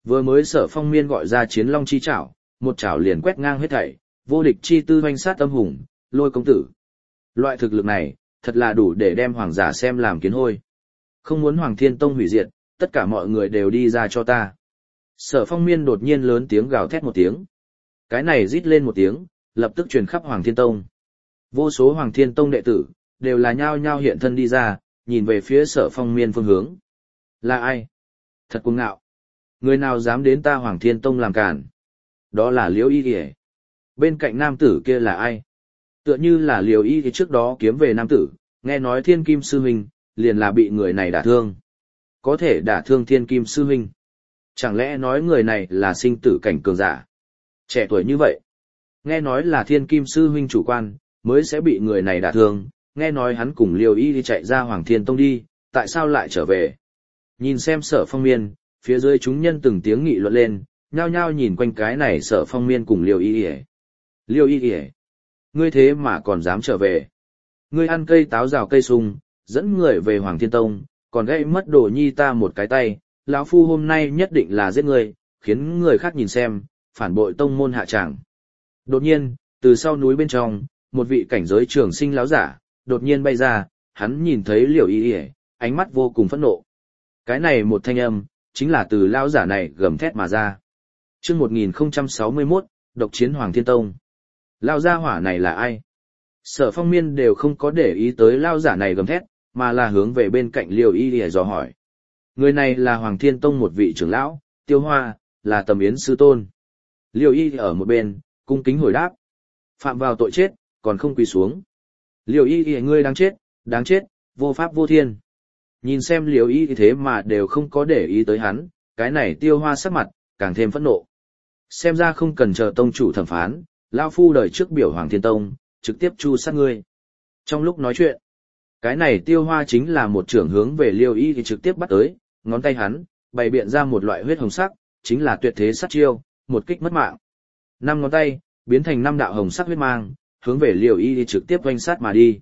Vừa mới Sở Phong Miên gọi ra Chiến Long chi chảo, một chảo liền quét ngang hết thảy, vô địch chi tư hoành sát âm hùng, Lôi công tử. Loại thực lực này, thật là đủ để đem hoàng giả xem làm kiến hôi. Không muốn Hoàng Thiên Tông hủy diệt, tất cả mọi người đều đi ra cho ta. Sở Phong Miên đột nhiên lớn tiếng gào thét một tiếng. Cái này rít lên một tiếng, lập tức truyền khắp Hoàng Thiên Tông. Vô số Hoàng Thiên Tông đệ tử, đều là nhao nhao hiện thân đi ra, nhìn về phía Sở Phong Miên phương hướng. Là ai? Thật cuồng ngạo. Người nào dám đến ta Hoàng Thiên Tông làm cản? Đó là Liễu Y Y. Bên cạnh nam tử kia là ai? Tựa như là Liễu Y Y trước đó kiếm về nam tử, nghe nói Thiên Kim sư huynh, liền là bị người này đả thương. Có thể đả thương Thiên Kim sư huynh. Chẳng lẽ nói người này là sinh tử cảnh cường giả? Trẻ tuổi như vậy. Nghe nói là Thiên Kim sư huynh chủ quan, mới sẽ bị người này đả thương. Nghe nói hắn cùng Liễu Y đi chạy ra Hoàng Thiên Tông đi, tại sao lại trở về? Nhìn xem Sở Phong Miên, phía dưới chúng nhân từng tiếng nghị luận lên, nhao nhao nhìn quanh cái này Sở Phong Miên cùng Liễu Y. Liễu Y, ngươi thế mà còn dám trở về? Ngươi ăn cây táo rào cây sung, dẫn người về Hoàng Thiên Tông, còn gây mất đồ nhi ta một cái tay, lão phu hôm nay nhất định là giết ngươi, khiến người khác nhìn xem, phản bội tông môn hạ tràng. Đột nhiên, từ sau núi bên trong, một vị cảnh giới trường sinh lão giả, đột nhiên bay ra, hắn nhìn thấy Liễu Y, ánh mắt vô cùng phẫn nộ. Cái này một thanh âm, chính là từ lão giả này gầm thét mà ra. Chương 1061, độc chiến Hoàng Thiên Tông. Lão gia hỏa này là ai? Sở Phong Miên đều không có để ý tới lão giả này gầm thét, mà là hướng về bên cạnh Liễu Y để dò hỏi. Người này là Hoàng Thiên Tông một vị trưởng lão, Tiêu Hoa, là Tầm Yến sư tôn. Liễu Y ở một bên, cung kính hồi đáp. Phạm vào tội chết, còn không quỳ xuống. Liễu Y, ngươi đáng chết, vô pháp vô thiên. Nhìn xem Liễu Y thế mà đều không có để ý tới hắn, cái này Tiêu Hoa sắc mặt, càng thêm phẫn nộ. Xem ra không cần chờ tông chủ thẩm phán, lão phu đời trước biểu Hoàng Thiên Tông, trực tiếp chu sát ngươi. Trong lúc nói chuyện, cái này Tiêu Hoa chính là một trưởng hướng về Liễu Y thì trực tiếp bắt tới, ngón tay hắn, bày biện ra một loại huyết hồng sắc, chính là tuyệt thế sát chiêu, một kích mất mạng. 5 ngón tay, biến thành 5 đạo hồng sắc huyết mang, hướng về Liễu Y thì trực tiếp oanh sát mà đi.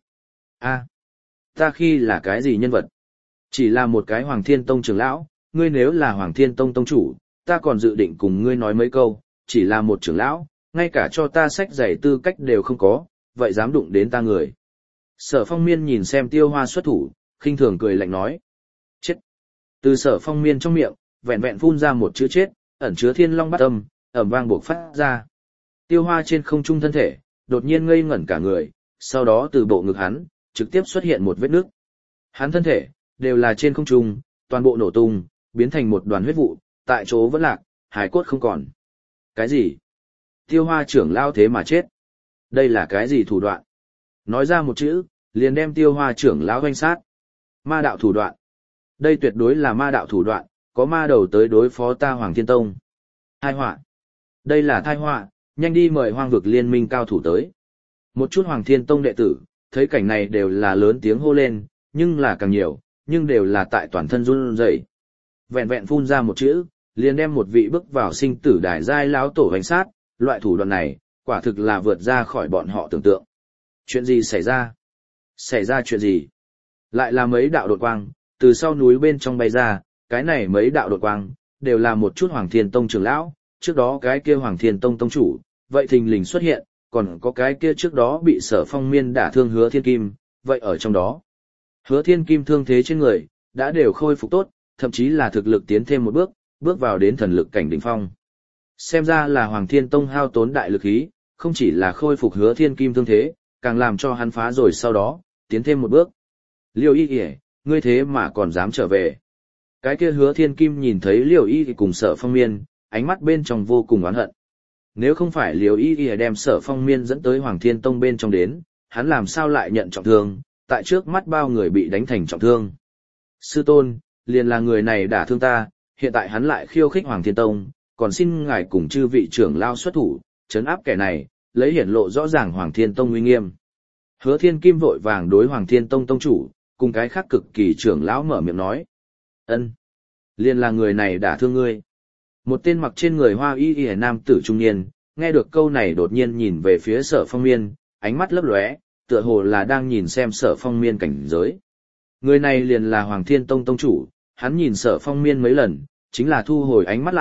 Ta khi là cái gì nhân vật? Chỉ là một cái Hoàng Thiên Tông trưởng lão, ngươi nếu là Hoàng Thiên Tông tông chủ, ta còn dự định cùng ngươi nói mấy câu, chỉ là một trưởng lão, ngay cả cho ta sách giày tư cách đều không có, vậy dám đụng đến ta người. Sở Phong Miên nhìn xem Tiêu Hoa xuất thủ, khinh thường cười lạnh nói. Chết! Từ Sở Phong Miên trong miệng, vẹn vẹn phun ra một chữ chết, ẩn chứa thiên long bát âm, ầm vang bộc phát ra. Tiêu Hoa trên không trung thân thể, đột nhiên ngây ngẩn cả người, sau đó từ bộ ngực hắn, trực tiếp xuất hiện một vết nứt. Hắn thân thể, đều là trên không trung, toàn bộ nổ tung, biến thành một đoàn huyết vụ, tại chỗ vẫn lạc, hải cốt không còn. Cái gì? Tiêu Hoa trưởng lão thế mà chết. Đây là cái gì thủ đoạn? Nói ra một chữ, liền đem Tiêu Hoa trưởng lão hoanh sát. Ma đạo thủ đoạn. Đây tuyệt đối là ma đạo thủ đoạn, có ma đầu tới đối phó ta Hoàng Thiên Tông. Tai họa. Đây là tai họa, nhanh đi mời Hoang vực liên minh cao thủ tới. Một chút Hoàng Thiên Tông đệ tử, thấy cảnh này đều là lớn tiếng hô lên, nhưng là càng nhiều, nhưng đều là tại toàn thân run rẩy. Vẹn vẹn phun ra một chữ, liền đem một vị bước vào sinh tử đài giai lão tổ hành sát, loại thủ đoạn này, quả thực là vượt ra khỏi bọn họ tưởng tượng. Chuyện gì xảy ra? Xảy ra chuyện gì? Lại là mấy đạo đột quang, từ sau núi bên trong bay ra, cái này mấy đạo đột quang, đều là một chút Hoàng Thiên Tông trưởng lão, trước đó cái kia Hoàng Thiên Tông tông chủ, vậy thình lình xuất hiện, còn có cái kia trước đó bị Sở Phong Miên đả thương Hứa Thiên Kim, vậy ở trong đó. Hứa Thiên Kim thương thế trên người, đã đều khôi phục tốt, thậm chí là thực lực tiến thêm một bước, bước vào đến thần lực cảnh đỉnh phong. Xem ra là Hoàng Thiên Tông hao tốn đại lực ý, không chỉ là khôi phục Hứa Thiên Kim thương thế, càng làm cho hắn phá rồi sau đó, tiến thêm một bước. Liễu Y, ngươi thế mà còn dám trở về. Cái kia Hứa Thiên Kim nhìn thấy Liễu Y thì cùng Sở Phong Miên, ánh mắt bên trong vô cùng oán hận. Nếu không phải Liễu Y đem Sở Phong Miên dẫn tới Hoàng Thiên Tông bên trong đến, hắn làm sao lại nhận trọng thương, tại trước mắt bao người bị đánh thành trọng thương. Sư tôn, liền là người này đả thương ta, hiện tại hắn lại khiêu khích Hoàng Thiên Tông, còn xin ngài cùng chư vị trưởng lao xuất thủ, trấn áp kẻ này, lấy hiển lộ rõ ràng Hoàng Thiên Tông uy nghiêm. Hứa Thiên Kim vội vàng đối Hoàng Thiên Tông tông chủ, cùng cái khác cực kỳ trưởng lão mở miệng nói. Ân, liền là người này đả thương ngươi. Một tên mặc trên người hoa y nam tử trung niên, nghe được câu này đột nhiên nhìn về phía Sở Phong Miên, ánh mắt lấp lóe, tựa hồ là đang nhìn xem Sở Phong Miên cảnh giới. Người này liền là Hoàng Thiên Tông tông chủ, hắn nhìn Sở Phong Miên mấy lần, chính là thu hồi ánh mắt lại,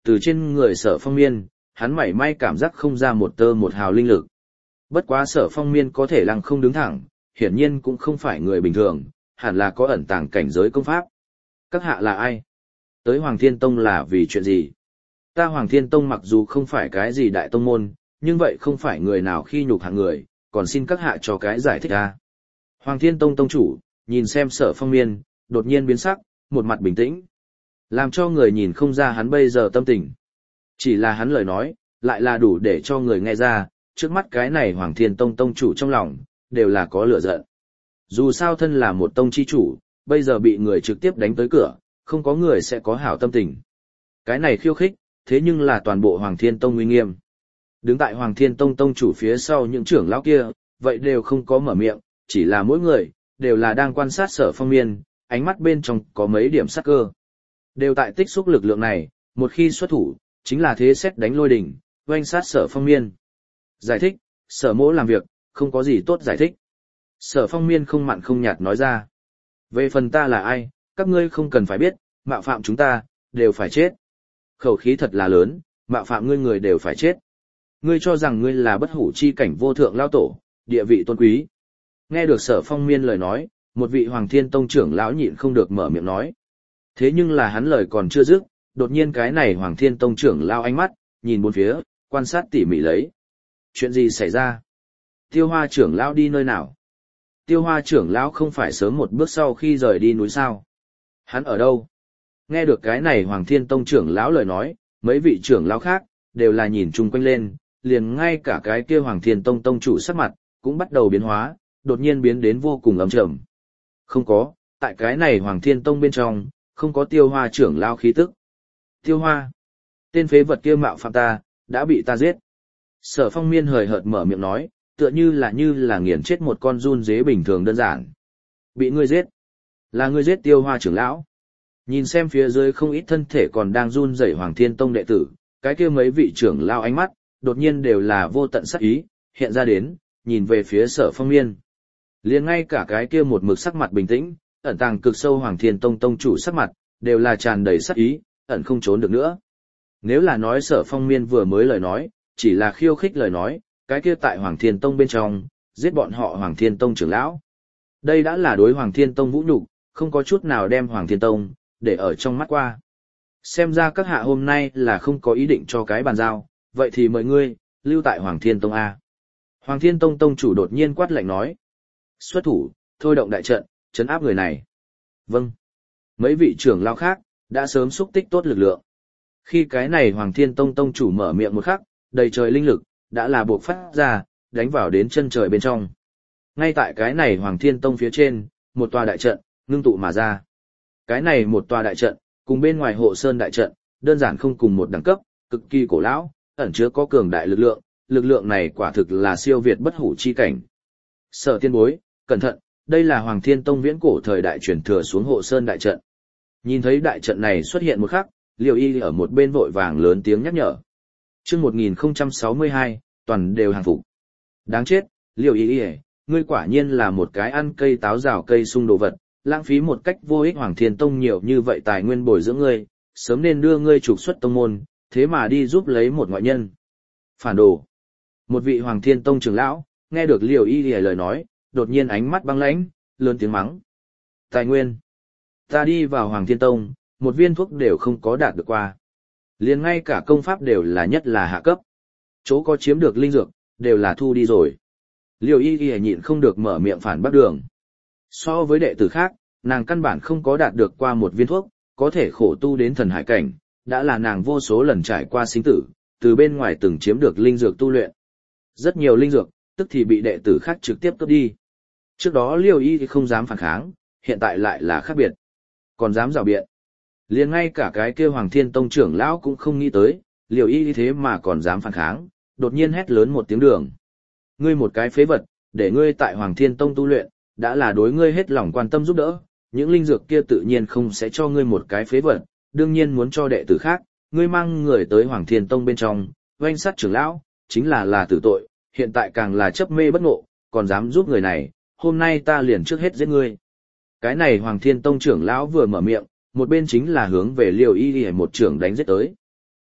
từ trên người Sở Phong Miên, hắn mảy may cảm giác không ra một tơ một hào linh lực. Bất quá Sở Phong Miên có thể lăng không đứng thẳng, hiển nhiên cũng không phải người bình thường, hẳn là có ẩn tàng cảnh giới công pháp. Các hạ là ai? Tới Hoàng Thiên Tông là vì chuyện gì? Ta Hoàng Thiên Tông mặc dù không phải cái gì đại tông môn, nhưng vậy không phải người nào khi nhục hạng người, còn xin các hạ cho cái giải thích ra. Hoàng Thiên Tông tông chủ, nhìn xem Sở Phong Miên, đột nhiên biến sắc, một mặt bình tĩnh. Làm cho người nhìn không ra hắn bây giờ tâm tình. Chỉ là hắn lời nói, lại là đủ để cho người nghe ra, trước mắt cái này Hoàng Thiên Tông tông chủ trong lòng, đều là có lửa giận. Dù sao thân là một tông chi chủ, bây giờ bị người trực tiếp đánh tới cửa, không có người sẽ có hảo tâm tình. Cái này khiêu khích, thế nhưng là toàn bộ Hoàng Thiên Tông uy nghiêm. Đứng tại Hoàng Thiên Tông tông chủ phía sau những trưởng lão kia, vậy đều không có mở miệng, chỉ là mỗi người, đều là đang quan sát Sở Phong Miên, ánh mắt bên trong có mấy điểm sắc cơ. Đều tại tích xúc lực lượng này, một khi xuất thủ, chính là thế xét đánh lôi đỉnh, oanh sát Sở Phong Miên. Giải thích, Sở mỗ làm việc, không có gì tốt giải thích. Sở Phong Miên không mặn không nhạt nói ra. Về phần ta là ai, các ngươi không cần phải biết, mạo phạm chúng ta, đều phải chết. Khẩu khí thật là lớn, mạo phạm ngươi người đều phải chết. Ngươi cho rằng ngươi là bất hủ chi cảnh vô thượng lao tổ, địa vị tôn quý. Nghe được Sở Phong Miên lời nói, một vị Hoàng Thiên Tông trưởng lão nhịn không được mở miệng nói. Thế nhưng là hắn lời còn chưa dứt, đột nhiên cái này Hoàng Thiên Tông trưởng lão ánh mắt, nhìn bốn phía, quan sát tỉ mỉ lấy. Chuyện gì xảy ra? Tiêu Hoa trưởng lão đi nơi nào? Tiêu Hoa trưởng lão không phải sớm một bước sau khi rời đi núi sao? Hắn ở đâu? Nghe được cái này Hoàng Thiên Tông trưởng lão lời nói, mấy vị trưởng lão khác, đều là nhìn chung quanh lên, liền ngay cả cái kia Hoàng Thiên Tông tông chủ sắc mặt, cũng bắt đầu biến hóa, đột nhiên biến đến vô cùng ấm trầm. Không có, tại cái này Hoàng Thiên Tông bên trong, không có Tiêu Hoa trưởng lão khí tức. Tiêu Hoa, tên phế vật kia mạo phạm ta, đã bị ta giết. Sở Phong Miên hời hợt mở miệng nói, tựa như là nghiền chết một con giun dế bình thường đơn giản. Bị ngươi giết. Là ngươi giết Tiêu Hoa trưởng lão. Nhìn xem phía dưới không ít thân thể còn đang run rẩy Hoàng Thiên Tông đệ tử, cái kia mấy vị trưởng lão ánh mắt, đột nhiên đều là vô tận sắc ý, hiện ra đến, nhìn về phía Sở Phong Miên. Liền ngay cả cái kia một mực sắc mặt bình tĩnh, ẩn tàng cực sâu Hoàng Thiên Tông tông chủ sắc mặt, đều là tràn đầy sắc ý, ẩn không trốn được nữa. Nếu là nói Sở Phong Miên vừa mới lời nói, chỉ là khiêu khích lời nói, cái kia tại Hoàng Thiên Tông bên trong, giết bọn họ Hoàng Thiên Tông trưởng lão. Đây đã là đối Hoàng Thiên Tông vũ nhục, không có chút nào đem Hoàng Thiên Tông để ở trong mắt qua. Xem ra các hạ hôm nay là không có ý định cho cái bàn giao, vậy thì mời ngươi, lưu tại Hoàng Thiên Tông A. Hoàng Thiên Tông tông chủ đột nhiên quát lạnh nói. Xuất thủ, thôi động đại trận, trấn áp người này. Vâng. Mấy vị trưởng lão khác, đã sớm xúc tích tốt lực lượng. Khi cái này Hoàng Thiên Tông tông chủ mở miệng một khắc, đầy trời linh lực, đã là buộc phát ra, đánh vào đến chân trời bên trong. Ngay tại cái này Hoàng Thiên Tông phía trên, một tòa đại trận, ngưng tụ mà ra. Cái này một tòa đại trận, cùng bên ngoài hộ sơn đại trận, đơn giản không cùng một đẳng cấp, cực kỳ cổ lão, ẩn chứa có cường đại lực lượng này quả thực là siêu việt bất hủ chi cảnh. Sở tiên bối, cẩn thận, đây là Hoàng Thiên Tông viễn cổ thời đại truyền thừa xuống hộ sơn đại trận. Nhìn thấy đại trận này xuất hiện một khắc, Liêu Y ở một bên vội vàng lớn tiếng nhắc nhở. Chương 1062, toàn đều hàng phục. Đáng chết, Liêu Y, ngươi quả nhiên là một cái ăn cây táo rào cây sung đồ vật, lãng phí một cách vô ích Hoàng Thiên Tông nhiều như vậy tài nguyên bồi dưỡng ngươi, sớm nên đưa ngươi trục xuất tông môn, thế mà đi giúp lấy một ngoại nhân. Phản đồ. Một vị Hoàng Thiên Tông trưởng lão, nghe được Liêu Y lời nói, đột nhiên ánh mắt băng lãnh, lớn tiếng mắng. Tài nguyên. Ta đi vào Hoàng Thiên Tông, một viên thuốc đều không có đạt được qua. Liền ngay cả công pháp đều là nhất là hạ cấp. Chỗ có chiếm được linh dược, đều là thu đi rồi. Liêu Y nhịn không được mở miệng phản bác đường. So với đệ tử khác, nàng căn bản không có đạt được qua một viên thuốc, có thể khổ tu đến thần hải cảnh, đã là nàng vô số lần trải qua sinh tử, từ bên ngoài từng chiếm được linh dược tu luyện. Rất nhiều linh dược, tức thì bị đệ tử khác trực tiếp cướp đi. Trước đó Liêu Y không dám phản kháng, hiện tại lại là khác biệt. Còn dám rào biện. Liền ngay cả cái kia Hoàng Thiên Tông trưởng lão cũng không nghĩ tới, Liêu Y thế mà còn dám phản kháng, đột nhiên hét lớn một tiếng đường. Ngươi một cái phế vật, để ngươi tại Hoàng Thiên Tông tu luyện, đã là đối ngươi hết lòng quan tâm giúp đỡ, những linh dược kia tự nhiên không sẽ cho ngươi một cái phế vật, đương nhiên muốn cho đệ tử khác, ngươi mang người tới Hoàng Thiên Tông bên trong, oanh sát trưởng lão, chính là tử tội, hiện tại càng là chấp mê bất ngộ, còn dám giúp người này, hôm nay ta liền trước hết giết ngươi. Cái này Hoàng Thiên Tông trưởng lão vừa mở miệng, một bên chính là hướng về Liêu Y một trưởng đánh giết tới.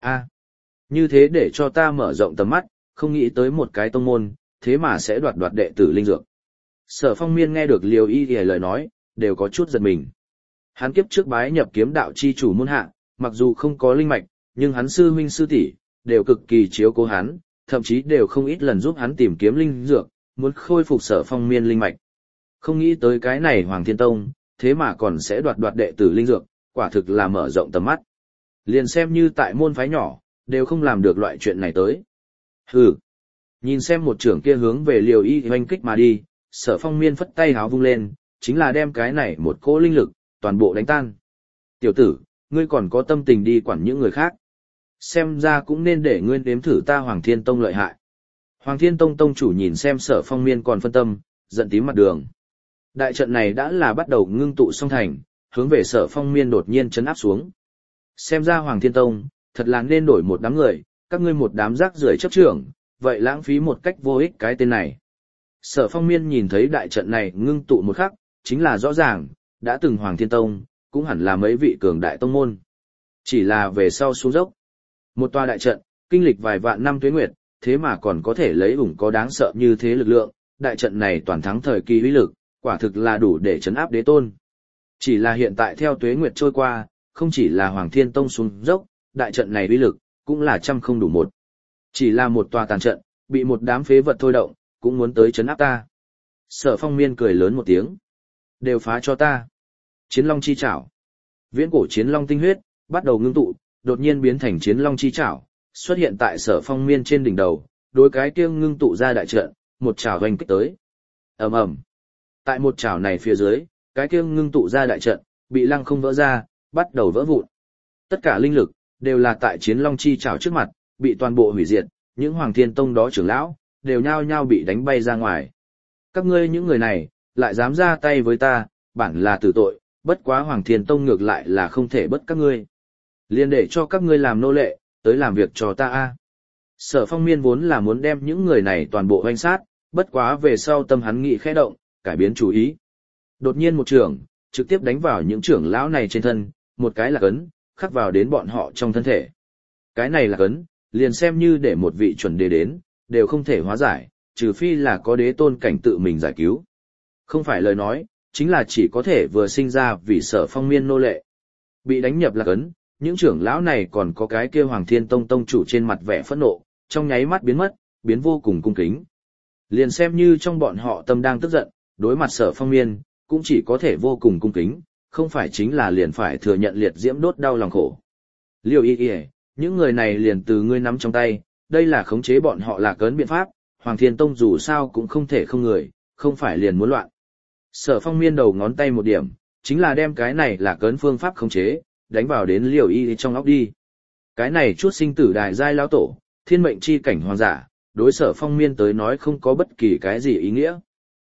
Như thế để cho ta mở rộng tầm mắt, không nghĩ tới một cái tông môn, thế mà sẽ đoạt đệ tử linh dược. Sở Phong Miên nghe được Liêu Y Y lời nói, đều có chút giật mình. Hắn kiếp trước bái nhập kiếm đạo chi chủ môn hạ, mặc dù không có linh mạch, nhưng hắn sư huynh sư tỷ đều cực kỳ chiếu cố hắn, thậm chí đều không ít lần giúp hắn tìm kiếm linh dược, muốn khôi phục Sở Phong Miên linh mạch. Không nghĩ tới cái này Hoàng Thiên Tông, thế mà còn sẽ đoạt đệ tử linh dược, quả thực là mở rộng tầm mắt. Liền xem như tại môn phái nhỏ, đều không làm được loại chuyện này tới. Hừ. Nhìn xem một trưởng kia hướng về Liêu Y hoành kích mà đi, Sở Phong Miên phất tay háo vung lên, chính là đem cái này một cỗ linh lực, toàn bộ đánh tan. Tiểu tử, ngươi còn có tâm tình đi quản những người khác. Xem ra cũng nên để ngươi nếm thử ta Hoàng Thiên Tông lợi hại. Hoàng Thiên Tông tông chủ nhìn xem Sở Phong Miên còn phân tâm, giận tím mặt đường. Đại trận này đã là bắt đầu ngưng tụ song thành, hướng về Sở Phong Miên đột nhiên chấn áp xuống. Xem ra Hoàng Thiên Tông, thật là nên đổi một đám người, các ngươi một đám rác rưởi chấp trưởng, vậy lãng phí một cách vô ích cái tên này. Sở Phong Miên nhìn thấy đại trận này ngưng tụ một khắc, chính là rõ ràng, đã từng Hoàng Thiên Tông, cũng hẳn là mấy vị cường đại tông môn. Chỉ là về sau xuống dốc. Một tòa đại trận, kinh lịch vài vạn năm tuế nguyệt, thế mà còn có thể lấy ủng có đáng sợ như thế lực lượng, đại trận này toàn thắng thời kỳ uy lực, quả thực là đủ để trấn áp đế tôn. Chỉ là hiện tại theo tuế nguyệt trôi qua, không chỉ là Hoàng Thiên Tông xuống dốc, đại trận này uy lực, cũng là trăm không đủ một. Chỉ là một tòa tàn trận, bị một đám phế vật thôi động, cũng muốn tới trấn áp ta. Sở Phong Miên cười lớn một tiếng. Đều phá cho ta. Chiến Long chi chảo. Viễn cổ Chiến Long tinh huyết, bắt đầu ngưng tụ, đột nhiên biến thành Chiến Long chi chảo, xuất hiện tại Sở Phong Miên trên đỉnh đầu, đối cái kia ngưng tụ ra đại trận, một chảo hoành kích tới. Ầm ầm. Tại một chảo này phía dưới, cái kia ngưng tụ ra đại trận, bị lăng không vỡ ra, bắt đầu vỡ vụn. Tất cả linh lực, đều là tại Chiến Long chi chảo trước mặt, bị toàn bộ hủy diệt, những Hoàng Thiên Tông đó trưởng lão, đều nhao nhao bị đánh bay ra ngoài. Các ngươi những người này, lại dám ra tay với ta, bản là tử tội, bất quá Hoàng Thiên Tông ngược lại là không thể bất các ngươi. Liên để cho các ngươi làm nô lệ, tới làm việc cho ta a. Sở Phong Miên vốn là muốn đem những người này toàn bộ hoành sát, bất quá về sau tâm hắn nghị khẽ động, cải biến chủ ý. Đột nhiên một trường, trực tiếp đánh vào những trưởng lão này trên thân, một cái là cấn, khắc vào đến bọn họ trong thân thể. Cái này là cấn, liền xem như để một vị chuẩn đế đến, đều không thể hóa giải, trừ phi là có đế tôn cảnh tự mình giải cứu. Không phải lời nói, chính là chỉ có thể vừa sinh ra vì Sở Phong Miên nô lệ. Bị đánh nhập là cấn, những trưởng lão này còn có cái kia Hoàng Thiên Tông tông chủ trên mặt vẻ phẫn nộ, trong nháy mắt biến mất, biến vô cùng cung kính. Liền xem như trong bọn họ tâm đang tức giận, đối mặt Sở Phong Miên, cũng chỉ có thể vô cùng cung kính, không phải chính là liền phải thừa nhận liệt diễm đốt đau lòng khổ. Liêu Y Y, những người này liền từ ngươi nắm trong tay, đây là khống chế bọn họ là cấn biện pháp, Hoàng Thiên Tông dù sao cũng không thể không người, không phải liền muốn loạn. Sở Phong Miên đầu ngón tay một điểm, chính là đem cái này là cấn phương pháp khống chế, đánh vào đến Liêu Y trong óc đi. Cái này chút sinh tử đài giai lão tổ, thiên mệnh chi cảnh hoàng giả, đối Sở Phong Miên tới nói không có bất kỳ cái gì ý nghĩa.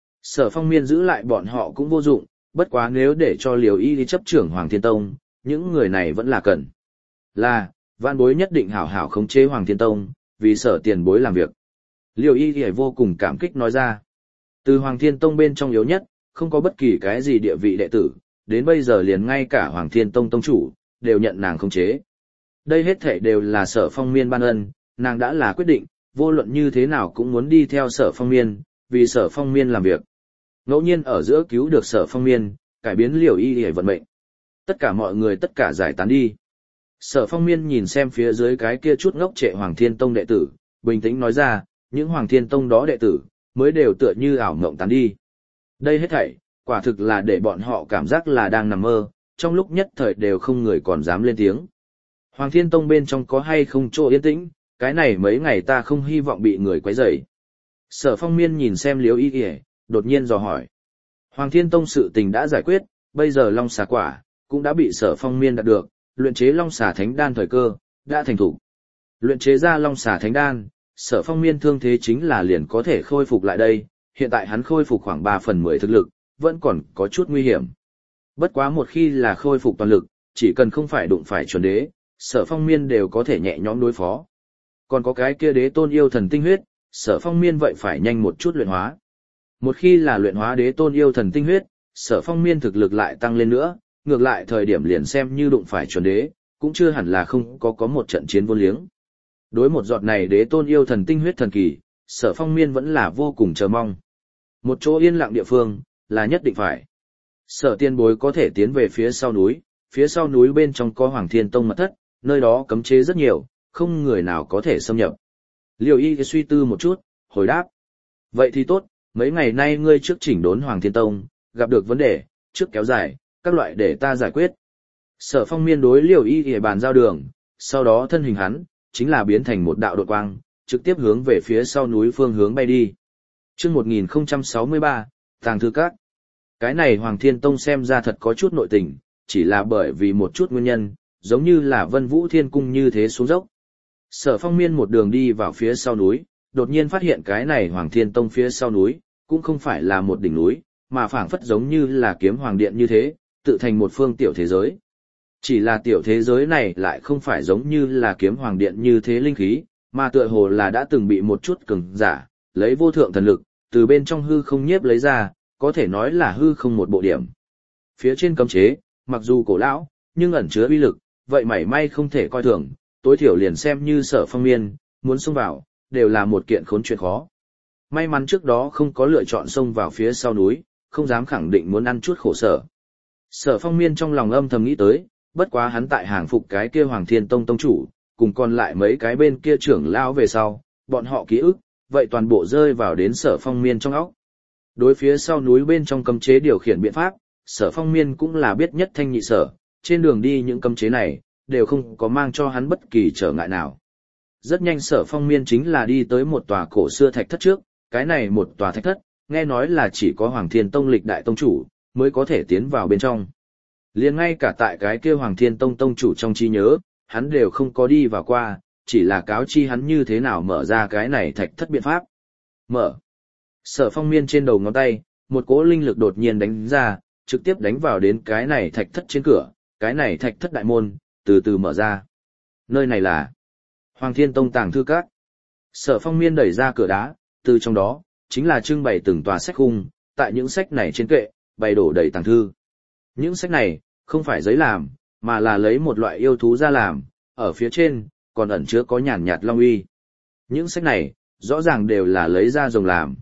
Sở Phong Miên giữ lại bọn họ cũng vô dụng, bất quá nếu để cho Liêu Y chấp trưởng Hoàng Thiên Tông, những người này vẫn là cần. Là, vạn bối nhất định hảo hảo khống chế Hoàng Thiên Tông, vì Sở tiền bối làm việc. Liêu Y thì vô cùng cảm kích nói ra. Từ Hoàng Thiên Tông bên trong yếu nhất, không có bất kỳ cái gì địa vị đệ tử, đến bây giờ liền ngay cả Hoàng Thiên Tông tông chủ, đều nhận nàng khống chế. Đây hết thảy đều là Sở Phong Miên ban ân, nàng đã là quyết định, vô luận như thế nào cũng muốn đi theo Sở Phong Miên, vì Sở Phong Miên làm việc. Ngẫu nhiên ở giữa cứu được Sở Phong Miên, cải biến Liêu Y để vận mệnh. Tất cả mọi người tất cả giải tán đi. Sở Phong Miên nhìn xem phía dưới cái kia chút ngốc trệ Hoàng Thiên Tông đệ tử, bình tĩnh nói ra, những Hoàng Thiên Tông đó đệ tử, mới đều tựa như ảo mộng tán đi. Đây hết thảy, quả thực là để bọn họ cảm giác là đang nằm mơ, trong lúc nhất thời đều không người còn dám lên tiếng. Hoàng Thiên Tông bên trong có hay không chỗ yên tĩnh, cái này mấy ngày ta không hy vọng bị người quấy rầy. Sở Phong Miên nhìn xem Liêu Y Y, đột nhiên dò hỏi. Hoàng Thiên Tông sự tình đã giải quyết, bây giờ Long Xà Quả cũng đã bị Sở Phong Miên đạt được, luyện chế Long Xà Thánh Đan thời cơ đã thành thủ. Luyện chế ra Long Xà Thánh Đan, Sở Phong Miên thương thế chính là liền có thể khôi phục lại đây, hiện tại hắn khôi phục khoảng 3/10 thực lực, vẫn còn có chút nguy hiểm. Bất quá một khi là khôi phục toàn lực, chỉ cần không phải đụng phải chuẩn đế, Sở Phong Miên đều có thể nhẹ nhõm đối phó. Còn có cái kia đế tôn yêu thần tinh huyết, Sở Phong Miên vậy phải nhanh một chút luyện hóa. Một khi là luyện hóa đế tôn yêu thần tinh huyết, Sở Phong Miên thực lực lại tăng lên nữa, ngược lại thời điểm liền xem như đụng phải chuẩn đế, cũng chưa hẳn là không có một trận chiến vô liếng. Đối một giọt này đế tôn yêu thần tinh huyết thần kỳ, Sở Phong Miên vẫn là vô cùng chờ mong. Một chỗ yên lặng địa phương, là nhất định phải. Sở Tiên Bối có thể tiến về phía sau núi bên trong có Hoàng Thiên Tông mật thất, nơi đó cấm chế rất nhiều, không người nào có thể xâm nhập. Liêu Y suy tư một chút, hồi đáp. Vậy thì tốt, mấy ngày nay ngươi trước chỉnh đốn Hoàng Thiên Tông, gặp được vấn đề, trước kéo dài, các loại để ta giải quyết. Sở Phong Miên đối Liêu Y bàn giao đường, sau đó thân hình hắn, chính là biến thành một đạo đột quang, trực tiếp hướng về phía sau núi phương hướng bay đi. Chương 1063, Tàng Thư Các. Cái này Hoàng Thiên Tông xem ra thật có chút nội tình, chỉ là bởi vì một chút nguyên nhân, giống như là Vân Vũ Thiên Cung như thế xuống dốc. Sở Phong Miên một đường đi vào phía sau núi, đột nhiên phát hiện cái này Hoàng Thiên Tông phía sau núi, cũng không phải là một đỉnh núi, mà phảng phất giống như là kiếm hoàng điện như thế, tự thành một phương tiểu thế giới. Chỉ là tiểu thế giới này lại không phải giống như là kiếm hoàng điện như thế linh khí, mà tựa hồ là đã từng bị một chút cường giả, lấy vô thượng thần lực, từ bên trong hư không nhiếp lấy ra, có thể nói là hư không một bộ điểm. Phía trên cấm chế, mặc dù cổ lão, nhưng ẩn chứa uy lực, vậy mảy may không thể coi thường, tối thiểu liền xem như Sở Phong Miên, muốn xông vào, đều là một kiện khốn chuyện khó. May mắn trước đó không có lựa chọn xông vào phía sau núi, không dám khẳng định muốn ăn chút khổ sở. Sở Phong Miên trong lòng âm thầm nghĩ tới, bất quá hắn tại hàng phục cái kia Hoàng Thiên Tông tông chủ, cùng còn lại mấy cái bên kia trưởng lão về sau, bọn họ ký ức, vậy toàn bộ rơi vào đến Sở Phong Miên trong óc. Đối phía sau núi bên trong cấm chế điều khiển biện pháp, Sở Phong Miên cũng là biết nhất thanh nhị sở, trên đường đi những cấm chế này, đều không có mang cho hắn bất kỳ trở ngại nào. Rất nhanh Sở Phong Miên chính là đi tới một tòa cổ xưa thạch thất trước, cái này một tòa thạch thất, nghe nói là chỉ có Hoàng Thiên Tông lịch đại tông chủ, mới có thể tiến vào bên trong. Liền ngay cả tại cái kia Hoàng Thiên Tông tông chủ trong trí nhớ, hắn đều không có đi vào qua, chỉ là cáo chi hắn như thế nào mở ra cái này thạch thất biện pháp. Mở. Sở Phong Miên trên đầu ngón tay, một cỗ linh lực đột nhiên đánh ra, trực tiếp đánh vào đến cái này thạch thất trên cửa, cái này thạch thất đại môn, từ từ mở ra. Nơi này là Hoàng Thiên Tông Tàng Thư Các. Sở Phong Miên đẩy ra cửa đá, từ trong đó, chính là trưng bày từng tòa sách khung, tại những sách này trên kệ, bày đổ đầy tàng thư. Những sách này, không phải giấy làm, mà là lấy một loại yêu thú ra làm, ở phía trên, còn ẩn chứa có nhàn nhạt long uy. Những sách này, rõ ràng đều là lấy da rồng làm.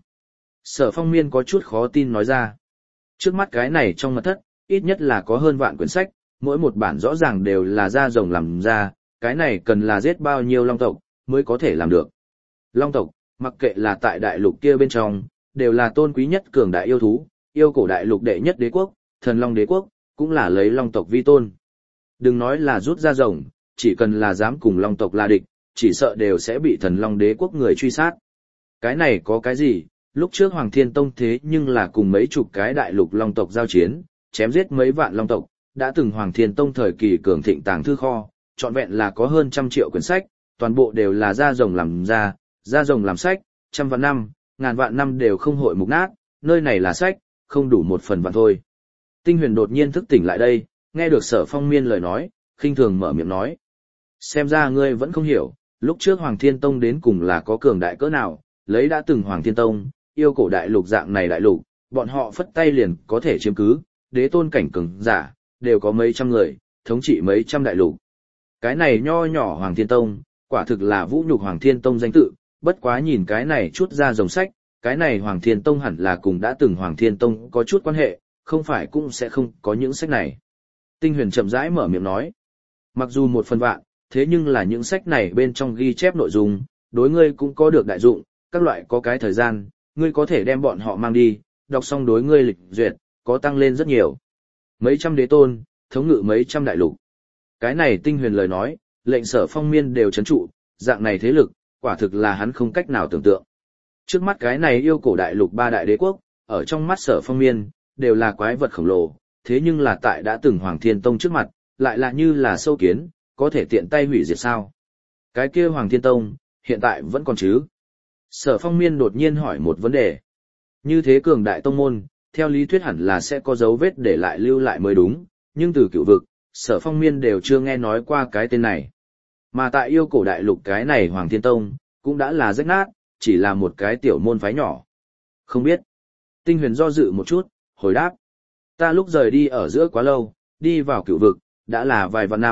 Sở Phong Miên có chút khó tin nói ra. Trước mắt cái này trong mật thất, ít nhất là có hơn vạn quyển sách, mỗi một bản rõ ràng đều là da rồng làm ra, cái này cần là giết bao nhiêu long tộc, mới có thể làm được. Long tộc, mặc kệ là tại đại lục kia bên trong, đều là tôn quý nhất cường đại yêu thú, yêu cổ đại lục đệ nhất đế quốc, thần long đế quốc, cũng là lấy long tộc vi tôn. Đừng nói là rút da rồng, chỉ cần là dám cùng long tộc là địch, chỉ sợ đều sẽ bị thần long đế quốc người truy sát. Cái này có cái gì, lúc trước Hoàng Thiên Tông thế nhưng là cùng mấy chục cái đại lục long tộc giao chiến, chém giết mấy vạn long tộc, đã từng Hoàng Thiên Tông thời kỳ cường thịnh tàng thư kho, trọn vẹn là có hơn 100 triệu quyển sách, toàn bộ đều là da rồng làm ra, da rồng làm sách, 100 vạn năm, ngàn vạn năm đều không hội mục nát, nơi này là sách, không đủ 1/1000 thôi. Tinh Huyền đột nhiên thức tỉnh lại đây, nghe được Sở Phong Miên lời nói, khinh thường mở miệng nói. Xem ra ngươi vẫn không hiểu, lúc trước Hoàng Thiên Tông đến cùng là có cường đại cỡ nào, lấy đã từng Hoàng Thiên Tông, yêu cổ đại lục dạng này đại lục, bọn họ phất tay liền có thể chiếm cứ, đế tôn cảnh cường giả, đều có mấy trăm người, thống trị mấy trăm đại lục. Cái này nho nhỏ Hoàng Thiên Tông, quả thực là vũ nhục Hoàng Thiên Tông danh tự, bất quá nhìn cái này chút ra dòng sách, cái này Hoàng Thiên Tông hẳn là cùng đã từng Hoàng Thiên Tông có chút quan hệ, không phải cũng sẽ không có những sách này. Tinh Huyền chậm rãi mở miệng nói, mặc dù 1/1000, thế nhưng là những sách này bên trong ghi chép nội dung, đối ngươi cũng có được đại dụng, các loại có cái thời gian, ngươi có thể đem bọn họ mang đi, đọc xong đối ngươi lịch duyệt, có tăng lên rất nhiều. Mấy trăm đế tôn, thống ngự mấy trăm đại lục. Cái này Tinh Huyền lời nói, lệnh Sở Phong Miên đều chấn trụ, dạng này thế lực, quả thực là hắn không cách nào tưởng tượng. Trước mắt cái này yêu cổ đại lục 3 đại đế quốc, ở trong mắt Sở Phong Miên, đều là quái vật khổng lồ, thế nhưng là tại đã từng Hoàng Thiên Tông trước mặt, lại là như là sâu kiến, có thể tiện tay hủy diệt sao. Cái kia Hoàng Thiên Tông, hiện tại vẫn còn chứ? Sở Phong Miên đột nhiên hỏi một vấn đề. Như thế cường đại tông môn, theo lý thuyết hẳn là sẽ có dấu vết để lại lưu lại mới đúng, nhưng từ cựu vực, Sở Phong Miên đều chưa nghe nói qua cái tên này. Mà tại yêu cổ đại lục cái này Hoàng Thiên Tông, cũng đã là rách nát, chỉ là một cái tiểu môn phái nhỏ. Không biết. Tinh Huyền do dự một chút, hồi đáp. Ta lúc rời đi ở giữa quá lâu, đi vào cựu vực, đã là vài vạn năm,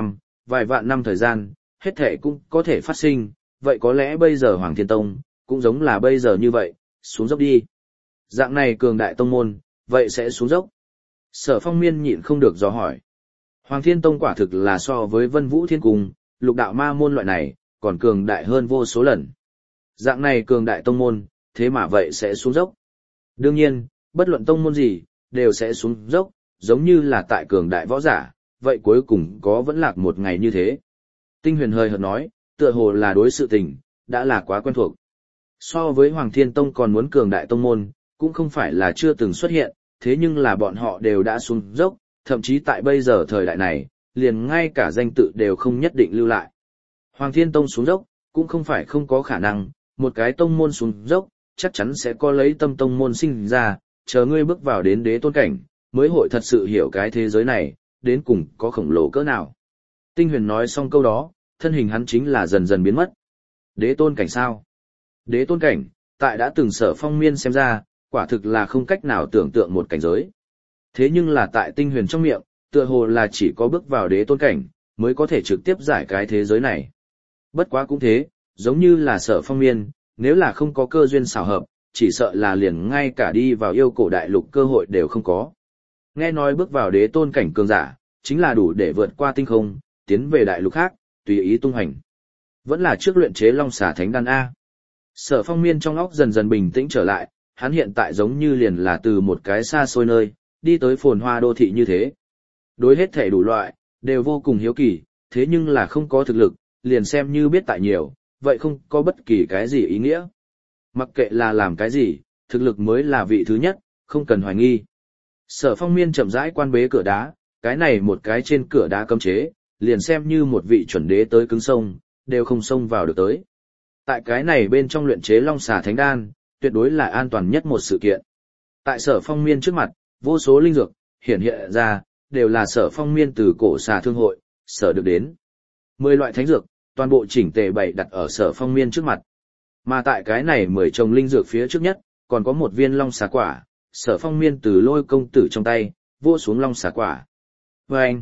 vài vạn năm thời gian, hết thể cũng có thể phát sinh, vậy có lẽ bây giờ Hoàng Thiên Tông, cũng giống là bây giờ như vậy, xuống dốc đi. Dạng này cường đại tông môn, vậy sẽ xuống dốc. Sở Phong Miên nhịn không được dò hỏi. Hoàng Thiên Tông quả thực là so với Vân Vũ Thiên Cung, Lục Đạo Ma môn loại này, còn cường đại hơn vô số lần. Dạng này cường đại tông môn, thế mà vậy sẽ xuống dốc. Đương nhiên, bất luận tông môn gì, đều sẽ xuống dốc, giống như là tại cường đại võ giả, vậy cuối cùng có vẫn lạc một ngày như thế. Tinh Huyền hơi hợt nói, tựa hồ là đối sự tình, đã là quá quen thuộc. So với Hoàng Thiên Tông còn muốn cường đại tông môn, cũng không phải là chưa từng xuất hiện, thế nhưng là bọn họ đều đã xuống dốc, thậm chí tại bây giờ thời đại này, liền ngay cả danh tự đều không nhất định lưu lại. Hoàng Thiên Tông xuống dốc, cũng không phải không có khả năng, một cái tông môn xuống dốc, chắc chắn sẽ có lấy tâm tông môn sinh ra, chờ ngươi bước vào đến đế tôn cảnh, mới hội thật sự hiểu cái thế giới này, đến cùng có khổng lồ cỡ nào. Tinh Huyền nói xong câu đó, thân hình hắn chính là dần dần biến mất. Đế tôn cảnh sao? Đế tôn cảnh, tại đã từng Sở Phong Miên xem ra, quả thực là không cách nào tưởng tượng một cảnh giới. Thế nhưng là tại Tinh Huyền trong miệng, tựa hồ là chỉ có bước vào đế tôn cảnh, mới có thể trực tiếp giải cái thế giới này. Bất quá cũng thế, giống như là Sở Phong Miên, nếu là không có cơ duyên xảo hợp, chỉ sợ là liền ngay cả đi vào yêu cổ đại lục cơ hội đều không có. Nghe nói bước vào đế tôn cảnh cường giả, chính là đủ để vượt qua tinh không, tiến về đại lục khác, tùy ý tung hành. Vẫn là trước luyện chế Long Xà Thánh Đan A. Sở Phong Miên trong óc dần dần bình tĩnh trở lại, hắn hiện tại giống như liền là từ một cái xa xôi nơi, đi tới phồn hoa đô thị như thế. Đối hết thể đủ loại, đều vô cùng hiếu kỳ, thế nhưng là không có thực lực, liền xem như biết tại nhiều, vậy không có bất kỳ cái gì ý nghĩa. Mặc kệ là làm cái gì, thực lực mới là vị thứ nhất, không cần hoài nghi. Sở Phong Miên chậm rãi quan bế cửa đá, cái này một cái trên cửa đá cấm chế, liền xem như một vị chuẩn đế tới cứng sông, đều không xông vào được tới. Tại cái này bên trong luyện chế Long Xà Thánh Đan, tuyệt đối là an toàn nhất một sự kiện. Tại Sở Phong Miên trước mặt, vô số linh dược hiện hiện ra, đều là Sở Phong Miên từ cổ xà thương hội sở được đến. 10 loại thánh dược, toàn bộ chỉnh tề bày đặt ở Sở Phong Miên trước mặt. Mà tại cái này 10 chồng linh dược phía trước nhất, còn có một viên long xà quả, Sở Phong Miên từ Lôi công tử trong tay vỗ xuống long xà quả. Vâng!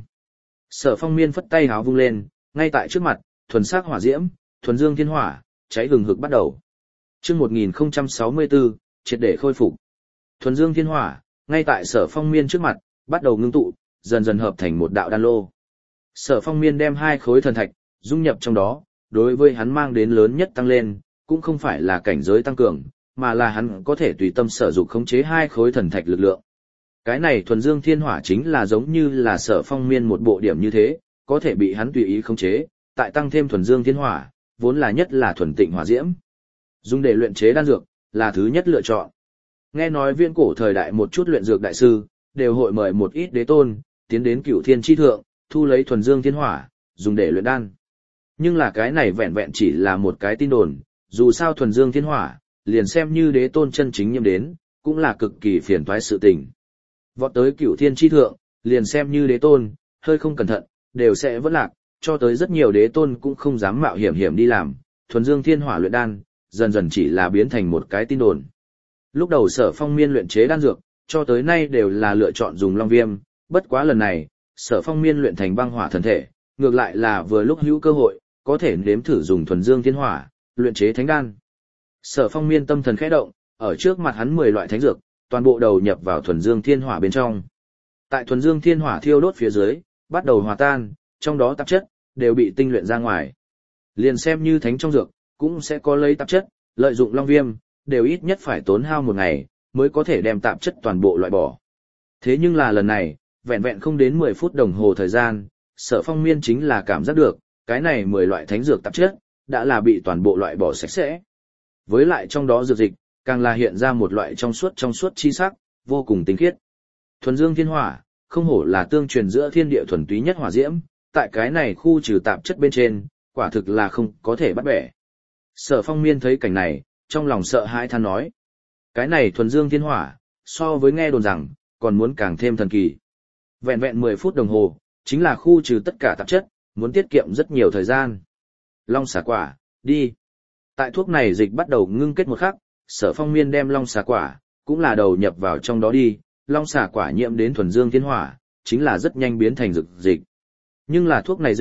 Sở Phong Miên phất tay háo vung lên, ngay tại trước mặt, thuần sắc hỏa diễm, thuần dương thiên hỏa, cháy hừng hực bắt đầu. Chương 1064, triệt để khôi phục. Thuần dương thiên hỏa, ngay tại Sở Phong Miên trước mặt, bắt đầu ngưng tụ, dần dần hợp thành một đạo đan lô. Sở Phong Miên đem 2 khối thần thạch dung nhập trong đó, đối với hắn mang đến lớn nhất tăng lên, cũng không phải là cảnh giới tăng cường, mà là hắn có thể tùy tâm sở dụng khống chế 2 khối thần thạch lực lượng. Cái này thuần dương thiên hỏa chính là giống như là Sở Phong Miên một bộ điểm như thế, có thể bị hắn tùy ý khống chế, tại tăng thêm thuần dương thiên hỏa, vốn là nhất là thuần tịnh hỏa diễm. Dùng để luyện chế đan dược, là thứ nhất lựa chọn. Nghe nói viễn cổ thời đại một chút luyện dược đại sư, đều hội mời một ít đế tôn, tiến đến Cửu Thiên chi thượng, thu lấy thuần dương thiên hỏa, dùng để luyện đan. Nhưng là cái này vẹn vẹn chỉ là một cái tin đồn, dù sao thuần dương thiên hỏa, liền xem như đế tôn chân chính nhiễm đến, cũng là cực kỳ phiền toái sự tình. Vọt tới Cửu Thiên chi thượng, liền xem như đế tôn, hơi không cẩn thận, đều sẽ vỡ lạc, cho tới rất nhiều đế tôn cũng không dám mạo hiểm đi làm, thuần dương thiên hỏa luyện đan, dần dần chỉ là biến thành một cái tin đồn. Lúc đầu Sở Phong Miên luyện chế đan dược, cho tới nay đều là lựa chọn dùng long viêm, bất quá lần này, Sở Phong Miên luyện thành băng hỏa thần thể, ngược lại là vừa lúc hữu cơ hội, có thể nếm thử dùng thuần dương thiên hỏa, luyện chế thánh đan. Sở Phong Miên tâm thần khẽ động, ở trước mặt hắn 10 loại thánh dược, toàn bộ đầu nhập vào thuần dương thiên hỏa bên trong. Tại thuần dương thiên hỏa thiêu đốt phía dưới, bắt đầu hòa tan, trong đó tạp chất đều bị tinh luyện ra ngoài. Liền xem như thánh trong dược, cũng sẽ có lấy tạp chất, lợi dụng long viêm, đều ít nhất phải tốn hao một ngày, mới có thể đem tạp chất toàn bộ loại bỏ. Thế nhưng là lần này, vẹn vẹn không đến 10 phút đồng hồ thời gian, Sở Phong Miên chính là cảm giác được, cái này 10 loại thánh dược tạp chất, đã là bị toàn bộ loại bỏ sạch sẽ. Với lại trong đó dược dịch, càng là hiện ra một loại trong suốt chi sắc, vô cùng tinh khiết. Thuần dương thiên hỏa, không hổ là tương truyền giữa thiên địa thuần túy nhất hỏa diễm, tại cái này khu trừ tạp chất bên trên, quả thực là không có thể bắt bẻ. Sở Phong Miên thấy cảnh này, trong lòng sợ hãi than nói. Cái này thuần dương thiên hỏa, so với nghe đồn rằng, còn muốn càng thêm thần kỳ. Vẹn vẹn 10 phút đồng hồ, chính là khu trừ tất cả tạp chất, muốn tiết kiệm rất nhiều thời gian. Long xà quả, đi. Tại thuốc này dịch bắt đầu ngưng kết một khắc, Sở Phong Miên đem long xà quả, cũng là đầu nhập vào trong đó đi, long xà quả nhiễm đến thuần dương thiên hỏa, chính là rất nhanh biến thành dược dịch. Nhưng là thuốc này dịch,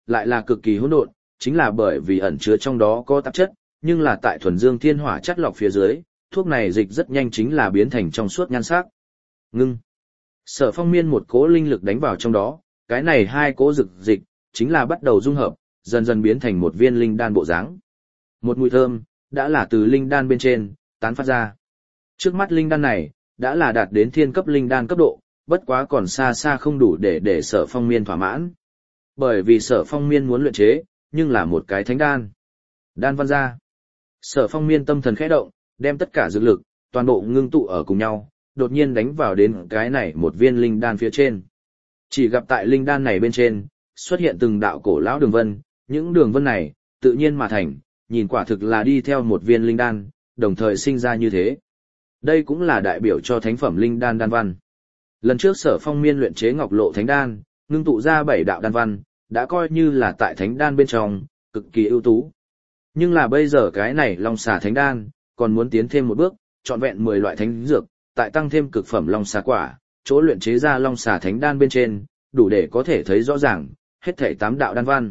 lại là cực kỳ hỗn độn, chính là bởi vì ẩn chứa trong đó có tạp chất, nhưng là tại thuần dương thiên hỏa chất lọc phía dưới, thuốc này dịch rất nhanh chính là biến thành trong suốt nhan sắc. Ngưng. Sở Phong Miên một cỗ linh lực đánh vào trong đó, cái này hai cỗ dược dịch chính là bắt đầu dung hợp, dần dần biến thành một viên linh đan bộ dáng. Một mùi thơm đã là từ linh đan bên trên tán phát ra. Trước mắt linh đan này đã là đạt đến thiên cấp linh đan cấp độ, bất quá còn xa xa không đủ để Sở Phong Miên thỏa mãn. Bởi vì Sở Phong Miên muốn luyện chế, nhưng là một cái thánh đan. Đan văn ra. Sở Phong Miên tâm thần khẽ động, đem tất cả dược lực, toàn bộ ngưng tụ ở cùng nhau, đột nhiên đánh vào đến cái này một viên linh đan phía trên. Chỉ gặp tại linh đan này bên trên, xuất hiện từng đạo cổ lão đường vân, những đường vân này, tự nhiên mà thành, nhìn quả thực là đi theo một viên linh đan, đồng thời sinh ra như thế. Đây cũng là đại biểu cho thánh phẩm linh đan đan văn. Lần trước Sở Phong Miên luyện chế Ngọc Lộ Thánh Đan, ngưng tụ ra 7 đạo đan văn, đã coi như là tại thánh đan bên trong, cực kỳ ưu tú. Nhưng là bây giờ cái này Long Xà Thánh Đan, còn muốn tiến thêm một bước, trọn vẹn 10 loại thánh dược, tại tăng thêm cực phẩm Long Xà quả, chỗ luyện chế ra Long Xà Thánh Đan bên trên, đủ để có thể thấy rõ ràng, hết thảy 8 đạo đan văn.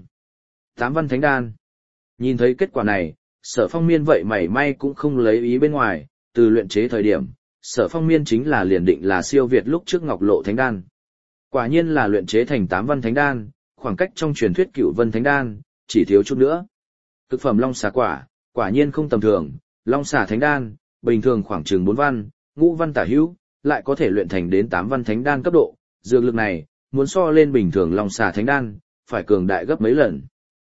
8 văn thánh đan. Nhìn thấy kết quả này, Sở Phong Miên vậy mảy may cũng không lấy ý bên ngoài, từ luyện chế thời điểm, Sở Phong Miên chính là liền định là siêu việt lúc trước Ngọc Lộ Thánh Đan. Quả nhiên là luyện chế thành 8 văn thánh đan, khoảng cách trong truyền thuyết Cửu Vân Thánh Đan, chỉ thiếu chút nữa. Cực phẩm Long Xà quả, quả nhiên không tầm thường, Long Xà Thánh Đan, bình thường khoảng chừng 4 văn, ngũ văn tả hữu, lại có thể luyện thành đến 8 văn thánh đan cấp độ, dược lực này, muốn so lên bình thường Long Xà Thánh Đan, phải cường đại gấp mấy lần.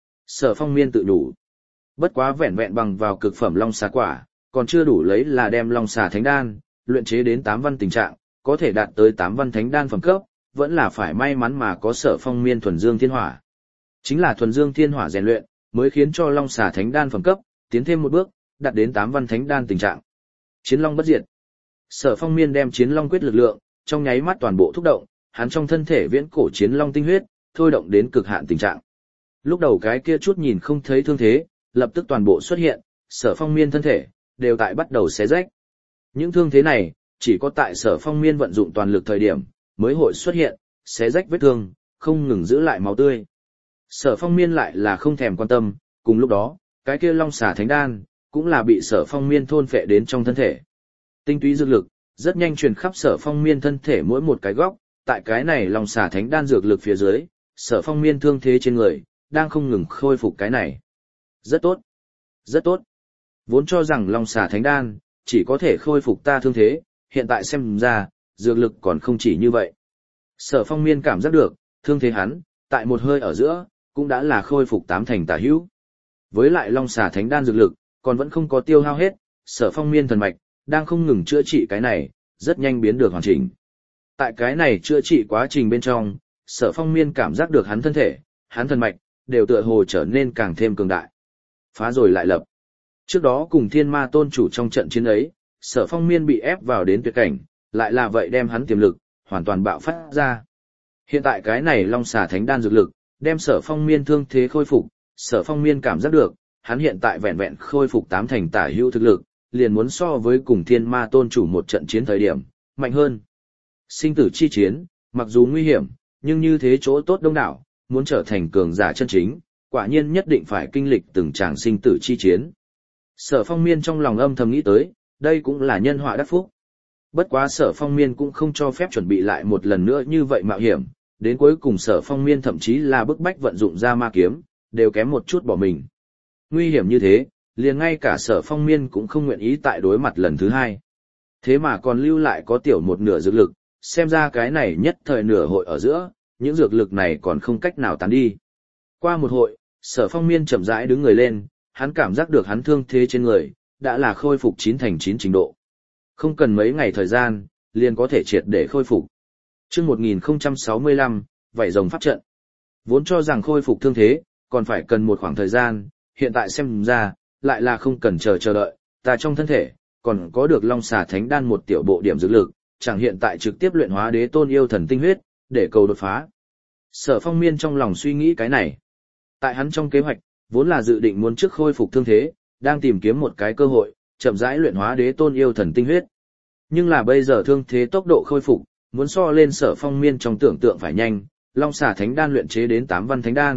Sở Phong Miên tự đủ. Bất quá vẹn vẹn bằng vào cực phẩm Long Xà quả, còn chưa đủ lấy là đem Long Xà Thánh Đan, luyện chế đến 8 văn tình trạng, có thể đạt tới 8 văn thánh đan phẩm cấp, vẫn là phải may mắn mà có Sở Phong Miên thuần dương thiên hỏa. Chính là thuần dương thiên hỏa rèn luyện, mới khiến cho Long Xà Thánh Đan phẩm cấp, tiến thêm một bước, đạt đến 8 văn thánh đan tình trạng. Chiến Long bất diệt. Sở Phong Miên đem Chiến Long quyết lực lượng, trong nháy mắt toàn bộ thúc động, hắn trong thân thể viễn cổ Chiến Long tinh huyết, thôi động đến cực hạn tình trạng. Lúc đầu cái kia chút nhìn không thấy thương thế, lập tức toàn bộ xuất hiện, Sở Phong Miên thân thể, đều tại bắt đầu xé rách. Những thương thế này, chỉ có tại Sở Phong Miên vận dụng toàn lực thời điểm, mới hội xuất hiện, xé rách vết thương, không ngừng giữ lại máu tươi. Sở Phong Miên lại là không thèm quan tâm, cùng lúc đó, cái kia Long Xà Thánh Đan, cũng là bị Sở Phong Miên thôn phệ đến trong thân thể. Tinh túy dược lực, rất nhanh truyền khắp Sở Phong Miên thân thể mỗi một cái góc, tại cái này Long Xà Thánh Đan dược lực phía dưới, Sở Phong Miên thương thế trên người, đang không ngừng khôi phục cái này. Rất tốt, rất tốt. Vốn cho rằng Long Xà Thánh Đan, chỉ có thể khôi phục ta thương thế, hiện tại xem ra, dược lực còn không chỉ như vậy. Sở Phong Miên cảm giác được, thương thế hắn, tại một hơi ở giữa, cũng đã là khôi phục 8 thành tả hữu. Với lại Long Xà Thánh Đan dược lực, còn vẫn không có tiêu hao hết, Sở Phong Miên thần mạch, đang không ngừng chữa trị cái này, rất nhanh biến được hoàn chỉnh. Tại cái này chữa trị quá trình bên trong, Sở Phong Miên cảm giác được hắn thân thể, hắn thần mạch, đều tựa hồ trở nên càng thêm cường đại. Phá rồi lại lập. Trước đó cùng Thiên Ma Tôn chủ trong trận chiến ấy, Sở Phong Miên bị ép vào đến tuyệt cảnh, lại là vậy đem hắn tiềm lực, hoàn toàn bạo phát ra. Hiện tại cái này Long Xà Thánh Đan dược lực, đem Sở Phong Miên thương thế khôi phục, Sở Phong Miên cảm giác được, hắn hiện tại vẹn vẹn khôi phục 8 thành tả hữu thực lực, liền muốn so với cùng Thiên Ma Tôn chủ một trận chiến thời điểm, mạnh hơn. Sinh tử chi chiến, mặc dù nguy hiểm, nhưng như thế chỗ tốt đông đảo, muốn trở thành cường giả chân chính, quả nhiên nhất định phải kinh lịch từng tràng sinh tử chi chiến. Sở Phong Miên trong lòng âm thầm nghĩ tới, đây cũng là nhân họa đắc phúc. Bất quá Sở Phong Miên cũng không cho phép chuẩn bị lại một lần nữa như vậy mạo hiểm, đến cuối cùng Sở Phong Miên thậm chí là bức bách vận dụng ra ma kiếm, đều kém một chút bỏ mình. Nguy hiểm như thế, liền ngay cả Sở Phong Miên cũng không nguyện ý tại đối mặt lần thứ hai. Thế mà còn lưu lại có tiểu một nửa dược lực, xem ra cái này nhất thời nửa hội ở giữa, những dược lực này còn không cách nào tán đi. Qua một hội, Sở Phong Miên chậm rãi đứng người lên, hắn cảm giác được hắn thương thế trên người, đã là khôi phục 9 thành 9 trình độ. Không cần mấy ngày thời gian, liền có thể triệt để khôi phục. Chương 1065, vảy rồng pháp trận. Vốn cho rằng khôi phục thương thế, còn phải cần một khoảng thời gian, hiện tại xem ra, lại là không cần chờ đợi, ta trong thân thể, còn có được Long Xà Thánh Đan một tiểu bộ điểm dược lực, chẳng hiện tại trực tiếp luyện hóa Đế Tôn yêu thần tinh huyết, để cầu đột phá. Sở Phong Miên trong lòng suy nghĩ cái này. Tại hắn trong kế hoạch, vốn là dự định muốn trước khôi phục thương thế, đang tìm kiếm một cái cơ hội, chậm rãi luyện hóa Đế Tôn yêu thần tinh huyết. Nhưng là bây giờ thương thế tốc độ khôi phục, muốn so lên Sở Phong Miên trong tưởng tượng phải nhanh, Long Xà Thánh Đan luyện chế đến 8 văn thánh đan,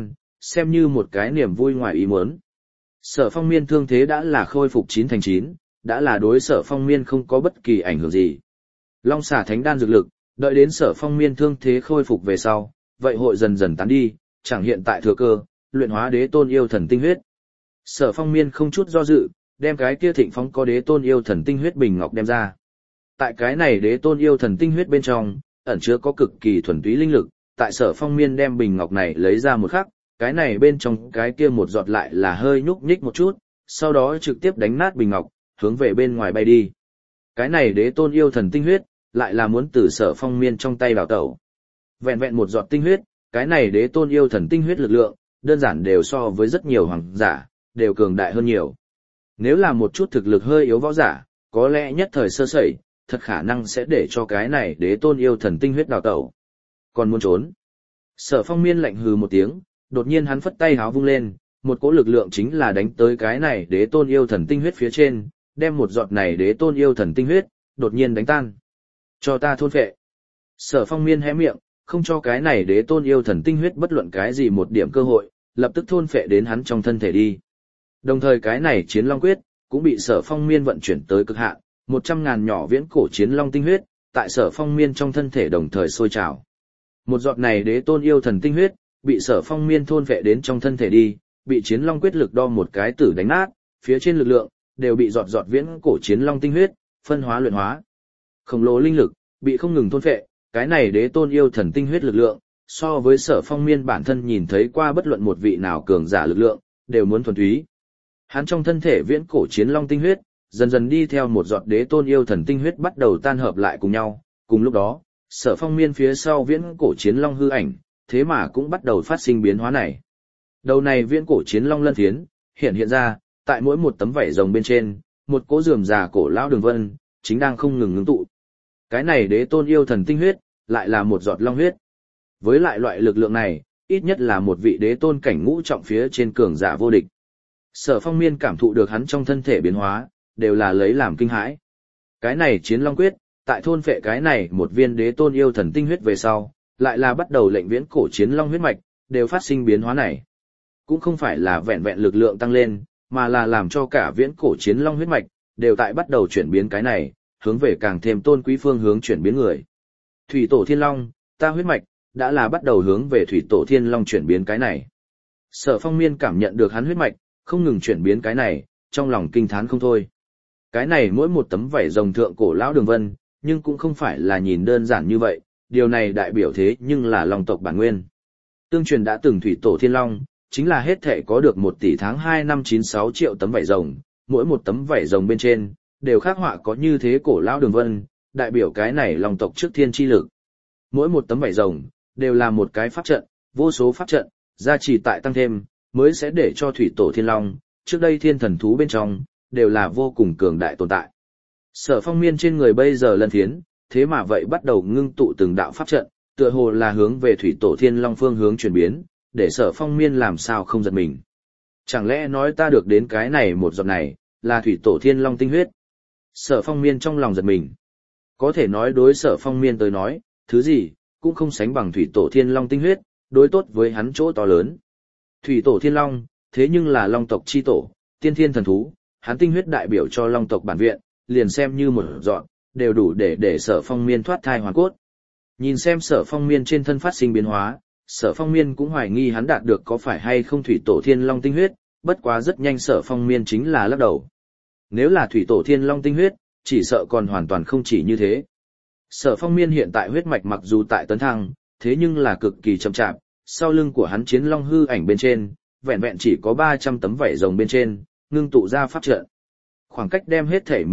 xem như một cái niềm vui ngoài ý muốn. Sở Phong Miên thương thế đã là khôi phục 9/9, đã là đối Sở Phong Miên không có bất kỳ ảnh hưởng gì. Long xà thánh đan dược lực, đợi đến Sở Phong Miên thương thế khôi phục về sau, vậy hội dần dần tán đi, chẳng hiện tại thừa cơ, luyện hóa đế tôn yêu thần tinh huyết. Sở Phong Miên không chút do dự, đem cái kia thịnh phóng có đế tôn yêu thần tinh huyết bình ngọc đem ra. Tại cái này đế tôn yêu thần tinh huyết bên trong, ẩn chứa có cực kỳ thuần túy linh lực, tại Sở Phong Miên đem bình ngọc này lấy ra một khắc, cái này bên trong cái kia một giọt lại là hơi nhúc nhích một chút, sau đó trực tiếp đánh nát bình ngọc, hướng về bên ngoài bay đi. Cái này đế tôn yêu thần tinh huyết, lại là muốn từ Sở Phong Miên trong tay đào tẩu. Vẹn vẹn một giọt tinh huyết, cái này đế tôn yêu thần tinh huyết lực lượng, đơn giản đều so với rất nhiều hoàng giả, đều cường đại hơn nhiều. Nếu là một chút thực lực hơi yếu võ giả, có lẽ nhất thời sơ sẩy, thật khả năng sẽ để cho cái này đế tôn yêu thần tinh huyết đào tẩu. Còn muốn trốn. Sở Phong Miên lạnh hừ một tiếng, đột nhiên hắn phất tay háo vung lên, một cỗ lực lượng chính là đánh tới cái này đế tôn yêu thần tinh huyết phía trên, đem một giọt này đế tôn yêu thần tinh huyết, đột nhiên đánh tan. Cho ta thôn phệ. Sở Phong Miên hé miệng, không cho cái này đế tôn yêu thần tinh huyết bất luận cái gì một điểm cơ hội, lập tức thôn phệ đến hắn trong thân thể đi. Đồng thời cái này chiến long quyết, cũng bị Sở Phong Miên vận chuyển tới cực hạn, 100.000 nhỏ viễn cổ chiến long tinh huyết, tại Sở Phong Miên trong thân thể đồng thời sôi trào. Một giọt này đế tôn yêu thần tinh huyết, bị Sở Phong Miên thôn phệ đến trong thân thể đi, bị chiến long quyết lực đo một cái tử đánh nát, phía trên lực lượng, đều bị giọt giọt viễn cổ chiến long tinh huyết, phân hóa luyện hóa. Khổng lồ linh lực, bị không ngừng thôn phệ, cái này đế tôn yêu thần tinh huyết lực lượng, so với Sở Phong Miên bản thân nhìn thấy qua bất luận một vị nào cường giả lực lượng, đều muốn thuần túy. Hắn trong thân thể viễn cổ chiến long tinh huyết, dần dần đi theo một giọt đế tôn yêu thần tinh huyết bắt đầu tan hợp lại cùng nhau, cùng lúc đó, Sở Phong Miên phía sau viễn cổ chiến long hư ảnh, thế mà cũng bắt đầu phát sinh biến hóa này. Đầu này viễn cổ chiến long lân thiến, hiện ra, tại mỗi một tấm vảy rồng bên trên, một cỗ rườm rà cổ lão đường vân, chính đang không ngừng ngưng tụ. Cái này đế tôn yêu thần tinh huyết, lại là một giọt long huyết. Với lại loại lực lượng này, ít nhất là một vị đế tôn cảnh ngũ trọng phía trên cường giả vô địch. Sở Phong Miên cảm thụ được hắn trong thân thể biến hóa, đều là lấy làm kinh hãi. Cái này chiến long quyết, tại thôn phệ cái này một viên đế tôn yêu thần tinh huyết về sau, lại là bắt đầu lệnh viễn cổ chiến long huyết mạch, đều phát sinh biến hóa này. Cũng không phải là vẹn vẹn lực lượng tăng lên, mà là làm cho cả viễn cổ chiến long huyết mạch, đều tại bắt đầu chuyển biến cái này, hướng về càng thêm tôn quý phương hướng chuyển biến người. Thủy tổ thiên long, ta huyết mạch, đã là bắt đầu hướng về thủy tổ thiên long chuyển biến cái này. Sở Phong Miên cảm nhận được hắn huyết mạch, không ngừng chuyển biến cái này, trong lòng kinh thán không thôi. Cái này mỗi một tấm vảy rồng thượng cổ lão đường vân, nhưng cũng không phải là nhìn đơn giản như vậy, điều này đại biểu thế nhưng là long tộc bản nguyên. Tương truyền đã từng thủy tổ thiên long, chính là hết thể có được 1 tỷ tháng 2 năm 96 triệu tấm vảy rồng, mỗi một tấm vảy rồng bên trên, đều khắc họa có như thế cổ lão đường vân, đại biểu cái này long tộc trước thiên chi lực. Mỗi một tấm vảy rồng, đều là một cái pháp trận, vô số pháp trận, gia trì tại tăng thêm, mới sẽ để cho thủy tổ thiên long, trước đây thiên thần thú bên trong, đều là vô cùng cường đại tồn tại. Sở Phong Miên trên người bây giờ lân thiến, thế mà vậy bắt đầu ngưng tụ từng đạo pháp trận, tựa hồ là hướng về thủy tổ thiên long phương hướng chuyển biến, để Sở Phong Miên làm sao không giật mình. Chẳng lẽ nói ta được đến cái này một giọt này, là thủy tổ thiên long tinh huyết? Sở Phong Miên trong lòng giật mình. Có thể nói đối Sở Phong Miên tới nói, thứ gì, cũng không sánh bằng thủy tổ thiên long tinh huyết, đối tốt với hắn chỗ to lớn. Thủy tổ thiên long, thế nhưng là long tộc chi tổ, tiên thiên thần thú, hắn tinh huyết đại biểu cho long tộc bản viện, liền xem như một dọn, đều đủ để Sở Phong Miên thoát thai hoàn cốt. Nhìn xem Sở Phong Miên trên thân phát sinh biến hóa, Sở Phong Miên cũng hoài nghi hắn đạt được có phải hay không thủy tổ thiên long tinh huyết, bất quá rất nhanh Sở Phong Miên chính là lắc đầu. Nếu là thủy tổ thiên long tinh huyết, chỉ sợ còn hoàn toàn không chỉ như thế. Sở Phong Miên hiện tại huyết mạch mặc dù tại tấn thăng, thế nhưng là cực kỳ chậm chạp, sau lưng của hắn chiến long hư ảnh bên trên, vẹn vẹn chỉ có 300 tấm vảy rồng bên trên, ngưng tụ ra pháp trận. Khoảng cách đem hết thể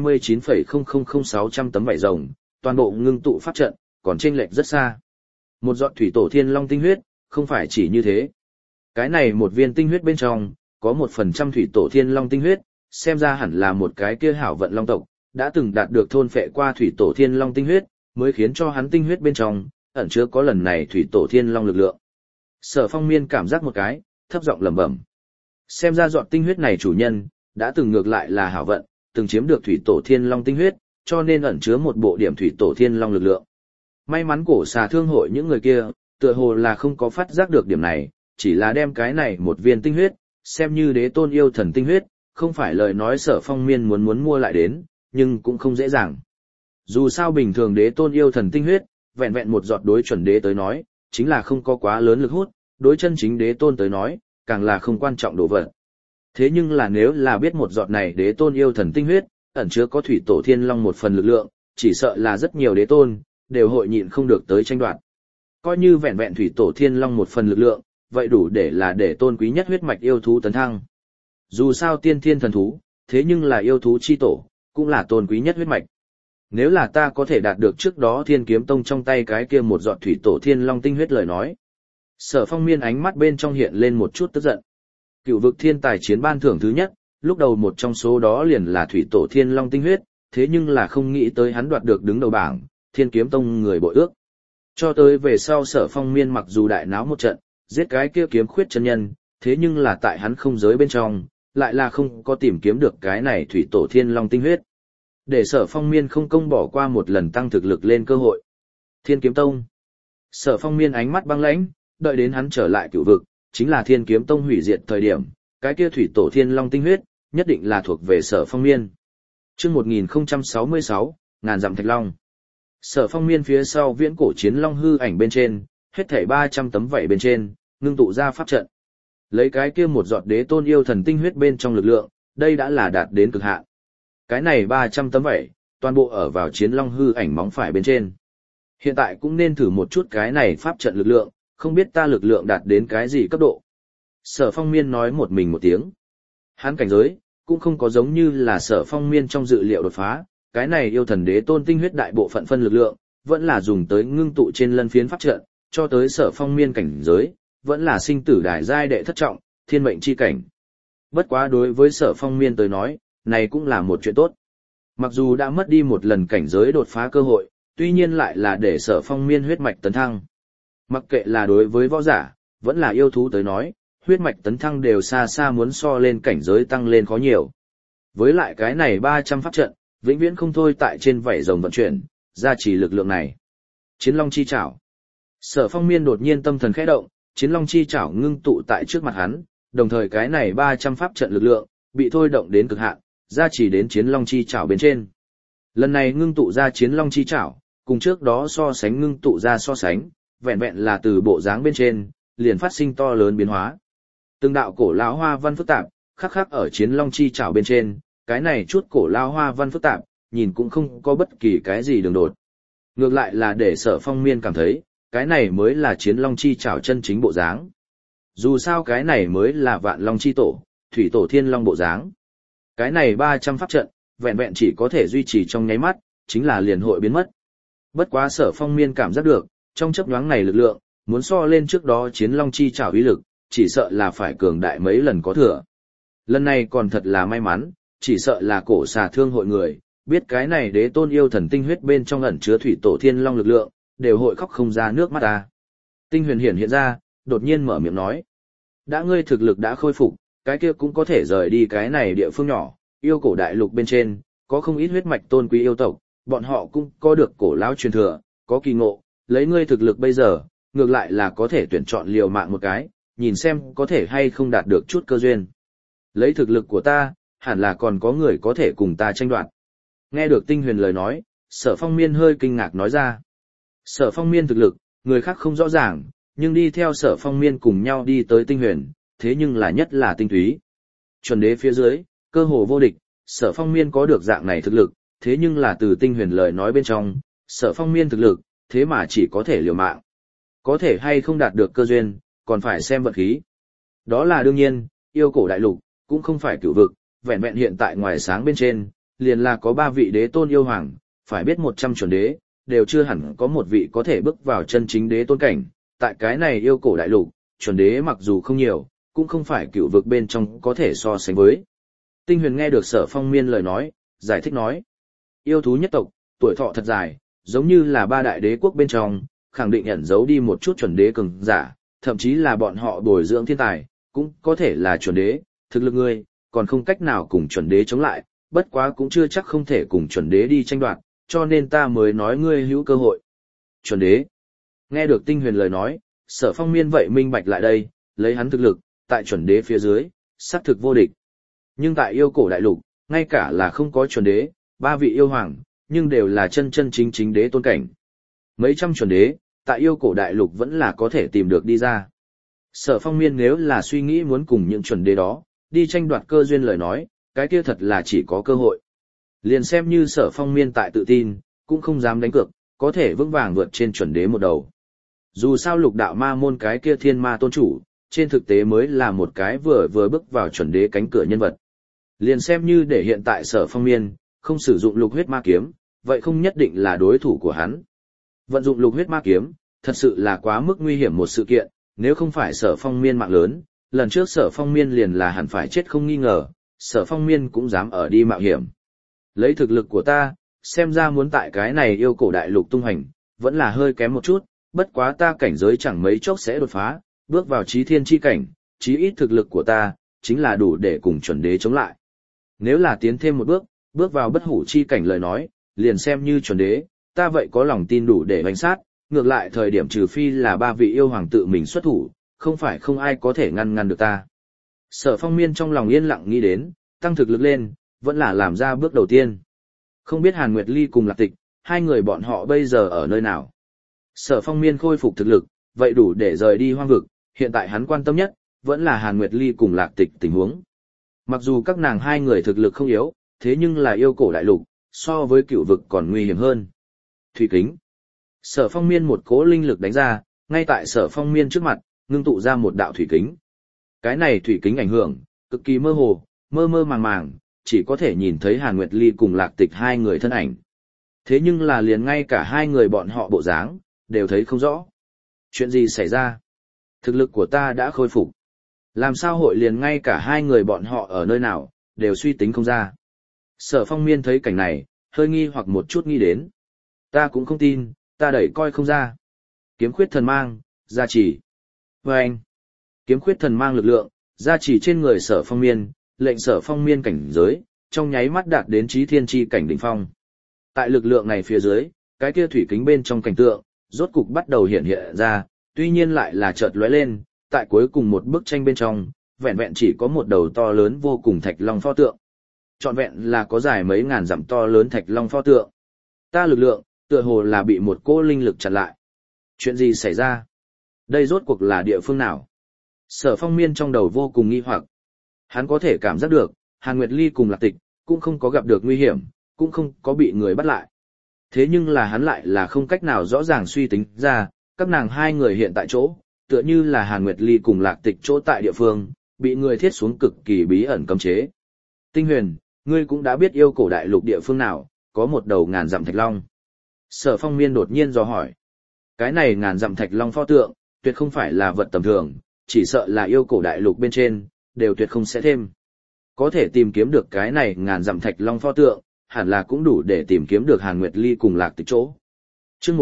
10-29,000600 tấm vảy rồng, toàn bộ ngưng tụ pháp trận, còn chênh lệch rất xa. Một giọt thủy tổ thiên long tinh huyết, không phải chỉ như thế. Cái này một viên tinh huyết bên trong, có 1% thủy tổ thiên long tinh huyết, xem ra hẳn là một cái kia hảo vận long tộc, đã từng đạt được thôn phệ qua thủy tổ thiên long tinh huyết, mới khiến cho hắn tinh huyết bên trong, ẩn chứa có lần này thủy tổ thiên long lực lượng. Sở Phong Miên cảm giác một cái, thấp giọng lẩm bẩm. Xem ra giọt tinh huyết này chủ nhân, đã từng ngược lại là hảo vận, từng chiếm được thủy tổ thiên long tinh huyết, cho nên ẩn chứa một bộ điểm thủy tổ thiên long lực lượng. May mắn cổ xà thương hội những người kia, tựa hồ là không có phát giác được điểm này, chỉ là đem cái này một viên tinh huyết, xem như đế tôn yêu thần tinh huyết, không phải lời nói Sở Phong Miên muốn mua lại đến, nhưng cũng không dễ dàng. Dù sao bình thường đế tôn yêu thần tinh huyết, vẹn vẹn một giọt đối chuẩn đế tới nói, chính là không có quá lớn lực hút, đối chân chính đế tôn tới nói, càng là không quan trọng đồ vật. Thế nhưng là nếu là biết một giọt này đế tôn yêu thần tinh huyết, ẩn chứa có thủy tổ thiên long một phần lực lượng, chỉ sợ là rất nhiều đế tôn, đều hội nhịn không được tới tranh đoạt. Coi như vẹn vẹn thủy tổ thiên long một phần lực lượng, vậy đủ để tôn quý nhất huyết mạch yêu thú tấn thăng. Dù sao tiên thiên thần thú, thế nhưng là yêu thú chi tổ, cũng là tôn quý nhất huyết mạch. Nếu là ta có thể đạt được trước đó Thiên Kiếm Tông trong tay cái kia một giọt thủy tổ thiên long tinh huyết lời nói. Sở Phong Miên ánh mắt bên trong hiện lên một chút tức giận. Cựu vực thiên tài chiến ban thưởng thứ nhất, lúc đầu một trong số đó liền là thủy tổ thiên long tinh huyết, thế nhưng là không nghĩ tới hắn đoạt được đứng đầu bảng, Thiên Kiếm Tông người bội ước. Cho tới về sau Sở Phong Miên mặc dù đại náo một trận, giết cái kia kiếm khuyết chân nhân, thế nhưng là tại hắn không giới bên trong, lại là không có tìm kiếm được cái này thủy tổ thiên long tinh huyết. Để Sở Phong Miên không công bỏ qua một lần tăng thực lực lên cơ hội. Thiên Kiếm Tông. Sở Phong Miên ánh mắt băng lãnh, đợi đến hắn trở lại cửu vực, chính là Thiên Kiếm Tông hủy diệt thời điểm, cái kia thủy tổ thiên long tinh huyết, nhất định là thuộc về Sở Phong Miên. Chương 1066, ngàn dặm thạch long. Sở Phong Miên phía sau viễn cổ chiến long hư ảnh bên trên, hết thảy 300 tấm vảy bên trên, ngưng tụ ra pháp trận. Lấy cái kia một giọt đế tôn yêu thần tinh huyết bên trong lực lượng, đây đã là đạt đến cực hạn. Cái này 300 tấm vảy, toàn bộ ở vào chiến long hư ảnh móng phải bên trên. Hiện tại cũng nên thử một chút cái này pháp trận lực lượng, không biết ta lực lượng đạt đến cái gì cấp độ. Sở Phong Miên nói một mình một tiếng. Hắn cảnh giới, cũng không có giống như là Sở Phong Miên trong dự liệu đột phá, cái này yêu thần đế tôn tinh huyết đại bộ phận phân lực lượng, vẫn là dùng tới ngưng tụ trên lân phiến pháp trận, cho tới Sở Phong Miên cảnh giới, vẫn là sinh tử đài giai đệ thất trọng, thiên mệnh chi cảnh. Bất quá đối với Sở Phong Miên tới nói, này cũng là một chuyện tốt. Mặc dù đã mất đi một lần cảnh giới đột phá cơ hội, tuy nhiên lại là để Sở Phong Miên huyết mạch tấn thăng. Mặc kệ là đối với võ giả, vẫn là yêu thú tới nói, huyết mạch tấn thăng đều xa xa muốn so lên cảnh giới tăng lên khó nhiều. Với lại cái này 300 pháp trận, vĩnh viễn không thôi tại trên vảy rồng vận chuyển, gia trì lực lượng này. Chiến Long chi chảo. Sở Phong Miên đột nhiên tâm thần khẽ động, Chiến Long chi chảo ngưng tụ tại trước mặt hắn, đồng thời cái này 300 pháp trận lực lượng bị thôi động đến cực hạn, gia trì đến Chiến Long chi chảo bên trên. Lần này ngưng tụ ra Chiến Long chi chảo, cùng trước đó so sánh ngưng tụ ra so sánh, vẹn vẹn là từ bộ dáng bên trên, liền phát sinh to lớn biến hóa. Từng đạo cổ lão hoa văn phức tạp, khắc khắc ở Chiến Long chi chảo bên trên, cái này chút cổ lão hoa văn phức tạp, nhìn cũng không có bất kỳ cái gì đường đột. Ngược lại là để Sở Phong Miên cảm thấy, cái này mới là Chiến Long chi chảo chân chính bộ dáng. Dù sao cái này mới là Vạn Long chi tổ, Thủy tổ Thiên Long bộ dáng. Cái này 300 pháp trận, vẹn vẹn chỉ có thể duy trì trong nháy mắt, chính là liền hội biến mất. Bất quá Sở Phong Miên cảm giác được, trong chớp nhoáng này lực lượng, muốn so lên trước đó Chiến Long chi chảo uy lực, chỉ sợ là phải cường đại mấy lần có thừa. Lần này còn thật là may mắn, chỉ sợ là cổ xà thương hội người, biết cái này đế tôn yêu thần tinh huyết bên trong ẩn chứa thủy tổ thiên long lực lượng, đều hội khóc không ra nước mắt ta. Tinh Huyền hiện ra, đột nhiên mở miệng nói. Đã ngươi thực lực đã khôi phục, cái kia cũng có thể rời đi cái này địa phương nhỏ, yêu cổ đại lục bên trên, có không ít huyết mạch tôn quý yêu tộc, bọn họ cũng có được cổ lão truyền thừa, có kỳ ngộ, lấy ngươi thực lực bây giờ, ngược lại là có thể tuyển chọn liều mạng một cái, nhìn xem có thể hay không đạt được chút cơ duyên. Lấy thực lực của ta, hẳn là còn có người có thể cùng ta tranh đoạt. Nghe được Tinh Huyền lời nói, Sở Phong Miên hơi kinh ngạc nói ra. Sở Phong Miên thực lực, người khác không rõ ràng, nhưng đi theo Sở Phong Miên cùng nhau đi tới Tinh Huyền, thế nhưng là nhất là tinh túy. Chuẩn đế phía dưới, cơ hồ vô địch, Sở Phong Miên có được dạng này thực lực, thế nhưng là từ Tinh Huyền lời nói bên trong, Sở Phong Miên thực lực, thế mà chỉ có thể liều mạng. Có thể hay không đạt được cơ duyên, còn phải xem vận khí. Đó là đương nhiên, yêu cổ đại lục, cũng không phải cửu vực, vẹn vẹn hiện tại ngoài sáng bên trên, liền là có 3 vị đế tôn yêu hoàng, phải biết 100 chuẩn đế, đều chưa hẳn có một vị có thể bước vào chân chính đế tôn cảnh. Tại cái này yêu cổ đại lục, chuẩn đế mặc dù không nhiều, cũng không phải cửu vực bên trong có thể so sánh với. Tinh Huyền nghe được Sở Phong Miên lời nói, giải thích nói. Yêu thú nhất tộc, tuổi thọ thật dài, giống như là 3 đại đế quốc bên trong, khẳng định ẩn giấu đi một chút chuẩn đế cường giả, thậm chí là bọn họ bồi dưỡng thiên tài, cũng có thể là chuẩn đế, thực lực ngươi, còn không cách nào cùng chuẩn đế chống lại, bất quá cũng chưa chắc không thể cùng chuẩn đế đi tranh đoạt, cho nên ta mới nói ngươi hữu cơ hội. Chuẩn đế. Nghe được Tinh Huyền lời nói, Sở Phong Miên vậy minh bạch lại đây, lấy hắn thực lực, tại chuẩn đế phía dưới, xác thực vô địch. Nhưng tại yêu cổ đại lục, ngay cả là không có chuẩn đế, ba vị yêu hoàng, nhưng đều là chân chân chính chính đế tôn cảnh. Mấy trăm chuẩn đế, tại yêu cổ đại lục vẫn là có thể tìm được đi ra. Sở Phong Miên nếu là suy nghĩ muốn cùng những chuẩn đế đó, đi tranh đoạt cơ duyên lời nói, cái kia thật là chỉ có cơ hội. Liền xem như Sở Phong Miên tại tự tin, cũng không dám đánh cược, có thể vững vàng vượt trên chuẩn đế một đầu. Dù sao lục đạo ma môn cái kia thiên ma tôn chủ, trên thực tế mới là một cái vừa bước vào chuẩn đế cánh cửa nhân vật. Liền xem như để hiện tại Sở Phong Miên, không sử dụng lục huyết ma kiếm, vậy không nhất định là đối thủ của hắn. Vận dụng lục huyết ma kiếm, thật sự là quá mức nguy hiểm một sự kiện, nếu không phải Sở Phong Miên mạng lớn, lần trước Sở Phong Miên liền là hẳn phải chết không nghi ngờ, Sở Phong Miên cũng dám ở đi mạo hiểm. Lấy thực lực của ta, xem ra muốn tại cái này yêu cổ đại lục tung hành, vẫn là hơi kém một chút, bất quá ta cảnh giới chẳng mấy chốc sẽ đột phá, bước vào chí thiên chi cảnh, chí ít thực lực của ta, chính là đủ để cùng chuẩn đế chống lại. Nếu là tiến thêm một bước, bước vào bất hủ chi cảnh lời nói, liền xem như chuẩn đế, ta vậy có lòng tin đủ để bánh sát, ngược lại thời điểm trừ phi là ba vị yêu hoàng tự mình xuất thủ, không phải không ai có thể ngăn được ta. Sở Phong Miên trong lòng yên lặng nghĩ đến, tăng thực lực lên, vẫn là làm ra bước đầu tiên. Không biết Hàn Nguyệt Ly cùng Lạc Tịch, hai người bọn họ bây giờ ở nơi nào. Sở Phong Miên khôi phục thực lực, vậy đủ để rời đi hoang vực, hiện tại hắn quan tâm nhất, vẫn là Hàn Nguyệt Ly cùng Lạc Tịch tình huống. Mặc dù các nàng hai người thực lực không yếu, thế nhưng là yêu cổ đại lục, so với cựu vực còn nguy hiểm hơn. Thủy kính. Sở Phong Miên một cỗ linh lực đánh ra, ngay tại Sở Phong Miên trước mặt, ngưng tụ ra một đạo thủy kính. Cái này thủy kính ảnh hưởng, cực kỳ mơ hồ, mơ mơ màng màng, chỉ có thể nhìn thấy Hàn Nguyệt Ly cùng Lạc Tịch hai người thân ảnh. Thế nhưng là liền ngay cả hai người bọn họ bộ dáng, đều thấy không rõ. Chuyện gì xảy ra? Thực lực của ta đã khôi phục. Làm sao hội liền ngay cả hai người bọn họ ở nơi nào, đều suy tính không ra. Sở Phong Miên thấy cảnh này, hơi nghi hoặc một chút nghĩ đến. Ta cũng không tin, ta đẩy coi không ra. Kiếm khuyết thần mang, gia trì. Và anh, kiếm khuyết thần mang lực lượng, gia trì trên người Sở Phong Miên, lệnh Sở Phong Miên cảnh giới, trong nháy mắt đạt đến chí thiên chi cảnh đỉnh phong. Tại lực lượng này phía dưới, cái kia thủy kính bên trong cảnh tượng, rốt cục bắt đầu hiện ra, tuy nhiên lại là chợt lóe lên, tại cuối cùng một bức tranh bên trong, vẹn vẹn chỉ có một đầu to lớn vô cùng thạch long pho tượng. Trọn vẹn là có dài mấy ngàn dặm to lớn thạch long pho tượng. Ta lực lượng, tựa hồ là bị một cỗ linh lực chặn lại. Chuyện gì xảy ra? Đây rốt cuộc là địa phương nào? Sở Phong Miên trong đầu vô cùng nghi hoặc. Hắn có thể cảm giác được, Hàn Nguyệt Ly cùng Lạc Tịch, cũng không có gặp được nguy hiểm, cũng không có bị người bắt lại. Thế nhưng là hắn lại là không cách nào rõ ràng suy tính ra, các nàng hai người hiện tại chỗ, tựa như là Hàn Nguyệt Ly cùng Lạc Tịch chỗ tại địa phương, bị người thiết xuống cực kỳ bí ẩn cấm chế. Tinh Huyền, ngươi cũng đã biết yêu cổ đại lục địa phương nào, có một đầu ngàn dặm thạch long. Sở Phong Miên đột nhiên dò hỏi. Cái này ngàn dặm thạch long pho tượng, tuyệt không phải là vật tầm thường, chỉ sợ là yêu cổ đại lục bên trên, đều tuyệt không sẽ thêm. Có thể tìm kiếm được cái này ngàn dặm thạch long pho tượng, hẳn là cũng đủ để tìm kiếm được Hàn Nguyệt Ly cùng Lạc Tịch chỗ. Chương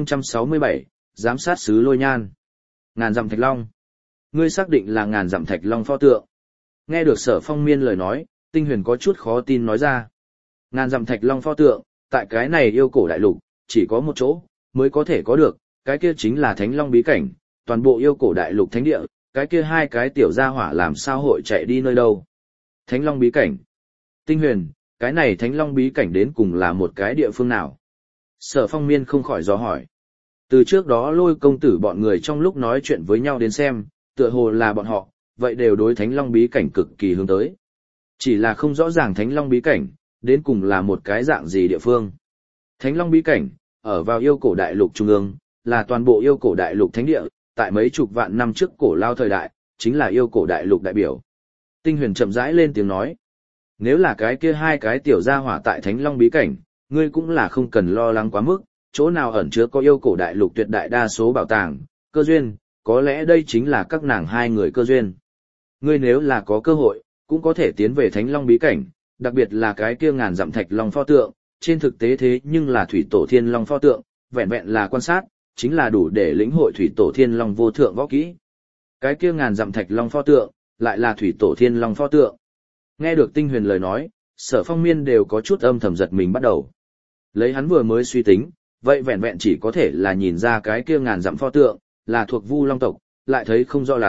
1067, giám sát sứ Lôi Nhan. Ngàn dặm thạch long. Ngươi xác định là ngàn dặm thạch long pho tượng. Nghe được Sở Phong Miên lời nói, Tinh Huyền có chút khó tin nói ra. Ngàn dặm thạch long pho tượng, tại cái này yêu cổ đại lục, chỉ có một chỗ, mới có thể có được, cái kia chính là Thánh Long bí cảnh, toàn bộ yêu cổ đại lục thánh địa, cái kia hai cái tiểu gia hỏa làm sao hội chạy đi nơi đâu. Thánh Long bí cảnh. Tinh Huyền, cái này Thánh Long bí cảnh đến cùng là một cái địa phương nào? Sở Phong Miên không khỏi dò hỏi. Từ trước đó Lôi công tử bọn người trong lúc nói chuyện với nhau đến xem, tựa hồ là bọn họ, vậy đều đối Thánh Long bí cảnh cực kỳ hướng tới. Chỉ là không rõ ràng Thánh Long bí cảnh, đến cùng là một cái dạng gì địa phương. Thánh Long bí cảnh, ở vào yêu cổ đại lục trung ương, là toàn bộ yêu cổ đại lục thánh địa, tại mấy chục vạn năm trước cổ lao thời đại, chính là yêu cổ đại lục đại biểu. Tinh Huyền chậm rãi lên tiếng nói. Nếu là cái kia hai cái tiểu gia hỏa tại Thánh Long bí cảnh, ngươi cũng là không cần lo lắng quá mức, chỗ nào ẩn chứa có yêu cổ đại lục tuyệt đại đa số bảo tàng, cơ duyên, có lẽ đây chính là các nàng hai người cơ duyên. Ngươi nếu là có cơ hội, cũng có thể tiến về Thánh Long bí cảnh, đặc biệt là cái kia ngàn dặm thạch long pho tượng, trên thực tế thế nhưng là thủy tổ thiên long pho tượng, vẹn vẹn là quan sát, chính là đủ để lĩnh hội thủy tổ thiên long vô thượng võ kỹ. Cái kia ngàn dặm thạch long pho tượng, lại là thủy tổ thiên long pho tượng. Nghe được Tinh Huyền lời nói, Sở Phong Miên đều có chút âm thầm giật mình bắt đầu. Lấy hắn vừa mới suy tính, vậy vẹn vẹn chỉ có thể là nhìn ra cái kia ngàn dặm pho tượng, là thuộc Vu Long tộc, lại thấy không rõ lắm,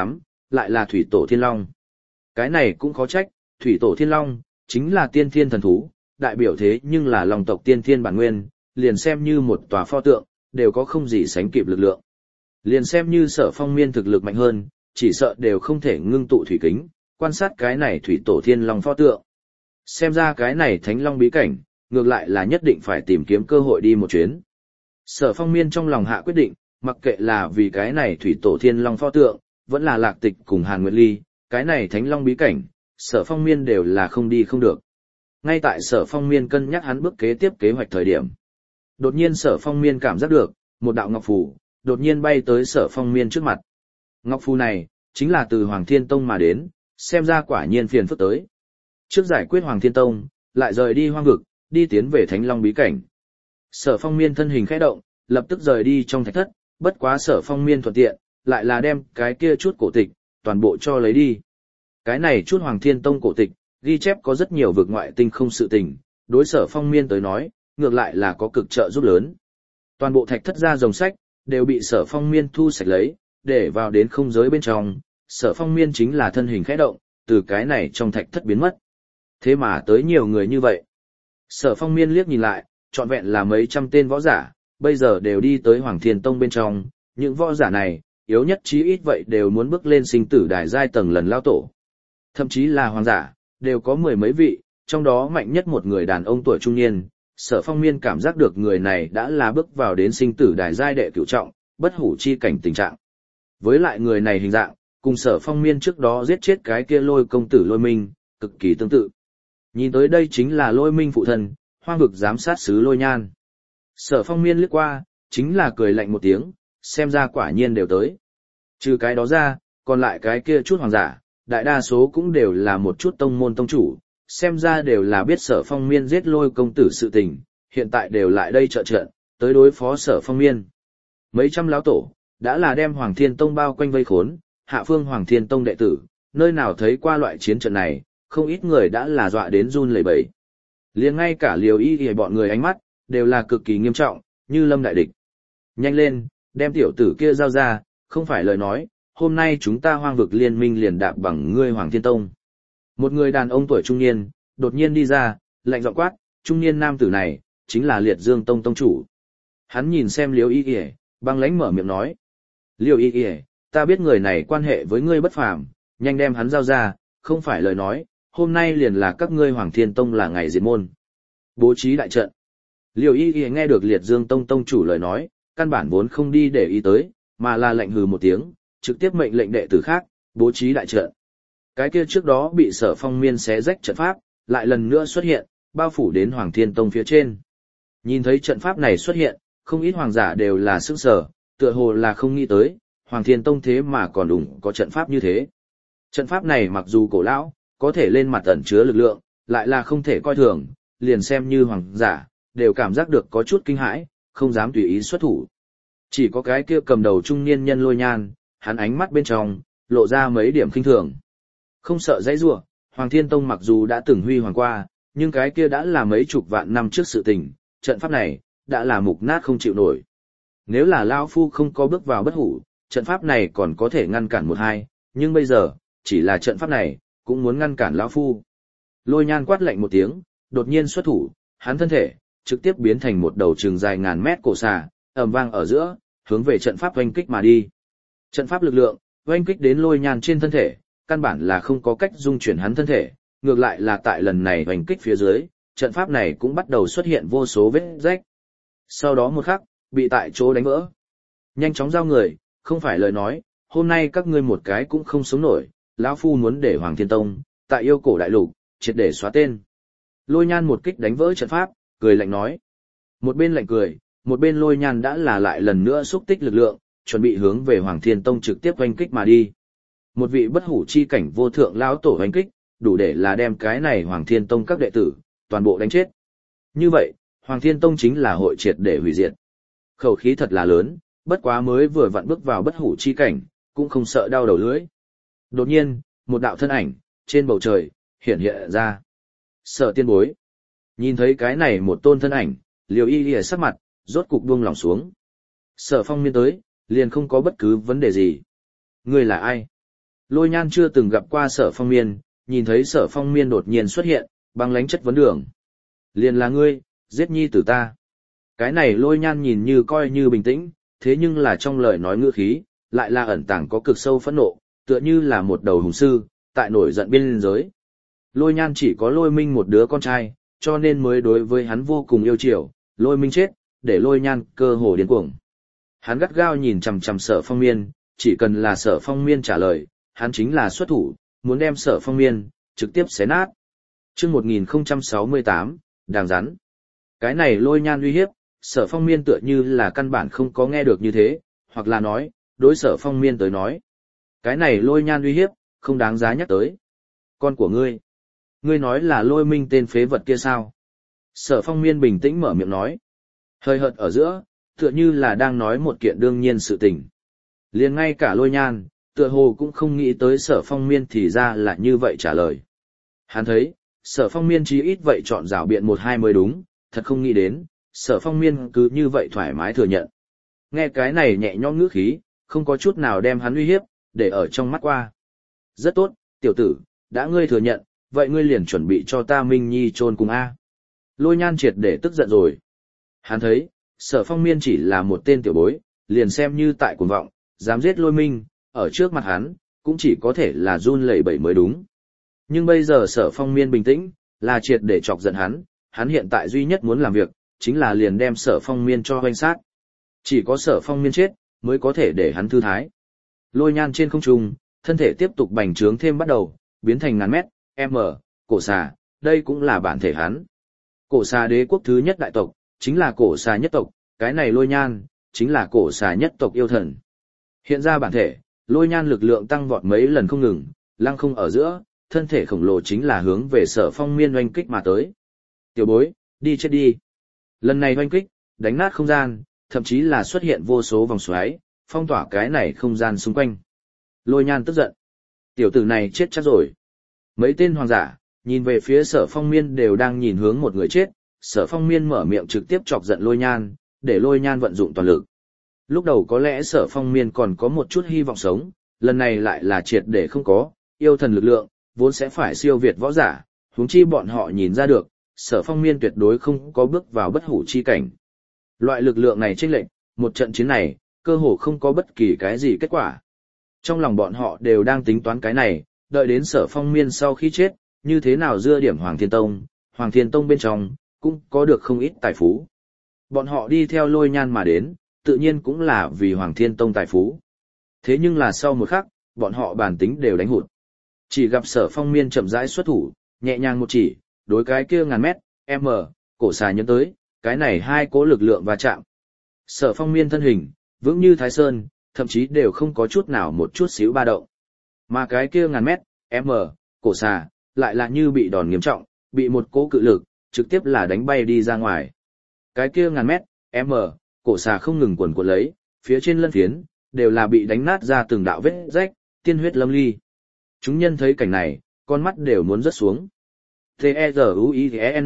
lại là thủy tổ thiên long. Cái này cũng khó trách, thủy tổ thiên long, chính là tiên thiên thần thú, đại biểu thế nhưng là long tộc tiên thiên bản nguyên, liền xem như một tòa pho tượng, đều có không gì sánh kịp lực lượng. Liền xem như Sở Phong Miên thực lực mạnh hơn, chỉ sợ đều không thể ngưng tụ thủy kính, quan sát cái này thủy tổ thiên long pho tượng. Xem ra cái này thánh long bí cảnh, ngược lại là nhất định phải tìm kiếm cơ hội đi một chuyến. Sở Phong Miên trong lòng hạ quyết định, mặc kệ là vì cái này thủy tổ thiên long pho tượng, vẫn là Lạc Tịch cùng Hàn Nguyệt Ly, cái này thánh long bí cảnh, Sở Phong Miên đều là không đi không được. Ngay tại Sở Phong Miên cân nhắc hắn bước kế tiếp kế hoạch thời điểm. Đột nhiên Sở Phong Miên cảm giác được, một đạo ngọc phù, đột nhiên bay tới Sở Phong Miên trước mặt. Ngọc phù này, chính là từ Hoàng Thiên Tông mà đến, xem ra quả nhiên phiền phức tới. Trước giải quyết Hoàng Thiên Tông, lại rời đi hoang vực, đi tiến về Thánh Long bí cảnh. Sở Phong Miên thân hình khẽ động, lập tức rời đi trong thạch thất, bất quá Sở Phong Miên thuận tiện, lại là đem cái kia chút cổ tịch, toàn bộ cho lấy đi. Cái này chút Hoàng Thiên Tông cổ tịch, ghi chép có rất nhiều vực ngoại tinh không sự tình, đối Sở Phong Miên tới nói, ngược lại là có cực trợ giúp lớn. Toàn bộ thạch thất ra dòng sách, đều bị Sở Phong Miên thu sạch lấy, để vào đến không giới bên trong, Sở Phong Miên chính là thân hình khẽ động, từ cái này trong thạch thất biến mất. Thế mà tới nhiều người như vậy. Sở Phong Miên liếc nhìn lại, trọn vẹn là mấy trăm tên võ giả, bây giờ đều đi tới Hoàng Thiên Tông bên trong, những võ giả này, yếu nhất chí ít vậy đều muốn bước lên sinh tử đài giai tầng lần lao tổ. Thậm chí là hoàng giả, đều có mười mấy vị, trong đó mạnh nhất một người đàn ông tuổi trung niên. Sở Phong Miên cảm giác được người này đã là bước vào đến sinh tử đài giai đệ cửu trọng, bất hủ chi cảnh tình trạng. Với lại người này hình dạng, cùng Sở Phong Miên trước đó giết chết cái kia Lôi công tử Lôi Minh, cực kỳ tương tự. Nhìn tới đây chính là Lôi Minh phụ thân, hoang vực giám sát sứ Lôi Nhan. Sở Phong Miên liếc qua, chính là cười lạnh một tiếng, xem ra quả nhiên đều tới. Trừ cái đó ra, còn lại cái kia chút hoàng giả, đại đa số cũng đều là một chút tông môn tông chủ, xem ra đều là biết Sở Phong Miên giết Lôi công tử sự tình, hiện tại đều lại đây trợ trận, tới đối phó Sở Phong Miên. Mấy trăm lão tổ, đã là đem Hoàng Thiên Tông bao quanh vây khốn, hạ phương Hoàng Thiên Tông đệ tử, nơi nào thấy qua loại chiến trận này, không ít người đã là dọa đến run lẩy bẩy. Liền ngay cả Liều Y Y bọn người ánh mắt, đều là cực kỳ nghiêm trọng, như lâm đại địch. Nhanh lên, đem tiểu tử kia giao ra, không phải lời nói, hôm nay chúng ta hoang vực liên minh liền đạp bằng ngươi Hoàng Thiên Tông. Một người đàn ông tuổi trung niên, đột nhiên đi ra, lạnh giọng quát, trung niên nam tử này, chính là Liệt Dương Tông tông chủ. Hắn nhìn xem Liêu Y Y, băng lãnh mở miệng nói. Liêu Y Y, ta biết người này quan hệ với ngươi bất phàm, nhanh đem hắn giao ra, không phải lời nói, hôm nay liền là các ngươi Hoàng Thiên Tông là ngày diệt môn. Bố trí đại trận. Liêu Y Y nghe được Liệt Dương Tông tông chủ lời nói, căn bản vốn không đi để ý tới, mà là lạnh hừ một tiếng, trực tiếp mệnh lệnh đệ tử khác, bố trí đại trận. Cái kia trước đó bị Sở Phong Miên xé rách trận pháp, lại lần nữa xuất hiện, bao phủ đến Hoàng Thiên Tông phía trên. Nhìn thấy trận pháp này xuất hiện, không ít hoàng giả đều là sững sờ, tựa hồ là không nghĩ tới, Hoàng Thiên Tông thế mà còn đủng có trận pháp như thế. Trận pháp này mặc dù cổ lão, có thể lên mặt ẩn chứa lực lượng, lại là không thể coi thường, liền xem như hoàng giả, đều cảm giác được có chút kinh hãi, không dám tùy ý xuất thủ. Chỉ có cái kia cầm đầu trung niên nhân Lôi Nhan, hắn ánh mắt bên trong, lộ ra mấy điểm khinh thường. Không sợ dãy rủa, Hoàng Thiên Tông mặc dù đã từng huy hoàng qua, nhưng cái kia đã là mấy chục vạn năm trước sự tình, trận pháp này, đã là mục nát không chịu nổi. Nếu là Lão Phu không có bước vào bất hủ, trận pháp này còn có thể ngăn cản một hai, nhưng bây giờ, chỉ là trận pháp này, cũng muốn ngăn cản Lão Phu. Lôi Nhan quát lạnh một tiếng, đột nhiên xuất thủ, hắn thân thể, trực tiếp biến thành một đầu trường dài ngàn mét cổ xà, ầm vang ở giữa, hướng về trận pháp oanh kích mà đi. Trận pháp lực lượng, oanh kích đến Lôi Nhan trên thân thể, căn bản là không có cách dung chuyển hắn thân thể, ngược lại là tại lần này oanh kích phía dưới, trận pháp này cũng bắt đầu xuất hiện vô số vết rách. Sau đó một khắc, bị tại chỗ đánh vỡ. Nhanh chóng giao người, không phải lời nói, hôm nay các ngươi một cái cũng không sống nổi, lão phu muốn để Hoàng Thiên Tông, tại yêu cổ đại lục, triệt để xóa tên. Lôi Nhan một kích đánh vỡ trận pháp, cười lạnh nói. Một bên lạnh cười, một bên Lôi Nhan đã là lại lần nữa xúc tích lực lượng, chuẩn bị hướng về Hoàng Thiên Tông trực tiếp oanh kích mà đi. Một vị bất hủ chi cảnh vô thượng lão tổ oanh kích, đủ để là đem cái này Hoàng Thiên Tông các đệ tử, toàn bộ đánh chết. Như vậy, Hoàng Thiên Tông chính là hội triệt để hủy diệt. Khẩu khí thật là lớn, bất quá mới vừa vặn bước vào bất hủ chi cảnh, cũng không sợ đau đầu lưỡi. Đột nhiên, một đạo thân ảnh, trên bầu trời, hiện hiện ra. Sở Tiên Bối. Nhìn thấy cái này một tôn thân ảnh, Liều Y Y sắc mặt, rốt cục buông lỏng xuống. Sở Phong Miên tới, liền không có bất cứ vấn đề gì. Ngươi là ai? Lôi Nhan chưa từng gặp qua Sở Phong Miên, nhìn thấy Sở Phong Miên đột nhiên xuất hiện, băng lãnh chất vấn đường. Liền là ngươi, giết nhi tử ta. Cái này Lôi Nhan nhìn như coi như bình tĩnh, thế nhưng là trong lời nói ngữ khí, lại là ẩn tàng có cực sâu phẫn nộ, tựa như là một đầu hùng sư, tại nổi giận biên giới. Lôi Nhan chỉ có Lôi Minh một đứa con trai, cho nên mới đối với hắn vô cùng yêu chiều, Lôi Minh chết, để Lôi Nhan cơ hồ điên cuồng. Hắn gắt gao nhìn chằm chằm Sở Phong Miên, chỉ cần là Sở Phong Miên trả lời, hắn chính là xuất thủ, muốn đem Sở Phong Miên trực tiếp xé nát. Chương 1068, đàng rắn. Cái này Lôi Nhan uy hiếp, Sở Phong Miên tựa như là căn bản không có nghe được như thế, hoặc là nói, đối Sở Phong Miên tới nói. Cái này Lôi Nhan uy hiếp, không đáng giá nhắc tới. Con của ngươi. Ngươi nói là Lôi Minh tên phế vật kia sao? Sở Phong Miên bình tĩnh mở miệng nói. Hơi hợt ở giữa, tựa như là đang nói một kiện đương nhiên sự tình. Liền ngay cả Lôi Nhan, tựa hồ cũng không nghĩ tới Sở Phong Miên thì ra là như vậy trả lời. Hắn thấy, Sở Phong Miên chí ít vậy chọn rảo biện một hai mới đúng, thật không nghĩ đến, Sở Phong Miên cứ như vậy thoải mái thừa nhận. Nghe cái này nhẹ nhõm ngữ khí, không có chút nào đem hắn uy hiếp, để ở trong mắt qua. Rất tốt, tiểu tử, đã ngươi thừa nhận, vậy ngươi liền chuẩn bị cho ta Minh Nhi chôn cùng A. Lôi Nhan triệt để tức giận rồi. Hắn thấy, Sở Phong Miên chỉ là một tên tiểu bối, liền xem như tại cuồng vọng, dám giết Lôi Minh, ở trước mặt hắn, cũng chỉ có thể là run lẩy bẩy mới đúng. Nhưng bây giờ Sở Phong Miên bình tĩnh, là triệt để chọc giận hắn hiện tại duy nhất muốn làm việc, chính là liền đem Sở Phong Miên cho hoanh sát. Chỉ có Sở Phong Miên chết, mới có thể để hắn thư thái. Lôi Nhan trên không trung, thân thể tiếp tục bành trướng thêm bắt đầu, biến thành ngàn mét, cổ xà, đây cũng là bản thể hắn. Cổ xà đế quốc thứ nhất đại tộc, chính là cổ xà nhất tộc, cái này Lôi Nhan, chính là cổ xà nhất tộc yêu thần. Hiện ra bản thể, Lôi Nhan lực lượng tăng vọt mấy lần không ngừng, lăng không ở giữa, thân thể khổng lồ chính là hướng về Sở Phong Miên oanh kích mà tới. Tiểu bối, đi chết đi. Lần này oanh kích, đánh nát không gian, thậm chí là xuất hiện vô số vòng xoáy, phong tỏa cái này không gian xung quanh. Lôi Nhan tức giận. Tiểu tử này chết chắc rồi. Mấy tên hoàng giả, nhìn về phía Sở Phong Miên đều đang nhìn hướng một người chết, Sở Phong Miên mở miệng trực tiếp chọc giận Lôi Nhan, để Lôi Nhan vận dụng toàn lực. Lúc đầu có lẽ Sở Phong Miên còn có một chút hy vọng sống, lần này lại là triệt để không có, yêu thần lực lượng, vốn sẽ phải siêu việt võ giả, huống chi bọn họ nhìn ra được, Sở Phong Miên tuyệt đối không có bước vào bất hủ chi cảnh. Loại lực lượng này chênh lệch, một trận chiến này, cơ hồ không có bất kỳ cái gì kết quả. Trong lòng bọn họ đều đang tính toán cái này, đợi đến Sở Phong Miên sau khi chết, như thế nào dưa điểm Hoàng Thiên Tông bên trong, cũng có được không ít tài phú. Bọn họ đi theo Lôi Nhan mà đến, tự nhiên cũng là vì Hoàng Thiên Tông tài phú. Thế nhưng là sau một khắc, bọn họ bản tính đều đánh hụt. Chỉ gặp Sở Phong Miên chậm rãi xuất thủ, nhẹ nhàng một chỉ, đối cái kia ngàn mét, cổ xà nhấn tới, cái này hai cố lực lượng va chạm. Sở Phong Miên thân hình, vững như Thái Sơn, thậm chí đều không có chút nào một chút xíu ba động. Mà cái kia ngàn mét, cổ xà, lại là như bị đòn nghiêm trọng, bị một cố cự lực, trực tiếp là đánh bay đi ra ngoài. Cái kia ngàn mét, cổ xà không ngừng quần cuộn lấy, phía trên lân phiến, đều là bị đánh nát ra từng đạo vết rách, tiên huyết lâm ly. Chúng nhân thấy cảnh này, con mắt đều muốn rớt xuống. T-E-Z-U-I-N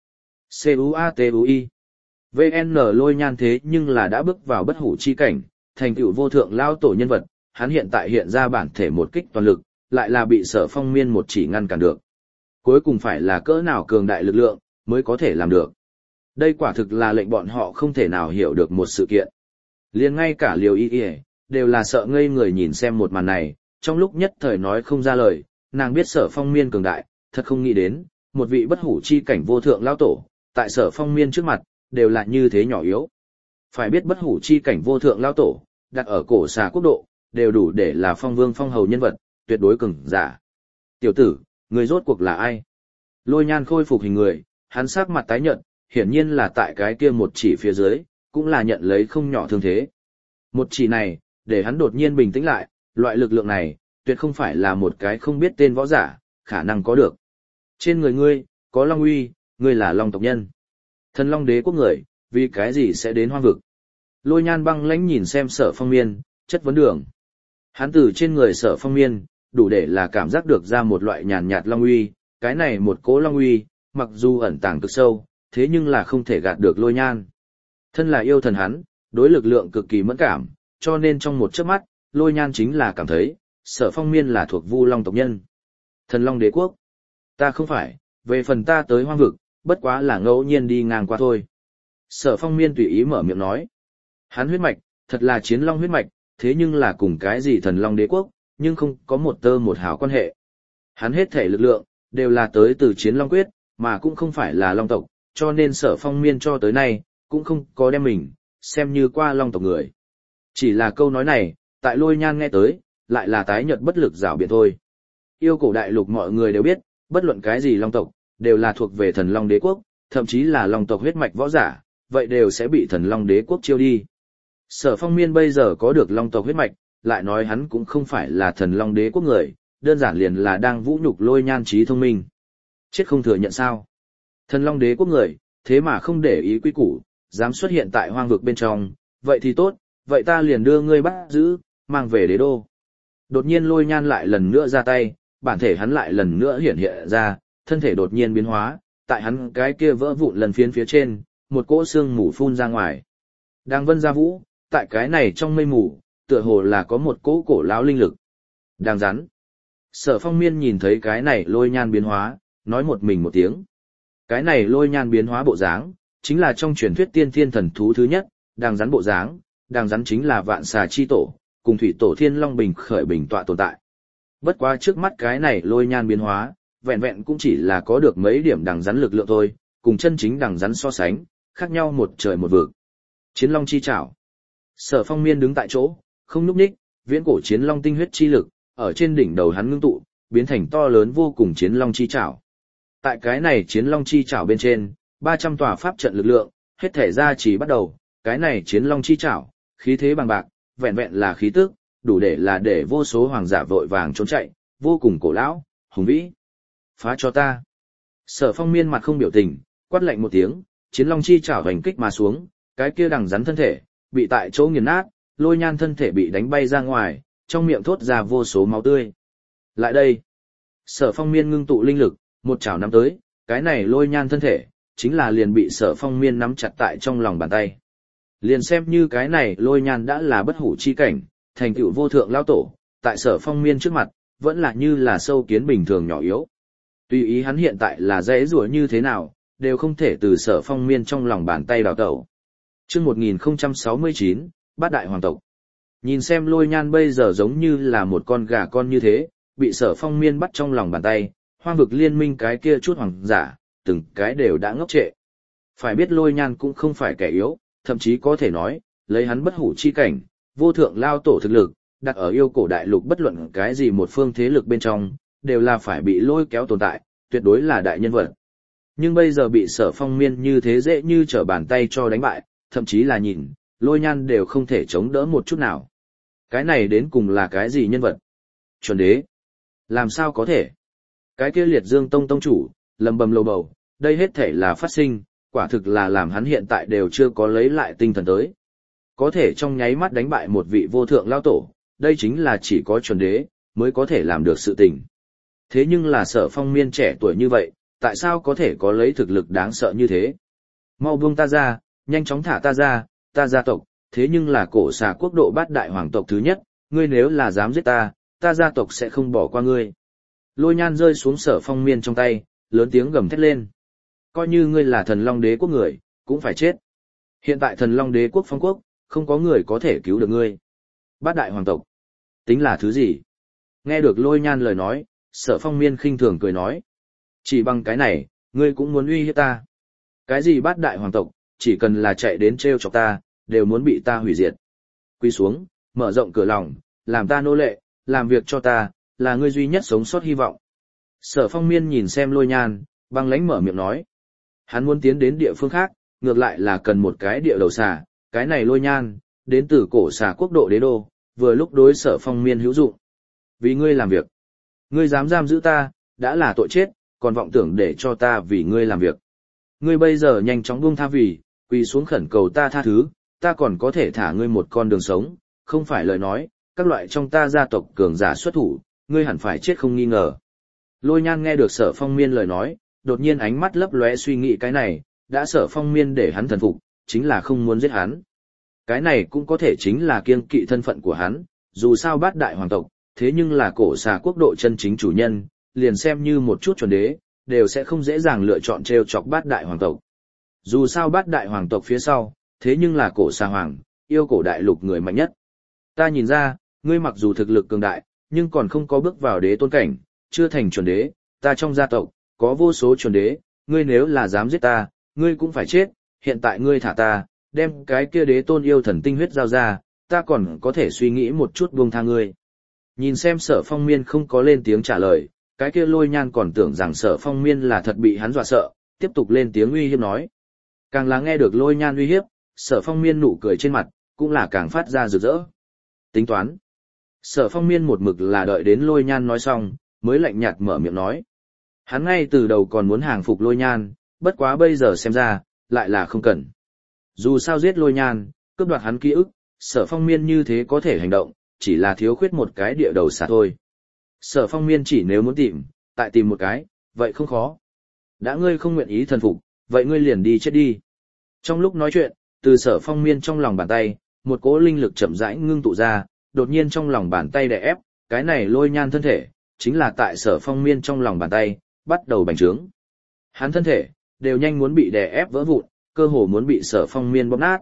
C-U-A-T-U-I VN Lôi Nhan thế nhưng là đã bước vào bất hủ chi cảnh, thành tựu vô thượng lao tổ nhân vật, hắn hiện tại hiện ra bản thể một kích toàn lực, lại là bị Sở Phong Miên một chỉ ngăn cản được. Cuối cùng phải là cỡ nào cường đại lực lượng, mới có thể làm được. Đây quả thực là lệnh bọn họ không thể nào hiểu được một sự kiện. Liền ngay cả Liều Y đều là sợ ngây người nhìn xem một màn này, trong lúc nhất thời nói không ra lời, nàng biết Sở Phong Miên cường đại, thật không nghĩ đến, một vị bất hủ chi cảnh vô thượng lao tổ, tại Sở Phong Miên trước mặt, đều là như thế nhỏ yếu. Phải biết bất hủ chi cảnh vô thượng lao tổ, đặt ở cổ xà quốc độ, đều đủ để là phong vương phong hầu nhân vật, tuyệt đối cường giả. Tiểu tử, người rốt cuộc là ai? Lôi Nhan khôi phục hình người, hắn sắc mặt tái nhợt, hiển nhiên là tại cái kia một chỉ phía dưới, cũng là nhận lấy không nhỏ thương thế. Một chỉ này, để hắn đột nhiên bình tĩnh lại, loại lực lượng này, tuyệt không phải là một cái không biết tên võ giả, khả năng có được. Trên người ngươi, có Long uy, ngươi là Long tộc nhân. Thần Long đế quốc người, vì cái gì sẽ đến hoang vực? Lôi Nhan băng lãnh nhìn xem Sở Phong Miên, chất vấn đường. Hắn từ trên người Sở Phong Miên, đủ để là cảm giác được ra một loại nhàn nhạt Long uy, cái này một cỗ Long uy, mặc dù ẩn tàng cực sâu, thế nhưng là không thể gạt được Lôi Nhan. Thân là yêu thần hắn, đối lực lượng cực kỳ mẫn cảm, cho nên trong một chớp mắt, Lôi Nhan chính là cảm thấy, Sở Phong Miên là thuộc Vu Long tộc nhân. Thần Long đế quốc. Ta không phải, về phần ta tới hoang vực, bất quá là ngẫu nhiên đi ngang qua thôi. Sở Phong Miên tùy ý mở miệng nói. Hắn huyết mạch, thật là chiến long huyết mạch, thế nhưng là cùng cái gì thần long đế quốc, nhưng không có một tơ một hào quan hệ. Hắn hết thể lực lượng, đều là tới từ chiến long quyết, mà cũng không phải là long tộc, cho nên Sở Phong Miên cho tới nay, cũng không có đem mình, xem như qua long tộc người. Chỉ là câu nói này, tại Lôi Nhan nghe tới, lại là tái nhợt bất lực rảo biện thôi. Yêu cổ đại lục mọi người đều biết, bất luận cái gì long tộc, đều là thuộc về thần long đế quốc, thậm chí là long tộc huyết mạch võ giả, vậy đều sẽ bị thần long đế quốc chiêu đi. Sở Phong Miên bây giờ có được long tộc huyết mạch, lại nói hắn cũng không phải là thần long đế quốc người, đơn giản liền là đang vũ nhục Lôi Nhan trí thông minh. Chết không thừa nhận sao? Thần long đế quốc người, thế mà không để ý quy củ, dám xuất hiện tại hoang vực bên trong, vậy thì tốt, vậy ta liền đưa ngươi bắt giữ, mang về đế đô. Đột nhiên Lôi Nhan lại lần nữa ra tay, bản thể hắn lại lần nữa hiện hiện ra, thân thể đột nhiên biến hóa, tại hắn cái kia vỡ vụn lần phiến phía trên, một cỗ xương mù phun ra ngoài. Đang vân ra vũ, tại cái này trong mây mù, tựa hồ là có một cỗ cổ lão linh lực. Đang rắn. Sở Phong Miên nhìn thấy cái này Lôi Nhan biến hóa, nói một mình một tiếng. Cái này Lôi Nhan biến hóa bộ dáng, chính là trong truyền thuyết tiên thiên thần thú thứ nhất, đang rắn bộ dáng, đang rắn chính là vạn xà chi tổ, cùng thủy tổ thiên long bình khởi bình tọa tồn tại. Bất quá trước mắt cái này Lôi Nhan biến hóa, vẹn vẹn cũng chỉ là có được mấy điểm đằng rắn lực lượng thôi, cùng chân chính đằng rắn so sánh, khác nhau một trời một vực. Chiến long chi chảo. Sở Phong Miên đứng tại chỗ, không nhúc nhích, viễn cổ chiến long tinh huyết chi lực, ở trên đỉnh đầu hắn ngưng tụ, biến thành to lớn vô cùng chiến long chi chảo. Tại cái này chiến long chi chảo bên trên, 300 tòa pháp trận lực lượng, hết thể ra chỉ bắt đầu, cái này chiến long chi chảo, khí thế bằng bạc, vẹn vẹn là khí tức, đủ để vô số hoàng giả vội vàng trốn chạy, vô cùng cổ lão, hùng vĩ. Phá cho ta. Sở Phong Miên mặt không biểu tình, quát lạnh một tiếng, chiến long chi chảo hành kích mà xuống, cái kia đằng rắn thân thể, bị tại chỗ nghiền nát, Lôi Nhan thân thể bị đánh bay ra ngoài, trong miệng thốt ra vô số máu tươi. Lại đây. Sở Phong Miên ngưng tụ linh lực, một chảo nắm tới, cái này Lôi Nhan thân thể, chính là liền bị Sở Phong Miên nắm chặt tại trong lòng bàn tay. Liền xem như cái này Lôi Nhan đã là bất hủ chi cảnh, thành tựu vô thượng lao tổ, tại Sở Phong Miên trước mặt, vẫn là như là sâu kiến bình thường nhỏ yếu. Tùy ý hắn hiện tại là dễ rùa như thế nào, đều không thể từ Sở Phong Miên trong lòng bàn tay đào tẩu. Chương 1069, Bát Đại Hoàng tộc. Nhìn xem Lôi Nhan bây giờ giống như là một con gà con như thế, bị Sở Phong Miên bắt trong lòng bàn tay, hoang vực liên minh cái kia chút hoàng giả, từng cái đều đã ngốc trệ. Phải biết Lôi Nhan cũng không phải kẻ yếu, thậm chí có thể nói, lấy hắn bất hủ chi cảnh, vô thượng lao tổ thực lực, đặt ở yêu cổ đại lục bất luận cái gì một phương thế lực bên trong, đều là phải bị lôi kéo tồn tại, tuyệt đối là đại nhân vật. Nhưng bây giờ bị Sở Phong Miên như thế dễ như trở bàn tay cho đánh bại, thậm chí là nhìn, Lôi Nhan đều không thể chống đỡ một chút nào. Cái này đến cùng là cái gì nhân vật? Chuẩn đế. Làm sao có thể? Cái kia Liệt Dương Tông tông chủ, lầm bầm lầu bầu, đây hết thể là phát sinh, quả thực là làm hắn hiện tại đều chưa có lấy lại tinh thần tới. Có thể trong nháy mắt đánh bại một vị vô thượng lao tổ, đây chính là chỉ có chuẩn đế, mới có thể làm được sự tình. Thế nhưng là Sở Phong Miên trẻ tuổi như vậy, tại sao có thể có lấy thực lực đáng sợ như thế? Mau buông ta ra, nhanh chóng thả ta ra, ta gia tộc, thế nhưng là cổ xà quốc độ bát đại hoàng tộc thứ nhất, ngươi nếu là dám giết ta, ta gia tộc sẽ không bỏ qua ngươi. Lôi Nhan rơi xuống Sở Phong Miên trong tay, lớn tiếng gầm thét lên. Coi như ngươi là thần long đế quốc người, cũng phải chết. Hiện tại thần long đế quốc phong quốc, không có người có thể cứu được ngươi. Bát đại hoàng tộc, tính là thứ gì? Nghe được Lôi Nhan lời nói, Sở Phong Miên khinh thường cười nói. Chỉ bằng cái này, ngươi cũng muốn uy hiếp ta. Cái gì bát đại hoàng tộc, chỉ cần là chạy đến trêu chọc ta, đều muốn bị ta hủy diệt. Quy xuống, mở rộng cửa lòng, làm ta nô lệ, làm việc cho ta, là ngươi duy nhất sống sót hy vọng. Sở Phong Miên nhìn xem Lôi Nhan, băng lãnh mở miệng nói. Hắn muốn tiến đến địa phương khác, ngược lại là cần một cái địa đầu xà, cái này Lôi Nhan, đến từ cổ xà quốc độ đế đô, vừa lúc đối Sở Phong Miên hữu dụng. Vì ngươi làm việc, ngươi dám giam giữ ta, đã là tội chết, còn vọng tưởng để cho ta vì ngươi làm việc. Ngươi bây giờ nhanh chóng buông tha vì, quỳ xuống khẩn cầu ta tha thứ, ta còn có thể thả ngươi một con đường sống, không phải lời nói, các loại trong ta gia tộc cường giả xuất thủ, ngươi hẳn phải chết không nghi ngờ. Lôi Nhan nghe được Sở Phong Miên lời nói, đột nhiên ánh mắt lấp lóe suy nghĩ cái này, đã Sở Phong Miên để hắn thần phục, chính là không muốn giết hắn. Cái này cũng có thể chính là kiêng kỵ thân phận của hắn, dù sao bát đại hoàng tộc, thế nhưng là cổ xà quốc độ chân chính chủ nhân, liền xem như một chút chuẩn đế, đều sẽ không dễ dàng lựa chọn trêu chọc bát đại hoàng tộc. Dù sao bát đại hoàng tộc phía sau, thế nhưng là cổ xà hoàng, yêu cổ đại lục người mạnh nhất. Ta nhìn ra, ngươi mặc dù thực lực cường đại, nhưng còn không có bước vào đế tôn cảnh, chưa thành chuẩn đế, ta trong gia tộc, có vô số chuẩn đế, ngươi nếu là dám giết ta, ngươi cũng phải chết, hiện tại ngươi thả ta, đem cái kia đế tôn yêu thần tinh huyết giao ra, ta còn có thể suy nghĩ một chút buông tha ngươi. Nhìn xem Sở Phong Miên không có lên tiếng trả lời, cái kia Lôi Nhan còn tưởng rằng Sở Phong Miên là thật bị hắn dọa sợ, tiếp tục lên tiếng uy hiếp nói. Càng là nghe được Lôi Nhan uy hiếp, Sở Phong Miên nụ cười trên mặt, cũng là càng phát ra rực rỡ. Tính toán. Sở Phong Miên một mực là đợi đến Lôi Nhan nói xong, mới lạnh nhạt mở miệng nói. Hắn ngay từ đầu còn muốn hàng phục Lôi Nhan, bất quá bây giờ xem ra, lại là không cần. Dù sao giết Lôi Nhan, cướp đoạt hắn ký ức, Sở Phong Miên như thế có thể hành động, chỉ là thiếu khuyết một cái địa đầu xà thôi. Sở Phong Miên chỉ nếu muốn tìm, tại tìm một cái, vậy không khó. Đã ngươi không nguyện ý thần phục, vậy ngươi liền đi chết đi. Trong lúc nói chuyện, từ Sở Phong Miên trong lòng bàn tay, một cỗ linh lực chậm rãi ngưng tụ ra, đột nhiên trong lòng bàn tay đè ép, cái này Lôi Nhan thân thể, chính là tại Sở Phong Miên trong lòng bàn tay, bắt đầu bành trướng. Hắn thân thể, đều nhanh muốn bị đè ép vỡ vụn, cơ hồ muốn bị Sở Phong Miên bóp nát.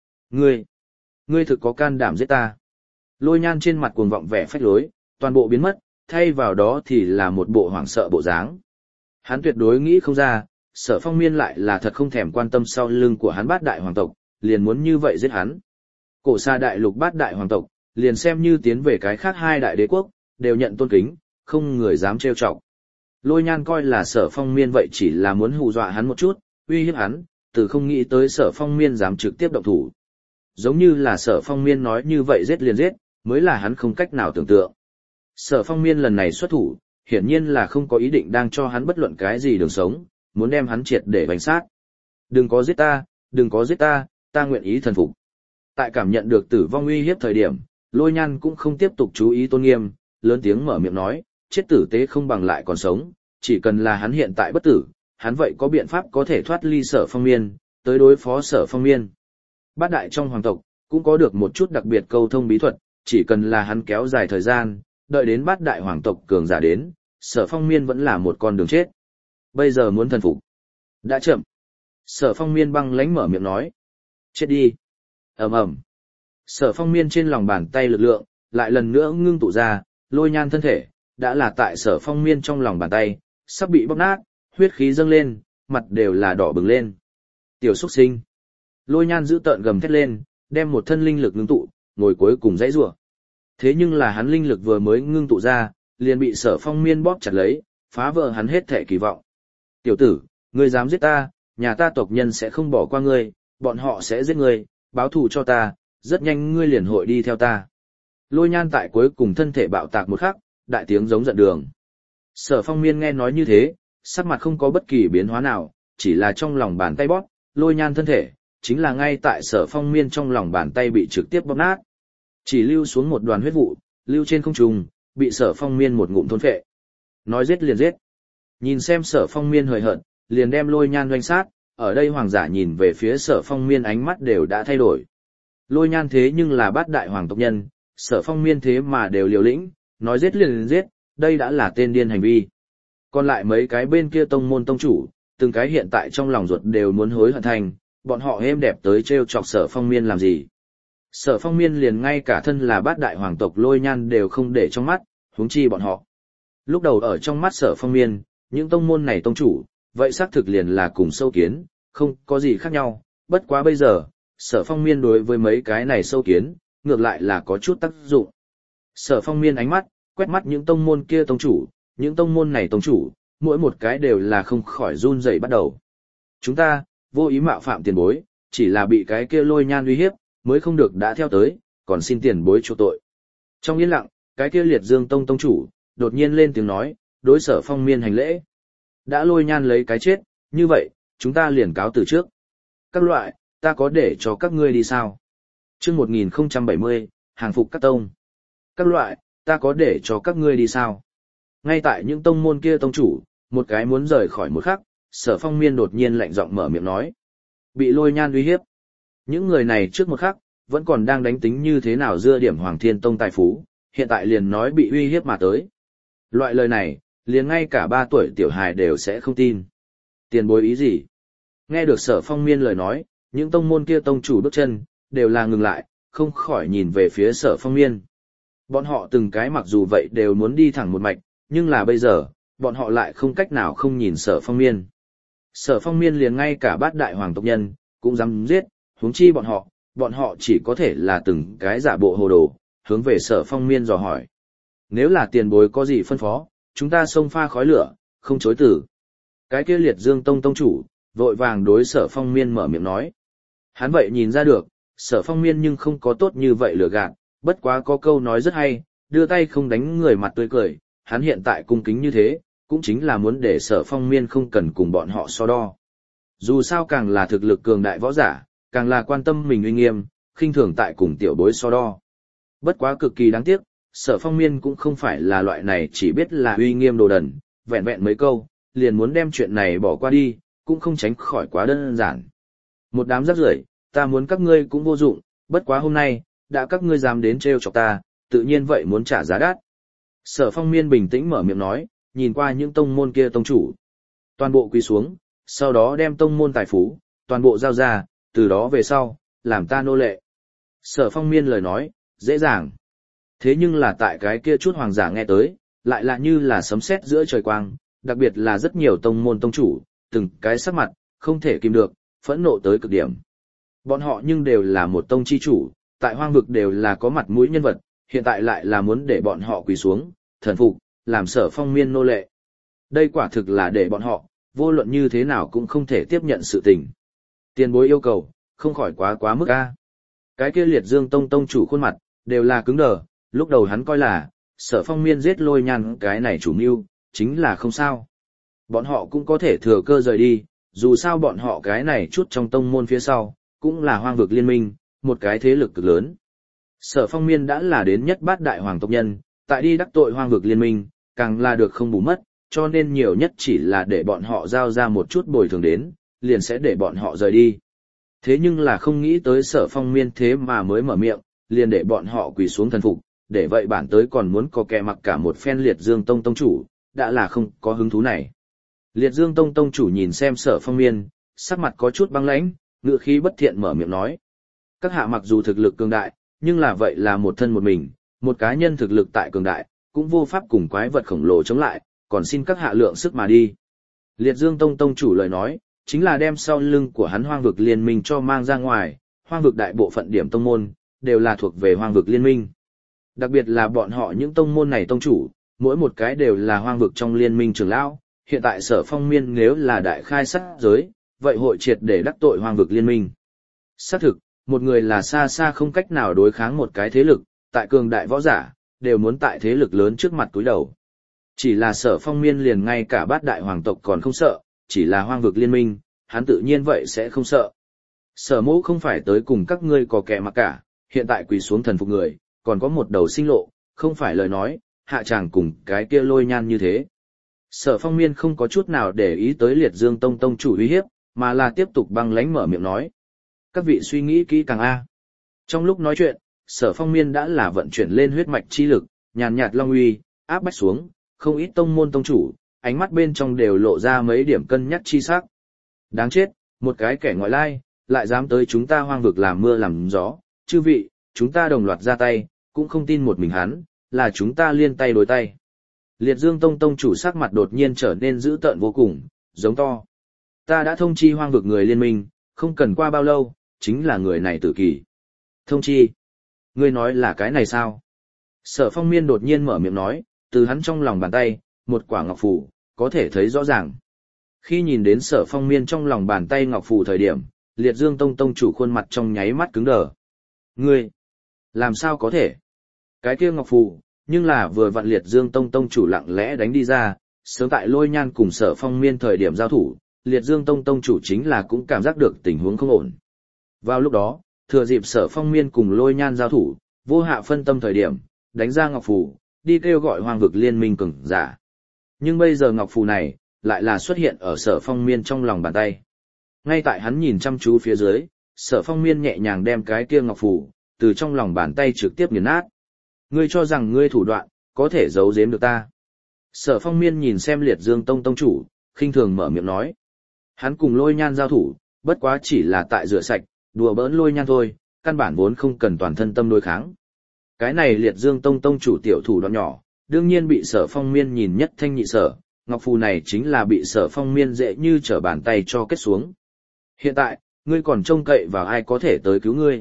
Ngươi thực có can đảm giết ta. Lôi Nhan trên mặt cuồng vọng vẻ phách lối, toàn bộ biến mất, thay vào đó thì là một bộ hoảng sợ bộ dáng. Hắn tuyệt đối nghĩ không ra, Sở Phong Miên lại là thật không thèm quan tâm sau lưng của hắn bát đại hoàng tộc, liền muốn như vậy giết hắn. Cổ xa đại lục bát đại hoàng tộc, liền xem như tiến về cái khác hai đại đế quốc, đều nhận tôn kính, không người dám trêu chọc. Lôi Nhan coi là Sở Phong Miên vậy chỉ là muốn hù dọa hắn một chút, uy hiếp hắn, từ không nghĩ tới Sở Phong Miên dám trực tiếp động thủ. Giống như là Sở Phong Miên nói như vậy giết liền giết, mới là hắn không cách nào tưởng tượng. Sở Phong Miên lần này xuất thủ, hiển nhiên là không có ý định đang cho hắn bất luận cái gì đường sống, muốn đem hắn triệt để bánh sát. Đừng có giết ta, ta nguyện ý thần phục. Tại cảm nhận được tử vong uy hiếp thời điểm, Lôi Nhan cũng không tiếp tục chú ý tôn nghiêm, lớn tiếng mở miệng nói, chết tử tế không bằng lại còn sống, chỉ cần là hắn hiện tại bất tử, hắn vậy có biện pháp có thể thoát ly Sở Phong Miên, tới đối phó Sở Phong Miên. Bát đại trong hoàng tộc, cũng có được một chút đặc biệt câu thông bí thuật, chỉ cần là hắn kéo dài thời gian, đợi đến bát đại hoàng tộc cường giả đến, Sở Phong Miên vẫn là một con đường chết. Bây giờ muốn thần phục. Đã chậm. Sở Phong Miên băng lãnh mở miệng nói. Chết đi. Ầm ầm. Sở Phong Miên trên lòng bàn tay lực lượng, lại lần nữa ngưng tụ ra, Lôi Nhan thân thể, đã là tại Sở Phong Miên trong lòng bàn tay, sắp bị bóp nát, huyết khí dâng lên, mặt đều là đỏ bừng lên. Tiểu xuất sinh. Lôi Nhan giữ tợn gầm thét lên, đem một thân linh lực ngưng tụ, ngồi cuối cùng dãy rủa. Thế nhưng là hắn linh lực vừa mới ngưng tụ ra, liền bị Sở Phong Miên bóp chặt lấy, phá vỡ hắn hết thể kỳ vọng. Tiểu tử, ngươi dám giết ta, nhà ta tộc nhân sẽ không bỏ qua ngươi, bọn họ sẽ giết ngươi, báo thù cho ta, rất nhanh ngươi liền hội đi theo ta. Lôi Nhan tại cuối cùng thân thể bạo tạc một khắc, đại tiếng giống giận đường. Sở Phong Miên nghe nói như thế, sắc mặt không có bất kỳ biến hóa nào, chỉ là trong lòng bàn tay bóp, Lôi Nhan thân thể, chính là ngay tại Sở Phong Miên trong lòng bàn tay bị trực tiếp bóp nát. Chỉ lưu xuống một đoàn huyết vụ, lưu trên không trung, bị Sở Phong Miên một ngụm thôn phệ. Nói giết liền giết. Nhìn xem Sở Phong Miên hời hợt, liền đem Lôi Nhan doanh sát, ở đây hoàng giả nhìn về phía Sở Phong Miên ánh mắt đều đã thay đổi. Lôi Nhan thế nhưng là bát đại hoàng tộc nhân, Sở Phong Miên thế mà đều liều lĩnh, nói giết liền giết, đây đã là tên điên hành vi. Còn lại mấy cái bên kia tông môn tông chủ, từng cái hiện tại trong lòng ruột đều muốn hối hận thành, bọn họ êm đẹp tới trêu chọc Sở Phong Miên làm gì. Sở Phong Miên liền ngay cả thân là bát đại hoàng tộc Lôi Nhan đều không để trong mắt, huống chi bọn họ. Lúc đầu ở trong mắt Sở Phong Miên, những tông môn này tông chủ, vậy xác thực liền là cùng sâu kiến, không có gì khác nhau, bất quá bây giờ, Sở Phong Miên đối với mấy cái này sâu kiến, ngược lại là có chút tác dụng. Sở Phong Miên ánh mắt, quét mắt những tông môn kia tông chủ, những tông môn này tông chủ, mỗi một cái đều là không khỏi run rẩy bắt đầu. Chúng ta, vô ý mạo phạm tiền bối, chỉ là bị cái kia Lôi Nhan uy hiếp, mới không được đã theo tới, còn xin tiền bối chỗ tội. Trong yên lặng, cái kia Liệt Dương Tông tông chủ, đột nhiên lên tiếng nói, đối Sở Phong Miên hành lễ. Đã Lôi Nhan lấy cái chết, như vậy, chúng ta liền cáo từ trước. Các loại, ta có để cho các ngươi đi sao? Chương 1070, hàng phục các tông. Các loại, ta có để cho các ngươi đi sao? Ngay tại những tông môn kia tông chủ, một cái muốn rời khỏi một khắc, Sở Phong Miên đột nhiên lạnh giọng mở miệng nói. Bị Lôi Nhan uy hiếp. Những người này trước một khắc, vẫn còn đang đánh tính như thế nào dưa điểm Hoàng Thiên Tông tài phú, hiện tại liền nói bị uy hiếp mà tới. Loại lời này, liền ngay cả 3 tuổi tiểu hài đều sẽ không tin. Tiền bối ý gì? Nghe được Sở Phong Miên lời nói, những tông môn kia tông chủ bước chân, đều là ngừng lại, không khỏi nhìn về phía Sở Phong Miên. Bọn họ từng cái mặc dù vậy đều muốn đi thẳng một mạch, nhưng là bây giờ, bọn họ lại không cách nào không nhìn Sở Phong Miên. Sở Phong Miên liền ngay cả bát đại hoàng tộc nhân, cũng dám giết, huống chi bọn họ chỉ có thể là từng cái giả bộ hồ đồ, hướng về Sở Phong Miên dò hỏi. Nếu là tiền bối có gì phân phó, chúng ta xông pha khói lửa, không chối từ. Cái kia Liệt Dương Tông tông chủ, vội vàng đối Sở Phong Miên mở miệng nói. Hắn vậy nhìn ra được, Sở Phong Miên nhưng không có tốt như vậy lừa gạt, bất quá có câu nói rất hay, đưa tay không đánh người mặt tươi cười, hắn hiện tại cung kính như thế, cũng chính là muốn để Sở Phong Miên không cần cùng bọn họ so đo. Dù sao càng là thực lực cường đại võ giả, càng là quan tâm mình uy nghiêm, khinh thường tại cùng tiểu bối so đo. Bất quá cực kỳ đáng tiếc, Sở Phong Miên cũng không phải là loại này chỉ biết là uy nghiêm đồ đần, vẹn vẹn mấy câu, liền muốn đem chuyện này bỏ qua đi, cũng không tránh khỏi quá đơn giản. Một đám rác rưởi, ta muốn các ngươi cũng vô dụng, bất quá hôm nay, đã các ngươi dám đến trêu chọc ta, tự nhiên vậy muốn trả giá đắt. Sở Phong Miên bình tĩnh mở miệng nói, nhìn qua những tông môn kia tông chủ. Toàn bộ quỳ xuống, sau đó đem tông môn tài phú, toàn bộ giao ra, từ đó về sau, làm ta nô lệ. Sở Phong Miên lời nói, dễ dàng. Thế nhưng là tại cái kia chút hoàng giả nghe tới, lại là như là sấm sét giữa trời quang, đặc biệt là rất nhiều tông môn tông chủ, từng cái sắc mặt, không thể kìm được, phẫn nộ tới cực điểm. Bọn họ nhưng đều là một tông chi chủ, tại hoang vực đều là có mặt mũi nhân vật, hiện tại lại là muốn để bọn họ quỳ xuống, thần phục, làm Sở Phong Miên nô lệ. Đây quả thực là để bọn họ, vô luận như thế nào cũng không thể tiếp nhận sự tình. Tiền bối yêu cầu, không khỏi quá mức a. Cái kia Liệt Dương Tông tông chủ khuôn mặt, đều là cứng đờ, lúc đầu hắn coi là, Sở Phong Miên giết Lôi Nhan cái này chủ mưu, chính là không sao. Bọn họ cũng có thể thừa cơ rời đi, dù sao bọn họ cái này chút trong tông môn phía sau, cũng là hoang vực liên minh, một cái thế lực cực lớn. Sở Phong Miên đã là đến nhất bát đại hoàng tộc nhân, tại đi đắc tội hoang vực liên minh, càng là được không bù mất, cho nên nhiều nhất chỉ là để bọn họ giao ra một chút bồi thường đến, liền sẽ để bọn họ rời đi. Thế nhưng là không nghĩ tới Sở Phong Miên thế mà mới mở miệng, liền để bọn họ quỳ xuống thần phục, để vậy bản tới còn muốn có kẻ mặc cả một phen Liệt Dương Tông tông chủ, đã là không có hứng thú này. Liệt Dương Tông tông chủ nhìn xem Sở Phong Miên, sắc mặt có chút băng lãnh, ngữ khí bất thiện mở miệng nói. Các hạ mặc dù thực lực cường đại, nhưng là vậy là một thân một mình, một cá nhân thực lực tại cường đại, cũng vô pháp cùng quái vật khổng lồ chống lại, còn xin các hạ lượng sức mà đi. Liệt Dương Tông tông chủ lời nói, chính là đem sau lưng của hắn hoang vực liên minh cho mang ra ngoài, hoang vực đại bộ phận điểm tông môn, đều là thuộc về hoang vực liên minh. Đặc biệt là bọn họ những tông môn này tông chủ, mỗi một cái đều là hoang vực trong liên minh trưởng lão, hiện tại Sở Phong Miên nếu là đại khai sát giới, vậy hội triệt để đắc tội hoang vực liên minh. Xác thực, một người là xa xa không cách nào đối kháng một cái thế lực, tại cường đại võ giả, đều muốn tại thế lực lớn trước mặt túi đầu. Chỉ là Sở Phong Miên liền ngay cả bát đại hoàng tộc còn không sợ, chỉ là hoang vực liên minh, hắn tự nhiên vậy sẽ không sợ. Sở mẫu không phải tới cùng các ngươi có kẻ mặc cả, hiện tại quỳ xuống thần phục người, còn có một đầu sinh lộ, không phải lời nói, hạ chàng cùng cái kia Lôi Nhan như thế. Sở Phong Miên không có chút nào để ý tới Liệt Dương Tông tông chủ uy hiếp, mà là tiếp tục băng lãnh mở miệng nói. Các vị suy nghĩ kỹ càng a. Trong lúc nói chuyện, Sở Phong Miên đã là vận chuyển lên huyết mạch chi lực, nhàn nhạt long uy, áp bách xuống, không ít tông môn tông chủ, ánh mắt bên trong đều lộ ra mấy điểm cân nhắc chi sắc. Đáng chết, một cái kẻ ngoại lai, lại dám tới chúng ta hoang vực làm mưa làm gió, chư vị, chúng ta đồng loạt ra tay, cũng không tin một mình hắn, là chúng ta liên tay đối tay. Liệt Dương Tông tông chủ sắc mặt đột nhiên trở nên dữ tợn vô cùng, giống to. Ta đã thông chi hoang vực người liên minh, không cần qua bao lâu, chính là người này tử kỳ. Thông chi? Ngươi nói là cái này sao? Sở Phong Miên đột nhiên mở miệng nói, từ hắn trong lòng bàn tay, một quả ngọc phù, có thể thấy rõ ràng. Khi nhìn đến Sở Phong Miên trong lòng bàn tay ngọc phù thời điểm, Liệt Dương Tông tông chủ khuôn mặt trong nháy mắt cứng đờ. Ngươi, làm sao có thể? Cái kia ngọc phù, nhưng là vừa vặn Liệt Dương Tông tông chủ lặng lẽ đánh đi ra, sớm tại Lôi Nhan cùng Sở Phong Miên thời điểm giao thủ, Liệt Dương Tông tông chủ chính là cũng cảm giác được tình huống không ổn. Vào lúc đó, thừa dịp Sở Phong Miên cùng Lôi Nhan giao thủ, vô hạ phân tâm thời điểm, đánh ra ngọc phù, đi kêu gọi hoang vực liên minh cường giả. Nhưng bây giờ ngọc phù này, lại là xuất hiện ở Sở Phong Miên trong lòng bàn tay. Ngay tại hắn nhìn chăm chú phía dưới, Sở Phong Miên nhẹ nhàng đem cái kia ngọc phù, từ trong lòng bàn tay trực tiếp nghiền nát. Ngươi cho rằng ngươi thủ đoạn, có thể giấu giếm được ta. Sở Phong Miên nhìn xem Liệt Dương Tông tông chủ, khinh thường mở miệng nói. Hắn cùng Lôi Nhan giao thủ, bất quá chỉ là tại rửa sạch, đùa bỡn Lôi Nhan thôi, căn bản vốn không cần toàn thân tâm đối kháng. Cái này Liệt Dương Tông tông chủ tiểu thủ đoạn nhỏ, đương nhiên bị Sở Phong Miên nhìn nhất thanh nhị sở, ngọc phù này chính là bị Sở Phong Miên dễ như trở bàn tay cho kết xuống. Hiện tại, ngươi còn trông cậy vào ai có thể tới cứu ngươi.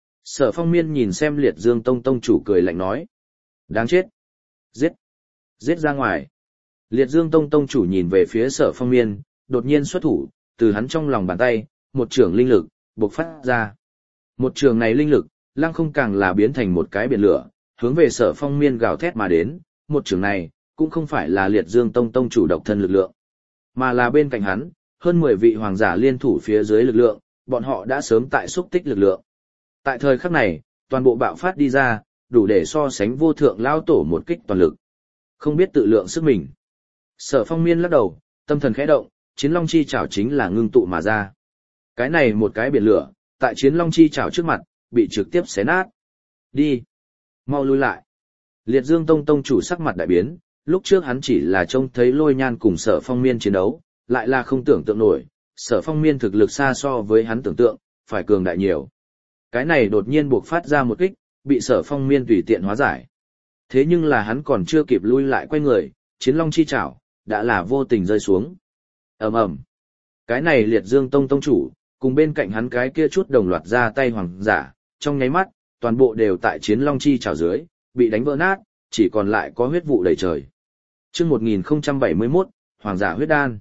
Sở Phong Miên nhìn xem Liệt Dương Tông tông chủ cười lạnh nói. Đáng chết. Giết. Giết ra ngoài. Liệt Dương Tông tông chủ nhìn về phía Sở Phong Miên, đột nhiên xuất thủ, từ hắn trong lòng bàn tay, một trường linh lực, bộc phát ra. Một trường này linh lực, lăng không càng là biến thành một cái biển lửa, hướng về Sở Phong Miên gào thét mà đến. Một trường này, cũng không phải là Liệt Dương Tông tông chủ độc thân lực lượng, mà là bên cạnh hắn, hơn 10 vị hoàng giả liên thủ phía dưới lực lượng, bọn họ đã sớm tại xúc tích lực lượng. Tại thời khắc này, toàn bộ bạo phát đi ra, đủ để so sánh vô thượng lao tổ một kích toàn lực. Không biết tự lượng sức mình. Sở Phong Miên lắc đầu, tâm thần khẽ động, Chiến Long Chi Chảo chính là ngưng tụ mà ra. Cái này một cái biển lửa, tại Chiến Long Chi Chảo trước mặt, bị trực tiếp xé nát. Đi! Mau lui lại! Liệt Dương Tông tông chủ sắc mặt đại biến, lúc trước hắn chỉ là trông thấy Lôi Nhan cùng Sở Phong Miên chiến đấu, lại là không tưởng tượng nổi, Sở Phong Miên thực lực xa so với hắn tưởng tượng, phải cường đại nhiều. Cái này đột nhiên buộc phát ra một kích, bị Sở Phong Miên tùy tiện hóa giải. Thế nhưng là hắn còn chưa kịp lui lại quay người, Chiến Long Chi Chảo đã là vô tình rơi xuống. Ầm ầm. Cái này Liệt Dương Tông tông chủ, cùng bên cạnh hắn cái kia chút đồng loạt ra tay hoàng giả, trong nháy mắt, toàn bộ đều tại Chiến Long Chi Chảo dưới, bị đánh vỡ nát, chỉ còn lại có huyết vụ đầy trời. Chương 1071, Hoàng giả huyết đan.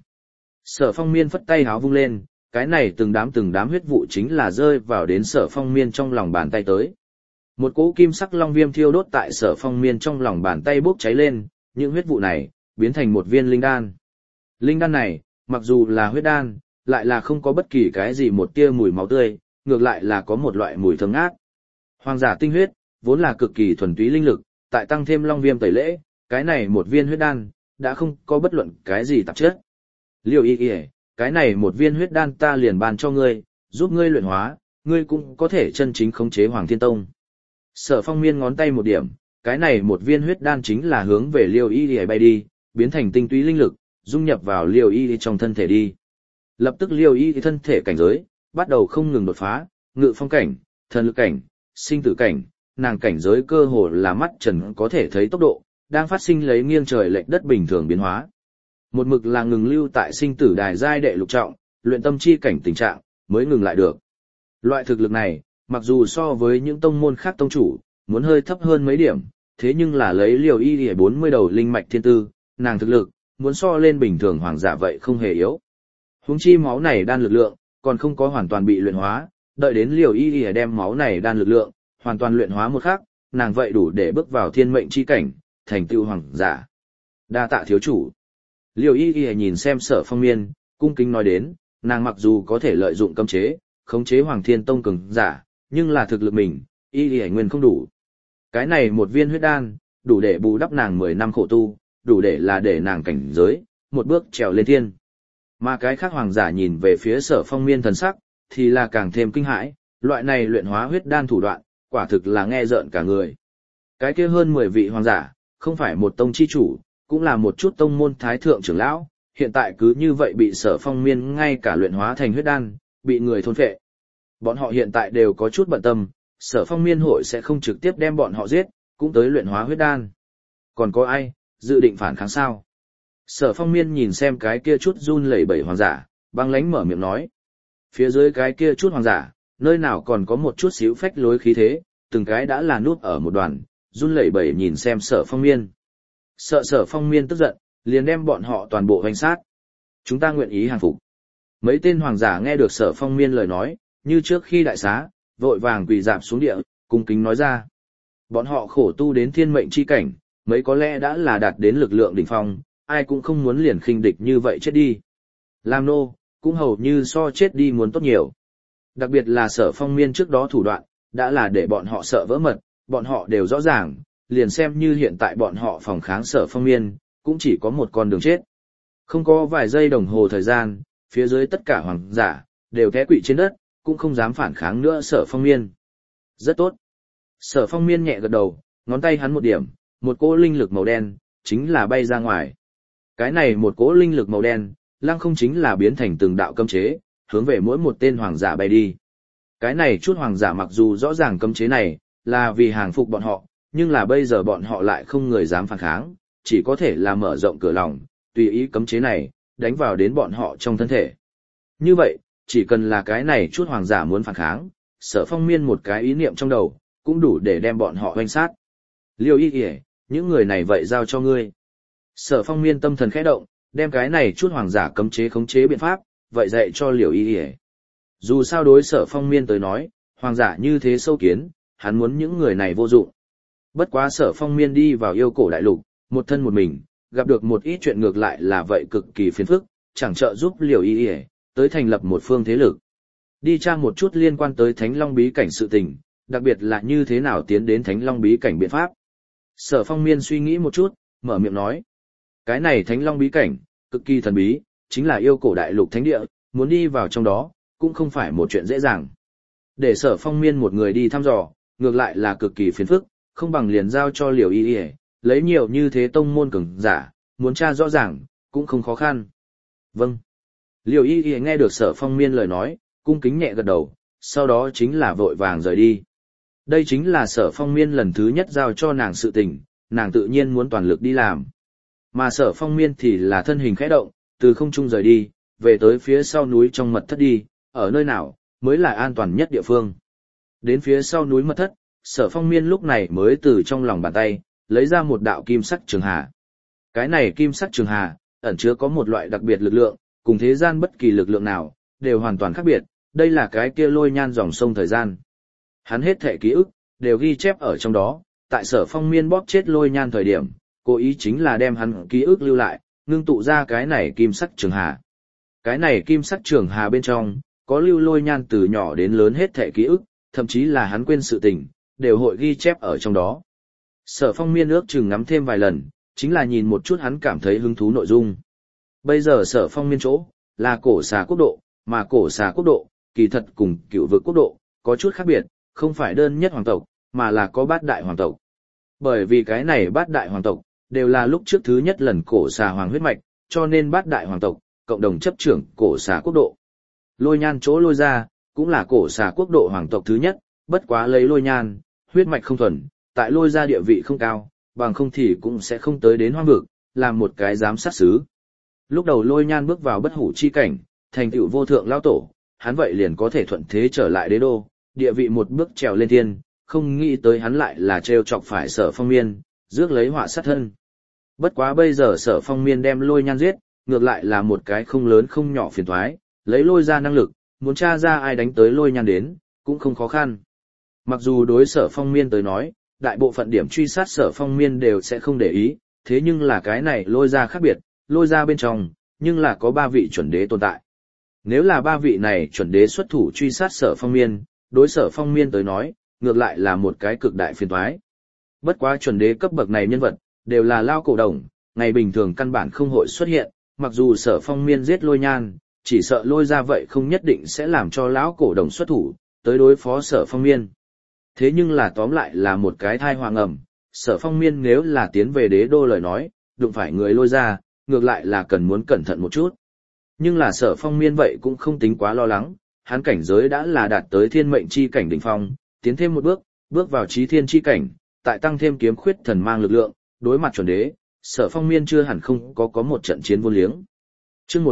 Sở Phong Miên phất tay háo vung lên, cái này từng đám huyết vụ chính là rơi vào đến Sở Phong Miên trong lòng bàn tay tới. Một cỗ kim sắc long viêm thiêu đốt tại Sở Phong Miên trong lòng bàn tay bốc cháy lên, những huyết vụ này biến thành một viên linh đan. Linh đan này, mặc dù là huyết đan, lại là không có bất kỳ cái gì một tia mùi máu tươi, ngược lại là có một loại mùi thơm ngát. Hoàng giả tinh huyết, vốn là cực kỳ thuần túy linh lực, tại tăng thêm long viêm tẩy lễ, cái này một viên huyết đan, đã không có bất luận cái gì tạp chất. Liêu y y, cái này một viên huyết đan ta liền ban cho ngươi, giúp ngươi luyện hóa, ngươi cũng có thể chân chính khống chế Hoàng Thiên Tông. Sở Phong Miên ngón tay một điểm, cái này một viên huyết đan chính là hướng về Liêu y y bay đi, biến thành tinh túy linh lực, dung nhập vào Liêu y y trong thân thể đi. Lập tức Liêu y y thân thể cảnh giới, bắt đầu không ngừng đột phá, ngự phong cảnh, thần lực cảnh, sinh tử cảnh, nàng cảnh giới cơ hồ là mắt trần có thể thấy tốc độ, đang phát sinh lấy nghiêng trời lệch đất bình thường biến hóa. Một mực là ngừng lưu tại sinh tử đài giai đệ lục trọng, luyện tâm chi cảnh tình trạng, mới ngừng lại được. Loại thực lực này, mặc dù so với những tông môn khác tông chủ, muốn hơi thấp hơn mấy điểm, thế nhưng là lấy Liều y lìa 40 đầu linh mạch thiên tư, nàng thực lực, muốn so lên bình thường hoàng giả vậy không hề yếu. Huống chi máu này đan lực lượng, còn không có hoàn toàn bị luyện hóa, đợi đến Liều y lìa đem máu này đan lực lượng, hoàn toàn luyện hóa một khắc, nàng vậy đủ để bước vào thiên mệnh chi cảnh, thành tựu hoàng giả. Đa tạ thiếu chủ. Liều y y nhìn xem Sở Phong Miên, cung kính nói đến, nàng mặc dù có thể lợi dụng cấm chế, khống chế Hoàng Thiên Tông cường giả, nhưng là thực lực mình, y y nguyên không đủ. Cái này một viên huyết đan, đủ để bù đắp nàng 10 năm khổ tu, đủ để là để nàng cảnh giới, một bước trèo lên thiên. Mà cái khác hoàng giả nhìn về phía Sở Phong Miên thần sắc, thì là càng thêm kinh hãi, loại này luyện hóa huyết đan thủ đoạn, quả thực là nghe rợn cả người. Cái kia hơn 10 vị hoàng giả, không phải một tông chi chủ, cũng là một chút tông môn thái thượng trưởng lão, hiện tại cứ như vậy bị Sở Phong Miên ngay cả luyện hóa thành huyết đan, bị người thôn phệ. Bọn họ hiện tại đều có chút bận tâm, Sở Phong Miên hội sẽ không trực tiếp đem bọn họ giết, cũng tới luyện hóa huyết đan. Còn có ai, dự định phản kháng sao? Sở Phong Miên nhìn xem cái kia chút run lẩy bẩy hoàng giả, băng lãnh mở miệng nói. Phía dưới cái kia chút hoàng giả, nơi nào còn có một chút xíu phách lối khí thế, từng cái đã là núp ở một đoàn, run lẩy bẩy nhìn xem Sở Phong Miên. Sợ Sở Phong Miên tức giận, liền đem bọn họ toàn bộ hoành sát. Chúng ta nguyện ý hàng phục. Mấy tên hoàng giả nghe được Sở Phong Miên lời nói, như trước khi đại xá, vội vàng quỳ rạp xuống địa, cung kính nói ra. Bọn họ khổ tu đến thiên mệnh chi cảnh, mấy có lẽ đã là đạt đến lực lượng đỉnh phong, ai cũng không muốn liền khinh địch như vậy chết đi. Làm nô, cũng hầu như so chết đi muốn tốt nhiều. Đặc biệt là Sở Phong Miên trước đó thủ đoạn, đã là để bọn họ sợ vỡ mật, bọn họ đều rõ ràng, liền xem như hiện tại bọn họ phòng kháng Sở Phong Miên, cũng chỉ có một con đường chết. Không có vài giây đồng hồ thời gian, phía dưới tất cả hoàng giả, đều té quỵ trên đất, cũng không dám phản kháng nữa Sở Phong Miên. Rất tốt. Sở Phong Miên nhẹ gật đầu, ngón tay hắn một điểm, một cỗ linh lực màu đen, chính là bay ra ngoài. Cái này một cỗ linh lực màu đen, lăng không chính là biến thành từng đạo cấm chế, hướng về mỗi một tên hoàng giả bay đi. Cái này chút hoàng giả mặc dù rõ ràng cấm chế này, là vì hàng phục bọn họ, nhưng là bây giờ bọn họ lại không người dám phản kháng, chỉ có thể là mở rộng cửa lòng, tùy ý cấm chế này, đánh vào đến bọn họ trong thân thể. Như vậy, chỉ cần là cái này chút hoàng giả muốn phản kháng, Sở Phong Miên một cái ý niệm trong đầu, cũng đủ để đem bọn họ hoành sát. Liêu Y Y, những người này vậy giao cho ngươi. Sở Phong Miên tâm thần khẽ động, đem cái này chút hoàng giả cấm chế khống chế biện pháp, vậy dạy cho Liêu Y Y. Dù sao đối Sở Phong Miên tới nói, hoàng giả như thế sâu kiến, hắn muốn những người này vô dụng. Bất quá Sở Phong Miên đi vào yêu cổ đại lục, một thân một mình, gặp được một ít chuyện ngược lại là vậy cực kỳ phiền phức, chẳng trợ giúp Liêu Y Y, tới thành lập một phương thế lực. Đi tra một chút liên quan tới Thánh Long bí cảnh sự tình, đặc biệt là như thế nào tiến đến Thánh Long bí cảnh biện pháp. Sở Phong Miên suy nghĩ một chút, mở miệng nói. Cái này Thánh Long bí cảnh, cực kỳ thần bí, chính là yêu cổ đại lục thánh địa, muốn đi vào trong đó, cũng không phải một chuyện dễ dàng. Để Sở Phong Miên một người đi thăm dò, ngược lại là cực kỳ phiền phức, không bằng liền giao cho Liều Y Y, lấy nhiều như thế tông môn cường giả, muốn tra rõ ràng, cũng không khó khăn. Vâng. Liều Y Y nghe được Sở Phong Miên lời nói, cung kính nhẹ gật đầu, sau đó chính là vội vàng rời đi. Đây chính là Sở Phong Miên lần thứ nhất giao cho nàng sự tình, nàng tự nhiên muốn toàn lực đi làm. Mà Sở Phong Miên thì là thân hình khẽ động, từ không trung rời đi, về tới phía sau núi trong mật thất đi, ở nơi nào, mới là an toàn nhất địa phương. Đến phía sau núi mật thất, Sở Phong Miên lúc này mới từ trong lòng bàn tay, lấy ra một đạo kim sắc trường hà. Cái này kim sắc trường hà, ẩn chứa có một loại đặc biệt lực lượng, cùng thế gian bất kỳ lực lượng nào, đều hoàn toàn khác biệt, đây là cái kia lôi nhan dòng sông thời gian. Hắn hết thể ký ức, đều ghi chép ở trong đó, tại Sở Phong Miên bóp chết lôi nhan thời điểm, cố ý chính là đem hắn ký ức lưu lại, ngưng tụ ra cái này kim sắc trường hà. Cái này kim sắc trường hà bên trong, có lưu lôi nhan từ nhỏ đến lớn hết thể ký ức, thậm chí là hắn quên sự tình, đều hội ghi chép ở trong đó. Sở Phong Miên ước chừng ngắm thêm vài lần, chính là nhìn một chút hắn cảm thấy hứng thú nội dung. Bây giờ Sở Phong Miên chỗ, là cổ xà quốc độ, mà cổ xà quốc độ, kỳ thật cùng cựu vực quốc độ, có chút khác biệt, không phải đơn nhất hoàng tộc, mà là có bát đại hoàng tộc. Bởi vì cái này bát đại hoàng tộc, đều là lúc trước thứ nhất lần cổ xà hoàng huyết mạch, cho nên bát đại hoàng tộc, cộng đồng chấp trưởng cổ xà quốc độ. Lôi nhan chỗ lôi ra, cũng là cổ xà quốc độ hoàng tộc thứ nhất, bất quá lấy lôi nhan, huyết mạch không thuần, tại lôi ra địa vị không cao, bằng không thì cũng sẽ không tới đến hoang vực, làm một cái giám sát sứ. Lúc đầu lôi nhan bước vào bất hủ chi cảnh, thành tựu vô thượng lao tổ, hắn vậy liền có thể thuận thế trở lại đế đô, địa vị một bước trèo lên thiên, không nghĩ tới hắn lại là trêu chọc phải Sở Phong Miên, rước lấy họa sát thân. Bất quá bây giờ Sở Phong Miên đem lôi nhan giết, ngược lại là một cái không lớn không nhỏ phiền toái, lấy lôi ra năng lực, muốn tra ra ai đánh tới lôi nhan đến, cũng không khó khăn. Mặc dù đối Sở Phong Miên tới nói, đại bộ phận điểm truy sát Sở Phong Miên đều sẽ không để ý, thế nhưng là cái này lôi ra khác biệt, lôi ra bên trong, nhưng là có 3 vị chuẩn đế tồn tại. Nếu là 3 vị này chuẩn đế xuất thủ truy sát Sở Phong Miên, đối Sở Phong Miên tới nói, ngược lại là một cái cực đại phiền toái. Bất quá chuẩn đế cấp bậc này nhân vật, đều là lao cổ đồng, ngày bình thường căn bản không hội xuất hiện, mặc dù Sở Phong Miên giết lôi nhan, chỉ sợ lôi ra vậy không nhất định sẽ làm cho lão cổ đồng xuất thủ, tới đối phó Sở Phong Miên. Thế nhưng là tóm lại là một cái thai hoàng ẩm, Sở Phong Miên nếu là tiến về đế đô lời nói, đụng phải người lôi ra, ngược lại là cần muốn cẩn thận một chút. Nhưng là Sở Phong Miên vậy cũng không tính quá lo lắng, hắn cảnh giới đã là đạt tới thiên mệnh chi cảnh đỉnh phong, tiến thêm một bước, bước vào chí thiên chi cảnh, tại tăng thêm kiếm khuyết thần mang lực lượng, đối mặt chuẩn đế, Sở Phong Miên chưa hẳn không có một trận chiến vô liếng. Chương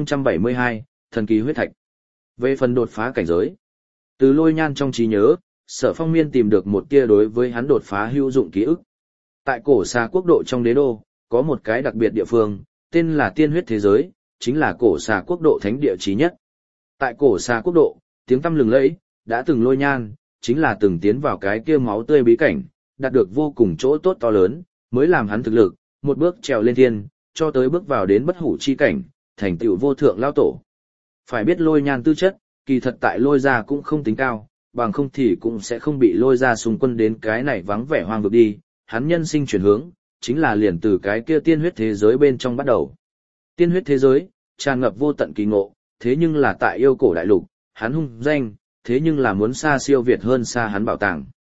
1072, thần kỳ huyết thạch. Về phần đột phá cảnh giới, từ lôi nhan trong trí nhớ, Sở Phong Miên tìm được một tia đối với hắn đột phá hữu dụng ký ức. Tại cổ xà quốc độ trong đế đô, có một cái đặc biệt địa phương, tên là tiên huyết thế giới, chính là cổ xà quốc độ thánh địa chí nhất. Tại cổ xà quốc độ, tiếng tăm lừng lẫy, đã từng lôi nhan, chính là từng tiến vào cái kia máu tươi bí cảnh, đạt được vô cùng chỗ tốt to lớn, mới làm hắn thực lực, một bước trèo lên thiên, cho tới bước vào đến bất hủ chi cảnh, thành tựu vô thượng lao tổ. Phải biết lôi nhan tư chất, kỳ thật tại lôi ra cũng không tính cao, bằng không thì cũng sẽ không bị lôi ra xung quân đến cái này vắng vẻ hoang vực đi, hắn nhân sinh chuyển hướng, chính là liền từ cái kia tiên huyết thế giới bên trong bắt đầu. Tiên huyết thế giới, tràn ngập vô tận kỳ ngộ, thế nhưng là tại yêu cổ đại lục, hắn hung danh, thế nhưng là muốn xa siêu việt hơn xa hắn bảo tàng.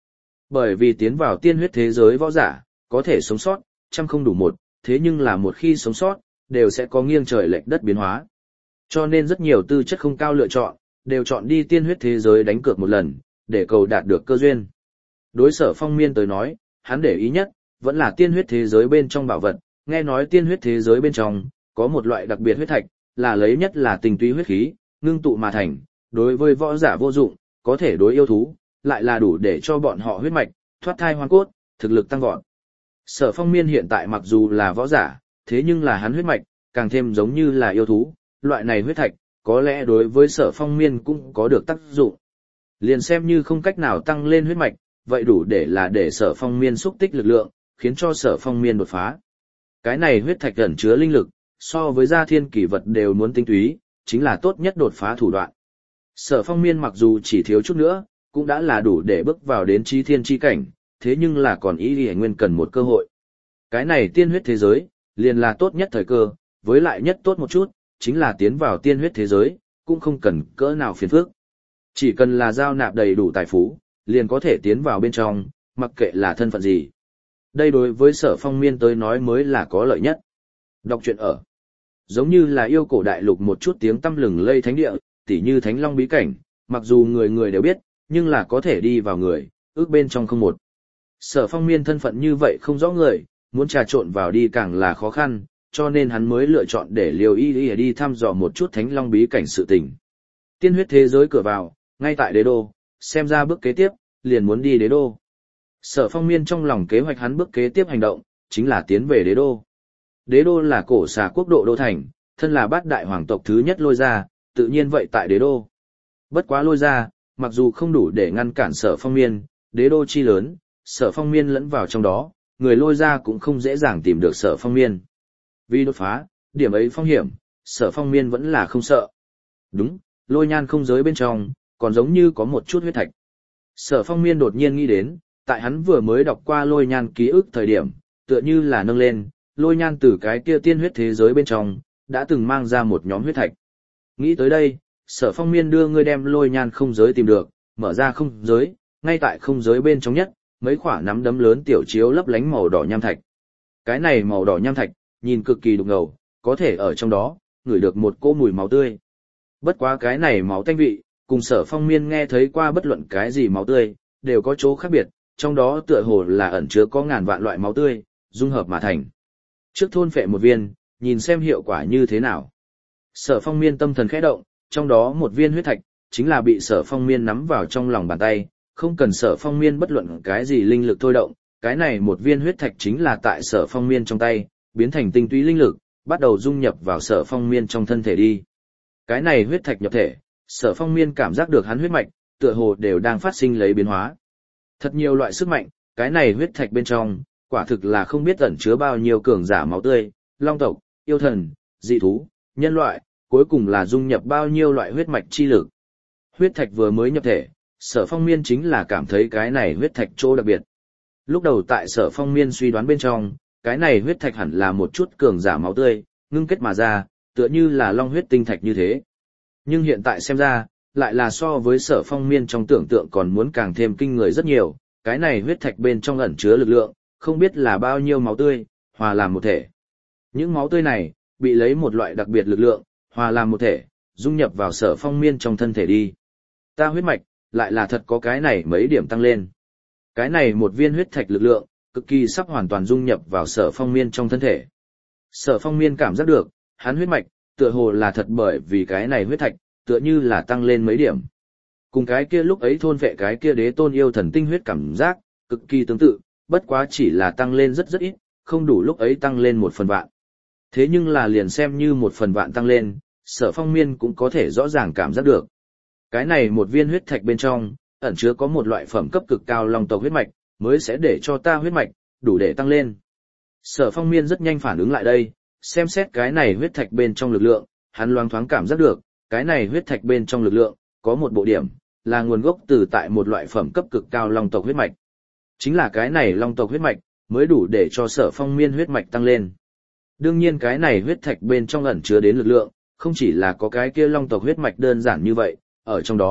Bởi vì tiến vào tiên huyết thế giới võ giả, có thể sống sót, trăm không đủ một, thế nhưng là một khi sống sót, đều sẽ có nghiêng trời lệch đất biến hóa. Cho nên rất nhiều tư chất không cao lựa chọn, đều chọn đi tiên huyết thế giới đánh cược một lần, để cầu đạt được cơ duyên. Đối Sở Phong Miên tới nói, hắn để ý nhất, vẫn là tiên huyết thế giới bên trong bảo vật, nghe nói tiên huyết thế giới bên trong, có một loại đặc biệt huyết thạch, là lấy nhất là tinh túy huyết khí, ngưng tụ mà thành, đối với võ giả vô dụng, có thể đối yêu thú, lại là đủ để cho bọn họ huyết mạch, thoát thai hoang cốt, thực lực tăng vọt. Sở Phong Miên hiện tại mặc dù là võ giả, thế nhưng là hắn huyết mạch, càng thêm giống như là yêu thú, loại này huyết thạch, có lẽ đối với Sở Phong Miên cũng có được tác dụng. Liền xem như không cách nào tăng lên huyết mạch, vậy đủ để Sở Phong Miên xúc tích lực lượng, khiến cho Sở Phong Miên đột phá. Cái này huyết thạch ẩn chứa linh lực, so với gia thiên kỳ vật đều muốn tinh túy, chính là tốt nhất đột phá thủ đoạn. Sở Phong Miên mặc dù chỉ thiếu chút nữa, cũng đã là đủ để bước vào đến chi thiên chi cảnh, thế nhưng là còn ý Lý Nguyên cần một cơ hội. Cái này tiên huyết thế giới, liền là tốt nhất thời cơ, với lại nhất tốt một chút, chính là tiến vào tiên huyết thế giới, cũng không cần cỡ nào phiền phức. Chỉ cần là giao nạp đầy đủ tài phú, liền có thể tiến vào bên trong, mặc kệ là thân phận gì. Đây đối với Sở Phong Miên tới nói mới là có lợi nhất. Đọc truyện ở. Giống như là yêu cổ đại lục một chút tiếng tăm lừng lây thánh địa, tỉ như Thánh Long bí cảnh, mặc dù người người đều biết, nhưng là có thể đi vào người, ước bên trong không một. Sở Phong Miên thân phận như vậy không rõ người, muốn trà trộn vào đi càng là khó khăn, cho nên hắn mới lựa chọn để liều y đi thăm dò một chút Thánh Long bí cảnh sự tình. Tiên huyết thế giới cửa vào, ngay tại đế đô, xem ra bước kế tiếp, liền muốn đi đế đô. Sở Phong Miên trong lòng kế hoạch hắn bước kế tiếp hành động, chính là tiến về đế đô. Đế đô là cổ xà quốc độ đô thành, thân là bát đại hoàng tộc thứ nhất Lôi Gia, tự nhiên vậy tại đế đô. Bất quá Lôi Gia, mặc dù không đủ để ngăn cản Sở Phong Miên, đế đô chi lớn, Sở Phong Miên lẫn vào trong đó, người Lôi Gia cũng không dễ dàng tìm được Sở Phong Miên. Vì đột phá, điểm ấy phong hiểm, Sở Phong Miên vẫn là không sợ. Đúng, Lôi Nhan không giới bên trong, còn giống như có một chút huyết thạch. Sở Phong Miên đột nhiên nghĩ đến, tại hắn vừa mới đọc qua Lôi Nhan ký ức thời điểm, tựa như là nâng lên, Lôi Nhan từ cái kia tiên huyết thế giới bên trong, đã từng mang ra một nhóm huyết thạch. Nghĩ tới đây, Sở Phong Miên đưa ngươi đem Lôi Nhan không giới tìm được, mở ra không giới, ngay tại không giới bên trong nhất, mấy quả nắm đấm lớn tiểu chiếu lấp lánh màu đỏ nham thạch. Cái này màu đỏ nham thạch, nhìn cực kỳ đục ngầu, có thể ở trong đó, ngửi được một cỗ mùi máu tươi. Bất quá cái này máu tanh vị, cùng Sở Phong Miên nghe thấy qua bất luận cái gì máu tươi, đều có chỗ khác biệt, trong đó tựa hồ là ẩn chứa có ngàn vạn loại máu tươi, dung hợp mà thành. Trước thôn phệ một viên, nhìn xem hiệu quả như thế nào. Sở Phong Miên tâm thần khẽ động, trong đó một viên huyết thạch, chính là bị Sở Phong Miên nắm vào trong lòng bàn tay, không cần Sở Phong Miên bất luận cái gì linh lực thôi động, cái này một viên huyết thạch chính là tại Sở Phong Miên trong tay, biến thành tinh túy linh lực, bắt đầu dung nhập vào Sở Phong Miên trong thân thể đi. Cái này huyết thạch nhập thể, Sở Phong Miên cảm giác được hắn huyết mạch, tựa hồ đều đang phát sinh lấy biến hóa. Thật nhiều loại sức mạnh, cái này huyết thạch bên trong, quả thực là không biết ẩn chứa bao nhiêu cường giả máu tươi, long tộc, yêu thần, dị thú, nhân loại, cuối cùng là dung nhập bao nhiêu loại huyết mạch chi lực. Huyết thạch vừa mới nhập thể, Sở Phong Miên chính là cảm thấy cái này huyết thạch chỗ đặc biệt. Lúc đầu tại Sở Phong Miên suy đoán bên trong, cái này huyết thạch hẳn là một chút cường giả máu tươi, ngưng kết mà ra, tựa như là long huyết tinh thạch như thế. Nhưng hiện tại xem ra, lại là so với Sở Phong Miên trong tưởng tượng còn muốn càng thêm kinh người rất nhiều, cái này huyết thạch bên trong ẩn chứa lực lượng, không biết là bao nhiêu máu tươi, hòa làm một thể. Những máu tươi này, bị lấy một loại đặc biệt lực lượng, hòa làm một thể, dung nhập vào Sở Phong Miên trong thân thể đi. Ta huyết mạch, lại là thật có cái này mấy điểm tăng lên. Cái này một viên huyết thạch lực lượng, cực kỳ sắp hoàn toàn dung nhập vào Sở Phong Miên trong thân thể. Sở Phong Miên cảm giác được, hắn huyết mạch, tựa hồ là thật bởi vì cái này huyết thạch, tựa như là tăng lên mấy điểm. Cùng cái kia lúc ấy thôn vệ cái kia đế tôn yêu thần tinh huyết cảm giác, cực kỳ tương tự, bất quá chỉ là tăng lên rất rất ít, không đủ lúc ấy tăng lên 1/1000. Thế nhưng là liền xem như 1/1000 tăng lên, Sở Phong Miên cũng có thể rõ ràng cảm giác được. Cái này một viên huyết thạch bên trong, ẩn chứa có một loại phẩm cấp cực cao long tộc huyết mạch, mới sẽ để cho ta huyết mạch, đủ để tăng lên. Sở Phong Miên rất nhanh phản ứng lại đây, xem xét cái này huyết thạch bên trong lực lượng, hắn loáng thoáng cảm giác được, cái này huyết thạch bên trong lực lượng, có một bộ điểm, là nguồn gốc từ tại một loại phẩm cấp cực cao long tộc huyết mạch. Chính là cái này long tộc huyết mạch, mới đủ để cho Sở Phong Miên huyết mạch tăng lên. Đương nhiên cái này huyết thạch bên trong ẩn chứa đến lực lượng, không chỉ là có cái kia long tộc huyết mạch đơn giản như vậy, ở trong đó,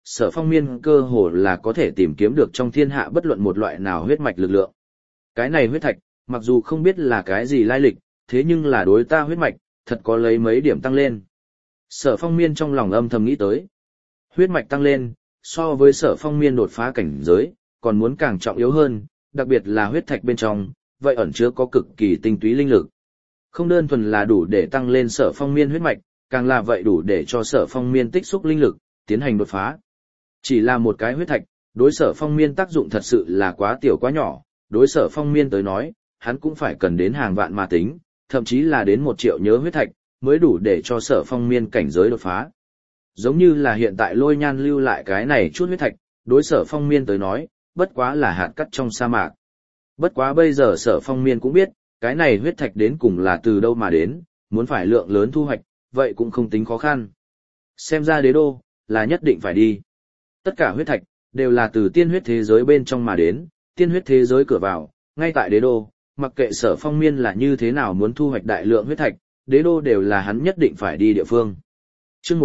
Sở Phong Miên cơ hồ là có thể tìm kiếm được trong thiên hạ bất luận một loại nào huyết mạch lực lượng. Cái này huyết thạch, mặc dù không biết là cái gì lai lịch, thế nhưng là đối ta huyết mạch, thật có lấy mấy điểm tăng lên. Sở Phong Miên trong lòng âm thầm nghĩ tới. Huyết mạch tăng lên, so với Sở Phong Miên đột phá cảnh giới, còn muốn càng trọng yếu hơn, đặc biệt là huyết thạch bên trong, vậy ẩn chứa có cực kỳ tinh túy linh lực. Không đơn thuần là đủ để tăng lên Sở Phong Miên huyết mạch, càng là vậy đủ để cho Sở Phong Miên tích xúc linh lực, tiến hành đột phá. Chỉ là một cái huyết thạch, đối Sở Phong Miên tác dụng thật sự là quá tiểu quá nhỏ, đối Sở Phong Miên tới nói, hắn cũng phải cần đến hàng vạn mà tính, thậm chí là đến 1 triệu nhớ huyết thạch, mới đủ để cho Sở Phong Miên cảnh giới đột phá. Giống như là hiện tại Lôi Nhan lưu lại cái này chút huyết thạch, đối Sở Phong Miên tới nói, bất quá là hạt cát trong sa mạc. Bất quá bây giờ Sở Phong Miên cũng biết, cái này huyết thạch đến cùng là từ đâu mà đến, muốn phải lượng lớn thu hoạch, vậy cũng không tính khó khăn. Xem ra đế đô, là nhất định phải đi. Tất cả huyết thạch, đều là từ tiên huyết thế giới bên trong mà đến, tiên huyết thế giới cửa vào, ngay tại đế đô, mặc kệ Sở Phong Miên là như thế nào muốn thu hoạch đại lượng huyết thạch, đế đô đều là hắn nhất định phải đi địa phương. Chương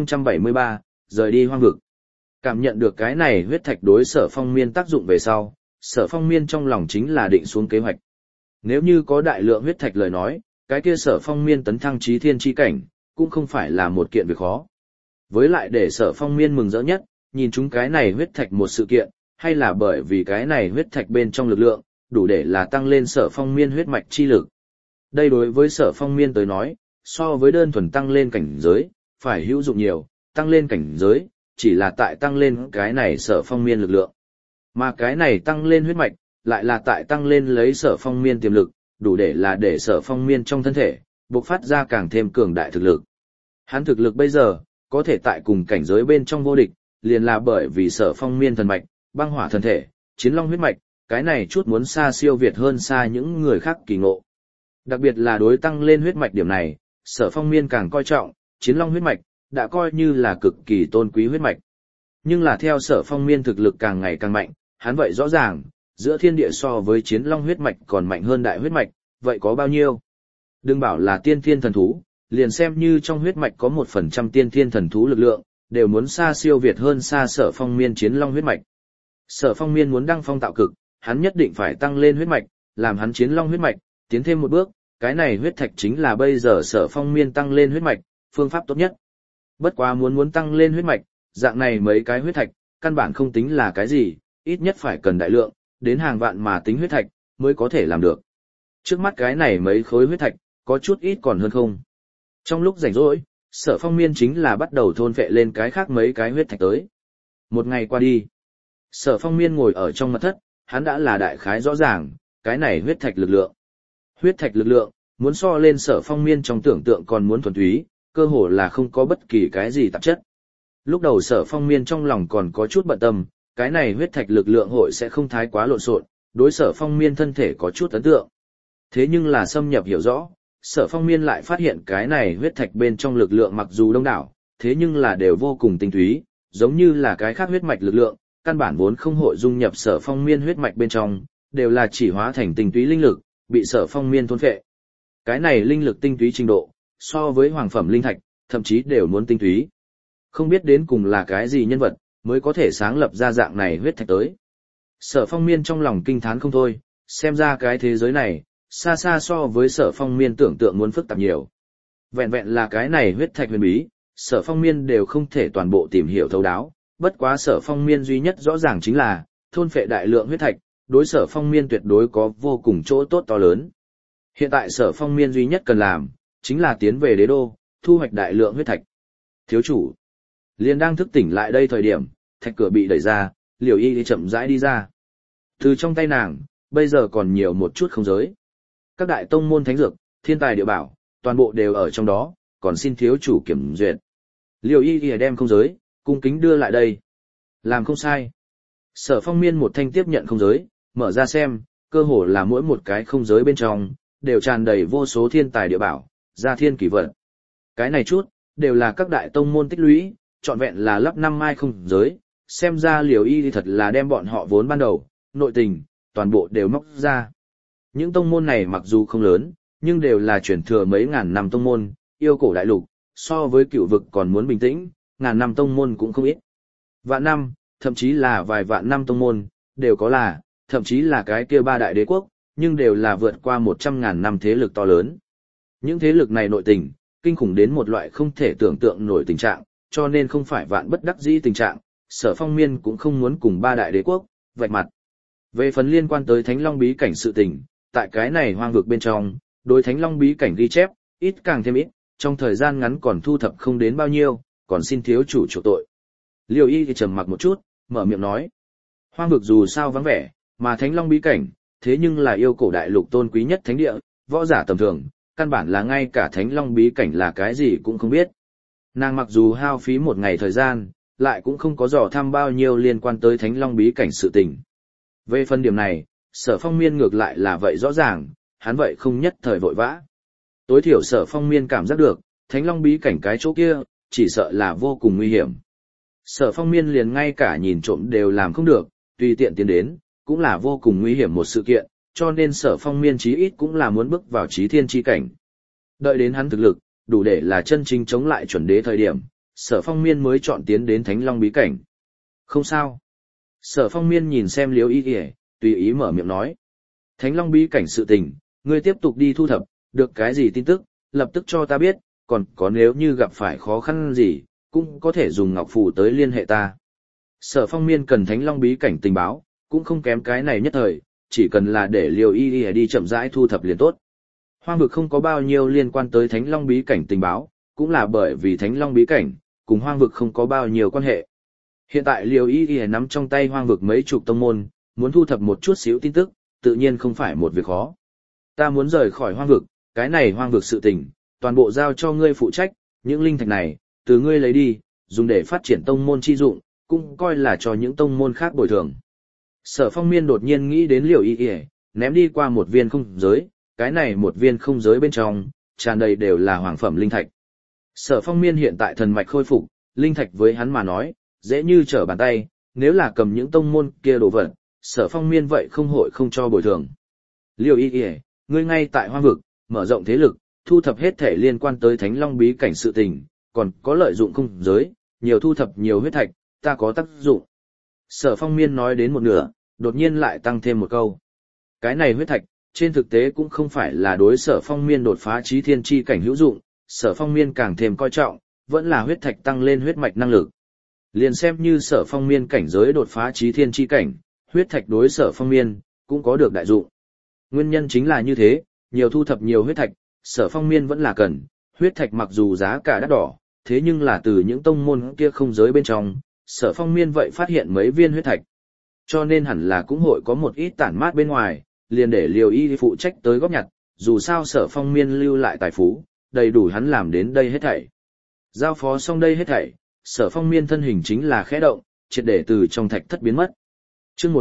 1073, rời đi hoang vực. Cảm nhận được cái này huyết thạch đối Sở Phong Miên tác dụng về sau, Sở Phong Miên trong lòng chính là định xuống kế hoạch. Nếu như có đại lượng huyết thạch lời nói, cái kia Sở Phong Miên tấn thăng chí thiên chi cảnh, cũng không phải là một kiện việc khó. Với lại để Sở Phong Miên mừng rỡ nhất, nhìn chúng cái này huyết thạch một sự kiện, hay là bởi vì cái này huyết thạch bên trong lực lượng, đủ để là tăng lên Sở Phong Miên huyết mạch chi lực. Đây đối với Sở Phong Miên tới nói, so với đơn thuần tăng lên cảnh giới, phải hữu dụng nhiều, tăng lên cảnh giới, chỉ là tại tăng lên cái này Sở Phong Miên lực lượng. Mà cái này tăng lên huyết mạch, lại là tại tăng lên lấy Sở Phong Miên tiềm lực, đủ để là để Sở Phong Miên trong thân thể, bộc phát ra càng thêm cường đại thực lực. Hắn thực lực bây giờ, có thể tại cùng cảnh giới bên trong vô địch, liền là bởi vì Sở Phong Miên thần mạch, băng hỏa thần thể, chiến long huyết mạch, cái này chút muốn xa siêu việt hơn xa những người khác kỳ ngộ. Đặc biệt là đối tăng lên huyết mạch điểm này, Sở Phong Miên càng coi trọng, chiến long huyết mạch, đã coi như là cực kỳ tôn quý huyết mạch. Nhưng là theo Sở Phong Miên thực lực càng ngày càng mạnh, hắn vậy rõ ràng, giữa thiên địa so với chiến long huyết mạch còn mạnh hơn đại huyết mạch, vậy có bao nhiêu? Đừng bảo là tiên thiên thần thú, liền xem như trong huyết mạch có 1% tiên thiên thần thú lực lượng, đều muốn xa siêu việt hơn xa Sở Phong Miên chiến long huyết mạch. Sở Phong Miên muốn đăng phong tạo cực, hắn nhất định phải tăng lên huyết mạch, làm hắn chiến long huyết mạch, tiến thêm một bước, cái này huyết thạch chính là bây giờ Sở Phong Miên tăng lên huyết mạch, phương pháp tốt nhất. Bất quá muốn tăng lên huyết mạch, dạng này mấy cái huyết thạch, căn bản không tính là cái gì, ít nhất phải cần đại lượng, đến hàng vạn mà tính huyết thạch, mới có thể làm được. Trước mắt cái này mấy khối huyết thạch, có chút ít còn hơn không. Trong lúc rảnh rỗi, Sở Phong Miên chính là bắt đầu thôn phệ lên cái khác mấy cái huyết thạch tới. Một ngày qua đi, Sở Phong Miên ngồi ở trong mật thất, hắn đã là đại khái rõ ràng, cái này huyết thạch lực lượng. Huyết thạch lực lượng, muốn so lên Sở Phong Miên trong tưởng tượng còn muốn thuần túy, cơ hồ là không có bất kỳ cái gì tạp chất. Lúc đầu Sở Phong Miên trong lòng còn có chút bận tâm, cái này huyết thạch lực lượng hội sẽ không thái quá lộn xộn, đối Sở Phong Miên thân thể có chút ấn tượng. Thế nhưng là xâm nhập hiểu rõ, Sở Phong Miên lại phát hiện cái này huyết thạch bên trong lực lượng mặc dù đông đảo, thế nhưng là đều vô cùng tinh túy, giống như là cái khác huyết mạch lực lượng, căn bản vốn không hội dung nhập Sở Phong Miên huyết mạch bên trong, đều là chỉ hóa thành tinh túy linh lực, bị Sở Phong Miên thôn phệ. Cái này linh lực tinh túy trình độ, so với hoàng phẩm linh thạch, thậm chí đều muốn tinh túy. Không biết đến cùng là cái gì nhân vật, mới có thể sáng lập ra dạng này huyết thạch tới. Sở Phong Miên trong lòng kinh thán không thôi, xem ra cái thế giới này, xa xa so với Sở Phong Miên tưởng tượng muốn phức tạp nhiều. Vẹn vẹn là cái này huyết thạch huyền bí, Sở Phong Miên đều không thể toàn bộ tìm hiểu thấu đáo, bất quá Sở Phong Miên duy nhất rõ ràng chính là, thôn phệ đại lượng huyết thạch, đối Sở Phong Miên tuyệt đối có vô cùng chỗ tốt to lớn. Hiện tại Sở Phong Miên duy nhất cần làm, chính là tiến về đế đô, thu hoạch đại lượng huyết thạch. Thiếu chủ, liền đang thức tỉnh lại đây thời điểm, thạch cửa bị đẩy ra, Liễu Y đi chậm rãi đi ra. Từ trong tay nàng, bây giờ còn nhiều một chút không giới. Các đại tông môn thánh dược, thiên tài địa bảo, toàn bộ đều ở trong đó, còn xin thiếu chủ kiểm duyệt. Liễu Y Y đem không giới, cung kính đưa lại đây. Làm không sai. Sở Phong Miên một thanh tiếp nhận không giới, mở ra xem, cơ hồ là mỗi một cái không giới bên trong, đều tràn đầy vô số thiên tài địa bảo, gia thiên kỳ vật. Cái này chút, đều là các đại tông môn tích lũy, trọn vẹn là lắp 5 mai không giới, xem ra Liễu Y thật là đem bọn họ vốn ban đầu, nội tình, toàn bộ đều móc ra. Những tông môn này mặc dù không lớn, nhưng đều là truyền thừa mấy ngàn năm tông môn, yêu cổ đại lục, so với cựu vực còn muốn bình tĩnh, ngàn năm tông môn cũng không ít. Vạn năm, thậm chí là vài vạn năm tông môn, đều có là, thậm chí là cái kia ba đại đế quốc, nhưng đều là vượt qua 100.000 năm thế lực to lớn. Những thế lực này nội tình, kinh khủng đến một loại không thể tưởng tượng nổi tình trạng, cho nên không phải vạn bất đắc dĩ tình trạng, Sở Phong Miên cũng không muốn cùng ba đại đế quốc vạch mặt. Về phần liên quan tới Thánh Long bí cảnh sự tình, tại cái này hoang vực bên trong, đối Thánh Long bí cảnh ghi chép, ít càng thêm ít, trong thời gian ngắn còn thu thập không đến bao nhiêu, còn xin thiếu chủ chỗ tội. Liêu Y thì trầm mặc một chút, mở miệng nói: hoang vực dù sao vắng vẻ, mà Thánh Long bí cảnh, thế nhưng là yêu cổ đại lục tôn quý nhất thánh địa, võ giả tầm thường, căn bản là ngay cả Thánh Long bí cảnh là cái gì cũng không biết. Nàng mặc dù hao phí một ngày thời gian, lại cũng không có dò thăm bao nhiêu liên quan tới Thánh Long bí cảnh sự tình. Về phần điểm này, Sở Phong Miên ngược lại là vậy rõ ràng, hắn vậy không nhất thời vội vã. Tối thiểu Sở Phong Miên cảm giác được, Thánh Long bí cảnh cái chỗ kia, chỉ sợ là vô cùng nguy hiểm. Sở Phong Miên liền ngay cả nhìn trộm đều làm không được, tùy tiện tiến đến, cũng là vô cùng nguy hiểm một sự kiện, cho nên Sở Phong Miên chí ít cũng là muốn bước vào chí thiên chi cảnh. Đợi đến hắn thực lực, đủ để là chân chính chống lại chuẩn đế thời điểm, Sở Phong Miên mới chọn tiến đến Thánh Long bí cảnh. Không sao. Sở Phong Miên nhìn xem Liễu Y Y, tùy ý mở miệng nói: Thánh Long bí cảnh sự tình, ngươi tiếp tục đi thu thập, được cái gì tin tức, lập tức cho ta biết, còn có nếu như gặp phải khó khăn gì, cũng có thể dùng ngọc phù tới liên hệ ta. Sở Phong Miên cần Thánh Long bí cảnh tình báo, cũng không kém cái này nhất thời, chỉ cần là để Liễu Y Y đi chậm rãi thu thập liền tốt. Hoang vực không có bao nhiêu liên quan tới Thánh Long bí cảnh tình báo, cũng là bởi vì Thánh Long bí cảnh cùng hoang vực không có bao nhiêu quan hệ. Hiện tại Liễu Y Y nắm trong tay hoang vực mấy chục tông môn, muốn thu thập một chút xíu tin tức, tự nhiên không phải một việc khó. Ta muốn rời khỏi hoang vực, cái này hoang vực sự tình, toàn bộ giao cho ngươi phụ trách, những linh thạch này, từ ngươi lấy đi, dùng để phát triển tông môn chi dụng, cũng coi là cho những tông môn khác bồi thường. Sở Phong Miên đột nhiên nghĩ đến Liễu Y Y, ném đi qua một viên không giới, cái này một viên không giới bên trong, tràn đầy đều là hoàng phẩm linh thạch. Sở Phong Miên hiện tại thần mạch khôi phục, linh thạch với hắn mà nói, dễ như trở bàn tay, nếu là cầm những tông môn kia đồ vật, Sở Phong Miên vậy không hội không cho bồi thường. Liễu Y Y, ngươi ngay tại hoang vực, mở rộng thế lực, thu thập hết thể liên quan tới Thánh Long bí cảnh sự tình, còn có lợi dụng không giới, nhiều thu thập nhiều huyết thạch, ta có tác dụng. Sở Phong Miên nói đến một nửa, đột nhiên lại tăng thêm một câu. Cái này huyết thạch, trên thực tế cũng không phải là đối Sở Phong Miên đột phá chí thiên chi cảnh hữu dụng, Sở Phong Miên càng thêm coi trọng, vẫn là huyết thạch tăng lên huyết mạch năng lực. Liền xem như Sở Phong Miên cảnh giới đột phá chí thiên chi cảnh, huyết thạch đối Sở Phong Miên cũng có được đại dụng. Nguyên nhân chính là như thế, nhiều thu thập nhiều huyết thạch, Sở Phong Miên vẫn là cần, huyết thạch mặc dù giá cả đắt đỏ, thế nhưng là từ những tông môn kia không giới bên trong, Sở Phong Miên vậy phát hiện mấy viên huyết thạch. Cho nên hẳn là cũng hội có một ít tản mát bên ngoài, liền để Liễu Y phụ trách tới góp nhặt, dù sao Sở Phong Miên lưu lại tài phú, đầy đủ hắn làm đến đây hết thảy. Giao phó xong đây hết thảy, Sở Phong Miên thân hình chính là khẽ động, triệt để từ trong thạch thất biến mất. Chương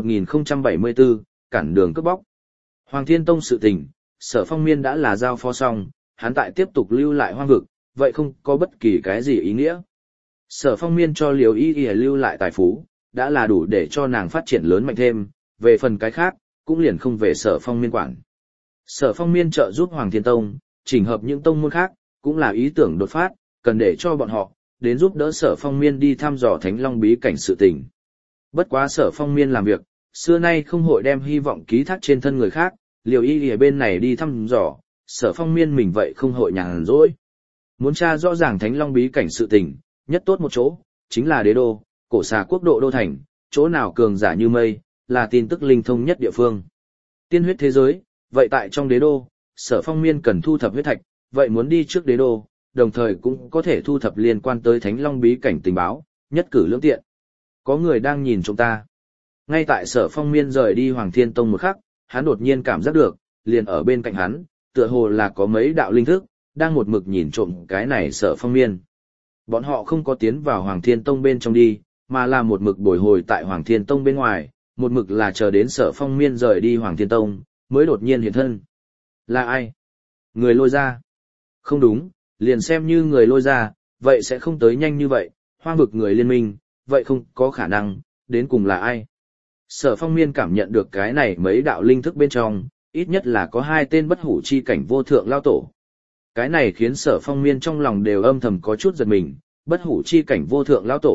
1074, cản đường cướp bóc. Hoàng Thiên Tông sự tình, Sở Phong Miên đã là giao phó xong, hắn tại tiếp tục lưu lại hoang vực, vậy không có bất kỳ cái gì ý nghĩa. Sở Phong Miên cho Liễu Y Y lưu lại tài phú, đã là đủ để cho nàng phát triển lớn mạnh thêm, về phần cái khác, cũng liền không về Sở Phong Miên quản. Sở Phong Miên trợ giúp Hoàng Thiên Tông, chỉnh hợp những tông môn khác, cũng là ý tưởng đột phát, cần để cho bọn họ đến giúp đỡ Sở Phong Miên đi thăm dò Thánh Long bí cảnh sự tình. Bất quá Sở Phong Miên làm việc, xưa nay không hội đem hy vọng ký thác trên thân người khác, Liễu Y ở bên này đi thăm dò, Sở Phong Miên mình vậy không hội nhàn rỗi. Muốn tra rõ ràng Thánh Long bí cảnh sự tình, nhất tốt một chỗ, chính là Đế đô, cổ xà quốc độ đô thành, chỗ nào cường giả như mây, là tin tức linh thông nhất địa phương. Tiên huyết thế giới, vậy tại trong Đế đô, Sở Phong Miên cần thu thập huyết thạch, vậy muốn đi trước Đế đô, đồng thời cũng có thể thu thập liên quan tới Thánh Long bí cảnh tình báo, nhất cử lưỡng tiện. Có người đang nhìn chúng ta. Ngay tại Sở Phong Miên rời đi Hoàng Thiên Tông một khắc, hắn đột nhiên cảm giác được, liền ở bên cạnh hắn, tựa hồ là có mấy đạo linh thức, đang một mực nhìn trộm cái này Sở Phong Miên. Bọn họ không có tiến vào Hoàng Thiên Tông bên trong đi, mà là một mực bồi hồi tại Hoàng Thiên Tông bên ngoài, một mực là chờ đến Sở Phong Miên rời đi Hoàng Thiên Tông, mới đột nhiên hiện thân. Là ai? Người lôi ra. Không đúng, liền xem như người lôi ra, vậy sẽ không tới nhanh như vậy, hoang vực người liên minh, vậy không có khả năng, đến cùng là ai? Sở Phong Miên cảm nhận được cái này mấy đạo linh thức bên trong, ít nhất là có hai tên bất hủ chi cảnh vô thượng lao tổ. Cái này khiến Sở Phong Miên trong lòng đều âm thầm có chút giật mình, bất hủ chi cảnh vô thượng lao tổ,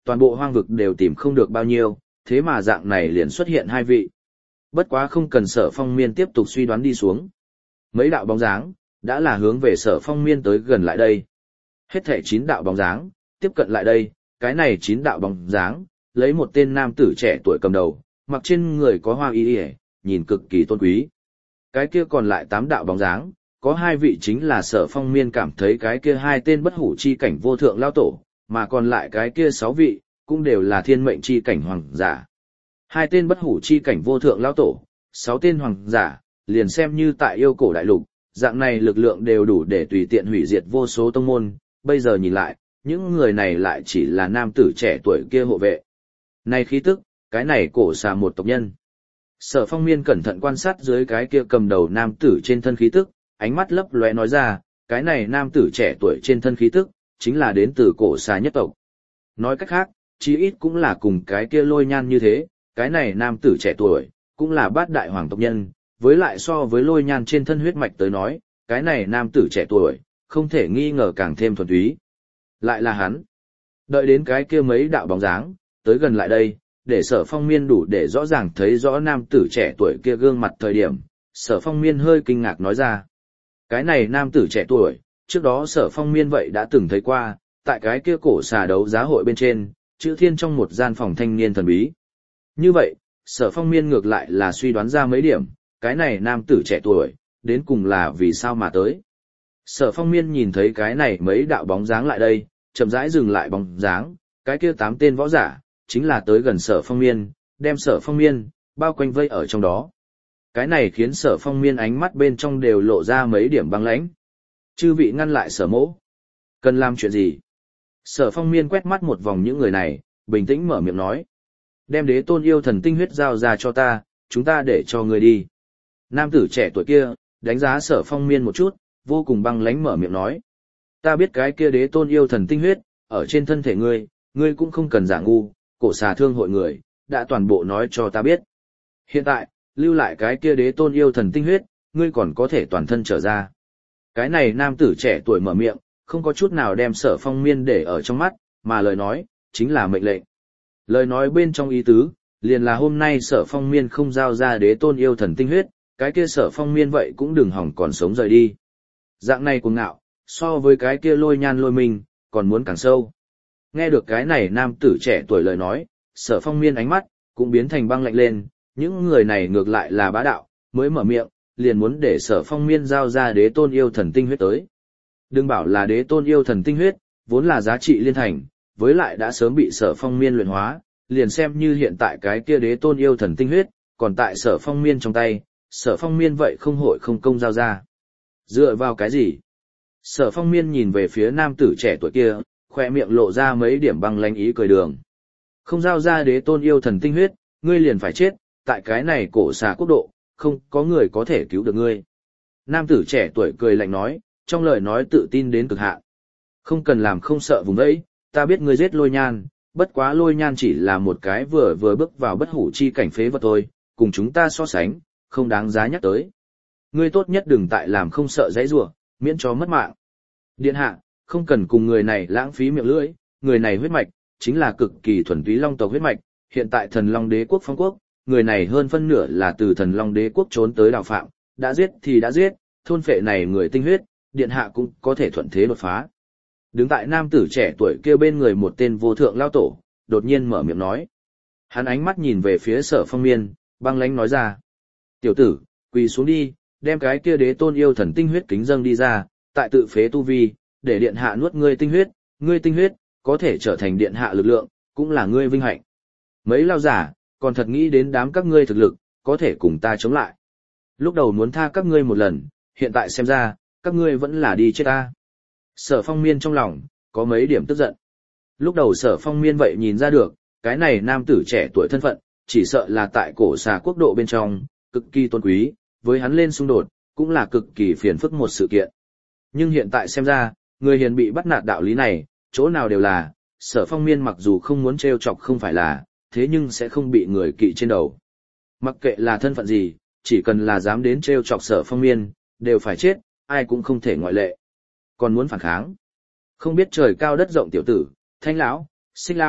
toàn bộ hoang vực đều tìm không được bao nhiêu, thế mà dạng này liền xuất hiện hai vị. Bất quá không cần Sở Phong Miên tiếp tục suy đoán đi xuống. Mấy đạo bóng dáng, đã là hướng về Sở Phong Miên tới gần lại đây. Hết thảy 9 đạo bóng dáng, tiếp cận lại đây, cái này 9 đạo bóng dáng, lấy một tên nam tử trẻ tuổi cầm đầu, mặc trên người có hoa y y, nhìn cực kỳ tôn quý. Cái kia còn lại 8 đạo bóng dáng, có 2 vị chính là Sở Phong Miên cảm thấy cái kia 2 tên bất hủ chi cảnh vô thượng lao tổ, mà còn lại cái kia 6 vị, cũng đều là thiên mệnh chi cảnh hoàng giả. 2 tên bất hủ chi cảnh vô thượng lao tổ, 6 tên hoàng giả, liền xem như tại yêu cổ đại lục, dạng này lực lượng đều đủ để tùy tiện hủy diệt vô số tông môn, bây giờ nhìn lại, những người này lại chỉ là nam tử trẻ tuổi kia hộ vệ. Này khí tức, cái này cổ xà một tộc nhân. Sở Phong Miên cẩn thận quan sát dưới cái kia cầm đầu nam tử trên thân khí tức, ánh mắt lấp lóe nói ra, cái này nam tử trẻ tuổi trên thân khí tức, chính là đến từ cổ xà nhất tộc. Nói cách khác, chí ít cũng là cùng cái kia Lôi Nhan như thế, cái này nam tử trẻ tuổi, cũng là bát đại hoàng tộc nhân, với lại so với Lôi Nhan trên thân huyết mạch tới nói, cái này nam tử trẻ tuổi, không thể nghi ngờ càng thêm thuần túy. Lại là hắn. Đợi đến cái kia mấy đạo bóng dáng, tới gần lại đây, để Sở Phong Miên đủ để rõ ràng thấy rõ nam tử trẻ tuổi kia gương mặt thời điểm, Sở Phong Miên hơi kinh ngạc nói ra. Cái này nam tử trẻ tuổi, trước đó Sở Phong Miên vậy đã từng thấy qua, tại cái kia cổ xà đấu giá hội bên trên, chữ thiên trong một gian phòng thanh niên thần bí. Như vậy, Sở Phong Miên ngược lại là suy đoán ra mấy điểm, cái này nam tử trẻ tuổi, đến cùng là vì sao mà tới. Sở Phong Miên nhìn thấy cái này mấy đạo bóng dáng lại đây, chậm rãi dừng lại bóng dáng, cái kia 8 tên võ giả, chính là tới gần Sở Phong Miên, đem Sở Phong Miên bao quanh vây ở trong đó. Cái này khiến Sở Phong Miên ánh mắt bên trong đều lộ ra mấy điểm băng lãnh. Chư vị ngăn lại Sở mỗ. Cần làm chuyện gì? Sở Phong Miên quét mắt một vòng những người này, bình tĩnh mở miệng nói. Đem đế tôn yêu thần tinh huyết giao ra cho ta, chúng ta để cho người đi. Nam tử trẻ tuổi kia, đánh giá Sở Phong Miên một chút, vô cùng băng lãnh mở miệng nói. Ta biết cái kia đế tôn yêu thần tinh huyết, ở trên thân thể ngươi, ngươi cũng không cần giả ngu, cổ xà thương hội người, đã toàn bộ nói cho ta biết. Hiện tại, lưu lại cái kia đế tôn yêu thần tinh huyết, ngươi còn có thể toàn thân trở ra. Cái này nam tử trẻ tuổi mở miệng, không có chút nào đem Sở Phong Miên để ở trong mắt, mà lời nói, chính là mệnh lệnh. Lời nói bên trong ý tứ, liền là hôm nay Sở Phong Miên không giao ra đế tôn yêu thần tinh huyết, cái kia Sở Phong Miên vậy cũng đừng hỏng còn sống rời đi. Dạng này cuồng ngạo, so với cái kia Lôi Nhan Lôi Minh, còn muốn càng sâu. Nghe được cái này nam tử trẻ tuổi lời nói, Sở Phong Miên ánh mắt, cũng biến thành băng lạnh lên, những người này ngược lại là bá đạo, mới mở miệng, liền muốn để Sở Phong Miên giao ra đế tôn yêu thần tinh huyết tới. Đừng bảo là đế tôn yêu thần tinh huyết, vốn là giá trị liên thành, với lại đã sớm bị Sở Phong Miên luyện hóa, liền xem như hiện tại cái kia đế tôn yêu thần tinh huyết, còn tại Sở Phong Miên trong tay, Sở Phong Miên vậy không hội không công giao ra. Dựa vào cái gì? Sở Phong Miên nhìn về phía nam tử trẻ tuổi kia, khoe miệng lộ ra mấy điểm băng lãnh ý cười đường. Không giao ra đế tôn yêu thần tinh huyết, ngươi liền phải chết, tại cái này cổ xà quốc độ, không có người có thể cứu được ngươi. Nam tử trẻ tuổi cười lạnh nói, trong lời nói tự tin đến cực hạn. Không cần làm không sợ vùng đấy, ta biết ngươi giết Lôi Nhan, bất quá Lôi Nhan chỉ là một cái vừa bước vào bất hủ chi cảnh phế vật thôi, cùng chúng ta so sánh, không đáng giá nhắc tới. Ngươi tốt nhất đừng tại làm không sợ dãy rủa, miễn cho mất mạng. Điện hạ, không cần cùng người này lãng phí miệng lưỡi, người này huyết mạch, chính là cực kỳ thuần túy long tộc huyết mạch, hiện tại thần long đế quốc phong quốc, người này hơn phân nửa là từ thần long đế quốc trốn tới đào phạm, đã giết thì đã giết, thôn phệ này người tinh huyết, điện hạ cũng có thể thuận thế đột phá. Đứng tại nam tử trẻ tuổi kia bên người một tên vô thượng lao tổ, đột nhiên mở miệng nói. Hắn ánh mắt nhìn về phía Sở Phong Miên, băng lãnh nói ra. Tiểu tử, quỳ xuống đi, đem cái kia đế tôn yêu thần tinh huyết kính dâng đi ra, tại tự phế tu vi, để điện hạ nuốt ngươi tinh huyết, có thể trở thành điện hạ lực lượng, cũng là ngươi vinh hạnh. Mấy lao giả, còn thật nghĩ đến đám các ngươi thực lực, có thể cùng ta chống lại. Lúc đầu muốn tha các ngươi một lần, hiện tại xem ra, các ngươi vẫn là đi chết ta. Sở Phong Miên trong lòng, có mấy điểm tức giận. Lúc đầu Sở Phong Miên vậy nhìn ra được, cái này nam tử trẻ tuổi thân phận, chỉ sợ là tại cổ xà quốc độ bên trong, cực kỳ tôn quý, với hắn lên xung đột, cũng là cực kỳ phiền phức một sự kiện. Nhưng hiện tại xem ra, người hiền bị bắt nạt đạo lý này, chỗ nào đều là, Sở Phong Miên mặc dù không muốn trêu chọc không phải là, thế nhưng sẽ không bị người kỵ trên đầu. Mặc kệ là thân phận gì, chỉ cần là dám đến trêu chọc Sở Phong Miên, đều phải chết, ai cũng không thể ngoại lệ. Còn muốn phản kháng. Không biết trời cao đất rộng tiểu tử, Thanh lão, Xích lão,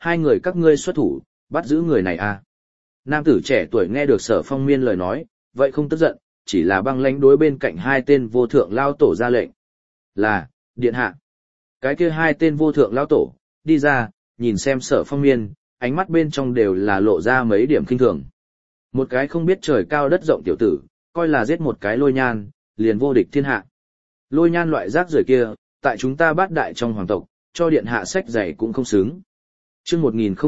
hai người các ngươi xuất thủ, bắt giữ người này à. Nam tử trẻ tuổi nghe được Sở Phong Miên lời nói, vậy không tức giận, chỉ là băng lãnh đối bên cạnh hai tên vô thượng lao tổ ra lệnh. Là, điện hạ. Cái kia hai tên vô thượng lao tổ, đi ra, nhìn xem Sở Phong Miên, ánh mắt bên trong đều là lộ ra mấy điểm kinh thường. Một cái không biết trời cao đất rộng tiểu tử, coi là giết một cái lôi nhan, liền vô địch thiên hạ. Lôi nhan loại rác rưởi kia, tại chúng ta bát đại trong hoàng tộc, cho điện hạ sách giày cũng không xứng. Chương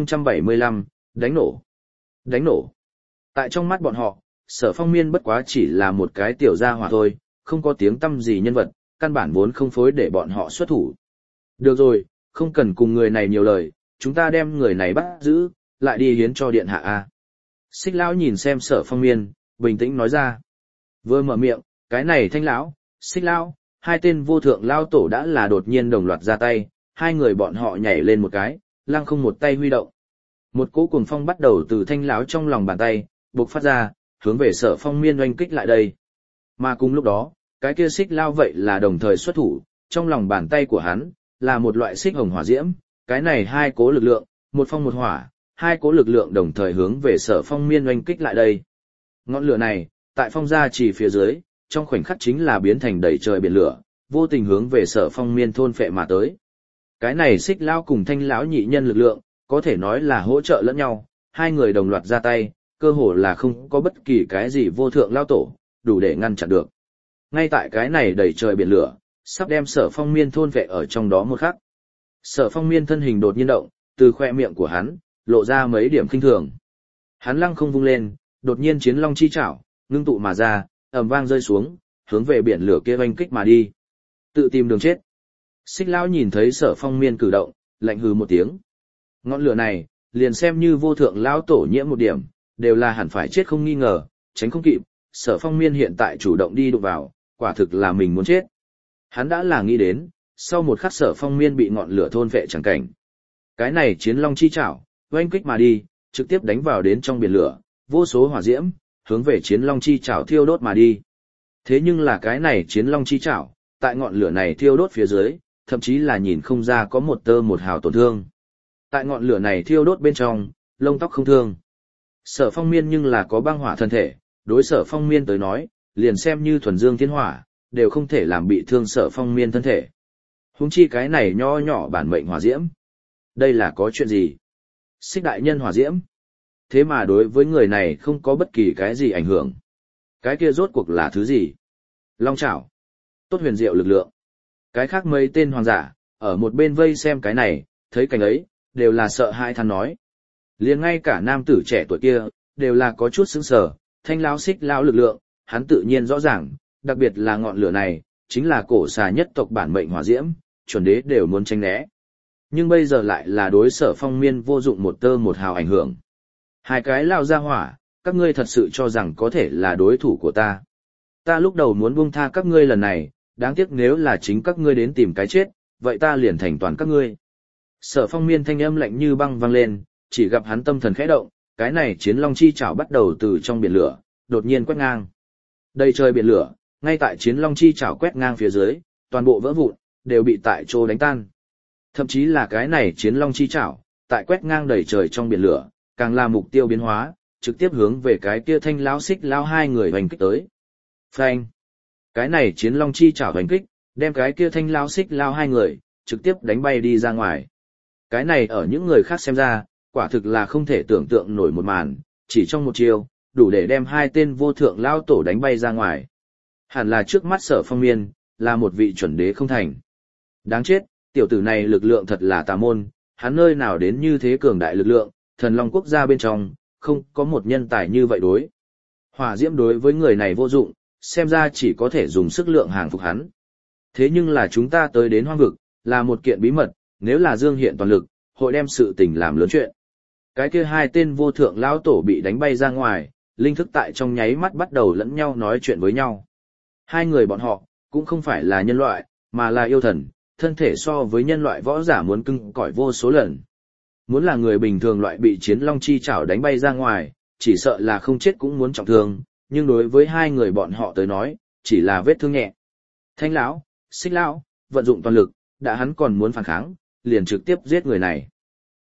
1075, đánh nổ. Đánh nổ. Tại trong mắt bọn họ, Sở Phong Miên bất quá chỉ là một cái tiểu gia hỏa thôi, không có tiếng tăm gì nhân vật, căn bản vốn không phối để bọn họ xuất thủ. Được rồi, không cần cùng người này nhiều lời, chúng ta đem người này bắt giữ, lại đi hiến cho điện hạ a. Xích lão nhìn xem Sở Phong Miên, bình tĩnh nói ra. Vừa mở miệng, cái này Thanh lão, Xích lão, hai tên vô thượng lao tổ đã là đột nhiên đồng loạt ra tay, hai người bọn họ nhảy lên một cái, lăng không một tay huy động. Một cỗ cuồng phong bắt đầu từ Thanh lão trong lòng bàn tay, bộc phát ra, hướng về Sở Phong Miên oanh kích lại đây. Mà cùng lúc đó, cái kia Xích lão vậy là đồng thời xuất thủ, trong lòng bàn tay của hắn là một loại xích hồng hỏa diễm, cái này hai cỗ lực lượng, một phong một hỏa, hai cỗ lực lượng đồng thời hướng về Sở Phong Miên oanh kích lại đây. Ngọn lửa này, tại phong gia chỉ phía dưới, trong khoảnh khắc chính là biến thành đầy trời biển lửa, vô tình hướng về Sở Phong Miên thôn phệ mà tới. Cái này Xích lão cùng Thanh lão nhị nhân lực lượng, có thể nói là hỗ trợ lẫn nhau, hai người đồng loạt ra tay, cơ hồ là không có bất kỳ cái gì vô thượng lao tổ, đủ để ngăn chặn được. Ngay tại cái này đầy trời biển lửa, sắp đem Sở Phong Miên thôn vệ ở trong đó một khắc. Sở Phong Miên thân hình đột nhiên động, từ khoe miệng của hắn, lộ ra mấy điểm kinh thường. Hắn lăng không vung lên, đột nhiên chiến long chi chảo, ngưng tụ mà ra, ầm vang rơi xuống, hướng về biển lửa kia oanh kích mà đi. Tự tìm đường chết. Xích lão nhìn thấy Sở Phong Miên cử động, lạnh hừ một tiếng. Ngọn lửa này, liền xem như vô thượng lão tổ nhiễm một điểm, đều là hẳn phải chết không nghi ngờ, tránh không kịp. Sở Phong Miên hiện tại chủ động đi đụng vào, quả thực là mình muốn chết. Hắn đã là nghĩ đến, sau một khắc Sở Phong Miên bị ngọn lửa thôn vệ chẳng cảnh. Cái này chiến long chi chảo, oanh kích mà đi, trực tiếp đánh vào đến trong biển lửa, vô số hỏa diễm, hướng về chiến long chi chảo thiêu đốt mà đi. Thế nhưng là cái này chiến long chi chảo, tại ngọn lửa này thiêu đốt phía dưới, thậm chí là nhìn không ra có một tơ một hào tổn thương. Tại ngọn lửa này thiêu đốt bên trong, lông tóc không thương. Sở Phong Miên nhưng là có băng hỏa thân thể, đối Sở Phong Miên tới nói, liền xem như thuần dương thiên hỏa, đều không thể làm bị thương Sở Phong Miên thân thể. Huống chi cái này nho nhỏ bản mệnh hỏa diễm. Đây là có chuyện gì? Xích đại nhân hỏa diễm. Thế mà đối với người này không có bất kỳ cái gì ảnh hưởng. Cái kia rốt cuộc là thứ gì? Long chảo. Tốt huyền diệu lực lượng. Cái khác mấy tên hoàng giả, ở một bên vây xem cái này, thấy cảnh ấy, đều là sợ hãi than nói. Liền ngay cả nam tử trẻ tuổi kia, đều là có chút sững sờ, Thanh lão Xích lão lực lượng, hắn tự nhiên rõ ràng, đặc biệt là ngọn lửa này, chính là cổ xà nhất tộc bản mệnh hỏa diễm, chuẩn đế đều muốn tránh né. Nhưng bây giờ lại là đối Sở Phong Miên vô dụng một tơ một hào ảnh hưởng. Hai cái lao ra hỏa, các ngươi thật sự cho rằng có thể là đối thủ của ta. Ta lúc đầu muốn buông tha các ngươi lần này, đáng tiếc nếu là chính các ngươi đến tìm cái chết, vậy ta liền thành toàn các ngươi. Sở Phong Miên thanh âm lạnh như băng vang lên, chỉ gặp hắn tâm thần khẽ động, cái này chiến long chi chảo bắt đầu từ trong biển lửa, đột nhiên quét ngang. Đầy trời biển lửa, ngay tại chiến long chi chảo quét ngang phía dưới, toàn bộ vỡ vụn, đều bị tại chỗ đánh tan. Thậm chí là cái này chiến long chi chảo, tại quét ngang đầy trời trong biển lửa, càng là mục tiêu biến hóa, trực tiếp hướng về cái kia Thanh lão Xích lão hai người hoành kích tới. Phanh! Cái này chiến long chi chảo hoành kích, đem cái kia Thanh lão Xích lão hai người, trực tiếp đánh bay đi ra ngoài. Cái này ở những người khác xem ra, quả thực là không thể tưởng tượng nổi một màn, chỉ trong một chiều, đủ để đem hai tên vô thượng lao tổ đánh bay ra ngoài. Hẳn là trước mắt Sở Phong Miên, là một vị chuẩn đế không thành. Đáng chết, tiểu tử này lực lượng thật là tà môn, hắn nơi nào đến như thế cường đại lực lượng, thần long quốc gia bên trong, không có một nhân tài như vậy đối. Hỏa diễm đối với người này vô dụng, xem ra chỉ có thể dùng sức lượng hàng phục hắn. Thế nhưng là chúng ta tới đến hoang vực, là một kiện bí mật, nếu là dương hiện toàn lực, hội đem sự tình làm lớn chuyện. Cái kia hai tên vô thượng lão tổ bị đánh bay ra ngoài, linh thức tại trong nháy mắt bắt đầu lẫn nhau nói chuyện với nhau. Hai người bọn họ, cũng không phải là nhân loại, mà là yêu thần, thân thể so với nhân loại võ giả muốn cứng cỏi vô số lần. Muốn là người bình thường loại bị chiến long chi chảo đánh bay ra ngoài, chỉ sợ là không chết cũng muốn trọng thương, nhưng đối với hai người bọn họ tới nói, chỉ là vết thương nhẹ. Thanh lão, Xích lão, vận dụng toàn lực, đã hắn còn muốn phản kháng, liền trực tiếp giết người này.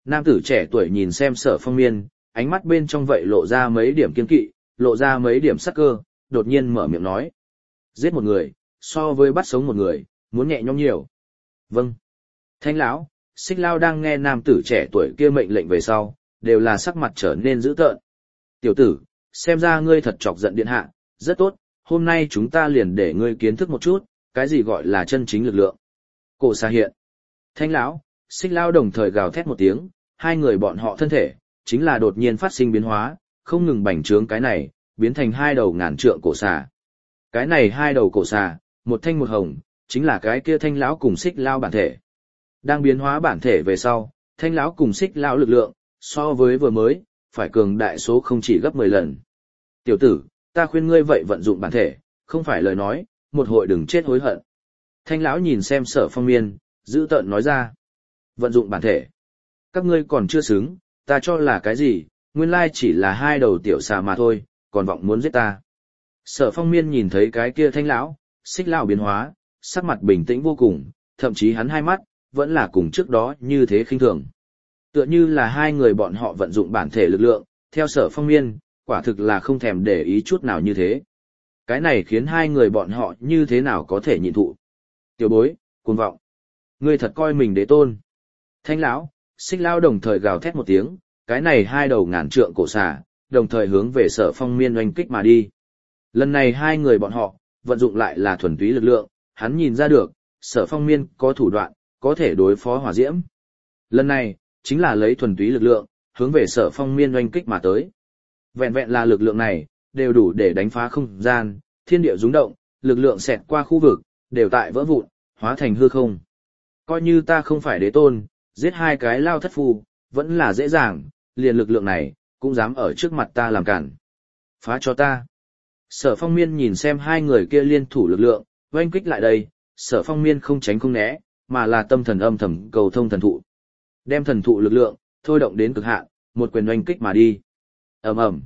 Nam tử trẻ tuổi nhìn xem Sở Phong Miên, ánh mắt bên trong vậy lộ ra mấy điểm kiên kỵ, lộ ra mấy điểm sắc cơ, đột nhiên mở miệng nói. Giết một người, so với bắt sống một người, muốn nhẹ nhõm nhiều. Vâng. Thanh lão, Xích Lao đang nghe nam tử trẻ tuổi kia mệnh lệnh về sau, đều là sắc mặt trở nên dữ tợn. Tiểu tử, xem ra ngươi thật chọc giận điện hạ, rất tốt, hôm nay chúng ta liền để ngươi kiến thức một chút, cái gì gọi là chân chính lực lượng. Cổ xà hiện. Thanh lão, Xích Lao đồng thời gào thét một tiếng, hai người bọn họ thân thể, chính là đột nhiên phát sinh biến hóa, không ngừng bành trướng cái này, biến thành hai đầu ngàn trượng cổ xà. Cái này hai đầu cổ xà, một thanh một hồng, chính là cái kia Thanh lão cùng Xích Lao bản thể. Đang biến hóa bản thể về sau, Thanh lão cùng Xích Lao lực lượng, so với vừa mới, phải cường đại số không chỉ gấp 10 lần. Tiểu tử, ta khuyên ngươi vậy vận dụng bản thể, không phải lời nói, một hội đừng chết hối hận. Thanh lão nhìn xem Sở Phong Miên, giữ tợn nói ra. Vận dụng bản thể. Các ngươi còn chưa xứng, ta cho là cái gì, nguyên lai chỉ là hai đầu tiểu xà mà thôi, còn vọng muốn giết ta. Sở Phong Miên nhìn thấy cái kia Thanh lão, Xích Lão biến hóa, sắc mặt bình tĩnh vô cùng, thậm chí hắn hai mắt, vẫn là cùng trước đó như thế khinh thường. Tựa như là hai người bọn họ vận dụng bản thể lực lượng, theo Sở Phong Miên, quả thực là không thèm để ý chút nào như thế. Cái này khiến hai người bọn họ như thế nào có thể nhịn thụ. Tiểu bối, cuồng vọng. Ngươi thật coi mình đế tôn. Thanh lão, Xích Lão đồng thời gào thét một tiếng, cái này hai đầu ngàn trượng cổ xà, đồng thời hướng về Sở Phong Miên oanh kích mà đi. Lần này hai người bọn họ, vận dụng lại là thuần túy lực lượng, hắn nhìn ra được, Sở Phong Miên có thủ đoạn, có thể đối phó hỏa diễm. Lần này, chính là lấy thuần túy lực lượng, hướng về Sở Phong Miên oanh kích mà tới. Vẹn vẹn là lực lượng này, đều đủ để đánh phá không gian, thiên địa rung động, lực lượng xẹt qua khu vực, đều tại vỡ vụn, hóa thành hư không. Coi như ta không phải đế tôn, giết hai cái lao thất phu, vẫn là dễ dàng, liền lực lượng này, cũng dám ở trước mặt ta làm cản. Phá cho ta. Sở Phong Miên nhìn xem hai người kia liên thủ lực lượng, oanh kích lại đây, Sở Phong Miên không tránh không né, mà là tâm thần âm thầm cầu thông thần thụ. Đem thần thụ lực lượng, thôi động đến cực hạn, một quyền oanh kích mà đi. Ầm ầm.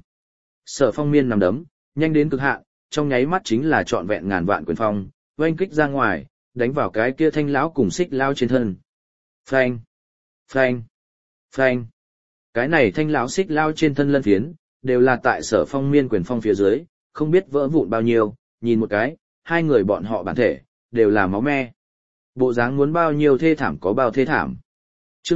Sở Phong Miên nằm đấm, nhanh đến cực hạn, trong nháy mắt chính là trọn vẹn ngàn vạn quyền phong, oanh kích ra ngoài, đánh vào cái kia Thanh lão cùng Xích Lao trên thân. Phanh, phanh, phanh. Cái này Thanh lão Xích Lao trên thân lân phiến, đều là tại Sở Phong Miên quyền phong phía dưới, không biết vỡ vụn bao nhiêu, nhìn một cái, hai người bọn họ bản thể, đều là máu me. Bộ dáng muốn bao nhiêu thê thảm có bao thê thảm. Chương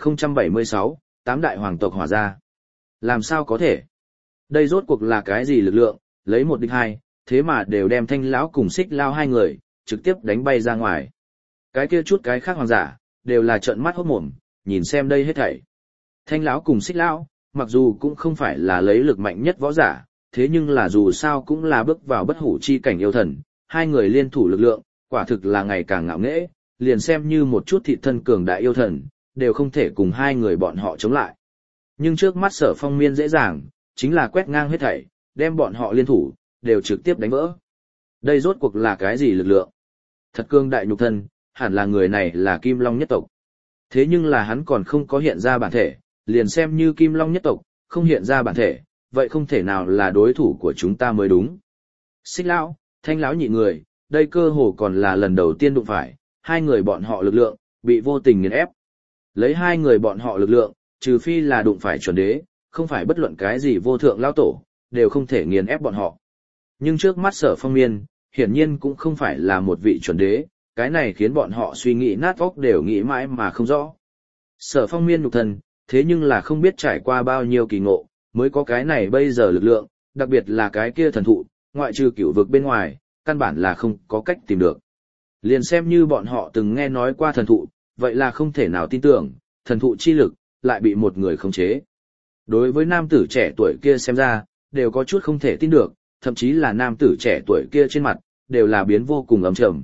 1076, tám đại hoàng tộc hỏa ra. Làm sao có thể? Đây rốt cuộc là cái gì lực lượng, lấy một địch hai, thế mà đều đem Thanh lão cùng Xích Lao hai người, trực tiếp đánh bay ra ngoài. Cái kia chút cái khác hoàng giả, đều là trợn mắt hốt mồm, nhìn xem đây hết thảy. Thanh lão cùng Xích Lao, mặc dù cũng không phải là lấy lực mạnh nhất võ giả, thế nhưng là dù sao cũng là bước vào bất hủ chi cảnh yêu thần, hai người liên thủ lực lượng, quả thực là ngày càng ngạo nghễ, liền xem như một chút thị thân cường đại yêu thần, đều không thể cùng hai người bọn họ chống lại. Nhưng trước mắt Sở Phong Miên dễ dàng, chính là quét ngang hết thảy, đem bọn họ liên thủ, đều trực tiếp đánh vỡ. Đây rốt cuộc là cái gì lực lượng? Thật cương đại nhục thân, hẳn là người này là Kim Long nhất tộc. Thế nhưng là hắn còn không có hiện ra bản thể, liền xem như Kim Long nhất tộc, không hiện ra bản thể, vậy không thể nào là đối thủ của chúng ta mới đúng. Xích Lão, Thanh lão nhị người, đây cơ hồ còn là lần đầu tiên đụng phải, hai người bọn họ lực lượng, bị vô tình nghiền ép. Lấy hai người bọn họ lực lượng, trừ phi là đụng phải chuẩn đế, không phải bất luận cái gì vô thượng lão tổ, đều không thể nghiền ép bọn họ. Nhưng trước mắt Sở Phong Miên, hiển nhiên cũng không phải là một vị chuẩn đế, cái này khiến bọn họ suy nghĩ nát óc đều nghĩ mãi mà không rõ. Sở Phong Miên nhục thân, thế nhưng là không biết trải qua bao nhiêu kỳ ngộ, mới có cái này bây giờ lực lượng, đặc biệt là cái kia thần thụ, ngoại trừ cửu vực bên ngoài, căn bản là không có cách tìm được. Liền xem như bọn họ từng nghe nói qua thần thụ, vậy là không thể nào tin tưởng, thần thụ chi lực, lại bị một người khống chế. Đối với nam tử trẻ tuổi kia xem ra, đều có chút không thể tin được, thậm chí là nam tử trẻ tuổi kia trên mặt, đều là biến vô cùng ấm trầm.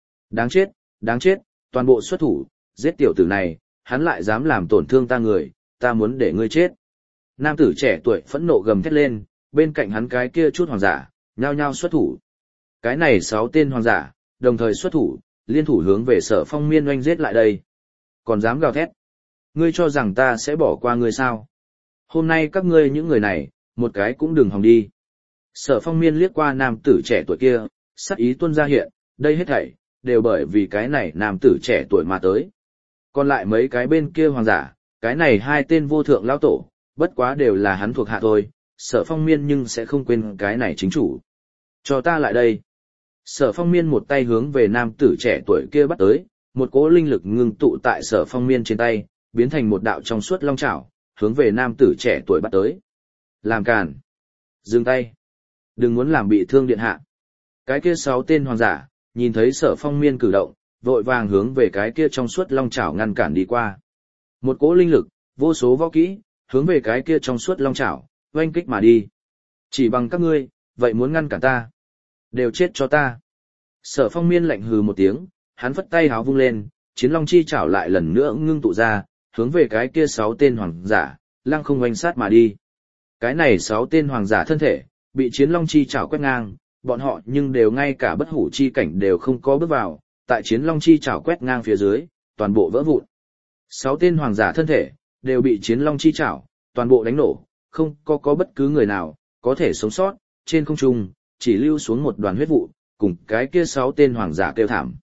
Đáng chết, toàn bộ xuất thủ, giết tiểu tử này, hắn lại dám làm tổn thương ta người, ta muốn để ngươi chết. Nam tử trẻ tuổi phẫn nộ gầm thét lên, bên cạnh hắn cái kia chút hoàng giả, nhao nhao xuất thủ. Cái này 6 tên hoàng giả, đồng thời xuất thủ, liên thủ hướng về Sở Phong Miên oanh giết lại đây. Còn dám gào thét. Ngươi cho rằng ta sẽ bỏ qua ngươi sao? Hôm nay các ngươi những người này, một cái cũng đừng hòng đi. Sở Phong Miên liếc qua nam tử trẻ tuổi kia, sắc ý tuôn ra hiện, đây hết thảy, đều bởi vì cái này nam tử trẻ tuổi mà tới. Còn lại mấy cái bên kia hoàng giả, Cái này hai tên vô thượng lão tổ, bất quá đều là hắn thuộc hạ thôi, Sở Phong Miên nhưng sẽ không quên cái này chính chủ. Cho ta lại đây. Sở Phong Miên một tay hướng về nam tử trẻ tuổi kia bắt tới, một cỗ linh lực ngưng tụ tại Sở Phong Miên trên tay, biến thành một đạo trong suốt long chảo, hướng về nam tử trẻ tuổi bắt tới. Làm càn. Dừng tay. Đừng muốn làm bị thương điện hạ. Cái kia 6 tên hoàng giả, nhìn thấy Sở Phong Miên cử động, vội vàng hướng về cái kia trong suốt long chảo ngăn cản đi qua. Một cỗ linh lực, vô số võ kỹ, hướng về cái kia trong suốt long chảo, oanh kích mà đi. Chỉ bằng các ngươi, vậy muốn ngăn cản ta. Đều chết cho ta. Sở Phong Miên lạnh hừ một tiếng, hắn phất tay háo vung lên, chiến long chi chảo lại lần nữa ngưng tụ ra, hướng về cái kia 6 tên hoàng giả, lăng không oanh sát mà đi. Cái này 6 tên hoàng giả thân thể, bị chiến long chi chảo quét ngang, bọn họ nhưng đều ngay cả bất hủ chi cảnh đều không có bước vào, tại chiến long chi chảo quét ngang phía dưới, toàn bộ vỡ vụn. 6 tên hoàng giả thân thể, đều bị chiến long chi chảo, toàn bộ đánh nổ, không có bất cứ người nào, có thể sống sót, trên không trung, chỉ lưu xuống một đoàn huyết vụ, cùng cái kia 6 tên hoàng giả kêu thảm.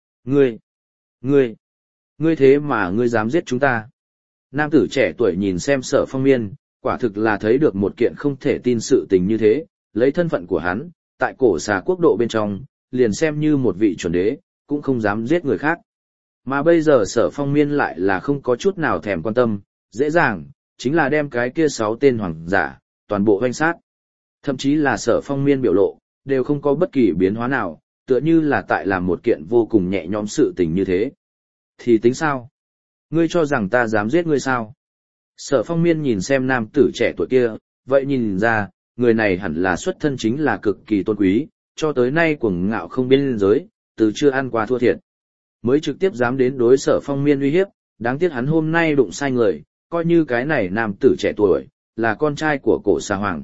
Ngươi thế mà ngươi dám giết chúng ta. Nam tử trẻ tuổi nhìn xem Sở Phong Miên, quả thực là thấy được một kiện không thể tin sự tình như thế, lấy thân phận của hắn, tại cổ xà quốc độ bên trong, liền xem như một vị chuẩn đế, cũng không dám giết người khác. Mà bây giờ Sở Phong Miên lại là không có chút nào thèm quan tâm, dễ dàng, chính là đem cái kia 6 tên hoàng giả, toàn bộ hoanh sát. Thậm chí là Sở Phong Miên biểu lộ, đều không có bất kỳ biến hóa nào, tựa như là tại làm một kiện vô cùng nhẹ nhõm sự tình như thế. Thì tính sao? Ngươi cho rằng ta dám giết ngươi sao? Sở Phong Miên nhìn xem nam tử trẻ tuổi kia, vậy nhìn ra, người này hẳn là xuất thân chính là cực kỳ tôn quý, cho tới nay cuồng ngạo không biên giới, từ chưa ăn qua thua thiệt. Mới trực tiếp dám đến đối Sở Phong Miên uy hiếp, đáng tiếc hắn hôm nay đụng sai người, coi như cái này nam tử trẻ tuổi, là con trai của cổ xà hoàng.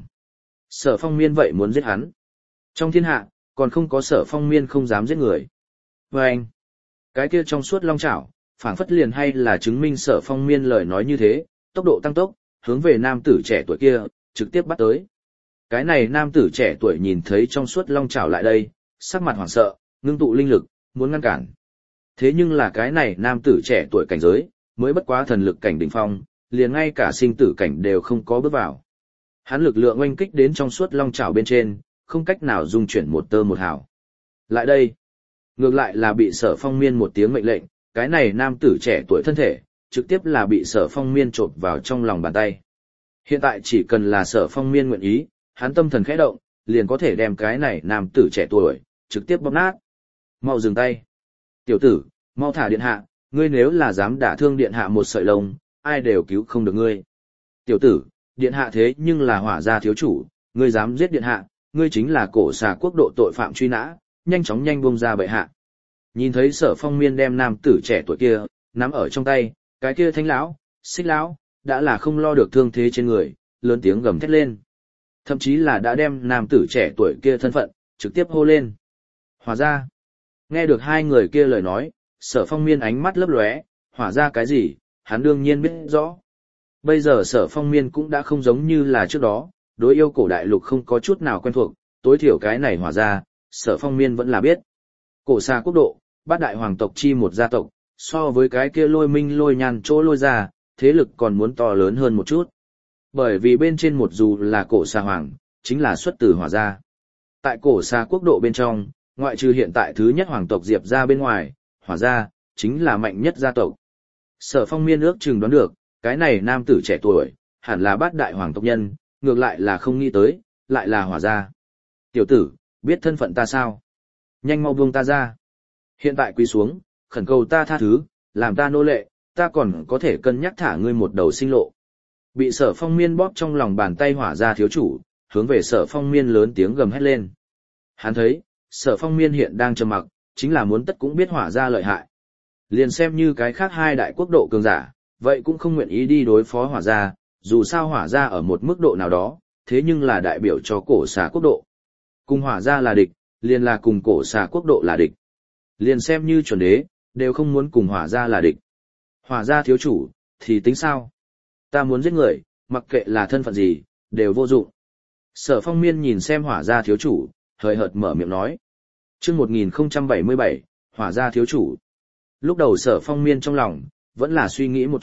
Sở Phong Miên vậy muốn giết hắn. Trong thiên hạ, còn không có Sở Phong Miên không dám giết người. Và anh, cái kia trong suốt long chảo, phảng phất liền hay là chứng minh Sở Phong Miên lời nói như thế, tốc độ tăng tốc, hướng về nam tử trẻ tuổi kia, trực tiếp bắt tới. Cái này nam tử trẻ tuổi nhìn thấy trong suốt long chảo lại đây, sắc mặt hoảng sợ, ngưng tụ linh lực, muốn ngăn cản. Thế nhưng là cái này nam tử trẻ tuổi cảnh giới, mới bất quá thần lực cảnh đỉnh phong, liền ngay cả sinh tử cảnh đều không có bước vào. Hắn lực lượng oanh kích đến trong suốt long chảo bên trên, không cách nào dung chuyển một tơ một hào. Lại đây, ngược lại là bị Sở Phong Miên một tiếng mệnh lệnh, cái này nam tử trẻ tuổi thân thể, trực tiếp là bị Sở Phong Miên chộp vào trong lòng bàn tay. Hiện tại chỉ cần là Sở Phong Miên nguyện ý, hắn tâm thần khẽ động, liền có thể đem cái này nam tử trẻ tuổi, trực tiếp bóp nát. Mau dừng tay. Tiểu tử, mau thả điện hạ, ngươi nếu là dám đả thương điện hạ một sợi lông, ai đều cứu không được ngươi. Tiểu tử, điện hạ thế nhưng là hỏa gia thiếu chủ, ngươi dám giết điện hạ, ngươi chính là cổ xà quốc độ tội phạm truy nã, nhanh buông ra bệ hạ. Nhìn thấy Sở Phong Miên đem nam tử trẻ tuổi kia, nắm ở trong tay, cái kia thanh lão, xích lão, đã là không lo được thương thế trên người, lớn tiếng gầm thét lên. Thậm chí là đã đem nam tử trẻ tuổi kia thân phận, trực tiếp hô lên. Hỏa gia. Nghe được hai người kia lời nói, Sở Phong Miên ánh mắt lấp lóe, hỏa gia cái gì, hắn đương nhiên biết rõ. Bây giờ Sở Phong Miên cũng đã không giống như là trước đó, đối yêu cổ đại lục không có chút nào quen thuộc, tối thiểu cái này hỏa gia, Sở Phong Miên vẫn là biết. Cổ xà quốc độ, bát đại hoàng tộc chi một gia tộc, so với cái kia lôi minh lôi nhan chỗ lôi ra, thế lực còn muốn to lớn hơn một chút. Bởi vì bên trên một dù là cổ xà hoàng, chính là xuất từ hỏa gia. Tại cổ xà quốc độ bên trong, ngoại trừ hiện tại thứ nhất hoàng tộc Diệp gia bên ngoài, hỏa gia, chính là mạnh nhất gia tộc. Sở Phong Miên ước chừng đoán được, cái này nam tử trẻ tuổi, hẳn là bát đại hoàng tộc nhân, ngược lại là không nghĩ tới, lại là hỏa gia. Tiểu tử, biết thân phận ta sao? Nhanh mau buông ta ra. Hiện tại quỳ xuống, khẩn cầu ta tha thứ, làm ta nô lệ, ta còn có thể cân nhắc thả ngươi một đầu sinh lộ. Bị Sở Phong Miên bóp trong lòng bàn tay hỏa gia thiếu chủ, hướng về Sở Phong Miên lớn tiếng gầm hét lên. Hắn thấy, Sở Phong Miên hiện đang trầm mặc, chính là muốn tất cũng biết hỏa gia lợi hại. Liền xem như cái khác hai đại quốc độ cường giả, vậy cũng không nguyện ý đi đối phó hỏa gia, dù sao hỏa gia ở một mức độ nào đó, thế nhưng là đại biểu cho cổ xà quốc độ. Cùng hỏa gia là địch, liền là cùng cổ xà quốc độ là địch. Liền xem như chuẩn đế, đều không muốn cùng hỏa gia là địch. Hỏa gia thiếu chủ, thì tính sao? Ta muốn giết người, mặc kệ là thân phận gì, đều vô dụng. Sở Phong Miên nhìn xem hỏa gia thiếu chủ, hời hợt mở miệng nói. Chương 1077, hỏa gia thiếu chủ. Lúc đầu Sở Phong Miên trong lòng, vẫn là suy nghĩ một chút,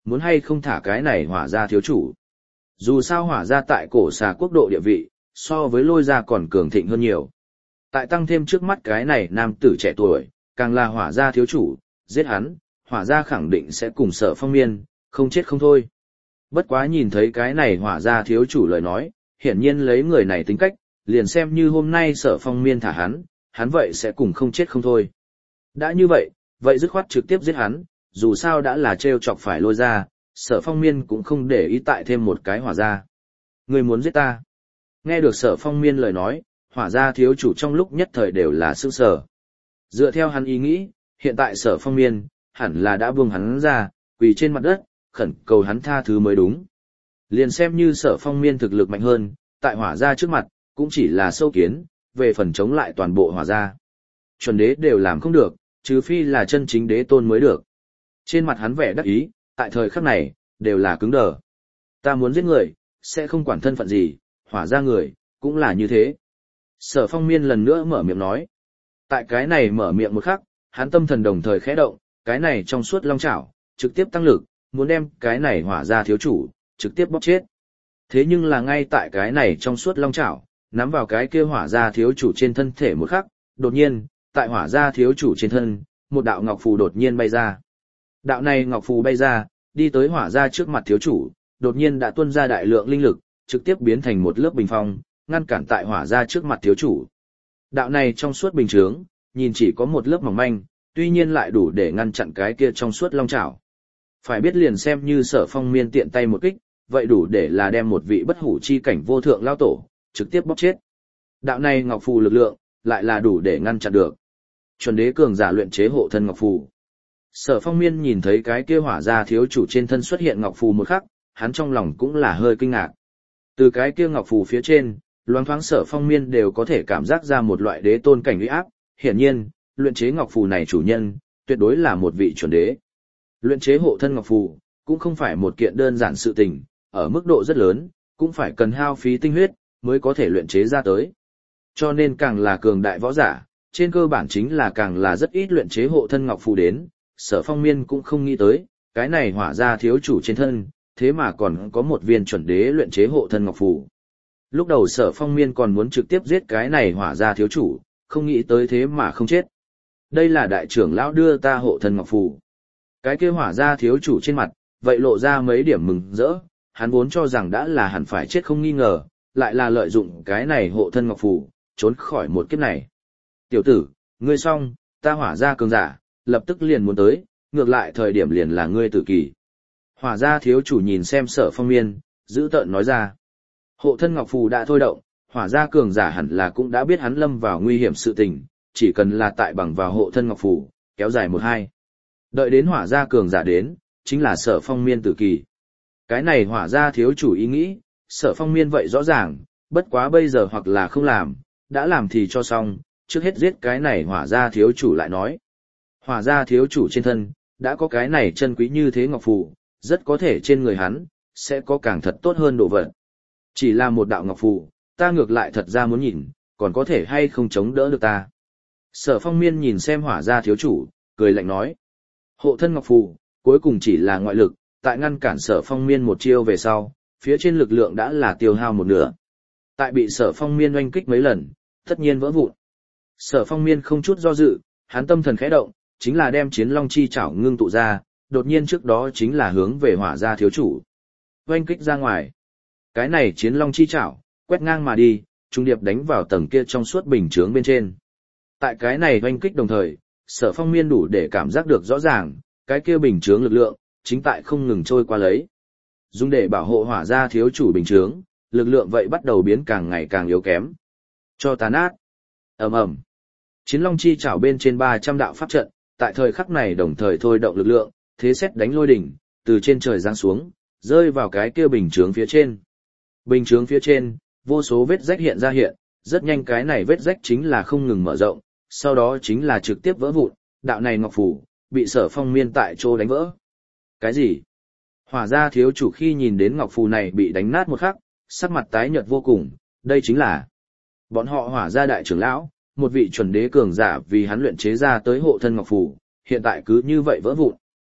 muốn hay không thả cái này hỏa gia thiếu chủ. Dù sao hỏa gia tại cổ xà quốc độ địa vị, so với lôi gia còn cường thịnh hơn nhiều. Tại tăng thêm trước mắt cái này nam tử trẻ tuổi, càng là hỏa gia thiếu chủ, giết hắn, hỏa gia khẳng định sẽ cùng Sở Phong Miên, không chết không thôi. Bất quá nhìn thấy cái này hỏa gia thiếu chủ lời nói, hiển nhiên lấy người này tính cách, liền xem như hôm nay Sở Phong Miên thả hắn vậy sẽ cùng không chết không thôi. Đã như vậy, vậy dứt khoát trực tiếp giết hắn, dù sao đã là trêu chọc phải lôi ra, Sở Phong Miên cũng không để ý tại thêm một cái hỏa gia. Người muốn giết ta. Nghe được Sở Phong Miên lời nói, hỏa gia thiếu chủ trong lúc nhất thời đều là sững sờ. Dựa theo hắn ý nghĩ, hiện tại Sở Phong Miên, hẳn là đã buông hắn ra, quỳ trên mặt đất, khẩn cầu hắn tha thứ mới đúng. Liền xem như Sở Phong Miên thực lực mạnh hơn, tại hỏa gia trước mặt, cũng chỉ là sâu kiến, về phần chống lại toàn bộ hỏa gia. Chuẩn đế đều làm không được, trừ phi là chân chính đế tôn mới được. Trên mặt hắn vẻ đắc ý, tại thời khắc này, đều là cứng đờ. Ta muốn giết người, sẽ không quản thân phận gì, hỏa gia người, cũng là như thế. Sở Phong Miên lần nữa mở miệng nói. Tại cái này mở miệng một khắc, hắn tâm thần đồng thời khẽ động, cái này trong suốt long chảo, trực tiếp tăng lực, muốn đem cái này hỏa gia thiếu chủ, trực tiếp bóp chết. Thế nhưng là ngay tại cái này trong suốt long chảo, nắm vào cái kia hỏa gia thiếu chủ trên thân thể một khắc, đột nhiên, tại hỏa gia thiếu chủ trên thân, một đạo ngọc phù đột nhiên bay ra. Đạo này ngọc phù bay ra, đi tới hỏa gia trước mặt thiếu chủ, đột nhiên đã tuôn ra đại lượng linh lực, trực tiếp biến thành một lớp bình phong, ngăn cản tại hỏa gia trước mặt thiếu chủ. Đạo này trong suốt bình chướng, nhìn chỉ có một lớp mỏng manh, tuy nhiên lại đủ để ngăn chặn cái kia trong suốt long chảo. Phải biết liền xem như Sở Phong Miên tiện tay một kích, vậy đủ để là đem một vị bất hủ chi cảnh vô thượng lao tổ, trực tiếp bóp chết. Đạo này ngọc phù lực lượng, lại là đủ để ngăn chặn được. Chuẩn đế cường giả luyện chế hộ thân ngọc phù. Sở Phong Miên nhìn thấy cái kia hỏa gia thiếu chủ trên thân xuất hiện ngọc phù một khắc, hắn trong lòng cũng là hơi kinh ngạc. Từ cái kia ngọc phù phía trên, loáng thoáng Sở Phong Miên đều có thể cảm giác ra một loại đế tôn cảnh uy áp, hiển nhiên, luyện chế ngọc phù này chủ nhân, tuyệt đối là một vị chuẩn đế. Luyện chế hộ thân ngọc phù, cũng không phải một kiện đơn giản sự tình, ở mức độ rất lớn, cũng phải cần hao phí tinh huyết, mới có thể luyện chế ra tới. Cho nên càng là cường đại võ giả, trên cơ bản chính là càng là rất ít luyện chế hộ thân ngọc phù đến, Sở Phong Miên cũng không nghĩ tới, cái này hỏa gia thiếu chủ trên thân, thế mà còn có một viên chuẩn đế luyện chế hộ thân ngọc phù. Lúc đầu Sở Phong Miên còn muốn trực tiếp giết cái này hỏa gia thiếu chủ, không nghĩ tới thế mà không chết. Đây là đại trưởng lão đưa ta hộ thân ngọc phù. Cái kia hỏa gia thiếu chủ trên mặt, vậy lộ ra mấy điểm mừng rỡ, hắn vốn cho rằng đã là hẳn phải chết không nghi ngờ, lại là lợi dụng cái này hộ thân ngọc phù, trốn khỏi một kiếp này. Tiểu tử, ngươi xong, ta hỏa gia cường giả, lập tức liền muốn tới, ngược lại thời điểm liền là ngươi tử kỳ. Hỏa gia thiếu chủ nhìn xem Sở Phong Miên, giữ tợn nói ra. Hộ thân ngọc phù đã thôi động, hỏa gia cường giả hẳn là cũng đã biết hắn lâm vào nguy hiểm sự tình, chỉ cần là tại bằng vào hộ thân ngọc phù, kéo dài 1-2. Đợi đến hỏa gia cường giả đến, chính là Sở Phong Miên tử kỳ. Cái này hỏa gia thiếu chủ ý nghĩ, Sở Phong Miên vậy rõ ràng, bất quá bây giờ hoặc là không làm, đã làm thì cho xong, trước hết giết cái này hỏa gia thiếu chủ lại nói. Hỏa gia thiếu chủ trên thân, đã có cái này chân quý như thế ngọc phù, rất có thể trên người hắn, sẽ có càng thật tốt hơn đồ vật. Chỉ là một đạo ngọc phù, ta ngược lại thật ra muốn nhìn, còn có thể hay không chống đỡ được ta. Sở Phong Miên nhìn xem hỏa gia thiếu chủ, cười lạnh nói. Hộ thân ngọc phù, cuối cùng chỉ là ngoại lực, tại ngăn cản Sở Phong Miên một chiêu về sau, phía trên lực lượng đã là tiêu hao một nửa. Tại bị Sở Phong Miên oanh kích mấy lần, tất nhiên vỡ vụn. Sở Phong Miên không chút do dự, hắn tâm thần khẽ động, chính là đem chiến long chi chảo ngưng tụ ra, đột nhiên trước đó chính là hướng về hỏa gia thiếu chủ. Oanh kích ra ngoài. Cái này chiến long chi chảo, quét ngang mà đi, trung điệp đánh vào tầng kia trong suốt bình chướng bên trên. Tại cái này oanh kích đồng thời, Sở Phong Miên đủ để cảm giác được rõ ràng, cái kia bình chướng lực lượng, chính tại không ngừng trôi qua lấy. Dùng để bảo hộ hỏa gia thiếu chủ bình chướng, lực lượng vậy bắt đầu biến càng ngày càng yếu kém. Cho tàn nát. Ầm ầm. Chiến long chi chảo bên trên 300 đạo pháp trận, tại thời khắc này đồng thời thôi động lực lượng, thế sét đánh lôi đỉnh, từ trên trời giáng xuống, rơi vào cái kia bình chướng phía trên. Bình chướng phía trên, vô số vết rách hiện ra hiện, rất nhanh cái này vết rách chính là không ngừng mở rộng, sau đó chính là trực tiếp vỡ vụn, đạo này ngọc phù, bị Sở Phong Miên tại chỗ đánh vỡ. Cái gì? Hỏa gia thiếu chủ khi nhìn đến ngọc phù này bị đánh nát một khắc, sắc mặt tái nhợt vô cùng, đây chính là bọn họ hỏa gia đại trưởng lão, một vị chuẩn đế cường giả vì hắn luyện chế ra tới hộ thân ngọc phù, hiện tại cứ như vậy vỡ vụn.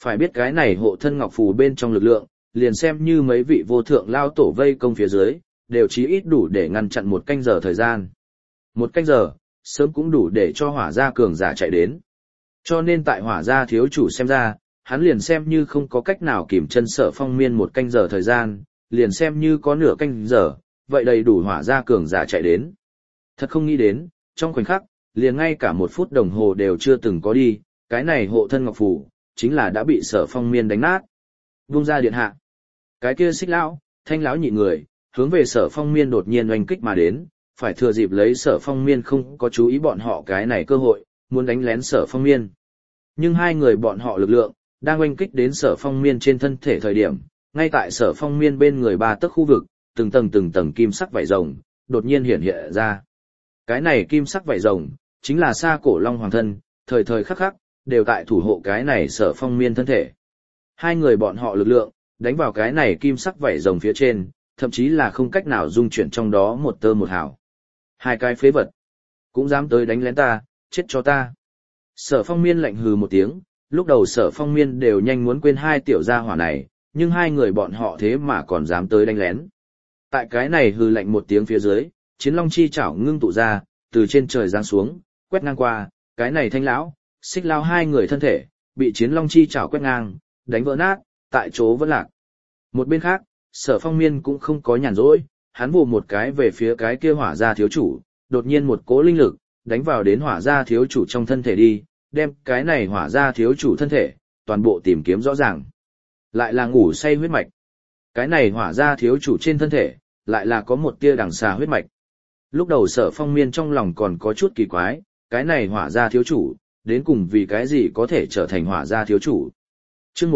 Phải biết cái này hộ thân ngọc phù bên trong lực lượng, liền xem như mấy vị vô thượng lao tổ vây công phía dưới, đều chí ít đủ để ngăn chặn 1 canh giờ thời gian. 1 canh giờ, sớm cũng đủ để cho hỏa gia cường giả chạy đến. Cho nên tại hỏa gia thiếu chủ xem ra, hắn liền xem như không có cách nào kìm chân Sở Phong Miên 1 canh giờ thời gian, liền xem như có nửa canh giờ, vậy đầy đủ hỏa gia cường giả chạy đến. Thật không nghĩ đến, trong khoảnh khắc, liền ngay cả 1 phút đồng hồ đều chưa từng có đi, cái này hộ thân ngọc phù, chính là đã bị Sở Phong Miên đánh nát. Vung ra điện hạ. Cái kia Xích lão, Thanh lão nhị người, hướng về Sở Phong Miên đột nhiên oanh kích mà đến, phải thừa dịp lấy Sở Phong Miên không có chú ý bọn họ cái này cơ hội, muốn đánh lén Sở Phong Miên. Nhưng hai người bọn họ lực lượng, đang oanh kích đến Sở Phong Miên trên thân thể thời điểm, ngay tại Sở Phong Miên bên người 3 tấc khu vực, từng tầng kim sắc vảy rồng, đột nhiên hiện hiện ra. Cái này kim sắc vảy rồng, chính là Sa Cổ Long Hoàng thân, thời thời khắc khắc, đều tại thủ hộ cái này Sở Phong Miên thân thể. Hai người bọn họ lực lượng, đánh vào cái này kim sắc vảy rồng phía trên, thậm chí là không cách nào dung chuyển trong đó một tơ một hào. Hai cái phế vật, cũng dám tới đánh lén ta, chết cho ta. Sở Phong Miên lạnh hừ một tiếng, lúc đầu Sở Phong Miên đều nhanh muốn quên hai tiểu gia hỏa này, nhưng hai người bọn họ thế mà còn dám tới đánh lén. Tại cái này hừ lạnh một tiếng phía dưới, Chiến Long chi chảo ngưng tụ ra, từ trên trời giáng xuống, quét ngang qua, cái này Thanh lão, Xích lão hai người thân thể, bị Chiến Long chi chảo quét ngang, đánh vỡ nát, tại chỗ vẫn lạc. Một bên khác, Sở Phong Miên cũng không có nhàn rỗi, hắn vồ một cái về phía cái kia hỏa gia thiếu chủ, đột nhiên một cỗ linh lực, đánh vào đến hỏa gia thiếu chủ trong thân thể đi, đem cái này hỏa gia thiếu chủ thân thể, toàn bộ tìm kiếm rõ ràng. Lại là ngủ say huyết mạch. Cái này hỏa gia thiếu chủ trên thân thể, lại là có một tia đằng xà huyết mạch. Lúc đầu Sở Phong Miên trong lòng còn có chút kỳ quái, cái này hỏa gia thiếu chủ, đến cùng vì cái gì có thể trở thành hỏa gia thiếu chủ. Chương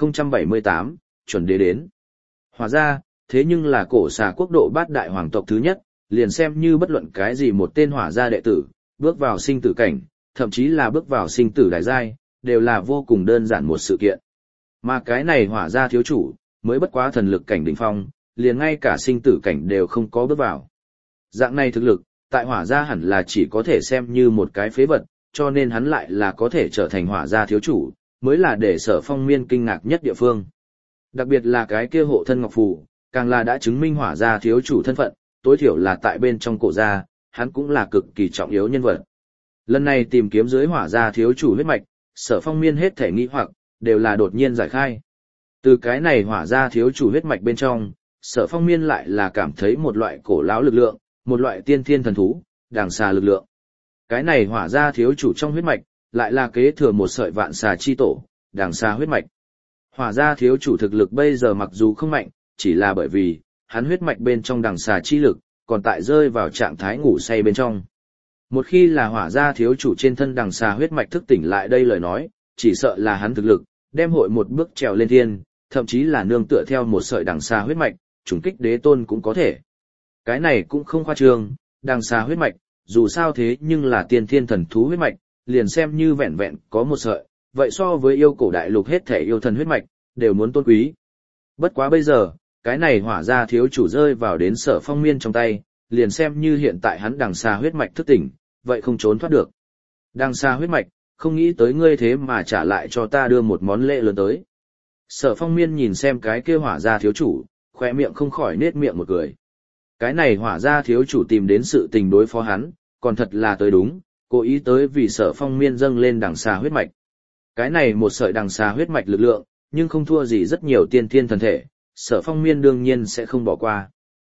1078, chuẩn đế đến. Hỏa gia, thế nhưng là cổ xà quốc độ 8 đại hoàng tộc thứ nhất, liền xem như bất luận cái gì một tên hỏa gia đệ tử, bước vào sinh tử cảnh, thậm chí là bước vào sinh tử đại giai, đều là vô cùng đơn giản một sự kiện. Mà cái này hỏa gia thiếu chủ, mới bất quá thần lực cảnh đỉnh phong, liền ngay cả sinh tử cảnh đều không có bước vào. Dạng này thực lực, tại hỏa gia hẳn là chỉ có thể xem như một cái phế vật, cho nên hắn lại là có thể trở thành hỏa gia thiếu chủ, mới là để Sở Phong Miên kinh ngạc nhất địa phương. Đặc biệt là cái kia hộ thân ngọc phù, càng là đã chứng minh hỏa gia thiếu chủ thân phận, tối thiểu là tại bên trong cổ gia, hắn cũng là cực kỳ trọng yếu nhân vật. Lần này tìm kiếm dưới hỏa gia thiếu chủ huyết mạch, Sở Phong Miên hết thể nghi hoặc, đều là đột nhiên giải khai. Từ cái này hỏa gia thiếu chủ huyết mạch bên trong, Sở Phong Miên lại là cảm thấy một loại cổ lão lực lượng, một loại tiên thiên thần thú, đằng xà lực lượng. Cái này hỏa gia thiếu chủ trong huyết mạch, lại là kế thừa một sợi vạn xà chi tổ, đằng xà huyết mạch. Hỏa gia thiếu chủ thực lực bây giờ mặc dù không mạnh, chỉ là bởi vì, hắn huyết mạch bên trong đằng xà chi lực, còn tại rơi vào trạng thái ngủ say bên trong. Một khi là hỏa gia thiếu chủ trên thân đằng xà huyết mạch thức tỉnh lại đây lời nói, chỉ sợ là hắn thực lực, đem hội một bước trèo lên thiên, thậm chí là nương tựa theo một sợi đằng xà huyết mạch, trùng kích đế tôn cũng có thể. Cái này cũng không khoa trương, đằng xà huyết mạch, dù sao thế nhưng là tiên thiên thần thú huyết mạch, liền xem như vẹn vẹn có một sợi, vậy so với yêu cổ đại lục hết thể yêu thần huyết mạch, đều muốn tôn quý. Bất quá bây giờ, cái này hỏa gia thiếu chủ rơi vào đến Sở Phong Miên trong tay, liền xem như hiện tại hắn đằng xà huyết mạch thức tỉnh, vậy không trốn thoát được. Đằng xà huyết mạch, không nghĩ tới ngươi thế mà trả lại cho ta đưa một món lễ lớn tới. Sở Phong Miên nhìn xem cái kia hỏa gia thiếu chủ, khóe miệng không khỏi nết miệng một cười. Cái này hỏa gia thiếu chủ tìm đến sự tình đối phó hắn, còn thật là tới đúng, cố ý tới vì Sở Phong Miên dâng lên đằng xà huyết mạch. Cái này một sợi đằng xà huyết mạch lực lượng, nhưng không thua gì rất nhiều tiên thiên thần thể, Sở Phong Miên đương nhiên sẽ không bỏ qua.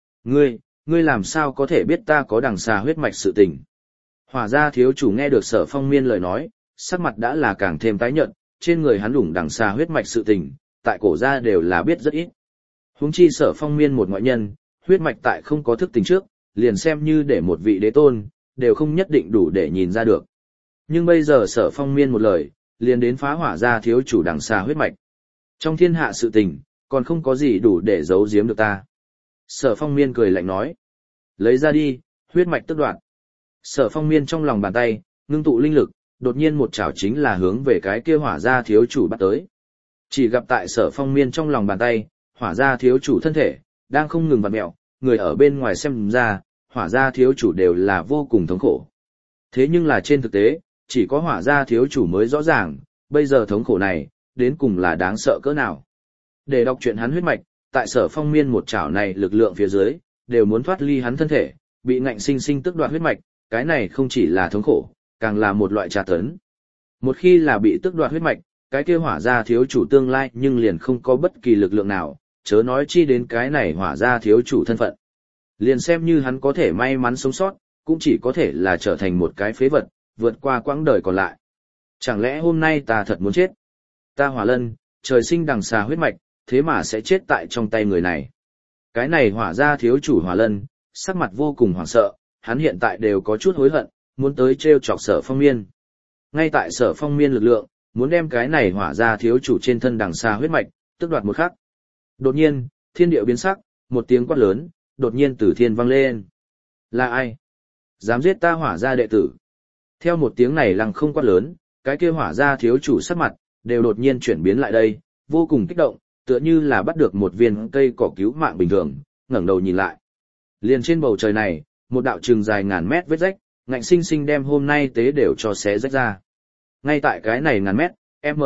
Ngươi làm sao có thể biết ta có đằng xà huyết mạch sự tình? Hỏa gia thiếu chủ nghe được Sở Phong Miên lời nói, sắc mặt đã là càng thêm tái nhợt, trên người hắn đủng đằng xà huyết mạch sự tình, tại cổ gia đều là biết rất ít. Huống chi Sở Phong Miên một ngoại nhân, huyết mạch tại không có thức tỉnh trước, liền xem như để một vị đế tôn, đều không nhất định đủ để nhìn ra được. Nhưng bây giờ Sở Phong Miên một lời, liền đến phá hỏa gia thiếu chủ đằng xà huyết mạch. Trong thiên hạ sự tình, còn không có gì đủ để giấu giếm được ta. Sở Phong Miên cười lạnh nói. Lấy ra đi, huyết mạch tức đoạn. Sở Phong Miên trong lòng bàn tay, ngưng tụ linh lực, đột nhiên một chảo chính là hướng về cái kia hỏa gia thiếu chủ bắt tới. Chỉ gặp tại Sở Phong Miên trong lòng bàn tay, hỏa gia thiếu chủ thân thể, đang không ngừng vặn mẹo, người ở bên ngoài xem ra, hỏa gia thiếu chủ đều là vô cùng thống khổ. Thế nhưng là trên thực tế, chỉ có hỏa gia thiếu chủ mới rõ ràng, bây giờ thống khổ này, đến cùng là đáng sợ cỡ nào. Để đọc truyện hắn huyết mạch, tại Sở Phong Miên một chảo này lực lượng phía dưới, đều muốn thoát ly hắn thân thể, bị ngạnh sinh sinh tức đoạt huyết mạch, cái này không chỉ là thống khổ, càng là một loại tra tấn. Một khi là bị tức đoạt huyết mạch, cái kia hỏa gia thiếu chủ tương lai nhưng liền không có bất kỳ lực lượng nào, chớ nói chi đến cái này hỏa gia thiếu chủ thân phận. Liền xem như hắn có thể may mắn sống sót, cũng chỉ có thể là trở thành một cái phế vật, vượt qua quãng đời còn lại. Chẳng lẽ hôm nay ta thật muốn chết? Ta Hỏa Lân, trời sinh đằng xà huyết mạch, thế mà sẽ chết tại trong tay người này. Cái này hỏa gia thiếu chủ Hỏa Lân, sắc mặt vô cùng hoảng sợ, hắn hiện tại đều có chút hối hận, muốn tới trêu chọc Sở Phong Miên. Ngay tại Sở Phong Miên lực lượng, muốn đem cái này hỏa gia thiếu chủ trên thân đằng xà huyết mạch, tức đoạt một khắc. Đột nhiên, thiên địa biến sắc, một tiếng quát lớn, đột nhiên từ thiên vang lên. Là ai? Dám giết ta hỏa gia đệ tử? Theo một tiếng này lăng không quát lớn, cái kia hỏa gia thiếu chủ sắc mặt, đều đột nhiên chuyển biến lại đây, vô cùng kích động, tựa như là bắt được một viên cây cỏ cứu mạng bình thường, ngẩng đầu nhìn lại. Liền trên bầu trời này, một đạo trường dài ngàn mét vết rách, ngạnh sinh sinh đem hôm nay tế đều cho xé rách ra. Ngay tại cái này ngàn mét,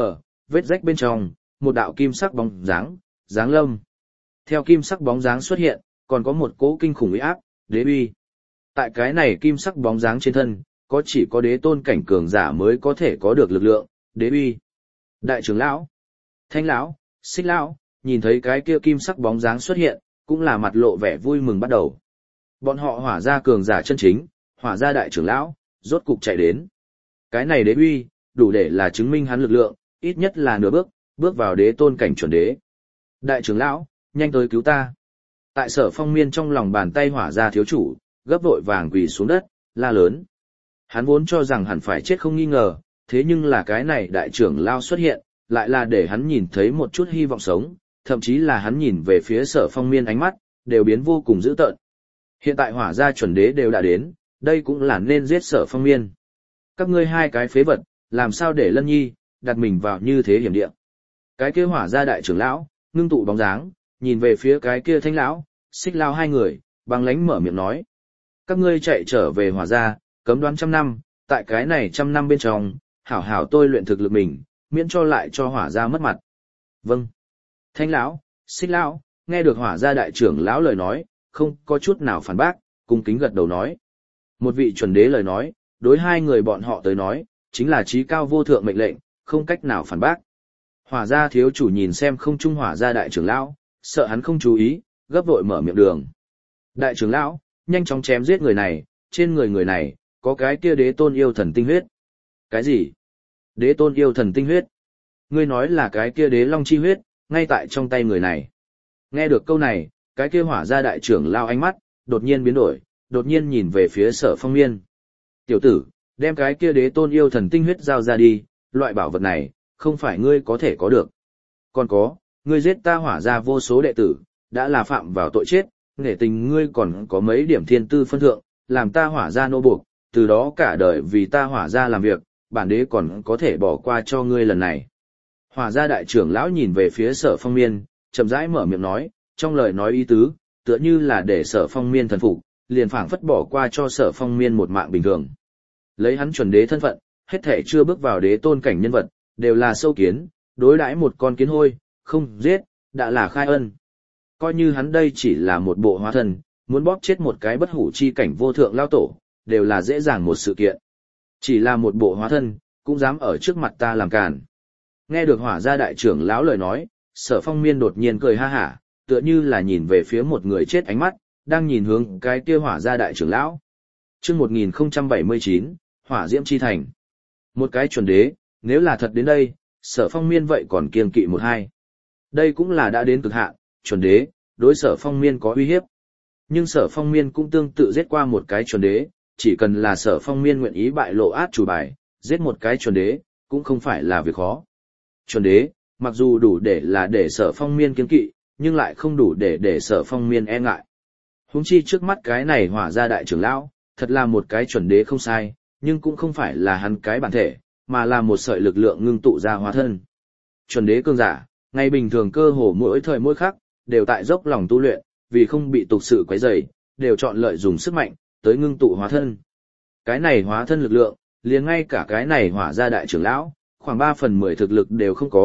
vết rách bên trong, một đạo kim sắc bóng dáng, dáng lâm. Theo kim sắc bóng dáng xuất hiện, còn có một cỗ kinh khủng uy áp, đế uy. Tại cái này kim sắc bóng dáng trên thân, chỉ có đế tôn cảnh cường giả mới có thể có được lực lượng, đế uy. Đại trưởng lão, Thanh lão, Xích lão, nhìn thấy cái kia kim sắc bóng dáng xuất hiện, cũng là mặt lộ vẻ vui mừng bắt đầu. Bọn họ hỏa gia cường giả chân chính, hỏa gia đại trưởng lão, rốt cục chạy đến. Cái này đế uy, đủ để là chứng minh hắn lực lượng, ít nhất là nửa bước, bước vào đế tôn cảnh chuẩn đế. Đại trưởng lão, nhanh tới cứu ta. Tại Sở Phong Miên trong lòng bàn tay hỏa gia thiếu chủ, gấp vội vàng quỳ xuống đất, la lớn. Hắn vốn cho rằng hẳn phải chết không nghi ngờ, thế nhưng là cái này đại trưởng lão xuất hiện, lại là để hắn nhìn thấy một chút hy vọng sống, thậm chí là hắn nhìn về phía Sở Phong Miên ánh mắt, đều biến vô cùng dữ tợn. Hiện tại hỏa gia chuẩn đế đều đã đến, đây cũng là nên giết Sở Phong Miên. Các ngươi hai cái phế vật, làm sao để Lân Nhi đặt mình vào như thế hiểm địa? Cái kia hỏa gia đại trưởng lão ngưng tụ bóng dáng, nhìn về phía cái kia Thanh lão, Xích lão hai người, băng lãnh mở miệng nói: các ngươi chạy trở về hỏa gia, cấm đoán 100 năm, tại cái này 100 năm bên trong, hảo hảo tôi luyện thực lực mình, miễn cho lại cho hỏa gia mất mặt. Vâng. Thanh lão, Xích lão, nghe được hỏa gia đại trưởng lão lời nói, không có chút nào phản bác, cung kính gật đầu nói. Một vị chuẩn đế lời nói, đối hai người bọn họ tới nói, chính là chí cao vô thượng mệnh lệnh, không cách nào phản bác. Hỏa gia thiếu chủ nhìn xem không trung hỏa gia đại trưởng lão, sợ hắn không chú ý, gấp vội mở miệng đường. Đại trưởng lão, nhanh chóng chém giết người này, trên người này, có cái kia đế tôn yêu thần tinh huyết. Cái gì? Đế tôn yêu thần tinh huyết? Ngươi nói là cái kia đế long chi huyết, ngay tại trong tay người này. Nghe được câu này, cái kia hỏa gia đại trưởng lão ánh mắt, đột nhiên biến đổi, đột nhiên nhìn về phía Sở Phong Miên. Tiểu tử, đem cái kia đế tôn yêu thần tinh huyết giao ra đi, loại bảo vật này, không phải ngươi có thể có được. Còn có, ngươi giết ta hỏa gia vô số đệ tử, đã là phạm vào tội chết, nể tình ngươi còn có mấy điểm thiên tư phân thượng, làm ta hỏa gia nô buộc, từ đó cả đời vì ta hỏa gia làm việc, bản đế còn có thể bỏ qua cho ngươi lần này. Hỏa gia đại trưởng lão nhìn về phía Sở Phong Miên, chậm rãi mở miệng nói, trong lời nói ý tứ, tựa như là để Sở Phong Miên thần phục, liền phảng phất bỏ qua cho Sở Phong Miên một mạng bình thường. Lấy hắn chuẩn đế thân phận, hết thể chưa bước vào đế tôn cảnh nhân vật, đều là sâu kiến, đối đãi một con kiến hôi, không giết, đã là khai ân. Coi như hắn đây chỉ là một bộ hóa thân, muốn bóp chết một cái bất hủ chi cảnh vô thượng lao tổ, đều là dễ dàng một sự kiện. Chỉ là một bộ hóa thân, cũng dám ở trước mặt ta làm càn. Nghe được hỏa gia đại trưởng lão lời nói, Sở Phong Miên đột nhiên cười ha hả, tựa như là nhìn về phía một người chết ánh mắt, đang nhìn hướng cái kia hỏa gia đại trưởng lão. Chương 1079, Hỏa Diễm Chi Thành. Một cái chuẩn đế, nếu là thật đến đây, Sở Phong Miên vậy còn kiêng kỵ một hai. Đây cũng là đã đến cực hạn, chuẩn đế, đối Sở Phong Miên có uy hiếp. Nhưng Sở Phong Miên cũng tương tự giết qua một cái chuẩn đế, chỉ cần là Sở Phong Miên nguyện ý bại lộ át chủ bài, giết một cái chuẩn đế, cũng không phải là việc khó. Chuẩn đế, mặc dù đủ để Sở Phong Miên kiêng kỵ, nhưng lại không đủ để Sở Phong Miên e ngại. Huống chi trước mắt cái này hỏa gia đại trưởng lão, thật là một cái chuẩn đế không sai, nhưng cũng không phải là hắn cái bản thể, mà là một sợi lực lượng ngưng tụ ra hóa thân. Chuẩn đế cường giả, ngày bình thường cơ hồ mỗi thời mỗi khắc, đều tại dốc lòng tu luyện, vì không bị tục sự quấy rầy, đều chọn lợi dùng sức mạnh, tới ngưng tụ hóa thân. Cái này hóa thân lực lượng, liền ngay cả cái này hỏa gia đại trưởng lão, khoảng 3/10 thực lực đều không có,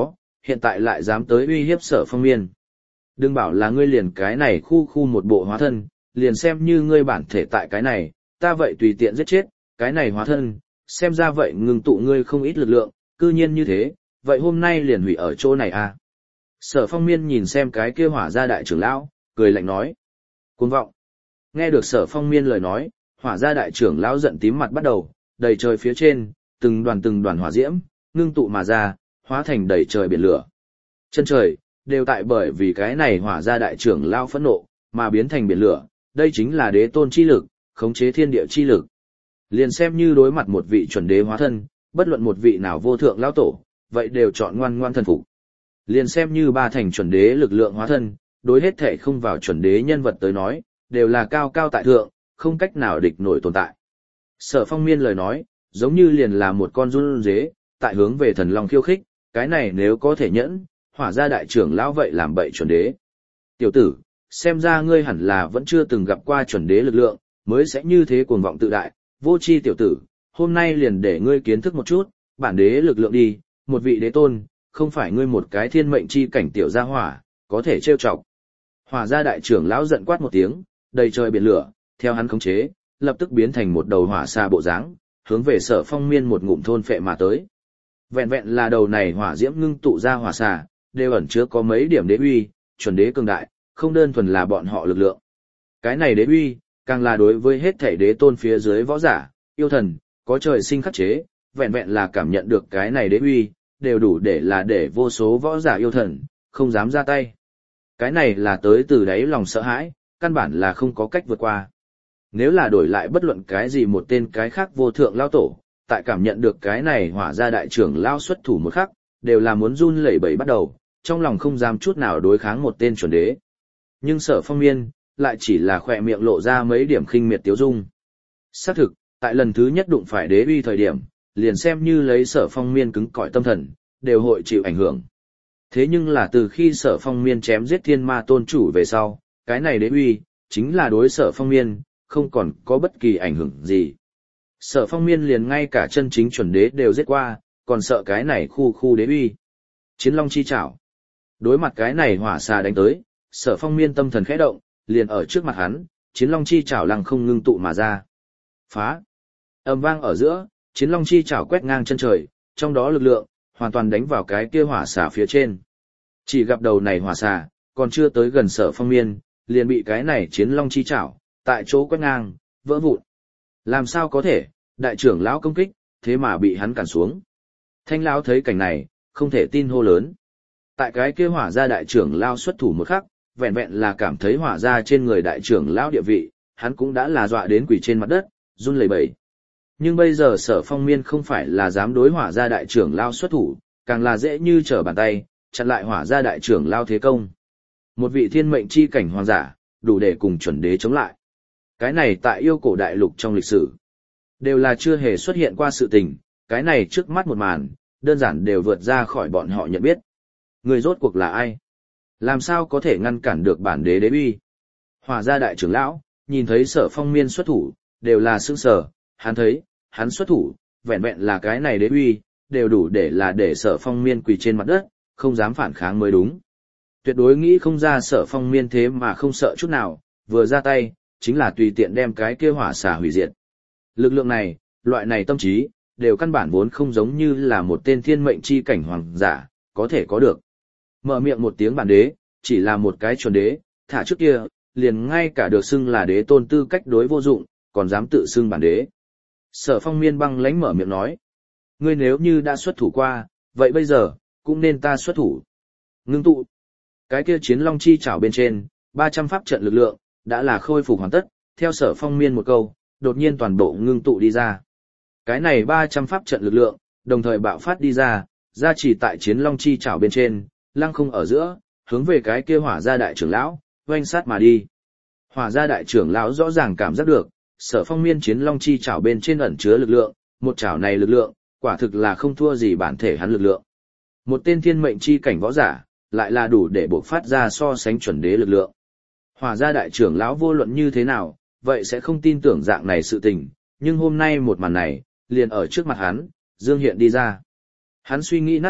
hiện tại lại dám tới uy hiếp Sở Phong Miên. Đừng bảo là ngươi liền cái này khu một bộ hóa thân, liền xem như ngươi bản thể tại cái này, ta vậy tùy tiện giết chết, cái này hóa thân, xem ra vậy ngừng tụ ngươi không ít lực lượng, cư nhiên như thế, vậy hôm nay liền hủy ở chỗ này à. Sở Phong Miên nhìn xem cái kia hỏa gia đại trưởng lão, cười lạnh nói. Cuồng vọng. Nghe được Sở Phong Miên lời nói, hỏa gia đại trưởng lão giận tím mặt bắt đầu, đầy trời phía trên, từng đoàn hỏa diễm, ngưng tụ mà ra, hóa thành đầy trời biển lửa. Chân trời, đều tại bởi vì cái này hỏa gia đại trưởng lão phẫn nộ, mà biến thành biển lửa, đây chính là đế tôn chi lực, khống chế thiên địa chi lực. Liền xem như đối mặt một vị chuẩn đế hóa thân, bất luận một vị nào vô thượng lão tổ, vậy đều chọn ngoan ngoan thần phục. Liền xem như ba thành chuẩn đế lực lượng hóa thân, đối hết thể không vào chuẩn đế nhân vật tới nói, đều là cao cao tại thượng, không cách nào địch nổi tồn tại. Sở Phong Miên lời nói, giống như liền là một con run dế, tại hướng về thần long khiêu khích, cái này nếu có thể nhẫn, hỏa gia đại trưởng lão vậy làm bậy chuẩn đế. Tiểu tử, xem ra ngươi hẳn là vẫn chưa từng gặp qua chuẩn đế lực lượng, mới sẽ như thế cuồng vọng tự đại, vô tri tiểu tử, hôm nay liền để ngươi kiến thức một chút, bản đế lực lượng đi, một vị đế tôn, không phải ngươi một cái thiên mệnh chi cảnh tiểu gia hỏa, có thể trêu chọc. Hỏa gia đại trưởng lão giận quát một tiếng, đầy trời biển lửa, theo hắn khống chế, lập tức biến thành một đầu hỏa xà bộ dáng, hướng về Sở Phong Miên một ngụm thôn phệ mà tới. Vẹn vẹn là đầu này hỏa diễm ngưng tụ ra hỏa xà, đều ẩn chứa có mấy điểm đế uy, chuẩn đế cường đại, không đơn thuần là bọn họ lực lượng. Cái này đế uy, càng là đối với hết thể đế tôn phía dưới võ giả, yêu thần, có trời sinh khắc chế, vẹn vẹn là cảm nhận được cái này đế uy, đều đủ để vô số võ giả yêu thần, không dám ra tay. Cái này là tới từ đáy lòng sợ hãi, căn bản là không có cách vượt qua. Nếu là đổi lại bất luận cái gì một tên cái khác vô thượng lao tổ, tại cảm nhận được cái này hỏa gia đại trưởng lao xuất thủ một khắc, đều là muốn run lẩy bẩy bắt đầu, trong lòng không dám chút nào đối kháng một tên chuẩn đế. Nhưng Sở Phong Miên, lại chỉ là khỏe miệng lộ ra mấy điểm khinh miệt tiếu dung. Xác thực, tại lần thứ nhất đụng phải đế uy thời điểm, liền xem như lấy Sở Phong Miên cứng cỏi tâm thần, đều hội chịu ảnh hưởng. Thế nhưng là từ khi Sở Phong Miên chém giết thiên ma tôn chủ về sau, cái này đế uy, chính là đối Sở Phong Miên, không còn có bất kỳ ảnh hưởng gì. Sở Phong Miên liền ngay cả chân chính chuẩn đế đều giết qua, còn sợ cái này khu đế uy. Chiến Long chi chảo. Đối mặt cái này hỏa xà đánh tới, Sở Phong Miên tâm thần khẽ động, liền ở trước mặt hắn, Chiến Long chi chảo lăng không ngưng tụ mà ra. Phá! Ầm vang ở giữa, Chiến Long chi chảo quét ngang chân trời, trong đó lực lượng hoàn toàn đánh vào cái kia hỏa xà phía trên. Chỉ gặp đầu này hỏa xà, còn chưa tới gần Sở Phong Miên, liền bị cái này Chiến Long chi chảo tại chỗ quét ngang, vỡ vụn. Làm sao có thể, đại trưởng lão công kích, thế mà bị hắn cản xuống. Thanh lão thấy cảnh này, không thể tin hô lớn. Tại cái kia hỏa gia đại trưởng lão xuất thủ một khắc, vẹn vẹn là cảm thấy hỏa gia trên người đại trưởng lão địa vị, hắn cũng đã là dọa đến quỳ trên mặt đất, run lẩy bẩy. Nhưng bây giờ Sở Phong Miên không phải là dám đối hỏa gia đại trưởng lão xuất thủ, càng là dễ như trở bàn tay, chặn lại hỏa gia đại trưởng lão thế công. Một vị thiên mệnh chi cảnh hoàng giả, đủ để cùng chuẩn đế chống lại. Cái này tại yêu cổ đại lục trong lịch sử, đều là chưa hề xuất hiện qua sự tình, cái này trước mắt một màn, đơn giản đều vượt ra khỏi bọn họ nhận biết. Người rốt cuộc là ai? Làm sao có thể ngăn cản được bản đế đế uy? Hỏa gia đại trưởng lão, nhìn thấy Sở Phong Miên xuất thủ, đều là sững sờ, hắn thấy, hắn xuất thủ, vẹn vẹn là cái này đế uy, đều đủ để Sở Phong Miên quỳ trên mặt đất, không dám phản kháng mới đúng. Tuyệt đối nghĩ không ra Sở Phong Miên thế mà không sợ chút nào, vừa ra tay, chính là tùy tiện đem cái kia hỏa xà hủy diệt. Lực lượng này, loại này tâm trí, đều căn bản vốn không giống như là một tên thiên mệnh chi cảnh hoàng giả, có thể có được. Mở miệng một tiếng bản đế, chỉ là một cái chuẩn đế, thả trước kia, liền ngay cả được xưng là đế tôn tư cách đối vô dụng, còn dám tự xưng bản đế. Sở Phong Miên băng lãnh mở miệng nói. Ngươi nếu như đã xuất thủ qua, vậy bây giờ, cũng nên ta xuất thủ. Ngưng tụ. Cái kia Chiến Long chi chảo bên trên, 300 pháp trận lực lượng, đã là khôi phục hoàn tất, theo Sở Phong Miên một câu, đột nhiên toàn bộ ngưng tụ đi ra. Cái này 300 pháp trận lực lượng, đồng thời bạo phát đi ra, gia trì tại Chiến Long chi chảo bên trên, lăng không ở giữa, hướng về cái kia hỏa gia đại trưởng lão, oanh sát mà đi. Hỏa gia đại trưởng lão rõ ràng cảm giác được, Sở Phong Miên Chiến Long chi chảo bên trên ẩn chứa lực lượng, một chảo này lực lượng, quả thực là không thua gì bản thể hắn lực lượng. Một tên thiên mệnh chi cảnh võ giả, lại là đủ để bộc phát ra so sánh chuẩn đế lực lượng. Hỏa gia đại trưởng lão vô luận như thế nào, vậy sẽ không tin tưởng dạng này sự tình, nhưng hôm nay một màn này, liền ở trước mặt hắn, dương hiện đi ra. Hắn suy nghĩ nát óc,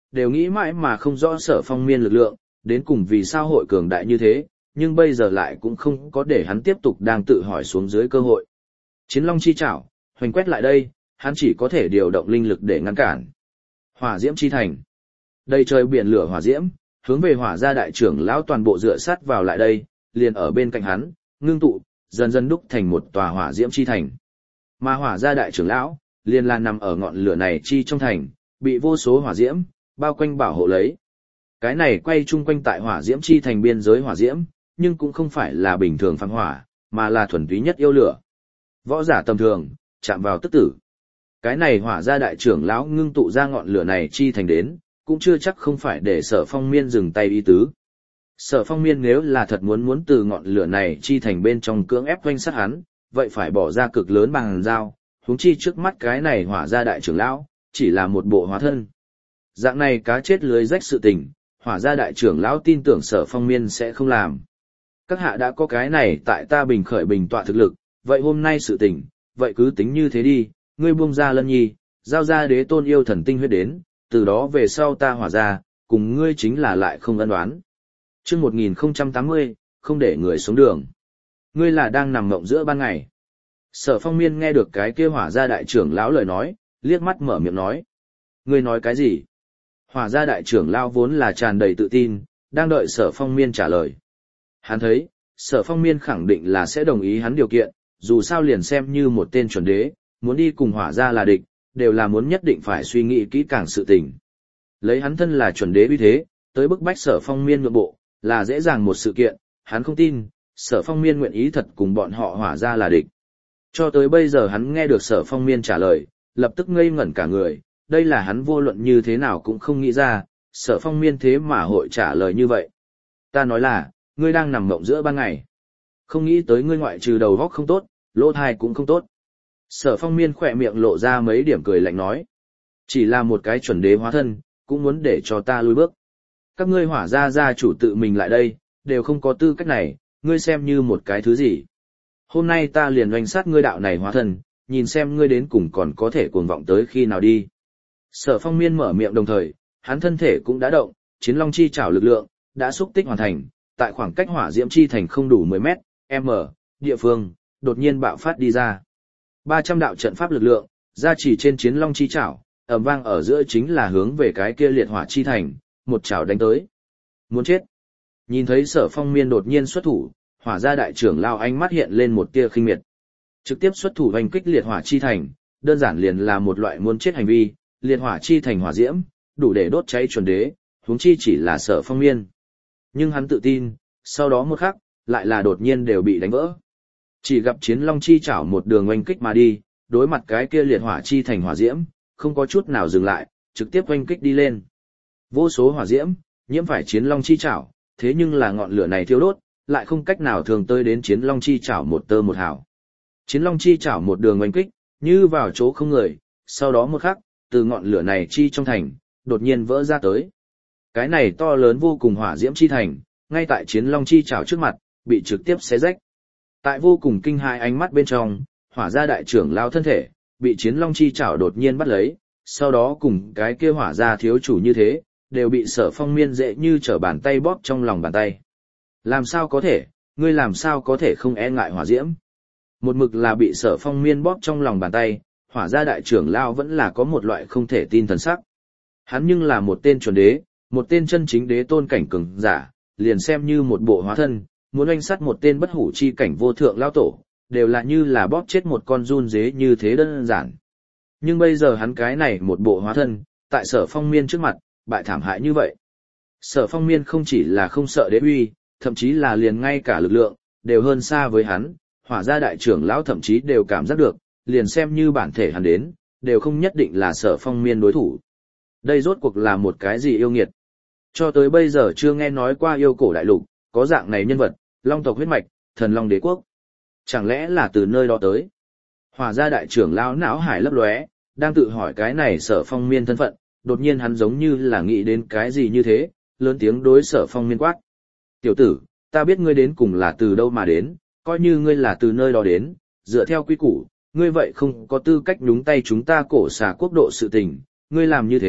đều nghĩ mãi mà không rõ Sở Phong Miên lực lượng, đến cùng vì sao hội cường đại như thế, nhưng bây giờ lại cũng không có để hắn tiếp tục đang tự hỏi xuống dưới cơ hội. Chiến Long chi chảo, hoành quét lại đây, hắn chỉ có thể điều động linh lực để ngăn cản. Hỏa diễm chi thành. Đây trời biển lửa hỏa diễm, hướng về Hỏa gia đại trưởng lão toàn bộ dựa sát vào lại đây, liền ở bên cạnh hắn, ngưng tụ, dần dần đúc thành một tòa hỏa diễm chi thành. Mà Hỏa gia đại trưởng lão, liền là nằm ở ngọn lửa này chi trong thành, bị vô số hỏa diễm bao quanh bảo hộ lấy. Cái này quay chung quanh tại hỏa diễm chi thành biên giới hỏa diễm, nhưng cũng không phải là bình thường phăng hỏa, mà là thuần túy nhất yêu lửa. Võ giả tầm thường, chạm vào tức tử. Cái này Hỏa gia đại trưởng lão ngưng tụ ra ngọn lửa này chi thành đến, cũng chưa chắc không phải để Sở Phong Miên dừng tay ý tứ. Sở Phong Miên nếu là thật muốn từ ngọn lửa này chi thành bên trong cưỡng ép doanh sát hắn, vậy phải bỏ ra cực lớn bằng dao, huống chi trước mắt cái này Hỏa gia đại trưởng lão, chỉ là một bộ hóa thân. Dạng này cá chết lưới rách sự tình, Hỏa gia đại trưởng lão tin tưởng Sở Phong Miên sẽ không làm. Các hạ đã có cái này tại ta bình khởi bình tọa thực lực, vậy hôm nay sự tình, vậy cứ tính như thế đi, ngươi buông ra Lân Nhi, giao ra đế tôn yêu thần tinh huyết đến, từ đó về sau ta Hỏa gia, cùng ngươi chính là lại không ân oán. Chương 1080, không để người xuống đường. Ngươi là đang nằm mộng giữa ban ngày. Sở Phong Miên nghe được cái kia Hỏa gia đại trưởng lão lời nói, liếc mắt mở miệng nói. Ngươi nói cái gì? Hỏa gia đại trưởng lão vốn là tràn đầy tự tin, đang đợi Sở Phong Miên trả lời. Hắn thấy, Sở Phong Miên khẳng định là sẽ đồng ý hắn điều kiện, dù sao liền xem như một tên chuẩn đế, muốn đi cùng Hỏa gia là địch, đều là muốn nhất định phải suy nghĩ kỹ càng sự tình. Lấy hắn thân là chuẩn đế uy thế, tới bức bách Sở Phong Miên nhượng bộ, là dễ dàng một sự kiện, hắn không tin, Sở Phong Miên nguyện ý thật cùng bọn họ Hỏa gia là địch. Cho tới bây giờ hắn nghe được Sở Phong Miên trả lời, lập tức ngây ngẩn cả người, đây là hắn vô luận như thế nào cũng không nghĩ ra, Sở Phong Miên thế mà hội trả lời như vậy. Ta nói là, ngươi đang nằm mộng giữa ban ngày. Không nghĩ tới ngươi ngoại trừ đầu óc không tốt, lỗ tai cũng không tốt. Sở Phong Miên khỏe miệng lộ ra mấy điểm cười lạnh nói. Chỉ là một cái chuẩn đế hóa thân, cũng muốn để cho ta lùi bước. Các ngươi Hỏa gia gia chủ tự mình lại đây, đều không có tư cách này, ngươi xem như một cái thứ gì. Hôm nay ta liền oanh sát ngươi đạo này hóa thân, nhìn xem ngươi đến cùng còn có thể cuồng vọng tới khi nào đi. Sở Phong Miên mở miệng đồng thời, hắn thân thể cũng đã động, Chiến Long chi trảo lực lượng, đã xúc tích hoàn thành, tại khoảng cách hỏa diễm chi thành không đủ 10 mét, m, địa phương, đột nhiên bạo phát đi ra. 300 đạo trận pháp lực lượng, gia trì trên Chiến Long chi trảo, ầm vang ở giữa chính là hướng về cái kia liệt hỏa chi thành, một chảo đánh tới. Muốn chết. Nhìn thấy Sở Phong Miên đột nhiên xuất thủ, Hỏa gia đại trưởng lao ánh mắt hiện lên một tia khinh miệt. Trực tiếp xuất thủ hành kích liệt hỏa chi thành, đơn giản liền là một loại muốn chết hành vi, liệt hỏa chi thành hỏa diễm, đủ để đốt cháy chuẩn đế, huống chi chỉ là Sở Phong Miên. Nhưng hắn tự tin, sau đó một khắc, lại là đột nhiên đều bị đánh vỡ. Chỉ gặp Chiến Long chi chảo một đường oanh kích mà đi, đối mặt cái kia liệt hỏa chi thành hỏa diễm, không có chút nào dừng lại, trực tiếp oanh kích đi lên. Vô số hỏa diễm, nhiễm phải Chiến Long chi chảo, thế nhưng là ngọn lửa này thiêu đốt, lại không cách nào thường tới đến Chiến Long chi chảo một tơ một hào. Chiến Long chi chảo một đường oanh kích, như vào chỗ không người, sau đó một khắc, từ ngọn lửa này chi trong thành, đột nhiên vỡ ra tới. Cái này to lớn vô cùng hỏa diễm chi thành, ngay tại Chiến Long chi chảo trước mặt, bị trực tiếp xé rách. Tại vô cùng kinh hãi ánh mắt bên trong, Hỏa gia đại trưởng lao thân thể, bị Chiến Long chi chảo đột nhiên bắt lấy, sau đó cùng cái kia Hỏa gia thiếu chủ như thế, đều bị Sở Phong Miên dễ như trở bàn tay bóp trong lòng bàn tay. Làm sao có thể, ngươi làm sao có thể không e ngại hỏa diễm? Một mực là bị Sở Phong Miên bóp trong lòng bàn tay, Hỏa gia đại trưởng lao vẫn là có một loại không thể tin thần sắc. Hắn nhưng là một tên chuẩn đế, một tên chân chính đế tôn cảnh cường giả, liền xem như một bộ hóa thân, muốn oanh sát một tên bất hủ chi cảnh vô thượng lao tổ, đều là như là bóp chết một con giun dế như thế đơn giản. Nhưng bây giờ hắn cái này một bộ hóa thân, tại Sở Phong Miên trước mặt, bại thảm hại như vậy. Sở Phong Miên không chỉ là không sợ đế uy, thậm chí là liền ngay cả lực lượng, đều hơn xa với hắn, Hỏa gia đại trưởng lão thậm chí đều cảm giác được, liền xem như bản thể hắn đến, đều không nhất định là Sở Phong Miên đối thủ. Đây rốt cuộc là một cái gì yêu nghiệt? Cho tới bây giờ chưa nghe nói qua yêu cổ đại lục, có dạng này nhân vật, long tộc huyết mạch, thần long đế quốc. Chẳng lẽ là từ nơi đó tới? Hỏa gia đại trưởng lão não hải lấp lóe, đang tự hỏi cái này Sở Phong Miên thân phận, đột nhiên hắn giống như là nghĩ đến cái gì như thế, lớn tiếng đối Sở Phong Miên quát. Tiểu tử, ta biết ngươi đến cùng là từ đâu mà đến, coi như ngươi là từ nơi đó đến, dựa theo quy củ, ngươi vậy không có tư cách nhúng tay chúng ta cổ xà quốc độ sự tình, ngươi làm như thế,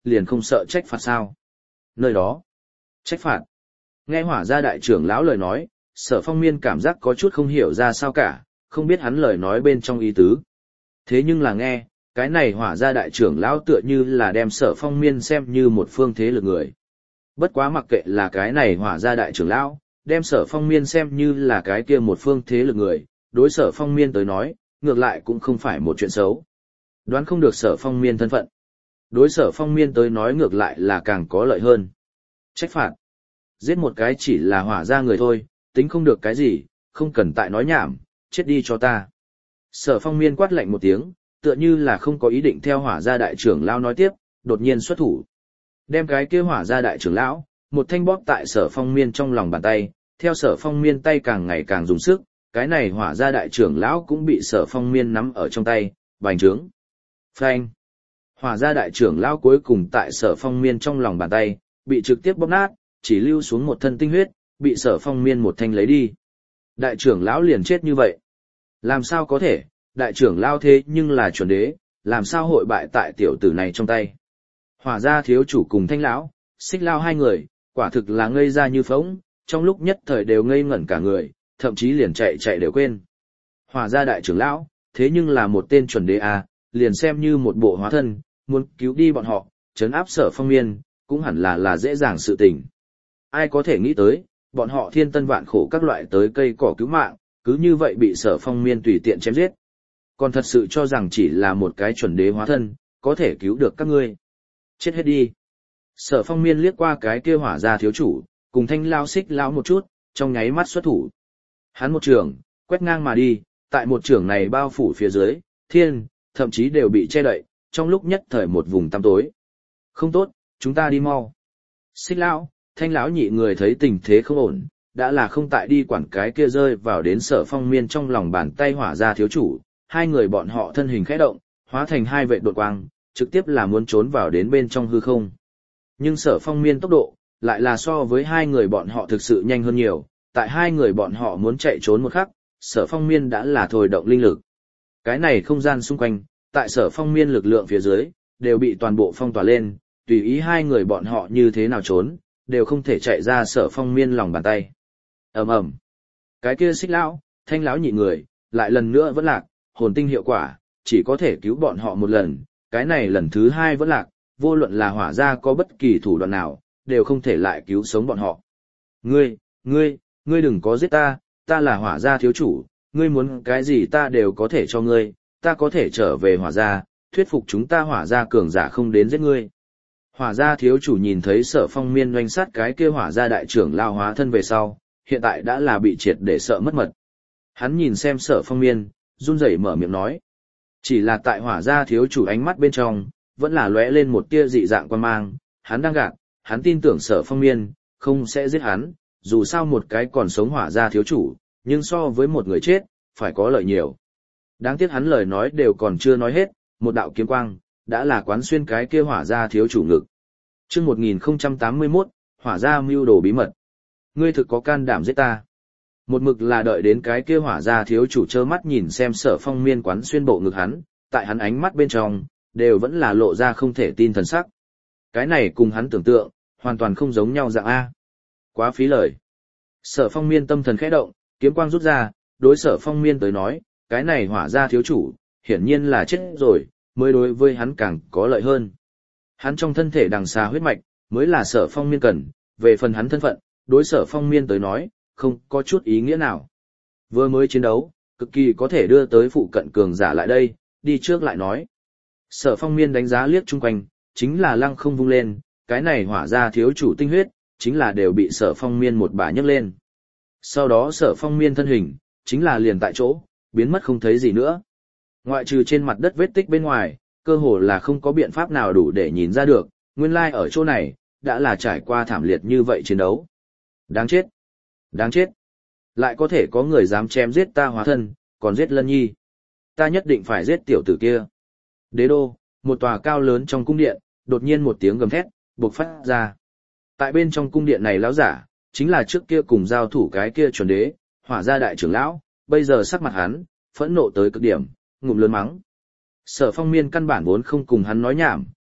liền không sợ trách phạt sao? Nơi đó, trách phạt. Nghe Hỏa gia đại trưởng lão lời nói, Sở Phong Miên cảm giác có chút không hiểu ra sao cả, không biết hắn lời nói bên trong ý tứ. Thế nhưng là nghe, cái này Hỏa gia đại trưởng lão tựa như là đem Sở Phong Miên xem như một phương thế lực người. Bất quá mặc kệ là cái này Hỏa gia đại trưởng lão, đem Sở Phong Miên xem như là cái kia một phương thế lực người, đối Sở Phong Miên tới nói, ngược lại cũng không phải một chuyện xấu. Đoán không được Sở Phong Miên thân phận. Đối Sở Phong Miên tới nói ngược lại là càng có lợi hơn. Trách phạt. Giết một cái chỉ là Hỏa gia người thôi, tính không được cái gì, không cần tại nói nhảm, chết đi cho ta. Sở Phong Miên quát lạnh một tiếng, tựa như là không có ý định theo Hỏa gia đại trưởng lão nói tiếp, đột nhiên xuất thủ. Đem cái kia Hỏa gia đại trưởng lão, một thanh bóp tại Sở Phong Miên trong lòng bàn tay, theo Sở Phong Miên tay càng ngày càng dùng sức, cái này Hỏa gia đại trưởng lão cũng bị Sở Phong Miên nắm ở trong tay, bành trướng. Phanh. Hỏa gia đại trưởng lão cuối cùng tại Sở Phong Miên trong lòng bàn tay, bị trực tiếp bóp nát, chỉ lưu xuống một thân tinh huyết, bị Sở Phong Miên một thanh lấy đi. Đại trưởng lão liền chết như vậy. Làm sao có thể, đại trưởng lão thế nhưng là chuẩn đế, làm sao hội bại tại tiểu tử này trong tay. Hỏa gia thiếu chủ cùng Thanh lão, Xích lão hai người, quả thực là ngây ra như phỗng, trong lúc nhất thời đều ngây ngẩn cả người, thậm chí liền chạy đều quên. Hỏa gia đại trưởng lão, thế nhưng là một tên chuẩn đế à, liền xem như một bộ hóa thân, muốn cứu đi bọn họ, trấn áp Sở Phong Miên, cũng hẳn là dễ dàng sự tình. Ai có thể nghĩ tới, bọn họ thiên tân vạn khổ các loại tới cây cỏ cứu mạng, cứ như vậy bị Sở Phong Miên tùy tiện chém giết. Còn thật sự cho rằng chỉ là một cái chuẩn đế hóa thân, có thể cứu được các ngươi. Chết hết đi. Sở Phong Miên liếc qua cái kia Hỏa gia thiếu chủ, cùng Thanh lão Xích lão một chút, trong nháy mắt xuất thủ. Hắn một trường, quét ngang mà đi, tại một trường này bao phủ phía dưới, thiên, thậm chí đều bị che đậy, trong lúc nhất thời một vùng tăm tối. Không tốt, chúng ta đi mau. Xích lão, Thanh lão nhị người thấy tình thế không ổn, đã là không tại đi quản cái kia rơi vào đến Sở Phong Miên trong lòng bàn tay Hỏa gia thiếu chủ, hai người bọn họ thân hình khẽ động, hóa thành hai vệ đột quang, trực tiếp là muốn trốn vào đến bên trong hư không. Nhưng Sở Phong Miên tốc độ, lại là so với hai người bọn họ thực sự nhanh hơn nhiều, tại hai người bọn họ muốn chạy trốn một khắc, Sở Phong Miên đã là thôi động linh lực. Cái này không gian xung quanh, tại Sở Phong Miên lực lượng phía dưới, đều bị toàn bộ phong tỏa lên, tùy ý hai người bọn họ như thế nào trốn, đều không thể chạy ra Sở Phong Miên lòng bàn tay. Ầm ầm. Cái kia Xích lão, Thanh lão nhị người, lại lần nữa vẫn lạc, hồn tinh hiệu quả, chỉ có thể cứu bọn họ một lần, cái này lần thứ hai vẫn lạc, vô luận là Hỏa gia có bất kỳ thủ đoạn nào, đều không thể lại cứu sống bọn họ. Ngươi đừng có giết ta, ta là Hỏa gia thiếu chủ, ngươi muốn cái gì ta đều có thể cho ngươi, ta có thể trở về Hỏa gia, thuyết phục chúng ta Hỏa gia cường giả không đến giết ngươi. Hỏa gia thiếu chủ nhìn thấy Sở Phong Miên oanh sát cái kia Hỏa gia đại trưởng lao hóa thân về sau, hiện tại đã là bị triệt để sợ mất mật. Hắn nhìn xem Sở Phong Miên, run rẩy mở miệng nói. Chỉ là tại Hỏa gia thiếu chủ ánh mắt bên trong, vẫn là lóe lên một tia dị dạng quan mang, hắn đang gạt, hắn tin tưởng Sở Phong Miên, không sẽ giết hắn, dù sao một cái còn sống Hỏa gia thiếu chủ, nhưng so với một người chết, phải có lợi nhiều. Đáng tiếc hắn lời nói đều còn chưa nói hết, một đạo kiếm quang, đã là quán xuyên cái kia Hỏa gia thiếu chủ ngực. Chương 1081, Hỏa gia mưu đồ bí mật. Ngươi thực có can đảm giết ta. Một mực là đợi đến cái kia Hỏa gia thiếu chủ trơ mắt nhìn xem Sở Phong Miên quán xuyên bộ ngực hắn, tại hắn ánh mắt bên trong, đều vẫn là lộ ra không thể tin thần sắc. Cái này cùng hắn tưởng tượng, hoàn toàn không giống nhau dạng A. Quá phí lời. Sở Phong Miên tâm thần khẽ động, kiếm quang rút ra, đối Sở Phong Miên tới nói, cái này Hỏa gia thiếu chủ, hiển nhiên là chết rồi, mới đối với hắn càng có lợi hơn. Hắn trong thân thể đằng xa huyết mạch, mới là Sở Phong Miên cần, về phần hắn thân phận, đối Sở Phong Miên tới nói, không có chút ý nghĩa nào. Vừa mới chiến đấu, cực kỳ có thể đưa tới phụ cận cường giả lại đây, đi trước lại nói. Sở Phong Miên đánh giá liếc chung quanh, chính là lăng không vung lên, cái này Hỏa gia thiếu chủ tinh huyết, chính là đều bị Sở Phong Miên một bà nhấc lên. Sau đó Sở Phong Miên thân hình, chính là liền tại chỗ, biến mất không thấy gì nữa. Ngoại trừ trên mặt đất vết tích bên ngoài, cơ hồ là không có biện pháp nào đủ để nhìn ra được, nguyên lai ở chỗ này, đã là trải qua thảm liệt như vậy chiến đấu. Đáng chết! Đáng chết! Lại có thể có người dám chém giết ta hóa thân, còn giết Lân Nhi. Ta nhất định phải giết tiểu tử kia. Đế đô, một tòa cao lớn trong cung điện, đột nhiên một tiếng gầm thét, bộc phát ra. Tại bên trong cung điện này lão giả, chính là trước kia cùng giao thủ cái kia chuẩn đế, Hỏa gia đại trưởng lão, bây giờ sắc mặt hắn, phẫn nộ tới cực điểm, ngụm lớn mắng. Sở Phong Miên căn bản vốn không cùng hắn nói nhảm,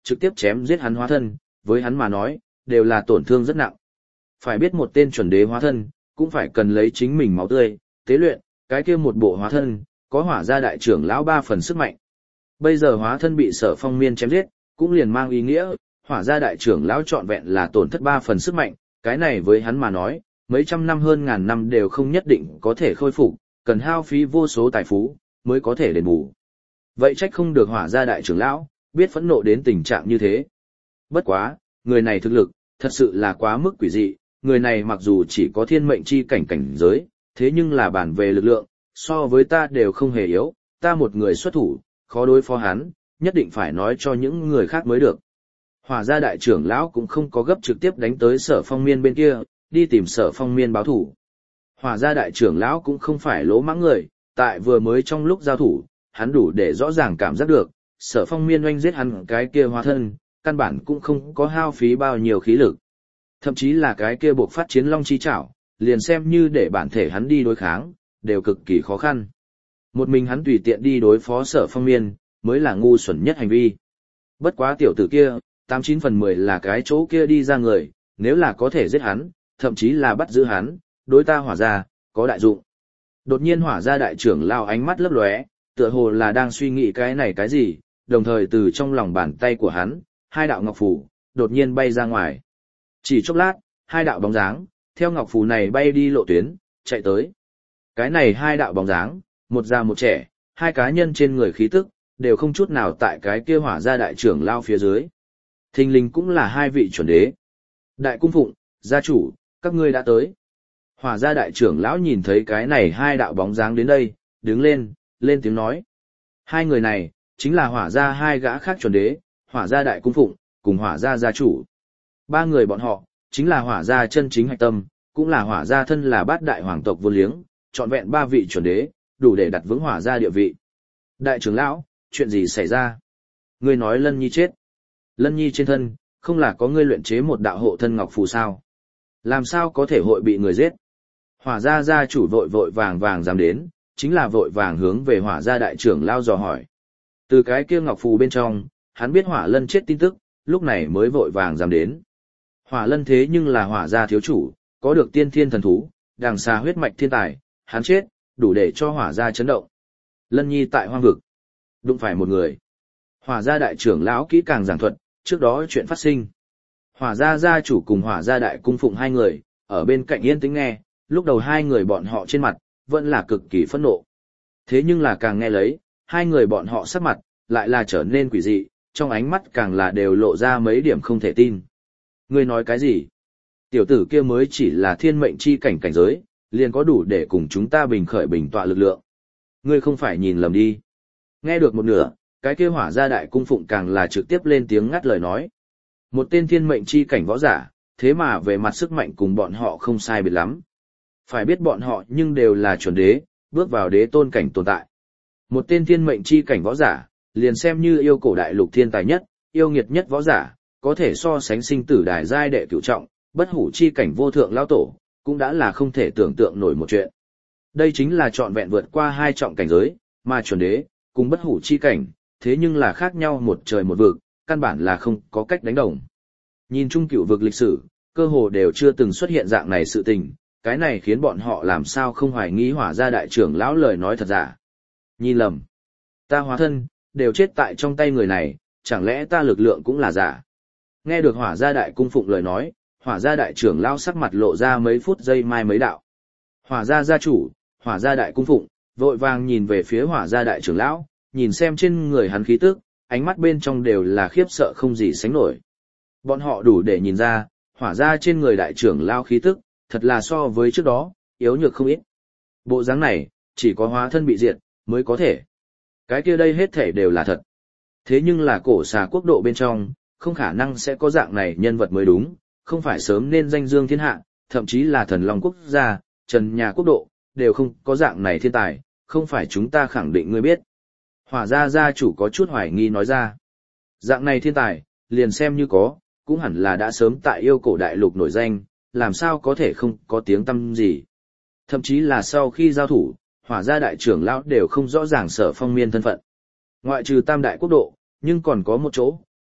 trực tiếp chém giết hắn hóa thân, với hắn mà nói, đều là tổn thương rất nặng. Phải biết một tên chuẩn đế hóa thân, cũng phải cần lấy chính mình máu tươi, tế luyện, cái kia một bộ hóa thân, có hỏa gia đại trưởng lão 3 phần sức mạnh. Bây giờ hóa thân bị Sở Phong Miên chém giết, cũng liền mang ý nghĩa, hỏa gia đại trưởng lão trọn vẹn là tổn thất 3 phần sức mạnh, cái này với hắn mà nói, mấy trăm năm hơn ngàn năm đều không nhất định có thể khôi phục, cần hao phí vô số tài phú, mới có thể đền bù. Vậy trách không được hỏa gia đại trưởng lão, biết phẫn nộ đến tình trạng như thế. Bất quá, người này thực lực, thật sự là quá mức quỷ dị, người này mặc dù chỉ có thiên mệnh chi cảnh cảnh giới, thế nhưng là bản về lực lượng, so với ta đều không hề yếu, ta một người xuất thủ, khó đối phó hắn, nhất định phải nói cho những người khác mới được. Hỏa gia đại trưởng lão cũng không có gấp trực tiếp đánh tới Sở Phong Miên bên kia, đi tìm Sở Phong Miên báo thủ. Hỏa gia đại trưởng lão cũng không phải lỗ mãng người, tại vừa mới trong lúc giao thủ, hắn đủ để rõ ràng cảm giác được, Sở Phong Miên oanh giết hắn cái kia hóa thân, căn bản cũng không có hao phí bao nhiêu khí lực. Thậm chí là cái kia buộc phát chiến long chi chảo, liền xem như để bản thể hắn đi đối kháng, đều cực kỳ khó khăn. Một mình hắn tùy tiện đi đối phó Sở Phong Miên, mới là ngu xuẩn nhất hành vi. Bất quá tiểu tử kia, 89 phần 10 là cái chỗ kia đi ra người, nếu là có thể giết hắn, thậm chí là bắt giữ hắn, đối ta hỏa gia, có đại dụng. Đột nhiên hỏa gia đại trưởng lao ánh mắt lấp lóe, tựa hồ là đang suy nghĩ cái này cái gì, đồng thời từ trong lòng bàn tay của hắn, 2 đạo ngọc phù, đột nhiên bay ra ngoài. Chỉ chốc lát, 2 đạo bóng dáng, theo ngọc phù này bay đi lộ tuyến, chạy tới. Cái này 2 đạo bóng dáng, một già một trẻ, 2 cá nhân trên người khí tức, đều không chút nào tại cái kia hỏa gia đại trưởng lao phía dưới. Thình lình cũng là 2 vị chuẩn đế. Đại cung phụng, gia chủ, các ngươi đã tới. Hỏa gia đại trưởng lão nhìn thấy cái này 2 đạo bóng dáng đến đây, đứng lên, lên tiếng nói. 2 người này, chính là hỏa gia 2 gã khác chuẩn đế, hỏa gia đại cung phụng, cùng hỏa gia gia chủ. 3 người bọn họ, chính là hỏa gia chân chính hạch tâm, cũng là hỏa gia thân là bát đại hoàng tộc vô liếng, trọn vẹn 3 vị chuẩn đế, đủ để đặt vững hỏa gia địa vị. Đại trưởng lão, chuyện gì xảy ra? Ngươi nói Lân Nhi chết. Lân Nhi trên thân, không là có ngươi luyện chế một đạo hộ thân ngọc phù sao? Làm sao có thể hội bị người giết? Hỏa gia gia chủ vội vội vàng vàng dám đến, chính là vội vàng hướng về hỏa gia đại trưởng lao dò hỏi. Từ cái kia ngọc phù bên trong, hắn biết hỏa lân chết tin tức, lúc này mới vội vàng dám đến. Hỏa lân thế nhưng là hỏa gia thiếu chủ, có được tiên thiên thần thú, đằng xa huyết mạch thiên tài, hắn chết, đủ để cho hỏa gia chấn động. Lân Nhi tại hoang vực, đụng phải một người. Hỏa gia đại trưởng lão kỹ càng giảng thuật, trước đó chuyện phát sinh. Hỏa gia gia chủ cùng hỏa gia đại cung phụng 2 người, ở bên cạnh yên tĩnh nghe, lúc đầu 2 người bọn họ trên mặt, vẫn là cực kỳ phẫn nộ. Thế nhưng là càng nghe lấy, 2 người bọn họ sắc mặt, lại là trở nên quỷ dị, trong ánh mắt càng là đều lộ ra mấy điểm không thể tin. Ngươi nói cái gì? Tiểu tử kia mới chỉ là thiên mệnh chi cảnh cảnh giới, liền có đủ để cùng chúng ta bình khởi bình tọa lực lượng. Ngươi không phải nhìn lầm đi. Nghe được một nửa, cái kia hỏa gia đại cung phụng càng là trực tiếp lên tiếng ngắt lời nói. Một tên thiên mệnh chi cảnh võ giả, thế mà về mặt sức mạnh cùng bọn họ không sai biệt lắm. Phải biết bọn họ nhưng đều là chuẩn đế, bước vào đế tôn cảnh tồn tại. Một tên thiên mệnh chi cảnh võ giả, liền xem như yêu cổ đại lục thiên tài nhất, yêu nghiệt nhất võ giả, có thể so sánh sinh tử đài giai đệ cửu trọng, bất hủ chi cảnh vô thượng lão tổ, cũng đã là không thể tưởng tượng nổi một chuyện. Đây chính là trọn vẹn vượt qua 2 trọng cảnh giới, mà chuẩn đế, cùng bất hủ chi cảnh, thế nhưng là khác nhau một trời một vực, căn bản là không có cách đánh đồng. Nhìn chung cửu vực lịch sử, cơ hồ đều chưa từng xuất hiện dạng này sự tình, cái này khiến bọn họ làm sao không hoài nghi hỏa gia đại trưởng lão lời nói thật giả. Nhìn lầm, ta hóa thân, đều chết tại trong tay người này, chẳng lẽ ta lực lượng cũng là giả. Nghe được hỏa gia đại cung phụng lời nói, hỏa gia đại trưởng lão sắc mặt lộ ra mấy phút giây mai mấy đạo. Hỏa gia gia chủ, hỏa gia đại cung phụng, vội vàng nhìn về phía hỏa gia đại trưởng lão, nhìn xem trên người hắn khí tức, ánh mắt bên trong đều là khiếp sợ không gì sánh nổi. Bọn họ đủ để nhìn ra, hỏa gia trên người đại trưởng lão khí tức, thật là so với trước đó, yếu nhược không ít. Bộ dáng này, chỉ có hóa thân bị diệt, mới có thể. Cái kia đây hết thể đều là thật. Thế nhưng là cổ xà quốc độ bên trong, không khả năng sẽ có dạng này nhân vật mới đúng, không phải sớm nên danh dương thiên hạ, thậm chí là thần long quốc gia, trần nhà quốc độ, đều không có dạng này thiên tài, không phải chúng ta khẳng định ngươi biết. Hỏa gia gia chủ có chút hoài nghi nói ra. Dạng này thiên tài, liền xem như có, cũng hẳn là đã sớm tại yêu cổ đại lục nổi danh, làm sao có thể không có tiếng tăm gì. Thậm chí là sau khi giao thủ, hỏa gia đại trưởng lão đều không rõ ràng Sở Phong Miên thân phận. Ngoại trừ tam đại quốc độ, nhưng còn có một chỗ,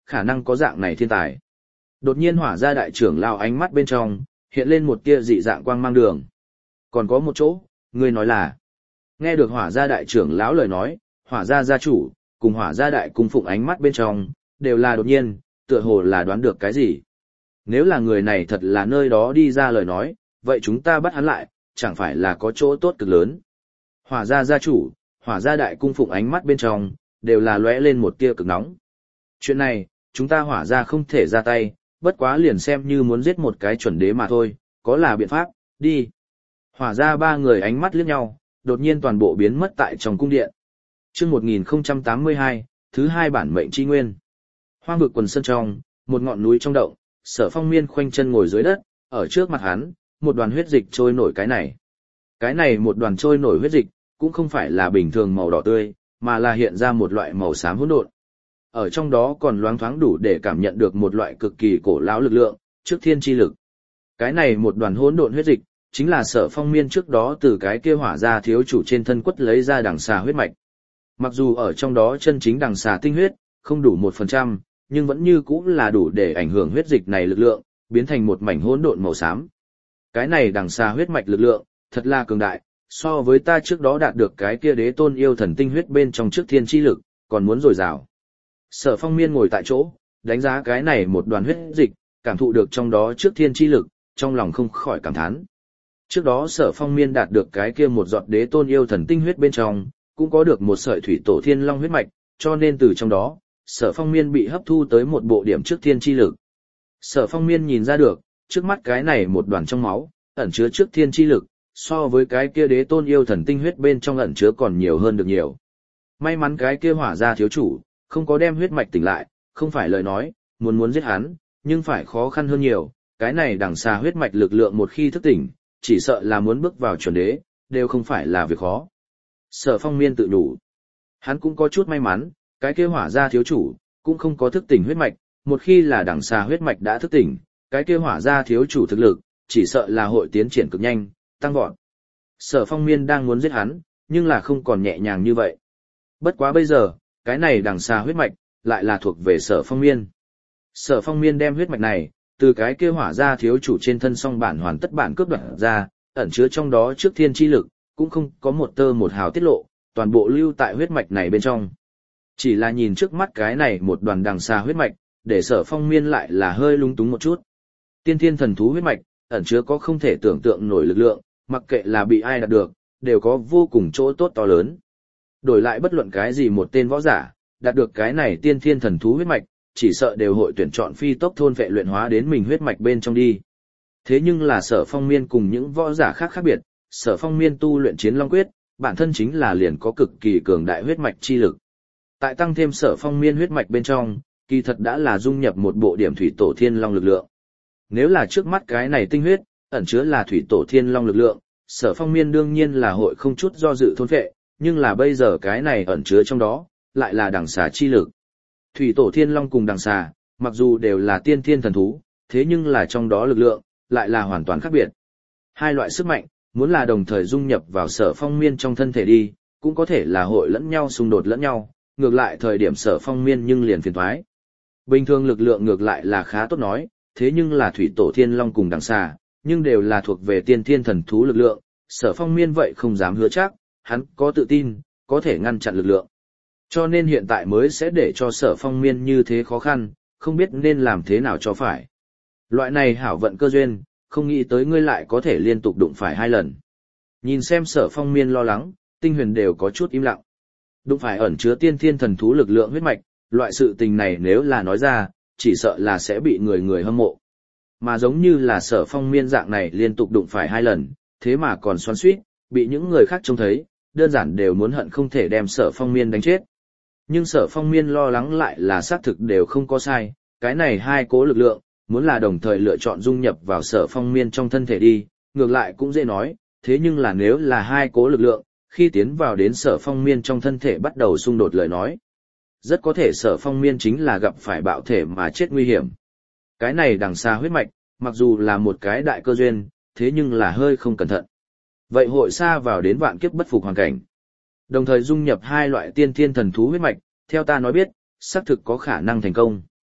khả năng có dạng này thiên tài. Đột nhiên hỏa gia đại trưởng lão ánh mắt bên trong, hiện lên một tia dị dạng quang mang đường. Còn có một chỗ, ngươi nói là. Nghe được hỏa gia đại trưởng lão lời nói, hỏa gia gia chủ, cùng hỏa gia đại cung phụng ánh mắt bên trong, đều là đột nhiên, tựa hồ là đoán được cái gì. Nếu là người này thật là nơi đó đi ra lời nói, vậy chúng ta bắt hắn lại, chẳng phải là có chỗ tốt cực lớn. Hỏa gia gia chủ, hỏa gia đại cung phụng ánh mắt bên trong, đều là lóe lên một tia cực nóng. Chuyện này, chúng ta hỏa gia không thể ra tay, bất quá liền xem như muốn giết một cái chuẩn đế mà thôi, có là biện pháp, đi. Hỏa gia ba người ánh mắt liếc nhau, đột nhiên toàn bộ biến mất tại trong cung điện. Chương 1082, thứ hai bản mệnh chi nguyên. Hoang vực quần sơn trong, một ngọn núi trong động, Sở Phong Miên khoanh chân ngồi dưới đất, ở trước mặt hắn, một đoàn huyết dịch trôi nổi cái này. Cái này một đoàn trôi nổi huyết dịch, cũng không phải là bình thường màu đỏ tươi, mà là hiện ra một loại màu xám hỗn độn. Ở trong đó còn loáng thoáng đủ để cảm nhận được một loại cực kỳ cổ lão lực lượng, trước thiên chi lực. Cái này một đoàn hỗn độn huyết dịch, chính là Sở Phong Miên trước đó từ cái kia hỏa gia thiếu chủ trên thân quất lấy ra đằng xà huyết mạch. Mặc dù ở trong đó chân chính đằng xà tinh huyết, không đủ 1%, nhưng vẫn như cũng là đủ để ảnh hưởng huyết dịch này lực lượng, biến thành một mảnh hỗn độn màu xám. Cái này đằng xà huyết mạch lực lượng, thật là cường đại, so với ta trước đó đạt được cái kia đế tôn yêu thần tinh huyết bên trong trước thiên chi lực, còn muốn dồi dào. Sở Phong Miên ngồi tại chỗ, đánh giá cái này một đoàn huyết dịch, cảm thụ được trong đó trước thiên chi lực, trong lòng không khỏi cảm thán. Trước đó Sở Phong Miên đạt được cái kia một giọt đế tôn yêu thần tinh huyết bên trong, cũng có được một sợi thủy tổ thiên long huyết mạch, cho nên từ trong đó, Sở Phong Miên bị hấp thu tới một bộ điểm trước thiên chi lực. Sở Phong Miên nhìn ra được, trước mắt cái này một đoàn trong máu, ẩn chứa trước thiên chi lực, so với cái kia đế tôn yêu thần tinh huyết bên trong ẩn chứa còn nhiều hơn được nhiều. May mắn cái kia hỏa gia thiếu chủ, không có đem huyết mạch tỉnh lại, không phải lời nói, muốn giết hắn, nhưng phải khó khăn hơn nhiều, cái này đằng xà huyết mạch lực lượng một khi thức tỉnh, chỉ sợ là muốn bước vào chuẩn đế, đều không phải là việc khó. Sở Phong Miên tự nhủ, hắn cũng có chút may mắn, cái kia hỏa gia thiếu chủ, cũng không có thức tỉnh huyết mạch, một khi là đằng xà huyết mạch đã thức tỉnh, cái kia hỏa gia thiếu chủ thực lực, chỉ sợ là hội tiến triển cực nhanh, tăng vọt. Sở Phong Miên đang muốn giết hắn, nhưng là không còn nhẹ nhàng như vậy. Bất quá bây giờ, cái này đằng xà huyết mạch, lại là thuộc về Sở Phong Miên. Sở Phong Miên đem huyết mạch này, từ cái kia hỏa gia thiếu chủ trên thân song bản hoàn tất bản cướp đoạt ra, ẩn chứa trong đó trước thiên chi lực, cũng không có một tơ một hào tiết lộ, toàn bộ lưu tại huyết mạch này bên trong. Chỉ là nhìn trước mắt cái này một đoàn đằng xà huyết mạch, để Sở Phong Miên lại là hơi lung túng một chút. Tiên thiên thần thú huyết mạch, ẩn chứa có không thể tưởng tượng nổi lực lượng, mặc kệ là bị ai đạt được, đều có vô cùng chỗ tốt to lớn. Đổi lại bất luận cái gì một tên võ giả, đạt được cái này tiên thiên thần thú huyết mạch, chỉ sợ đều hội tuyển chọn phi tốc thôn vệ luyện hóa đến mình huyết mạch bên trong đi. Thế nhưng là Sở Phong Miên cùng những võ giả khác khác biệt, Sở Phong Miên tu luyện Chiến Long Quyết, bản thân chính là liền có cực kỳ cường đại huyết mạch chi lực. Tại tăng thêm Sở Phong Miên huyết mạch bên trong, kỳ thật đã là dung nhập một bộ điểm thủy tổ thiên long lực lượng. Nếu là trước mắt cái này tinh huyết, ẩn chứa là thủy tổ thiên long lực lượng, Sở Phong Miên đương nhiên là hội không chút do dự thôn phệ, nhưng là bây giờ cái này ẩn chứa trong đó, lại là đằng xà chi lực. Thủy tổ thiên long cùng đằng xà, mặc dù đều là tiên thiên thần thú, thế nhưng là trong đó lực lượng, lại là hoàn toàn khác biệt. Hai loại sức mạnh, muốn là đồng thời dung nhập vào Sở Phong Miên trong thân thể đi, cũng có thể là hội lẫn nhau xung đột lẫn nhau, ngược lại thời điểm Sở Phong Miên nhưng liền phiền toái. Bình thường lực lượng ngược lại là khá tốt nói, thế nhưng là thủy tổ thiên long cùng đằng xà, nhưng đều là thuộc về tiên thiên thần thú lực lượng, Sở Phong Miên vậy không dám hứa chắc, hắn có tự tin, có thể ngăn chặn lực lượng. Cho nên hiện tại mới sẽ để cho Sở Phong Miên như thế khó khăn, không biết nên làm thế nào cho phải. Loại này hảo vận cơ duyên, không nghĩ tới ngươi lại có thể liên tục đụng phải 2 lần. Nhìn xem Sở Phong Miên lo lắng, Tinh Huyền đều có chút im lặng. Đụng phải ẩn chứa tiên thiên thần thú lực lượng huyết mạch, loại sự tình này nếu là nói ra, chỉ sợ là sẽ bị người hâm mộ. Mà giống như là Sở Phong Miên dạng này liên tục đụng phải 2 lần, thế mà còn xoắn xuýt, bị những người khác trông thấy, đơn giản đều muốn hận không thể đem Sở Phong Miên đánh chết. Nhưng Sở Phong Miên lo lắng lại là xác thực đều không có sai, cái này hai cố lực lượng, muốn là đồng thời lựa chọn dung nhập vào Sở Phong Miên trong thân thể đi, ngược lại cũng dễ nói, thế nhưng là nếu là hai cố lực lượng, khi tiến vào đến Sở Phong Miên trong thân thể bắt đầu xung đột lời nói, rất có thể Sở Phong Miên chính là gặp phải bạo thể mà chết nguy hiểm. Cái này đằng xa huyết mạch, mặc dù là một cái đại cơ duyên, thế nhưng là hơi không cẩn thận. Vậy hội xa vào đến vạn kiếp bất phục hoàn cảnh. Đồng thời dung nhập hai loại tiên thiên thần thú huyết mạch, theo ta nói biết, xác thực có khả năng thành công.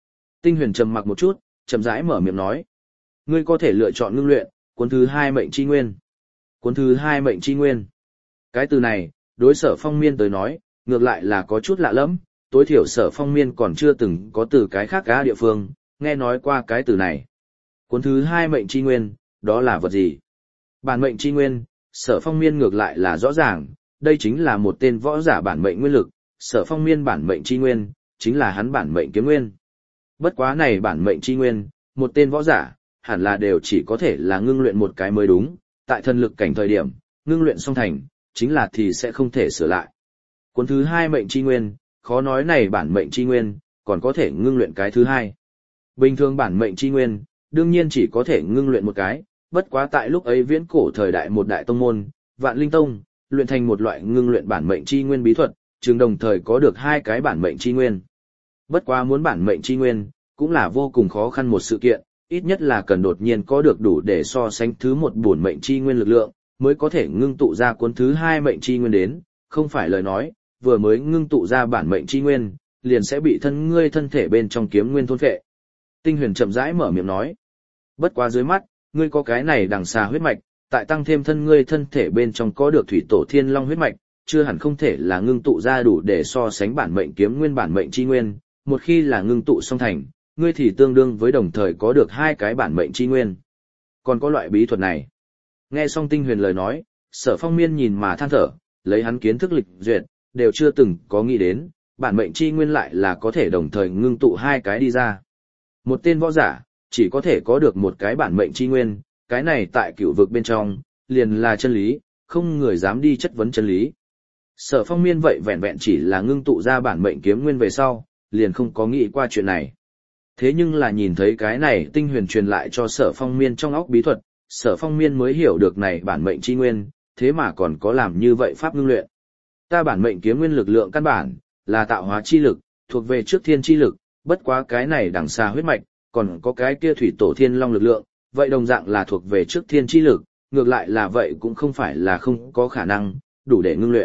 Tinh Huyền trầm mặc một chút, chậm rãi mở miệng nói. Ngươi có thể lựa chọn ngưng luyện, cuốn thứ 2 mệnh chi nguyên. Cuốn thứ 2 mệnh chi nguyên. Cái từ này, đối Sở Phong Miên tới nói, ngược lại là có chút lạ lẫm, tối thiểu Sở Phong Miên còn chưa từng có từ cái khác cả địa phương, nghe nói qua cái từ này. Cuốn thứ 2 mệnh chi nguyên, đó là vật gì? Bản mệnh chi nguyên, Sở Phong Miên ngược lại là rõ ràng, đây chính là một tên võ giả bản mệnh nguyên lực, Sở Phong Miên bản mệnh chi nguyên, chính là hắn bản mệnh kiếm nguyên. Bất quá này bản mệnh chi nguyên, một tên võ giả, hẳn là đều chỉ có thể là ngưng luyện một cái mới đúng, tại thần lực cảnh thời điểm, ngưng luyện xong thành, chính là thì sẽ không thể sửa lại. Cuốn thứ 2 mệnh chi nguyên, khó nói này bản mệnh chi nguyên, còn có thể ngưng luyện cái thứ hai. Bình thường bản mệnh chi nguyên, đương nhiên chỉ có thể ngưng luyện một cái, bất quá tại lúc ấy viễn cổ thời đại một đại tông môn, Vạn Linh Tông, luyện thành một loại ngưng luyện bản mệnh chi nguyên bí thuật, trường đồng thời có được 2 cái bản mệnh chi nguyên. Bất quá muốn bản mệnh chi nguyên, cũng là vô cùng khó khăn một sự kiện, ít nhất là cần đột nhiên có được đủ để so sánh thứ một bổn mệnh chi nguyên lực lượng, mới có thể ngưng tụ ra cuốn thứ 2 mệnh chi nguyên đến, không phải lời nói, vừa mới ngưng tụ ra bản mệnh chi nguyên, liền sẽ bị ngươi thân thể bên trong kiếm nguyên thôn phệ. Tinh Huyền chậm rãi mở miệng nói, bất quá dưới mắt, ngươi có cái này đằng xà huyết mạch, tại tăng thêm ngươi thân thể bên trong có được thủy tổ thiên long huyết mạch, chưa hẳn không thể là ngưng tụ ra đủ để so sánh bản mệnh kiếm nguyên bản mệnh chi nguyên, một khi là ngưng tụ xong thành, ngươi thì tương đương với đồng thời có được 2 cái bản mệnh chi nguyên. Còn có loại bí thuật này. Nghe xong Tinh Huyền lời nói, Sở Phong Miên nhìn mà than thở, lấy hắn kiến thức lịch duyệt, đều chưa từng có nghĩ đến, bản mệnh chi nguyên lại là có thể đồng thời ngưng tụ 2 cái đi ra. Một tên võ giả, chỉ có thể có được một cái bản mệnh chi nguyên, cái này tại cửu vực bên trong, liền là chân lý, không người dám đi chất vấn chân lý. Sở Phong Miên vậy vẹn vẹn chỉ là ngưng tụ ra bản mệnh kiếm nguyên về sau, liền không có nghĩ qua chuyện này. Thế nhưng là nhìn thấy cái này Tinh Huyền truyền lại cho Sở Phong Miên trong óc bí thuật, Sở Phong Miên mới hiểu được này bản mệnh chi nguyên, thế mà còn có làm như vậy pháp ngưng luyện. Ta bản mệnh kiếm nguyên lực lượng căn bản, là tạo hóa chi lực, thuộc về trước thiên chi lực, bất quá cái này đằng xa huyết mạch, còn có cái kia thủy tổ thiên long lực lượng, vậy đồng dạng là thuộc về trước thiên chi lực, ngược lại là vậy cũng không phải là không có khả năng, đủ để ngưng luyện.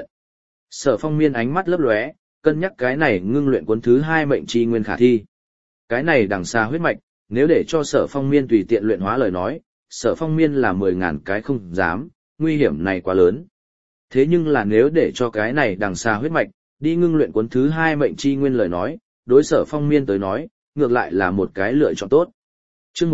Sở Phong Miên ánh mắt lấp lóe, cân nhắc cái này ngưng luyện cuốn thứ 2 mệnh chi nguyên khả thi. Cái này đằng xa huyết mạch, nếu để cho Sở Phong Miên tùy tiện luyện hóa lời nói, Sở Phong Miên là 10.000 cái không dám, nguy hiểm này quá lớn. Thế nhưng là nếu để cho cái này đằng xa huyết mạch, đi ngưng luyện cuốn thứ 2 mệnh chi nguyên lời nói, đối Sở Phong Miên tới nói, ngược lại là một cái lựa chọn tốt. Chương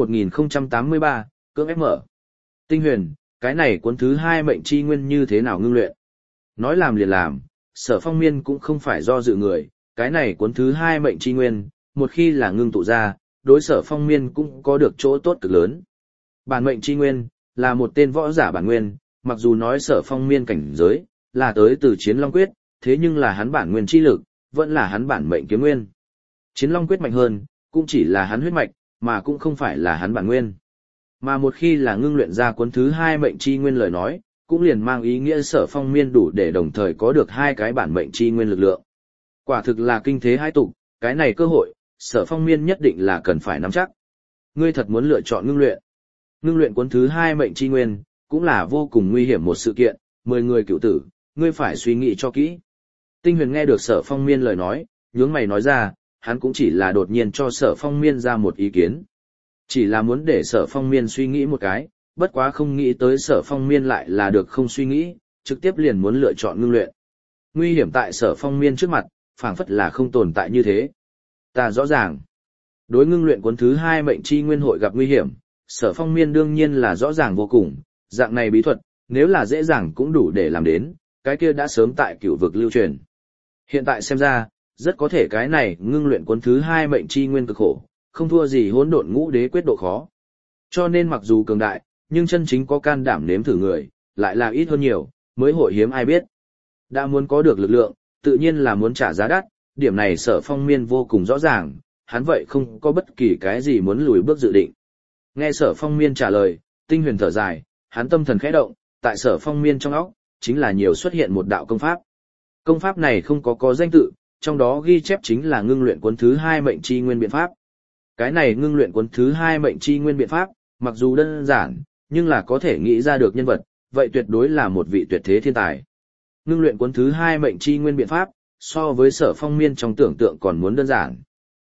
1083, cưỡng ép mở. Tinh Huyền, cái này cuốn thứ 2 mệnh chi nguyên như thế nào ngưng luyện? Nói làm liền làm, Sở Phong Miên cũng không phải do dự người, cái này cuốn thứ 2 mệnh chi nguyên, một khi là ngưng tụ ra, đối Sở Phong Miên cũng có được chỗ tốt cực lớn. Bản mệnh chi nguyên, là một tên võ giả bản nguyên, mặc dù nói Sở Phong Miên cảnh giới, là tới từ Chiến Long Quyết, thế nhưng là hắn bản nguyên chi lực, vẫn là hắn bản mệnh kiếm nguyên. Chiến Long Quyết mạnh hơn, cũng chỉ là hắn huyết mạch, mà cũng không phải là hắn bản nguyên. Mà một khi là ngưng luyện ra cuốn thứ 2 mệnh chi nguyên lời nói, cũng liền mang ý nghĩa Sở Phong Miên đủ để đồng thời có được 2 cái bản mệnh chi nguyên lực lượng. Quả thực là kinh thế hai tục, cái này cơ hội, Sở Phong Miên nhất định là cần phải nắm chắc. Ngươi thật muốn lựa chọn ngưng luyện. Ngưng luyện cuốn thứ 2 mệnh chi nguyên, cũng là vô cùng nguy hiểm một sự kiện, 10 người cựu tử, ngươi phải suy nghĩ cho kỹ. Tinh Huyền nghe được Sở Phong Miên lời nói, nhướng mày nói ra, hắn cũng chỉ là đột nhiên cho Sở Phong Miên ra một ý kiến. Chỉ là muốn để Sở Phong Miên suy nghĩ một cái, bất quá không nghĩ tới Sở Phong Miên lại là được không suy nghĩ, trực tiếp liền muốn lựa chọn ngưng luyện. Nguy hiểm tại Sở Phong Miên trước mặt, phảng phất là không tồn tại như thế. Ta rõ ràng. Đối ngưng luyện cuốn thứ 2 mệnh chi nguyên hội gặp nguy hiểm, Sở Phong Miên đương nhiên là rõ ràng vô cùng, dạng này bí thuật, nếu là dễ dàng cũng đủ để làm đến, cái kia đã sớm tại cửu vực lưu truyền. Hiện tại xem ra, rất có thể cái này ngưng luyện cuốn thứ 2 mệnh chi nguyên cực khổ, không thua gì hỗn độn ngũ đế quyết độ khó. Cho nên mặc dù cường đại, nhưng chân chính có can đảm nếm thử người, lại là ít hơn nhiều, mới hội hiếm ai biết. Đã muốn có được lực lượng, tự nhiên là muốn trả giá đắt, điểm này Sở Phong Miên vô cùng rõ ràng, hắn vậy không có bất kỳ cái gì muốn lùi bước dự định. Nghe Sở Phong Miên trả lời, Tinh Huyền thở dài, hắn tâm thần khẽ động, tại Sở Phong Miên trong óc, chính là nhiều xuất hiện một đạo công pháp. Công pháp này không có danh tự, trong đó ghi chép chính là ngưng luyện cuốn thứ 2 mệnh chi nguyên biện pháp. Cái này ngưng luyện cuốn thứ 2 mệnh chi nguyên biện pháp, mặc dù đơn giản, nhưng là có thể nghĩ ra được nhân vật, vậy tuyệt đối là một vị tuyệt thế thiên tài. Ngưng luyện cuốn thứ 2 mệnh chi nguyên biện pháp, so với Sở Phong Miên trong tưởng tượng còn muốn đơn giản.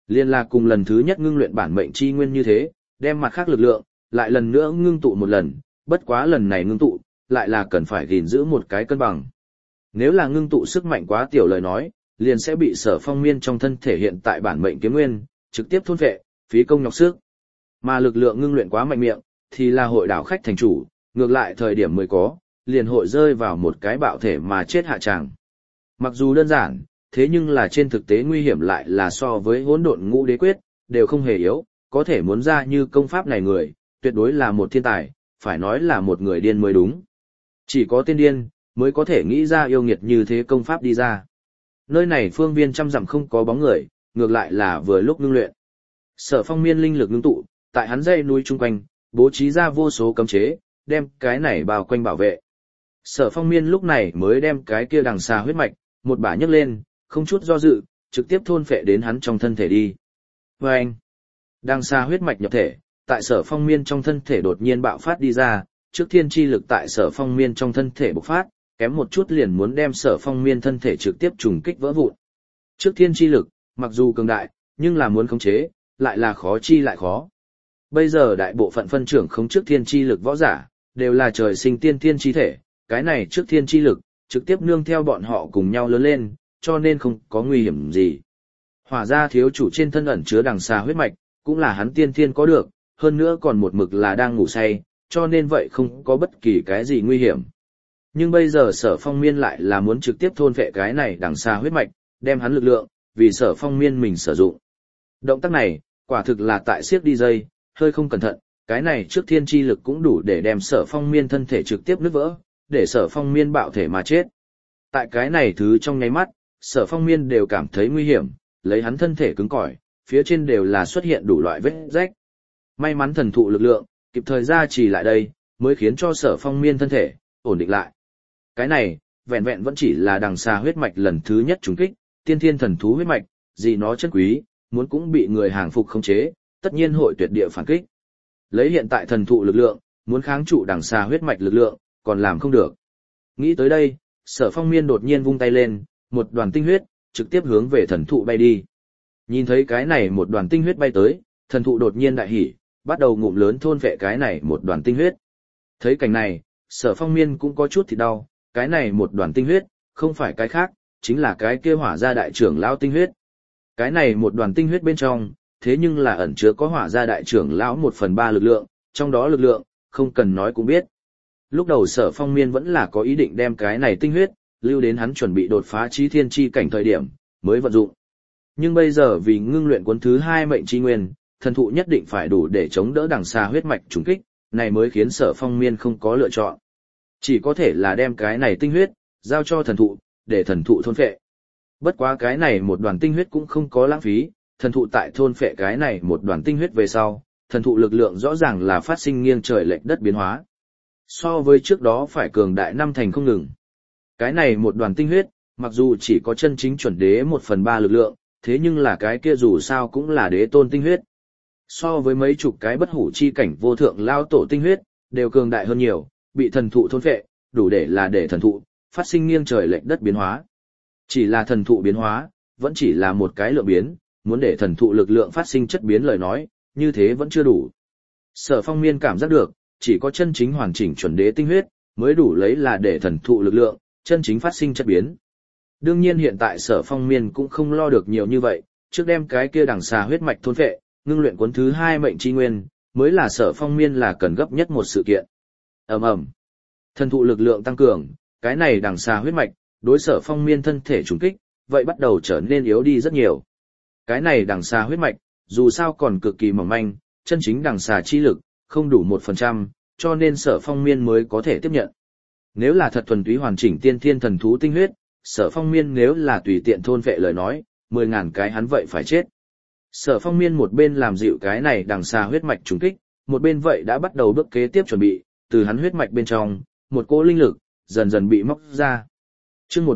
Liên là cùng lần thứ nhất ngưng luyện bản mệnh chi nguyên như thế, đem mặt khác lực lượng, lại lần nữa ngưng tụ một lần, bất quá lần này ngưng tụ, lại là cần phải gìn giữ một cái cân bằng. Nếu là ngưng tụ sức mạnh quá tiểu lời nói, liền sẽ bị Sở Phong Miên trong thân thể hiện tại bản mệnh kiếm nguyên, trực tiếp thôn phệ, phí công nhọc sức. Mà lực lượng ngưng luyện quá mạnh miệng, thì là hội đảo khách thành chủ, ngược lại thời điểm mới có, liền hội rơi vào một cái bạo thể mà chết hạ tràng. Mặc dù đơn giản, thế nhưng là trên thực tế nguy hiểm lại là so với hỗn độn ngũ đế quyết, đều không hề yếu, có thể muốn ra như công pháp này người, tuyệt đối là một thiên tài, phải nói là một người điên mới đúng. Chỉ có tên điên, mới có thể nghĩ ra yêu nghiệt như thế công pháp đi ra. Nơi này phương viên trăm dặm không có bóng người, ngược lại là vừa lúc ngưng luyện. Sở Phong Miên linh lực ngưng tụ, tại hắn dãy núi chung quanh, bố trí ra vô số cấm chế, đem cái này bao quanh bảo vệ. Sở Phong Miên lúc này mới đem cái kia đằng xà huyết mạch, một bả nhấc lên, không chút do dự, trực tiếp thôn phệ đến hắn trong thân thể đi. Và anh, đằng xà huyết mạch nhập thể, tại Sở Phong Miên trong thân thể đột nhiên bạo phát đi ra, trước thiên chi lực tại Sở Phong Miên trong thân thể bộc phát, kém một chút liền muốn đem Sở Phong Miên thân thể trực tiếp trùng kích vỡ vụn. Trước thiên chi lực, mặc dù cường đại, nhưng là muốn khống chế, lại là khó chi lại khó. Bây giờ đại bộ phận phân trưởng khống trước thiên chi lực võ giả, đều là trời sinh tiên thiên chi thể, cái này trước thiên chi lực, trực tiếp nương theo bọn họ cùng nhau lớn lên, cho nên không có nguy hiểm gì. Hỏa gia thiếu chủ trên thân ẩn chứa đằng xà huyết mạch, cũng là hắn tiên thiên có được, hơn nữa còn một mực là đang ngủ say, cho nên vậy không có bất kỳ cái gì nguy hiểm. Nhưng bây giờ Sở Phong Miên lại là muốn trực tiếp thôn vệ cái này đằng xà huyết mạch, đem hắn lực lượng, vì Sở Phong Miên mình sử dụng. Động tác này, quả thực là tại siết đi dây, hơi không cẩn thận, cái này trước thiên chi lực cũng đủ để đem Sở Phong Miên thân thể trực tiếp nứt vỡ, để Sở Phong Miên bạo thể mà chết. Tại cái này thứ trong nháy mắt, Sở Phong Miên đều cảm thấy nguy hiểm, lấy hắn thân thể cứng cỏi, phía trên đều là xuất hiện đủ loại vết rách. May mắn thần thụ lực lượng, kịp thời ra trì lại đây, mới khiến cho Sở Phong Miên thân thể ổn định lại. Cái này, vẹn vẹn vẫn chỉ là đằng xà huyết mạch lần thứ nhất trùng kích, tiên thiên thần thú huyết mạch, gì nó chân quý, muốn cũng bị người hàng phục khống chế, tất nhiên hội tuyệt địa phản kích. Lấy hiện tại thần thụ lực lượng, muốn kháng trụ đằng xà huyết mạch lực lượng, còn làm không được. Nghĩ tới đây, Sở Phong Miên đột nhiên vung tay lên, một đoàn tinh huyết, trực tiếp hướng về thần thụ bay đi. Nhìn thấy cái này một đoàn tinh huyết bay tới, thần thụ đột nhiên đại hỉ, bắt đầu ngụm lớn thôn vệ cái này một đoàn tinh huyết. Thấy cảnh này, Sở Phong Miên cũng có chút thì đau, cái này một đoàn tinh huyết, không phải cái khác, chính là cái kia hỏa gia đại trưởng lão tinh huyết. Cái này một đoàn tinh huyết bên trong, thế nhưng là ẩn chứa có hỏa gia đại trưởng lão 1/3 lực lượng, trong đó lực lượng, không cần nói cũng biết. Lúc đầu Sở Phong Miên vẫn là có ý định đem cái này tinh huyết, lưu đến hắn chuẩn bị đột phá chí thiên chi cảnh thời điểm, mới vận dụng. Nhưng bây giờ vì ngưng luyện cuốn thứ 2 mệnh chi nguyên, thần thụ nhất định phải đủ để chống đỡ đằng xà huyết mạch trùng kích, này mới khiến Sở Phong Miên không có lựa chọn. Chỉ có thể là đem cái này tinh huyết, giao cho thần thụ, để thần thụ thôn phệ. Bất quá cái này một đoàn tinh huyết cũng không có lãng phí, thần thụ tại thôn phệ cái này một đoàn tinh huyết về sau, thần thụ lực lượng rõ ràng là phát sinh nghiêng trời lệch đất biến hóa. So với trước đó phải cường đại 5 thành không ngừng. Cái này một đoàn tinh huyết, mặc dù chỉ có chân chính chuẩn đế 1/3 lực lượng, thế nhưng là cái kia dù sao cũng là đế tôn tinh huyết. So với mấy chục cái bất hủ chi cảnh vô thượng lao tổ tinh huyết, đều cường đại hơn nhiều, bị thần thụ thôn phệ, đủ để là để thần thụ phát sinh nghiêng trời lệch đất biến hóa. Chỉ là thần thụ biến hóa, vẫn chỉ là một cái lượng biến, muốn để thần thụ lực lượng phát sinh chất biến lời nói, như thế vẫn chưa đủ. Sở Phong Miên cảm giác được, chỉ có chân chính hoàn chỉnh chuẩn đế tinh huyết, mới đủ lấy là để thần thụ lực lượng, chân chính phát sinh chất biến. Đương nhiên hiện tại Sở Phong Miên cũng không lo được nhiều như vậy, trước đem cái kia đằng xà huyết mạch thôn phệ, ngưng luyện cuốn thứ 2 mệnh chi nguyên, mới là Sở Phong Miên là cần gấp nhất một sự kiện. Ầm ầm. Thần thụ lực lượng tăng cường, cái này đằng xà huyết mạch, đối Sở Phong Miên thân thể trùng kích, vậy bắt đầu trở nên yếu đi rất nhiều. Cái này đằng xà huyết mạch, dù sao còn cực kỳ mỏng manh, chân chính đằng xà chi lực, không đủ 1%, cho nên Sở Phong Miên mới có thể tiếp nhận. Nếu là thật thuần túy hoàn chỉnh tiên thiên thần thú tinh huyết, Sở Phong Miên nếu là tùy tiện thôn vệ lời nói, 10.000 cái hắn vậy phải chết. Sở Phong Miên một bên làm dịu cái này đằng xà huyết mạch trùng kích, một bên vậy đã bắt đầu bước kế tiếp chuẩn bị, từ hắn huyết mạch bên trong, một cỗ linh lực dần dần bị móc ra. Chương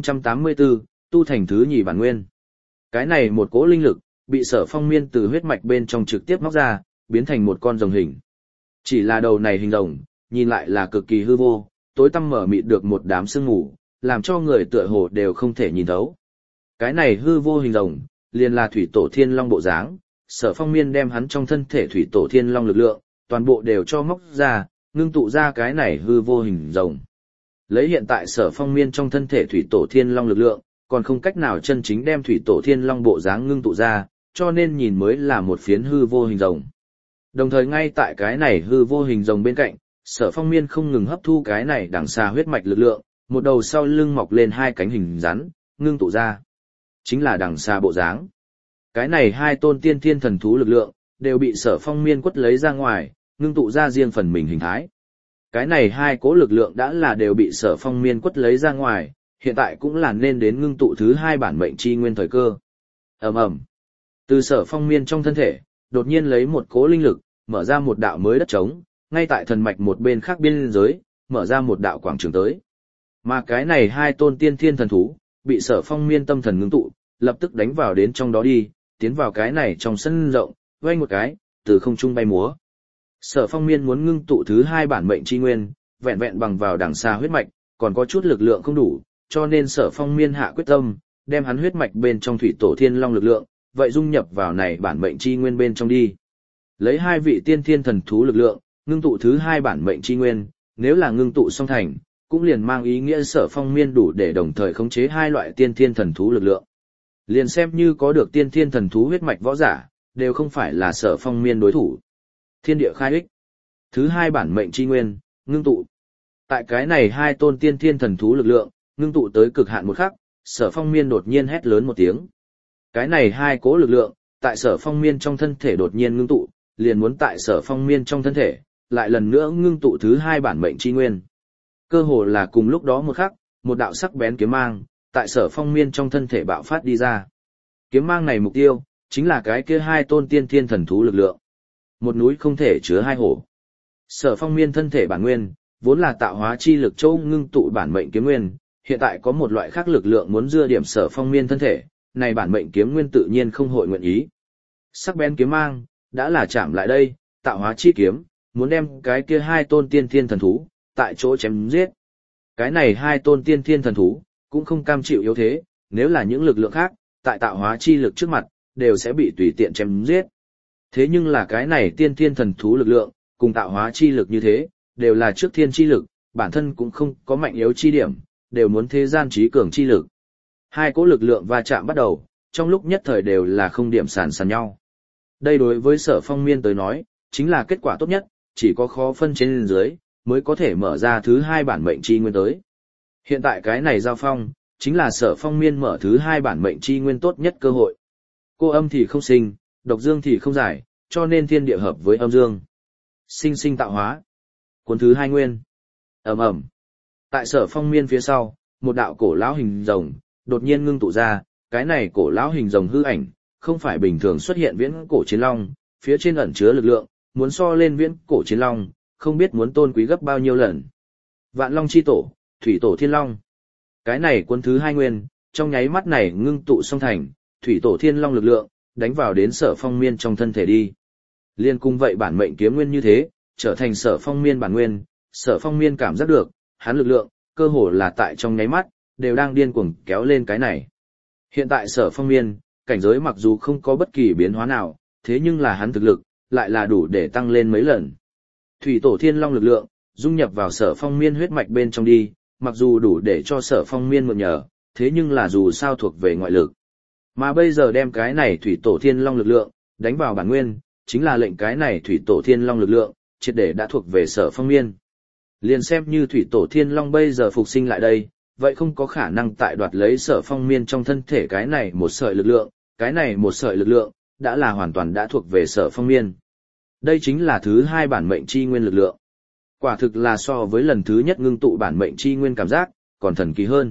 1084, tu thành thứ nhì bản nguyên. Cái này một cỗ linh lực bị Sở Phong Miên từ huyết mạch bên trong trực tiếp móc ra, biến thành một con rồng hình. Chỉ là đầu này hình rồng, nhìn lại là cực kỳ hư vô, tối tăm mở mịt được một đám sương mù, làm cho người tựa hồ đều không thể nhìn thấu. Cái này hư vô hình rồng, liền là thủy tổ thiên long bộ dáng. Sở Phong Miên đem hắn trong thân thể thủy tổ thiên long lực lượng, toàn bộ đều cho móc ra, ngưng tụ ra cái này hư vô hình rồng. Lấy hiện tại Sở Phong Miên trong thân thể thủy tổ thiên long lực lượng, còn không cách nào chân chính đem thủy tổ thiên long bộ dáng ngưng tụ ra, cho nên nhìn mới là một phiến hư vô hình rồng. Đồng thời ngay tại cái này hư vô hình rồng bên cạnh, Sở Phong Miên không ngừng hấp thu cái này đằng xa huyết mạch lực lượng, một đầu sau lưng mọc lên hai cánh hình rắn, ngưng tụ ra. Chính là đằng xa bộ dáng. Cái này hai tôn tiên thiên thần thú lực lượng, đều bị Sở Phong Miên quất lấy ra ngoài, ngưng tụ ra riêng phần mình hình thái. Cái này hai cố lực lượng đã là đều bị Sở Phong Miên quất lấy ra ngoài, hiện tại cũng là nên đến ngưng tụ thứ hai bản mệnh chi nguyên thời cơ. Ầm ầm. Từ Sở Phong Miên trong thân thể, đột nhiên lấy một cố linh lực, mở ra một đạo mới đất trống, ngay tại thần mạch một bên khác biên giới, mở ra một đạo quảng trường tới. Mà cái này hai tôn tiên thiên thần thú, bị Sở Phong Miên tâm thần ngưng tụ, lập tức đánh vào đến trong đó đi, tiến vào cái này trong sân rộng, vang một cái, từ không trung bay múa. Sở Phong Miên muốn ngưng tụ thứ hai bản mệnh chi nguyên, vẹn vẹn bằng vào đằng xa huyết mạch, còn có chút lực lượng không đủ, cho nên Sở Phong Miên hạ quyết tâm, đem hắn huyết mạch bên trong thủy tổ thiên long lực lượng, vậy dung nhập vào này bản mệnh chi nguyên bên trong đi. Lấy hai vị tiên thiên thần thú lực lượng, ngưng tụ thứ hai bản mệnh chi nguyên, nếu là ngưng tụ song thành, cũng liền mang ý nghĩa Sở Phong Miên đủ để đồng thời khống chế hai loại tiên thiên thần thú lực lượng. Liền xem như có được tiên thiên thần thú huyết mạch võ giả, đều không phải là Sở Phong Miên đối thủ. Thiên địa khai ích. Thứ hai bản mệnh chi nguyên, ngưng tụ. Tại cái này hai tôn tiên thiên thần thú lực lượng, ngưng tụ tới cực hạn một khắc, Sở Phong Miên đột nhiên hét lớn một tiếng. Cái này hai cố lực lượng, tại Sở Phong Miên trong thân thể đột nhiên ngưng tụ, liền muốn tại Sở Phong Miên trong thân thể, lại lần nữa ngưng tụ thứ hai bản mệnh chi nguyên. Cơ hồ là cùng lúc đó một khắc, một đạo sắc bén kiếm mang, tại Sở Phong Miên trong thân thể bạo phát đi ra. Kiếm mang này mục tiêu, chính là cái kia hai tôn tiên thiên thần thú lực lượng. Một núi không thể chứa hai hổ. Sở Phong Miên thân thể bản nguyên, vốn là tạo hóa chi lực châu ngưng tụ bản mệnh kiếm nguyên, hiện tại có một loại khác lực lượng muốn dưa điểm Sở Phong Miên thân thể, này bản mệnh kiếm nguyên tự nhiên không hội nguyện ý. Sắc bén kiếm mang, đã là chạm lại đây, tạo hóa chi kiếm, muốn đem cái kia hai tôn tiên thiên thần thú, tại chỗ chém giết. Cái này hai tôn tiên thiên thần thú, cũng không cam chịu yếu thế, nếu là những lực lượng khác, tại tạo hóa chi lực trước mặt, đều sẽ bị tùy tiện chém giết. Thế nhưng là cái này tiên thiên thần thú lực lượng, cùng tạo hóa chi lực như thế, đều là trước thiên chi lực, bản thân cũng không có mạnh yếu chi điểm, đều muốn thế gian trí cường chi lực. Hai cỗ lực lượng va chạm bắt đầu, trong lúc nhất thời đều là không điểm sàn nhau. Đây đối với Sở Phong Miên tới nói, chính là kết quả tốt nhất, chỉ có khó phân trên dưới, mới có thể mở ra thứ hai bản mệnh chi nguyên tới. Hiện tại cái này giao phong, chính là Sở Phong Miên mở thứ hai bản mệnh chi nguyên tốt nhất cơ hội. Cô âm thì không sinh, độc dương thì không giải, cho nên thiên địa hợp với âm dương. Sinh sinh tạo hóa. Cuốn thứ hai nguyên. Ầm ầm. Tại Sở Phong Miên phía sau, một đạo cổ lão hình rồng đột nhiên ngưng tụ ra, cái này cổ lão hình rồng hư ảnh, không phải bình thường xuất hiện viễn cổ chiến long, phía trên ẩn chứa lực lượng, muốn so lên viễn cổ chiến long, không biết muốn tôn quý gấp bao nhiêu lần. Vạn Long chi tổ, Thủy tổ Thiên Long. Cái này cuốn thứ hai nguyên, trong nháy mắt này ngưng tụ song thành, Thủy tổ Thiên Long lực lượng, đánh vào đến Sở Phong Miên trong thân thể đi. Liên cung vậy bản mệnh kiếm nguyên như thế, trở thành Sở Phong Miên bản nguyên, Sở Phong Miên cảm giác được, hắn lực lượng, cơ hồ là tại trong nháy mắt, đều đang điên cuồng kéo lên cái này. Hiện tại Sở Phong Miên, cảnh giới mặc dù không có bất kỳ biến hóa nào, thế nhưng là hắn thực lực, lại là đủ để tăng lên mấy lần. Thủy tổ Thiên Long lực lượng, dung nhập vào Sở Phong Miên huyết mạch bên trong đi, mặc dù đủ để cho Sở Phong Miên mượn nhờ, thế nhưng là dù sao thuộc về ngoại lực. Mà bây giờ đem cái này Thủy tổ Thiên Long lực lượng, đánh vào bản nguyên, chính là lệnh cái này Thủy tổ Thiên Long lực lượng, triệt để đã thuộc về Sở Phong Miên. Liền xem như Thủy tổ Thiên Long bây giờ phục sinh lại đây, vậy không có khả năng tại đoạt lấy Sở Phong Miên trong thân thể cái này một sợi lực lượng, cái này một sợi lực lượng, đã là hoàn toàn đã thuộc về Sở Phong Miên. Đây chính là thứ hai bản mệnh chi nguyên lực lượng. Quả thực là so với lần thứ nhất ngưng tụ bản mệnh chi nguyên cảm giác, còn thần kỳ hơn.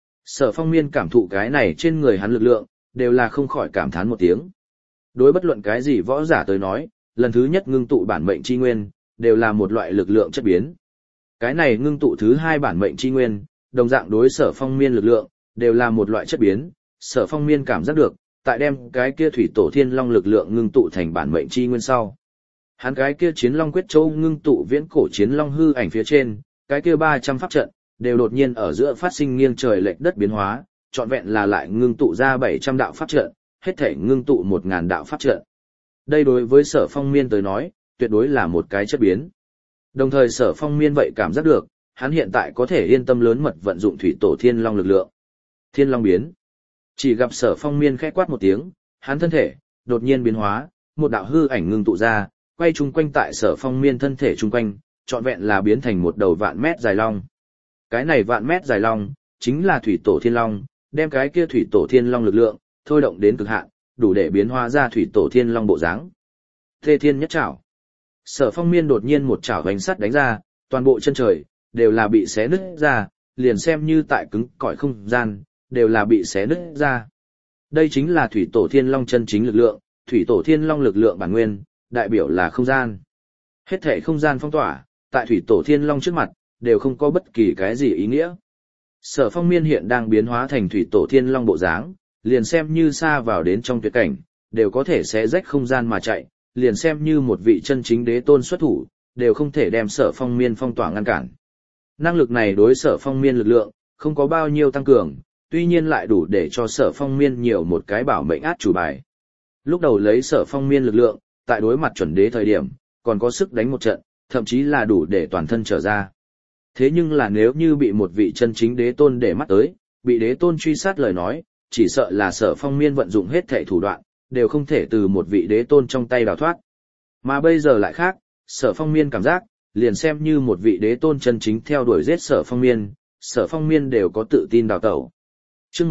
Sở Phong Miên cảm thụ cái này trên người hắn lực lượng, đều là không khỏi cảm thán một tiếng. Đối bất luận cái gì võ giả tới nói, lần thứ nhất ngưng tụ bản mệnh chi nguyên, đều là một loại lực lượng chất biến. Cái này ngưng tụ thứ hai bản mệnh chi nguyên, đồng dạng đối Sở Phong Miên lực lượng, đều là một loại chất biến. Sở Phong Miên cảm giác được, tại đem cái kia Thủy tổ Thiên Long lực lượng ngưng tụ thành bản mệnh chi nguyên sau. Hắn cái kia Chiến Long Quyết Châu ngưng tụ viễn cổ Chiến Long hư ảnh phía trên, cái kia 300 pháp trận, đều đột nhiên ở giữa phát sinh nghiêng trời lệch đất biến hóa, trọn vẹn là lại ngưng tụ ra 700 đạo pháp trận, hết thể ngưng tụ 1000 đạo pháp trận. Đây đối với Sở Phong Miên tới nói, tuyệt đối là một cái chất biến. Đồng thời Sở Phong Miên vậy cảm giác được, hắn hiện tại có thể yên tâm lớn mật vận dụng thủy tổ thiên long lực lượng. Thiên long biến. Chỉ gặp Sở Phong Miên khẽ quát một tiếng, hắn thân thể đột nhiên biến hóa, một đạo hư ảnh ngưng tụ ra, quay chung quanh tại Sở Phong Miên thân thể chung quanh, trọn vẹn là biến thành một đầu vạn mét dài long. Cái này vạn mét dài long, chính là thủy tổ thiên long, đem cái kia thủy tổ thiên long lực lượng thôi động đến cực hạn, đủ để biến hóa ra thủy tổ thiên long bộ dáng. Thê thiên nhất trảo. Sở Phong Miên đột nhiên một chảo gánh sắt đánh ra, toàn bộ chân trời đều là bị xé nứt ra, liền xem như tại cứng cỏi không gian, đều là bị xé nứt ra. Đây chính là thủy tổ thiên long chân chính lực lượng, thủy tổ thiên long lực lượng bản nguyên, đại biểu là không gian. Hết thể không gian phong tỏa, tại thủy tổ thiên long trước mặt, đều không có bất kỳ cái gì ý nghĩa. Sở Phong Miên hiện đang biến hóa thành thủy tổ thiên long bộ dáng, liền xem như xa vào đến trong tuyệt cảnh, đều có thể xé rách không gian mà chạy, liền xem như một vị chân chính đế tôn xuất thủ, đều không thể đem Sở Phong Miên phong tỏa ngăn cản. Năng lực này đối Sở Phong Miên lực lượng, không có bao nhiêu tăng cường, tuy nhiên lại đủ để cho Sở Phong Miên nhiều một cái bảo mệnh át chủ bài. Lúc đầu lấy Sở Phong Miên lực lượng, tại đối mặt chuẩn đế thời điểm, còn có sức đánh một trận, thậm chí là đủ để toàn thân trở ra. Thế nhưng là nếu như bị một vị chân chính đế tôn để mắt tới, bị đế tôn truy sát lời nói, chỉ sợ là Sở Phong Miên vận dụng hết thảy thủ đoạn, đều không thể từ một vị đế tôn trong tay đào thoát. Mà bây giờ lại khác, Sở Phong Miên cảm giác, liền xem như một vị đế tôn chân chính theo đuổi giết Sở Phong Miên đều có tự tin đào tẩu. Chương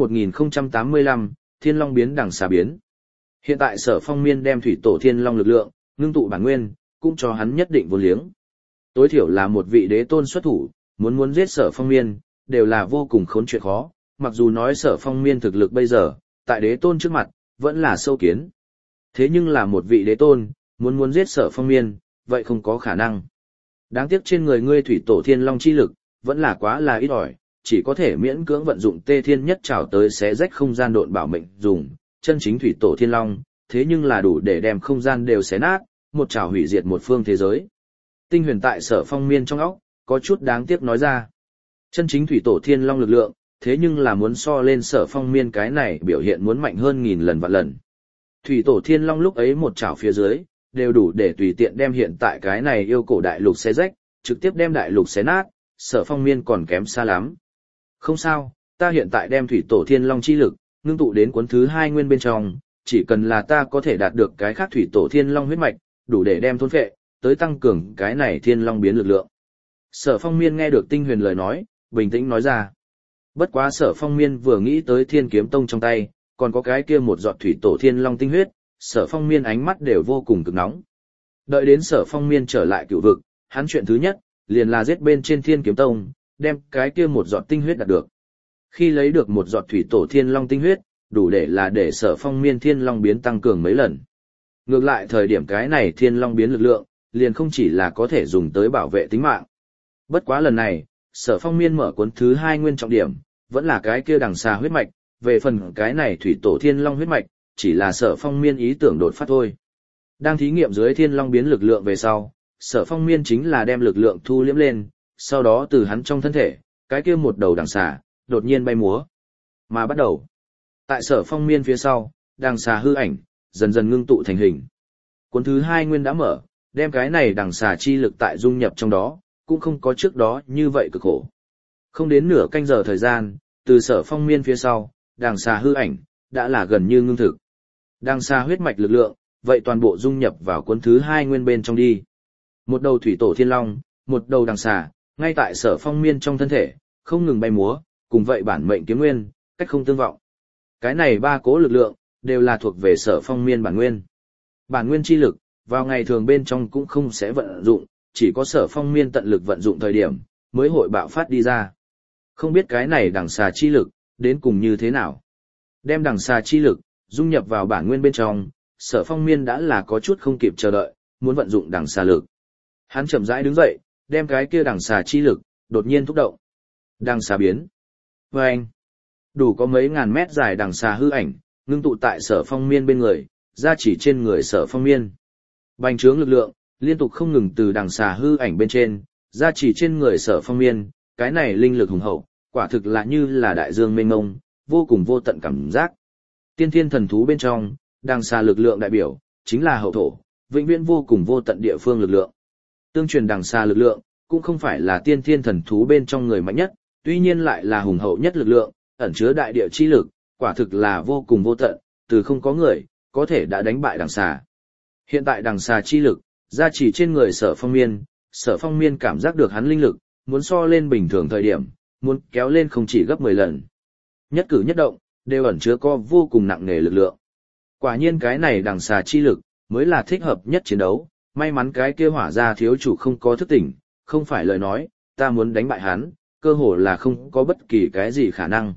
1085, Thiên Long biến đằng xà biến. Hiện tại Sở Phong Miên đem thủy tổ thiên long lực lượng, ngưng tụ bản nguyên, cũng cho hắn nhất định vô liếng. Tối thiểu là một vị đế tôn xuất thủ, muốn giết Sở Phong Miên, đều là vô cùng khốn chuyện khó, mặc dù nói Sở Phong Miên thực lực bây giờ, tại đế tôn trước mặt, vẫn là sâu kiến. Thế nhưng là một vị đế tôn, muốn giết Sở Phong Miên, vậy không có khả năng. Đáng tiếc trên người ngươi thủy tổ thiên long chi lực, vẫn là quá là ít ỏi, chỉ có thể miễn cưỡng vận dụng tê thiên nhất trảo tới xé rách không gian độn bảo mệnh dùng, chân chính thủy tổ thiên long, thế nhưng là đủ để đem không gian đều xé nát, một trảo hủy diệt một phương thế giới. Tinh huyền tại Sở Phong Miên trong óc, có chút đáng tiếc nói ra. Chân chính thủy tổ thiên long lực lượng, thế nhưng là muốn so lên Sở Phong Miên cái này biểu hiện muốn mạnh hơn 1000 lần vạn lần. Thủy tổ thiên long lúc ấy một chảo phía dưới, đều đủ để tùy tiện đem hiện tại cái này yêu cổ đại lục xé rách, trực tiếp đem đại lục xé nát, Sở Phong Miên còn kém xa lắm. Không sao, ta hiện tại đem thủy tổ thiên long chi lực, ngưng tụ đến cuốn thứ 2 nguyên bên trong, chỉ cần là ta có thể đạt được cái khác thủy tổ thiên long huyết mạch, đủ để đem thôn phệ, tới tăng cường cái này thiên long biến lực lượng. Sở Phong Miên nghe được Tinh Huyền lời nói, bình tĩnh nói ra. Bất quá Sở Phong Miên vừa nghĩ tới Thiên Kiếm Tông trong tay, còn có cái kia một giọt thủy tổ thiên long tinh huyết, Sở Phong Miên ánh mắt đều vô cùng cực nóng. Đợi đến Sở Phong Miên trở lại cựu vực, hắn chuyện thứ nhất, liền là giết bên trên Thiên Kiếm Tông, đem cái kia một giọt tinh huyết đạt được. Khi lấy được một giọt thủy tổ thiên long tinh huyết, đủ để là để Sở Phong Miên thiên long biến tăng cường mấy lần. Ngược lại thời điểm cái này thiên long biến lực lượng, liền không chỉ là có thể dùng tới bảo vệ tính mạng. Bất quá lần này, Sở Phong Miên mở cuốn thứ 2 nguyên trọng điểm, vẫn là cái kia đằng xà huyết mạch, về phần cái này thủy tổ thiên long huyết mạch, chỉ là Sở Phong Miên ý tưởng đột phát thôi. Đang thí nghiệm dưới thiên long biến lực lượng về sau, Sở Phong Miên chính là đem lực lượng thu liễm lên, sau đó từ hắn trong thân thể, cái kia một đầu đằng xà, đột nhiên bay múa. Mà bắt đầu, tại Sở Phong Miên phía sau, đằng xà hư ảnh, dần dần ngưng tụ thành hình. Cuốn thứ 2 nguyên đã mở, đem cái này đằng xà chi lực tại dung nhập trong đó, cũng không có trước đó như vậy cực khổ. Không đến nửa canh giờ thời gian, từ Sở Phong Miên phía sau, đằng xà hư ảnh, đã là gần như ngưng thực. Đằng xà huyết mạch lực lượng, vậy toàn bộ dung nhập vào cuốn thứ 2 nguyên bên trong đi. Một đầu thủy tổ thiên long, một đầu đằng xà, ngay tại Sở Phong Miên trong thân thể, không ngừng bay múa, cùng vậy bản mệnh kiếm nguyên, cách không tương vọng. Cái này ba cố lực lượng, đều là thuộc về Sở Phong Miên bản nguyên. Bản nguyên chi lực, vào ngày thường bên trong cũng không sẽ vận dụng, chỉ có Sở Phong Miên tận lực vận dụng thời điểm, mới hội bạo phát đi ra. Không biết cái này đằng xà chi lực, đến cùng như thế nào. Đem đằng xà chi lực, dung nhập vào bản nguyên bên trong, Sở Phong Miên đã là có chút không kịp chờ đợi, muốn vận dụng đằng xà lực. Hắn chậm rãi đứng dậy, đem cái kia đằng xà chi lực, đột nhiên thúc động. Đằng xà biến. Và anh, đủ có mấy ngàn mét dài đằng xà hư ảnh, ngưng tụ tại Sở Phong Miên bên người, ra chỉ trên người Sở Phong Miên. Bành trướng lực lượng, liên tục không ngừng từ đằng xà hư ảnh bên trên, ra chỉ trên người Sở Phong Miên, cái này linh lực hùng hậu, quả thực là như là đại dương mênh mông, vô cùng vô tận cảm giác. Tiên thiên thần thú bên trong, đằng xà lực lượng đại biểu, chính là hậu thổ, vĩnh viễn vô cùng vô tận địa phương lực lượng. Tương truyền đằng xà lực lượng, cũng không phải là tiên thiên thần thú bên trong người mạnh nhất, tuy nhiên lại là hùng hậu nhất lực lượng, ẩn chứa đại địa chi lực, quả thực là vô cùng vô tận, từ không có người, có thể đã đánh bại đằng xà. Hiện tại đằng xà chi lực, gia trì trên người Sở Phong Miên cảm giác được hắn linh lực, muốn so lên bình thường thời điểm, muốn kéo lên không chỉ gấp 10 lần. Nhất cử nhất động, đều ẩn chứa có vô cùng nặng nề lực lượng. Quả nhiên cái này đằng xà chi lực, mới là thích hợp nhất chiến đấu, may mắn cái kia hỏa gia thiếu chủ không có thức tỉnh, không phải lời nói, ta muốn đánh bại hắn, cơ hồ là không có bất kỳ cái gì khả năng.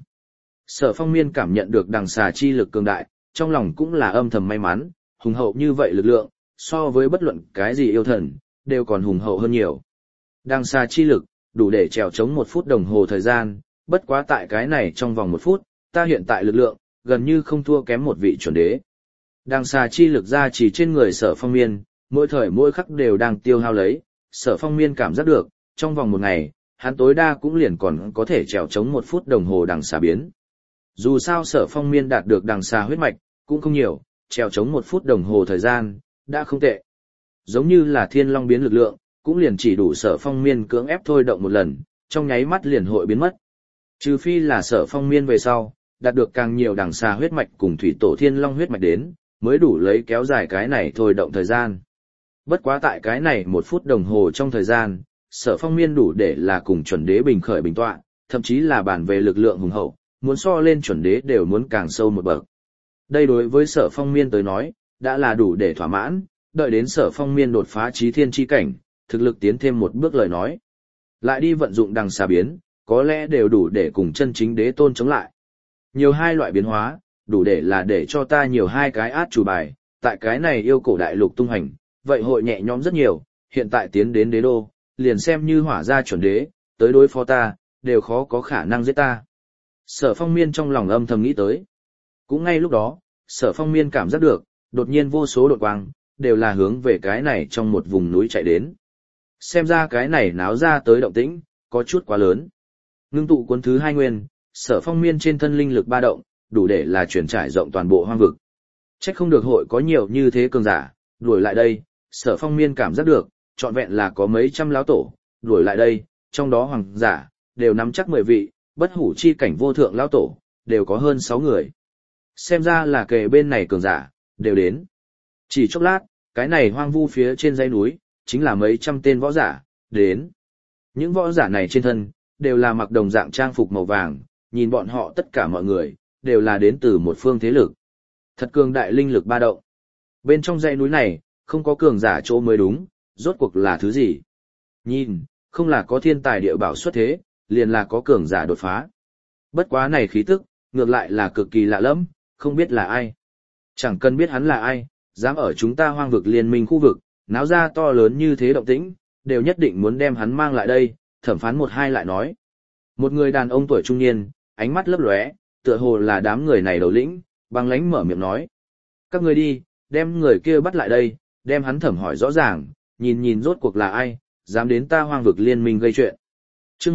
Sở Phong Miên cảm nhận được đằng xà chi lực cường đại, trong lòng cũng là âm thầm may mắn, hùng hậu như vậy lực lượng, so với bất luận cái gì yêu thần, đều còn hùng hậu hơn nhiều. Đằng xà chi lực, đủ để trèo chống 1 phút đồng hồ thời gian, bất quá tại cái này trong vòng 1 phút, ta hiện tại lực lượng, gần như không thua kém một vị chuẩn đế. Đằng xà chi lực ra chỉ trên người Sở Phong Miên, mỗi thời mỗi khắc đều đang tiêu hao lấy, Sở Phong Miên cảm giác được, trong vòng 1 ngày, hắn tối đa cũng liền còn có thể trèo chống 1 phút đồng hồ đằng xà biến. Dù sao Sở Phong Miên đạt được đằng xà huyết mạch, cũng không nhiều, trèo chống 1 phút đồng hồ thời gian, đã không tệ. Giống như là thiên long biến lực lượng, cũng liền chỉ đủ Sở Phong Miên cưỡng ép thôi động 1 lần, trong nháy mắt liền hội biến mất. Trừ phi là Sở Phong Miên về sau, đạt được càng nhiều đằng xà huyết mạch cùng thủy tổ thiên long huyết mạch đến, mới đủ lấy kéo dài cái này thôi động thời gian. Bất quá tại cái này 1 phút đồng hồ trong thời gian, Sở Phong Miên đủ để là cùng chuẩn đế bình khởi bình tọa, thậm chí là bản về lực lượng hùng hậu, muốn so lên chuẩn đế đều muốn càng sâu một bậc. Đây đối với Sở Phong Miên tới nói, đã là đủ để thỏa mãn, đợi đến Sở Phong Miên đột phá chí thiên chi cảnh, thực lực tiến thêm một bước lời nói. Lại đi vận dụng đằng xà biến, có lẽ đều đủ để cùng chân chính đế tôn chống lại. Nhiều 2 loại biến hóa, đủ để là để cho ta nhiều 2 cái át chủ bài, tại cái này yêu cổ đại lục tung hành, vậy hội nhẹ nhõm rất nhiều, hiện tại tiến đến đế đô, liền xem như hỏa gia chuẩn đế, tới đối phó ta, đều khó có khả năng giết ta. Sở Phong Miên trong lòng âm thầm nghĩ tới. Cũng ngay lúc đó, Sở Phong Miên cảm giác được, đột nhiên vô số đột quang, đều là hướng về cái này trong một vùng núi chạy đến. Xem ra cái này náo ra tới động tĩnh, có chút quá lớn. Ngưng tụ cuốn thứ 2 nguyên, Sở Phong Miên trên thân linh lực ba động, đủ để là chuyển trải rộng toàn bộ hoang vực. Trách không được hội có nhiều như thế cường giả, đuổi lại đây, Sở Phong Miên cảm giác được, trọn vẹn là có mấy trăm lão tổ, đuổi lại đây, trong đó hoàng giả, đều nắm chắc 10 vị, bất hủ chi cảnh vô thượng lão tổ, đều có hơn 6 người. Xem ra là kề bên này cường giả, đều đến. Chỉ chốc lát, cái này hoang vu phía trên dãy núi, chính là mấy trăm tên võ giả, đến. Những võ giả này trên thân, đều là mặc đồng dạng trang phục màu vàng, nhìn bọn họ tất cả mọi người, đều là đến từ một phương thế lực. Thật cường đại linh lực ba động. Bên trong dãy núi này, không có cường giả chỗ mới đúng, rốt cuộc là thứ gì? Nhìn, không là có thiên tài địa bảo xuất thế, liền là có cường giả đột phá. Bất quá này khí tức, ngược lại là cực kỳ lạ lẫm, không biết là ai. Chẳng cần biết hắn là ai, dám ở chúng ta hoang vực liên minh khu vực, náo ra to lớn như thế động tĩnh, đều nhất định muốn đem hắn mang lại đây, thẩm phán 1-2 lại nói. Một người đàn ông tuổi trung niên, ánh mắt lấp lóe, tựa hồ là đám người này đầu lĩnh, băng lãnh mở miệng nói. Các ngươi đi, đem người kia bắt lại đây, đem hắn thẩm hỏi rõ ràng, nhìn rốt cuộc là ai, dám đến ta hoang vực liên minh gây chuyện. Chương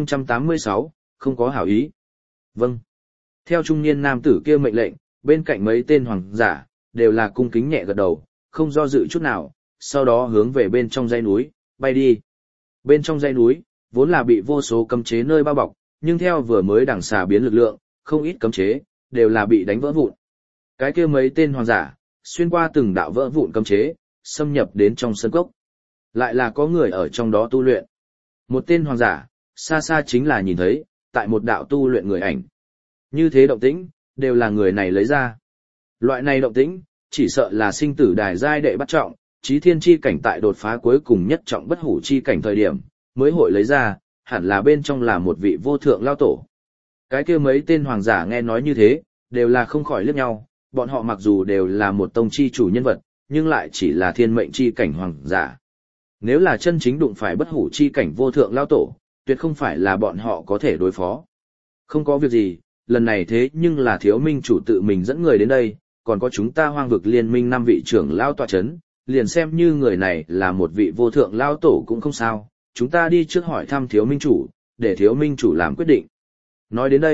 1086, không có hảo ý. Vâng. Theo trung niên nam tử kia mệnh lệnh, bên cạnh mấy tên hoàng giả, đều là cung kính nhẹ gật đầu, không do dự chút nào, sau đó hướng về bên trong dãy núi, bay đi. Bên trong dãy núi, vốn là bị vô số cấm chế nơi bao bọc, nhưng theo vừa mới đằng xà biến lực lượng, không ít cấm chế, đều là bị đánh vỡ vụn. Cái kia mấy tên hoàng giả, xuyên qua từng đạo vỡ vụn cấm chế, xâm nhập đến trong sân cốc. Lại là có người ở trong đó tu luyện. Một tên hoàng giả, xa xa chính là nhìn thấy, tại một đạo tu luyện người ảnh. Như thế động tĩnh, đều là người này lấy ra. Loại này động tĩnh, chỉ sợ là sinh tử đài giai đệ bắt trọng, chí thiên chi cảnh tại đột phá cuối cùng nhất trọng bất hủ chi cảnh thời điểm, mới hội lấy ra, hẳn là bên trong là một vị vô thượng lao tổ. Cái kia mấy tên hoàng giả nghe nói như thế, đều là không khỏi liếc nhau, bọn họ mặc dù đều là một tông chi chủ nhân vật, nhưng lại chỉ là thiên mệnh chi cảnh hoàng giả. Nếu là chân chính đụng phải bất hủ chi cảnh vô thượng lao tổ, tuyệt không phải là bọn họ có thể đối phó. Không có việc gì, lần này thế nhưng là thiếu minh chủ tự mình dẫn người đến đây, còn có chúng ta hoang vực liên minh 5 vị trưởng lao tọa chấn, liền xem như người này là một vị vô thượng lao tổ cũng không sao, chúng ta đi trước hỏi thăm thiếu minh chủ, để thiếu minh chủ làm quyết định. Nói đến đây,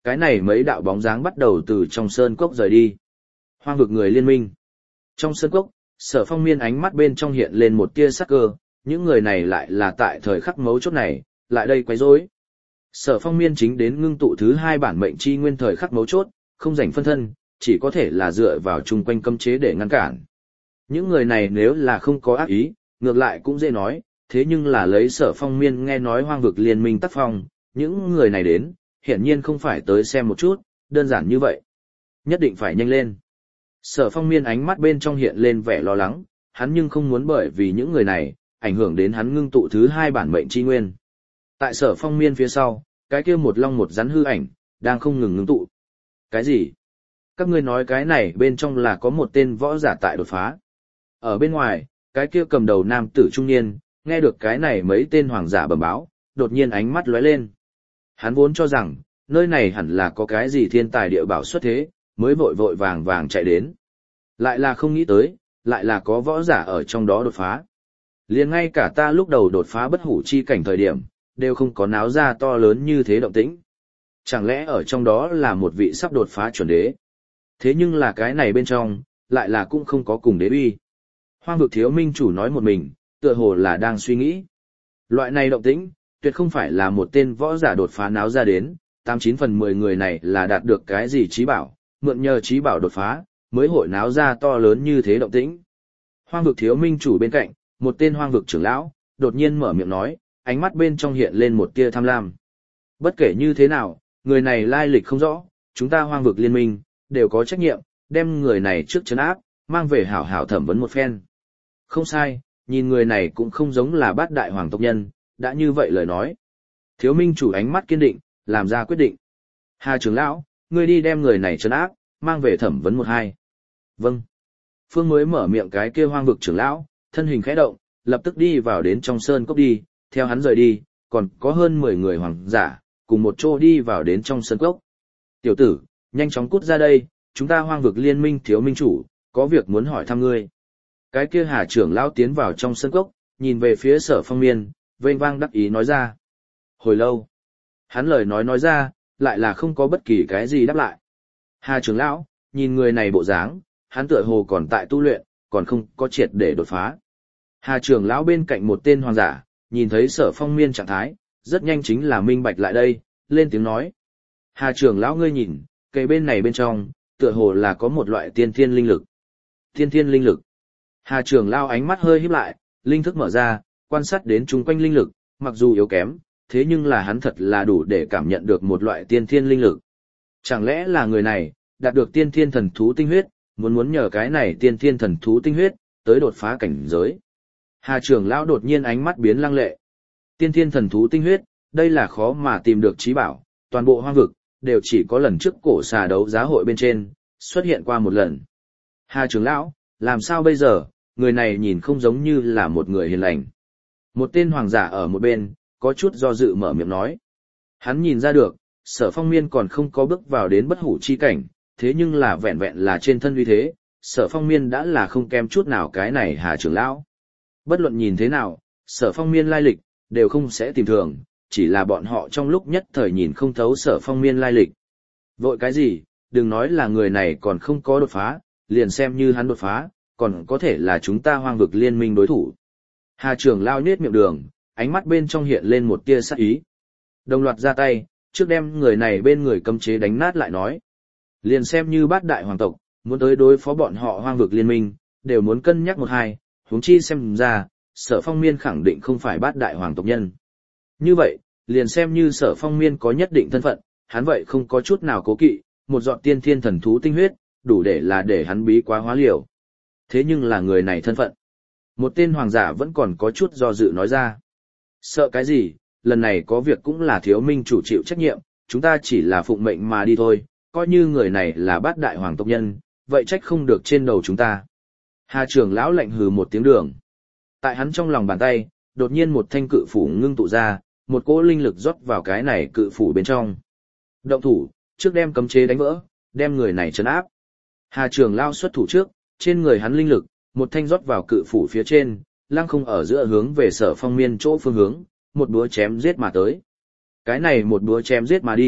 cái này mấy đạo bóng dáng bắt đầu từ trong sơn cốc rời đi. Hoang vực người liên minh. Trong sơn cốc, Sở Phong Miên ánh mắt bên trong hiện lên một tia sắc cơ, những người này lại là tại thời khắc mấu chốt này, lại đây quấy rối. Sở Phong Miên chính đến ngưng tụ thứ 2 bản mệnh chi nguyên thời khắc mấu chốt, không rảnh phân thân, chỉ có thể là dựa vào chung quanh cấm chế để ngăn cản. Những người này nếu là không có ác ý, ngược lại cũng dễ nói, thế nhưng là lấy Sở Phong Miên nghe nói hoang vực liên minh tác phong, những người này đến, hiển nhiên không phải tới xem một chút, đơn giản như vậy. Nhất định phải nhanh lên. Sở Phong Miên ánh mắt bên trong hiện lên vẻ lo lắng, hắn nhưng không muốn bởi vì những người này, ảnh hưởng đến hắn ngưng tụ thứ 2 bản mệnh chi nguyên. Tại Sở Phong Miên phía sau, cái kia một long một rắn hư ảnh, đang không ngừng ngưng tụ. Cái gì? Các ngươi nói cái này bên trong là có một tên võ giả tại đột phá. Ở bên ngoài, cái kia cầm đầu nam tử trung niên, nghe được cái này mấy tên hoàng giả bẩm báo, đột nhiên ánh mắt lóe lên. Hắn vốn cho rằng, nơi này hẳn là có cái gì thiên tài địa bảo xuất thế, mới vội vội vàng vàng chạy đến. Lại là không nghĩ tới, lại là có võ giả ở trong đó đột phá. Liền ngay cả ta lúc đầu đột phá bất hủ chi cảnh thời điểm, đều không có náo ra to lớn như thế động tĩnh. Chẳng lẽ ở trong đó là một vị sắp đột phá chuẩn đế? Thế nhưng là cái này bên trong, lại là cũng không có cùng đế uy. Hoang vực thiếu minh chủ nói một mình, tựa hồ là đang suy nghĩ. Loại này động tĩnh, tuyệt không phải là một tên võ giả đột phá náo ra đến, 89 phần 10 người này là đạt được cái gì trí bảo, mượn nhờ trí bảo đột phá, mới hội náo ra to lớn như thế động tĩnh. Hoang vực thiếu minh chủ bên cạnh, một tên hoang vực trưởng lão, đột nhiên mở miệng nói, ánh mắt bên trong hiện lên một tia tham lam. Bất kể như thế nào, người này lai lịch không rõ, chúng ta hoang vực liên minh, đều có trách nhiệm, đem người này trước trấn áp, mang về hảo hảo thẩm vấn một phen. Không sai, nhìn người này cũng không giống là bát đại hoàng tộc nhân, đã như vậy lời nói. Thiếu minh chủ ánh mắt kiên định, làm ra quyết định. Hà trưởng lão, ngươi đi đem người này trấn áp, mang về thẩm vấn một hai. Vâng. Phương mới mở miệng cái kia hoang vực trưởng lão, thân hình khẽ động, lập tức đi vào đến trong sơn cốc đi, theo hắn rời đi, còn có hơn 10 người hoàng giả, cùng một chỗ đi vào đến trong sơn cốc. Tiểu tử, nhanh chóng cút ra đây, chúng ta hoang vực liên minh thiếu minh chủ, có việc muốn hỏi thăm ngươi. Cái kia Hà trưởng lão tiến vào trong sơn cốc, nhìn về phía Sở Phong Miên, vênh vang đắc ý nói ra. Hồi lâu, hắn lời nói ra, lại là không có bất kỳ cái gì đáp lại. Hà trưởng lão, nhìn người này bộ dáng, hắn tựa hồ còn tại tu luyện, còn không có triệt để đột phá. Hà trưởng lão bên cạnh một tên hoàng giả, nhìn thấy Sở Phong Miên trạng thái, rất nhanh chính là minh bạch lại đây, lên tiếng nói. Hà trưởng lão ngươi nhìn, cây bên này bên trong, tựa hồ là có một loại tiên thiên linh lực. Tiên thiên linh lực. Hà trưởng lão ánh mắt hơi híp lại, linh thức mở ra, quan sát đến chung quanh linh lực, mặc dù yếu kém, thế nhưng là hắn thật là đủ để cảm nhận được một loại tiên thiên linh lực. Chẳng lẽ là người này, đạt được tiên thiên thần thú tinh huyết, muốn nhờ cái này tiên thiên thần thú tinh huyết, tới đột phá cảnh giới. Hà trưởng lão đột nhiên ánh mắt biến lăng lệ. Tiên thiên thần thú tinh huyết, đây là khó mà tìm được trí bảo, toàn bộ hoang vực, đều chỉ có lần trước cổ xà đấu giá hội bên trên, xuất hiện qua một lần. Hà trưởng lão, làm sao bây giờ, người này nhìn không giống như là một người hiền lành. Một tên hoàng giả ở một bên, có chút do dự mở miệng nói. Hắn nhìn ra được, Sở Phong Miên còn không có bước vào đến bất hủ chi cảnh, thế nhưng là vẹn vẹn là trên thân uy thế, Sở Phong Miên đã là không kém chút nào cái này Hà trưởng lão. Bất luận nhìn thế nào, Sở Phong Miên lai lịch, đều không sẽ tìm thường, chỉ là bọn họ trong lúc nhất thời nhìn không thấu Sở Phong Miên lai lịch. Vội cái gì, đừng nói là người này còn không có đột phá, liền xem như hắn đột phá, còn có thể là chúng ta hoang vực liên minh đối thủ. Hà trưởng lão nhếch miệng đường, ánh mắt bên trong hiện lên một tia sát ý. Đồng loạt ra tay, trước đem người này bên người cấm chế đánh nát lại nói. Liền xem như bát đại hoàng tộc, muốn tới đối phó bọn họ hoang vực liên minh, đều muốn cân nhắc một hai, huống chi xem ra, Sở Phong Miên khẳng định không phải bát đại hoàng tộc nhân. Như vậy, liền xem như Sở Phong Miên có nhất định thân phận, hắn vậy không có chút nào cố kỵ, một giọt tiên thiên thần thú tinh huyết, đủ để hắn bí quá hóa liều. Thế nhưng là người này thân phận. Một tên hoàng giả vẫn còn có chút do dự nói ra. Sợ cái gì, lần này có việc cũng là thiếu minh chủ chịu trách nhiệm, chúng ta chỉ là phụng mệnh mà đi thôi, coi như người này là bát đại hoàng tộc nhân, vậy trách không được trên đầu chúng ta. Hà trưởng lão lạnh hừ một tiếng đường. Tại hắn trong lòng bàn tay, đột nhiên một thanh cự phủ ngưng tụ ra, một cỗ linh lực rót vào cái này cự phủ bên trong. Động thủ, trước đem cấm chế đánh vỡ, đem người này trấn áp. Hà trưởng lão xuất thủ trước, trên người hắn linh lực, một thanh rót vào cự phủ phía trên, lăng không ở giữa hướng về Sở Phong Miên chỗ phương hướng, một búa chém giết mà tới. Cái này một búa chém giết mà đi,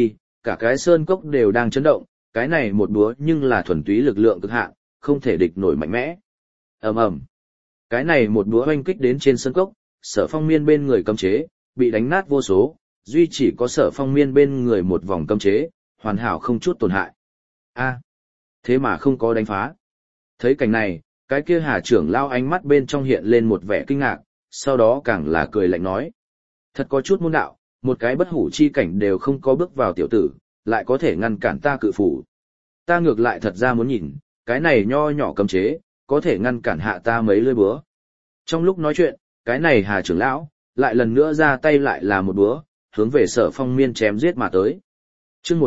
cả cái sơn cốc đều đang chấn động, cái này một búa nhưng là thuần túy lực lượng cực hạn, không thể địch nổi mạnh mẽ. Ầm ầm. Cái này một búa oanh kích đến trên sơn cốc, Sở Phong Miên bên người cấm chế bị đánh nát vô số, duy chỉ có Sở Phong Miên bên người một vòng cấm chế, hoàn hảo không chút tổn hại. A, thế mà không có đánh phá. Thấy cảnh này, cái kia Hà trưởng lao ánh mắt bên trong hiện lên một vẻ kinh ngạc, sau đó càng là cười lạnh nói: thật có chút môn đạo, một cái bất hủ chi cảnh đều không có bước vào tiểu tử, lại có thể ngăn cản ta cự phủ. Ta ngược lại thật ra muốn nhìn, cái này nho nhỏ cấm chế, có thể ngăn cản hạ ta mấy lưỡi búa. Trong lúc nói chuyện, cái này Hà trưởng lão lại lần nữa ra tay lại là một búa, hướng về Sở Phong Miên chém giết mà tới. Chương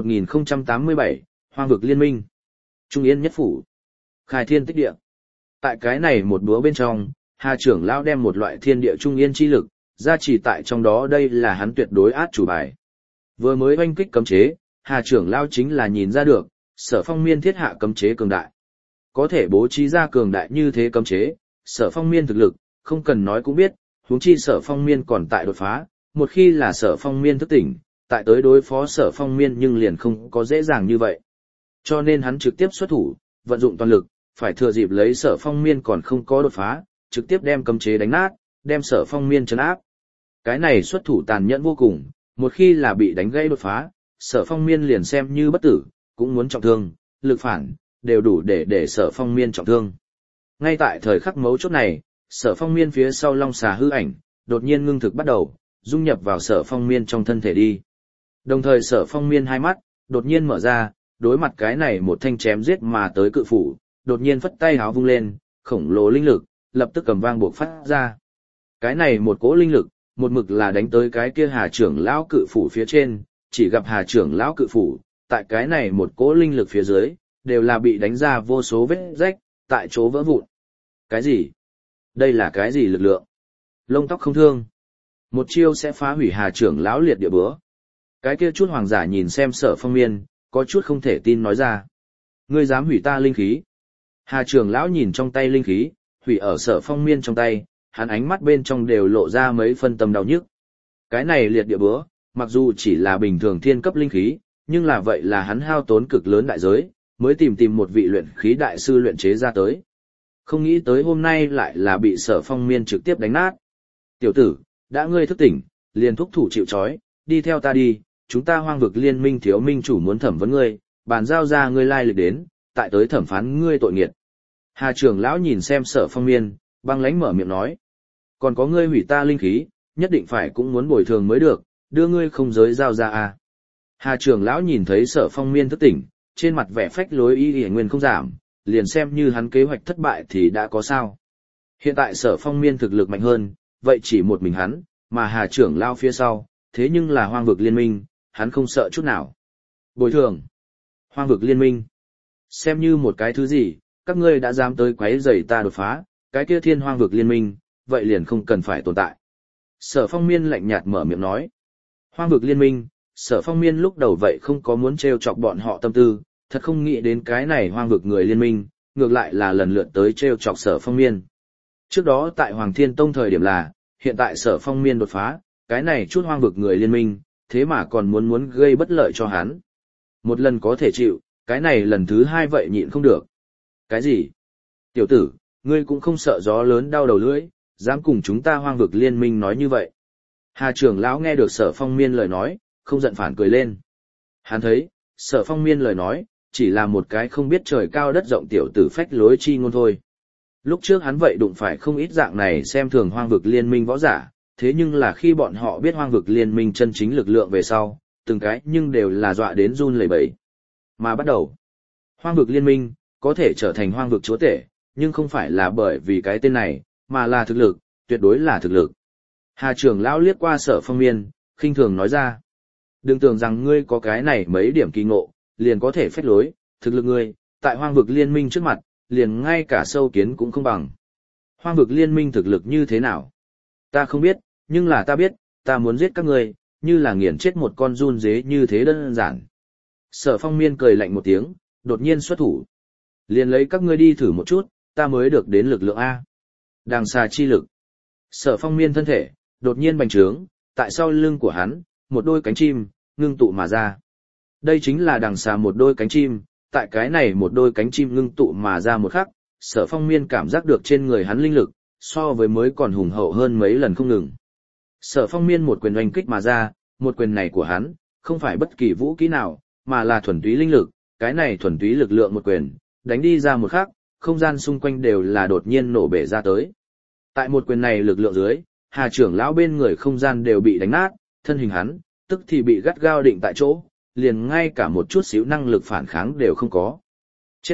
1087, Hoang vực liên minh. Trung Yên nhất phủ. Khai thiên tích địa. Tại cái này một búa bên trong, Hà trưởng lão đem một loại thiên địa trung yên chi lực gia trì tại trong đó, đây là hắn tuyệt đối át chủ bài. Vừa mới oanh kích cấm chế, Hà trưởng lão chính là nhìn ra được, Sở Phong Miên thiết hạ cấm chế cường đại. Có thể bố trí ra cường đại như thế cấm chế, Sở Phong Miên thực lực, không cần nói cũng biết, huống chi Sở Phong Miên còn tại đột phá, một khi là Sở Phong Miên thức tỉnh, tại tới đối phó Sở Phong Miên nhưng liền không có dễ dàng như vậy. Cho nên hắn trực tiếp xuất thủ, vận dụng toàn lực, phải thừa dịp lấy Sở Phong Miên còn không có đột phá, trực tiếp đem cấm chế đánh nát, đem Sở Phong Miên trấn áp. Cái này xuất thủ tàn nhẫn vô cùng, một khi là bị đánh gãy đột phá, Sở Phong Miên liền xem như bất tử, cũng muốn trọng thương, lực phản, đều đủ để Sở Phong Miên trọng thương. Ngay tại thời khắc mấu chốt này, Sở Phong Miên phía sau long xà hư ảnh, đột nhiên ngưng thực bắt đầu, dung nhập vào Sở Phong Miên trong thân thể đi. Đồng thời Sở Phong Miên hai mắt, đột nhiên mở ra, đối mặt cái này một thanh chém giết mà tới cự phủ, đột nhiên phất tay háo vung lên, khổng lồ linh lực, lập tức cầm vang buộc phát ra. Cái này một cỗ linh lực, một mực là đánh tới cái kia Hà trưởng lão cự phủ phía trên, chỉ gặp Hà trưởng lão cự phủ, tại cái này một cỗ linh lực phía dưới, đều là bị đánh ra vô số vết rách, tại chỗ vỡ vụn. Cái gì? Đây là cái gì lực lượng? Lông tóc không thương. Một chiêu sẽ phá hủy Hà trưởng lão liệt địa búa. Cái kia chút hoàng giả nhìn xem Sở Phong Miên, có chút không thể tin nói ra. Ngươi dám hủy ta linh khí? Hà trưởng lão nhìn trong tay linh khí, hủy ở Sở Phong Miên trong tay, hắn ánh mắt bên trong đều lộ ra mấy phân tâm đau nhức. Cái này liệt địa búa, mặc dù chỉ là bình thường thiên cấp linh khí, nhưng là vậy là hắn hao tốn cực lớn đại giới, mới tìm một vị luyện khí đại sư luyện chế ra tới. Không nghĩ tới hôm nay lại là bị Sở Phong Miên trực tiếp đánh nát. Tiểu tử, đã ngươi thức tỉnh, liền thúc thủ chịu trói, đi theo ta đi, chúng ta Hoang vực liên minh thiếu minh chủ muốn thẩm vấn ngươi, bàn giao ra ngươi lai lịch đến, tại tới thẩm phán ngươi tội nghiệt. Hà trưởng lão nhìn xem Sở Phong Miên, băng lãnh mở miệng nói. Còn có ngươi hủy ta linh khí, nhất định phải cũng muốn bồi thường mới được, đưa ngươi không giới giao ra à. Hà trưởng lão nhìn thấy Sở Phong Miên thức tỉnh, trên mặt vẻ phách lối y nguyên không giảm, liền xem như hắn kế hoạch thất bại thì đã có sao. Hiện tại Sở Phong Miên thực lực mạnh hơn, vậy chỉ một mình hắn, mà Hà trưởng lão phía sau, thế nhưng là Hoang vực liên minh, hắn không sợ chút nào. Bồi thường. Hoang vực liên minh. Xem như một cái thứ gì, các ngươi đã dám tới quấy rầy ta đột phá, cái kia Thiên Hoang vực liên minh, vậy liền không cần phải tồn tại. Sở Phong Miên lạnh nhạt mở miệng nói. Hoang vực liên minh, Sở Phong Miên lúc đầu vậy không có muốn trêu chọc bọn họ tâm tư, thật không nghĩ đến cái này hoang vực người liên minh, ngược lại là lần lượt tới trêu chọc Sở Phong Miên. Trước đó tại Hoàng Thiên Tông thời điểm là, hiện tại Sở Phong Miên đột phá, cái này chút hoang vực người liên minh, thế mà còn muốn gây bất lợi cho hắn. Một lần có thể chịu, cái này lần thứ hai vậy nhịn không được. Cái gì? Tiểu tử, ngươi cũng không sợ gió lớn đau đầu lưỡi, dám cùng chúng ta hoang vực liên minh nói như vậy. Hà trưởng lão nghe được Sở Phong Miên lời nói, không giận phản cười lên. Hắn thấy, Sở Phong Miên lời nói, chỉ là một cái không biết trời cao đất rộng tiểu tử phách lối chi ngôn thôi. Lúc trước hắn vậy đụng phải không ít dạng này xem thường hoang vực liên minh võ giả, thế nhưng là khi bọn họ biết hoang vực liên minh chân chính lực lượng về sau, từng cái nhưng đều là dọa đến run lẩy bẩy. Mà bắt đầu, hoang vực liên minh, có thể trở thành hoang vực chúa tể, nhưng không phải là bởi vì cái tên này, mà là thực lực, tuyệt đối là thực lực. Hà trưởng lão liếc qua Sở Phong Miên, khinh thường nói ra. Đừng tưởng rằng ngươi có cái này mấy điểm kỳ ngộ, liền có thể phách lối, thực lực ngươi, tại hoang vực liên minh trước mặt, liền ngay cả sâu kiến cũng không bằng. Hoang vực liên minh thực lực như thế nào? Ta không biết, nhưng là ta biết, ta muốn giết các ngươi, như là nghiền chết một con giun dế như thế đơn giản. Sở Phong Miên cười lạnh một tiếng, đột nhiên xuất thủ. Liền lấy các ngươi đi thử một chút, ta mới được đến lực lượng A. Đàng xà chi lực. Sở Phong Miên thân thể, đột nhiên bành trướng, tại sau lưng của hắn, một đôi cánh chim, ngưng tụ mà ra. Đây chính là đằng xà một đôi cánh chim, tại cái này một đôi cánh chim ngưng tụ mà ra một khắc, Sở Phong Miên cảm giác được trên người hắn linh lực, so với mới còn hùng hậu hơn mấy lần không ngừng. Sở Phong Miên một quyền oanh kích mà ra, một quyền này của hắn, không phải bất kỳ vũ kỹ nào, mà là thuần túy linh lực, cái này thuần túy lực lượng một quyền, đánh đi ra một khắc, không gian xung quanh đều là đột nhiên nổ bể ra tới. Tại một quyền này lực lượng dưới, Hà trưởng lão bên người không gian đều bị đánh nát, thân hình hắn, tức thì bị gắt gao định tại chỗ, liền ngay cả một chút xíu năng lực phản kháng đều không có. Chết!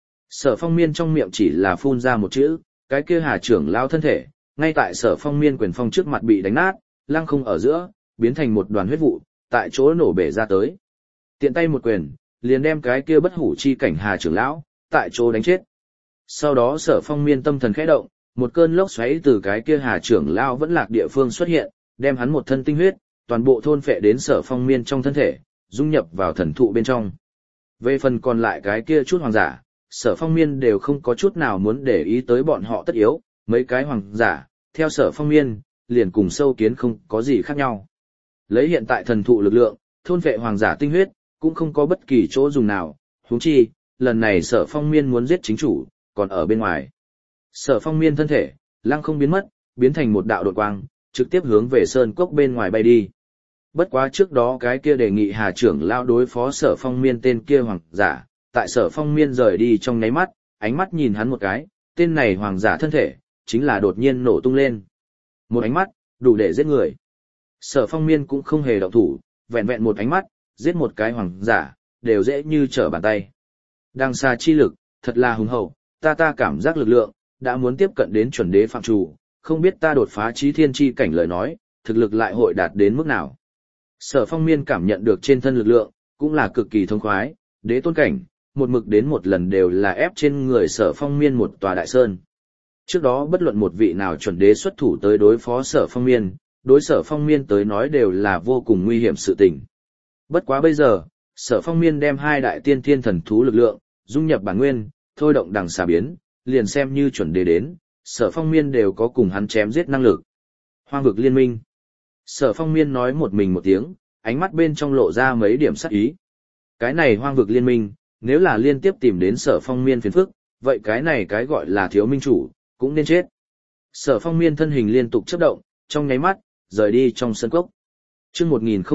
Sở Phong Miên trong miệng chỉ là phun ra một chữ, cái kia Hà trưởng lão thân thể, ngay tại Sở Phong Miên quyền phong trước mặt bị đánh nát, lăng không ở giữa, biến thành một đoàn huyết vụ, tại chỗ nổ bể ra tới. Tiện tay một quyền, liền đem cái kia bất hủ chi cảnh Hà trưởng lão, tại chỗ đánh chết. Sau đó Sở Phong Miên tâm thần khẽ động, một cơn lốc xoáy từ cái kia Hà trưởng lão vẫn lạc địa phương xuất hiện, đem hắn một thân tinh huyết, toàn bộ thôn phệ đến Sở Phong Miên trong thân thể, dung nhập vào thần thụ bên trong. Về phần còn lại cái kia chút hoàng giả, Sở Phong Miên đều không có chút nào muốn để ý tới bọn họ tất yếu, mấy cái hoàng giả, theo Sở Phong Miên, liền cùng sâu kiến không có gì khác nhau. Lấy hiện tại thần thụ lực lượng, thôn phệ hoàng giả tinh huyết, cũng không có bất kỳ chỗ dùng nào, huống chi, lần này Sở Phong Miên muốn giết chính chủ, còn ở bên ngoài. Sở Phong Miên thân thể, lăng không biến mất, biến thành một đạo đột quang, trực tiếp hướng về sơn cốc bên ngoài bay đi. Bất quá trước đó cái kia đề nghị Hà trưởng lão đối phó Sở Phong Miên tên kia hoàng giả, tại Sở Phong Miên rời đi trong nháy mắt, ánh mắt nhìn hắn một cái, tên này hoàng giả thân thể, chính là đột nhiên nổ tung lên. Một ánh mắt, đủ để giết người. Sở Phong Miên cũng không hề động thủ, vẹn vẹn một ánh mắt, giết một cái hoàng giả, đều dễ như trở bàn tay. Đằng xa chi lực, thật là hùng hậu, ta cảm giác lực lượng, đã muốn tiếp cận đến chuẩn đế phạm chủ, không biết ta đột phá chí thiên chi cảnh lời nói, thực lực lại hội đạt đến mức nào. Sở Phong Miên cảm nhận được trên thân lực lượng, cũng là cực kỳ thông khoái, đế tôn cảnh, một mực đến một lần đều là ép trên người Sở Phong Miên một tòa đại sơn. Trước đó bất luận một vị nào chuẩn đế xuất thủ tới đối phó Sở Phong Miên, đối Sở Phong Miên tới nói đều là vô cùng nguy hiểm sự tình. Bất quá bây giờ, Sở Phong Miên đem hai đại tiên thiên thần thú lực lượng, dung nhập bản nguyên, thôi động đằng xà biến, liền xem như chuẩn đế đến, Sở Phong Miên đều có cùng hắn chém giết năng lực. Hoang vực liên minh. Sở Phong Miên nói một mình một tiếng, ánh mắt bên trong lộ ra mấy điểm sắc ý. Cái này hoang vực liên minh, nếu là liên tiếp tìm đến Sở Phong Miên phiền phức, vậy cái này cái gọi là thiếu minh chủ, cũng nên chết. Sở Phong Miên thân hình liên tục chớp động, trong nháy mắt, rời đi trong sân cốc. Chương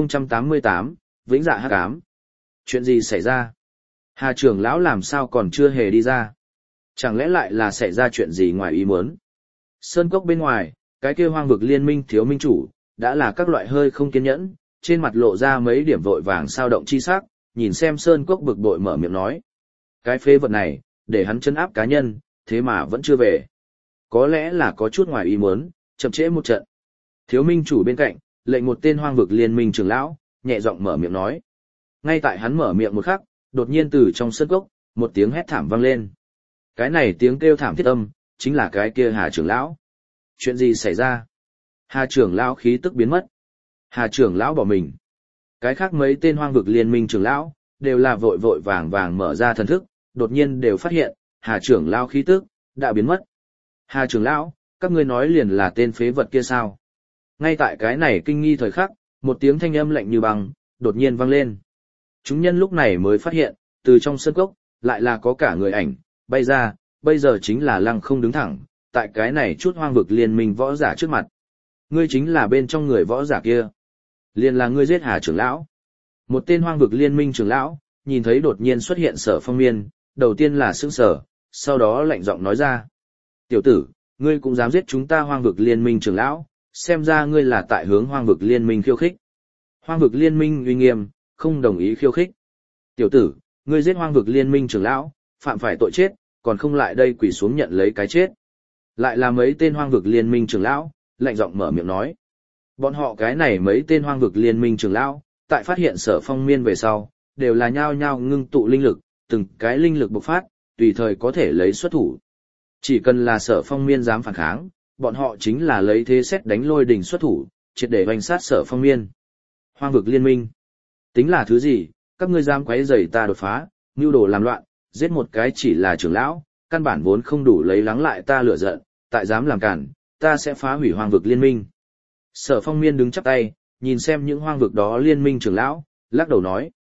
1088, Vĩnh Dạ Hắc Ám. Chuyện gì xảy ra? Hà trưởng lão làm sao còn chưa hề đi ra? Chẳng lẽ lại là xảy ra chuyện gì ngoài ý muốn? Sơn cốc bên ngoài, cái kia hoang vực liên minh thiếu minh chủ, đã là các loại hơi không kiên nhẫn, trên mặt lộ ra mấy điểm vội vàng sao động chi sắc, nhìn xem sơn cốc bực bội mở miệng nói. Cái phế vật này, để hắn chân áp cá nhân, thế mà vẫn chưa về. Có lẽ là có chút ngoài ý muốn, chậm trễ một trận. Thiếu minh chủ bên cạnh, lệnh một tên hoang vực liên minh trưởng lão, nhẹ giọng mở miệng nói. Ngay tại hắn mở miệng một khắc, đột nhiên từ trong sơn cốc, một tiếng hét thảm vang lên. Cái này tiếng kêu thảm thiết âm, chính là cái kia Hà trưởng lão. Chuyện gì xảy ra? Hà trưởng lão khí tức biến mất. Hà trưởng lão bỏ mình. Cái khác mấy tên hoang vực liên minh trưởng lão, đều là vội vội vàng vàng mở ra thần thức, đột nhiên đều phát hiện, Hà trưởng lão khí tức, đã biến mất. Hà trưởng lão, các ngươi nói liền là tên phế vật kia sao? Ngay tại cái này kinh nghi thời khắc, một tiếng thanh âm lạnh như băng, đột nhiên vang lên. Chúng nhân lúc này mới phát hiện, từ trong sân cốc, lại là có cả người ảnh, bay ra, bây giờ chính là lăng không đứng thẳng, tại cái này chút hoang vực liên minh võ giả trước mặt. Ngươi chính là bên trong người võ giả kia. Liền là ngươi giết Hà trưởng lão. Một tên hoang vực liên minh trưởng lão, nhìn thấy đột nhiên xuất hiện Sở Phong Miên, đầu tiên là sững sờ, sau đó lạnh giọng nói ra. Tiểu tử, ngươi cũng dám giết chúng ta hoang vực liên minh trưởng lão, xem ra ngươi là tại hướng hoang vực liên minh khiêu khích. Hoang vực liên minh uy nghiêm, không đồng ý khiêu khích. Tiểu tử, ngươi giết hoang vực liên minh trưởng lão, phạm phải tội chết, còn không lại đây quỳ xuống nhận lấy cái chết. Lại là mấy tên hoang vực liên minh trưởng lão, lạnh giọng mở miệng nói. Bọn họ cái này mấy tên hoang vực liên minh trưởng lão, tại phát hiện Sở Phong Miên về sau, đều là nhao nhao ngưng tụ linh lực, từng cái linh lực bộc phát, tùy thời có thể lấy xuất thủ. Chỉ cần là Sở Phong Miên dám phản kháng, bọn họ chính là lấy thế xét đánh lôi đình xuất thủ, triệt để hoành sát Sở Phong Miên. Hoang vực liên minh, tính là thứ gì, các ngươi dám quấy rầy ta đột phá, mưu đồ làm loạn, giết một cái chỉ là trưởng lão, căn bản vốn không đủ lấy lắng lại ta lửa giận, tại dám làm cản, ta sẽ phá hủy hoang vực liên minh. Sở Phong Miên đứng chắp tay, nhìn xem những hoang vực đó liên minh trưởng lão, lắc đầu nói.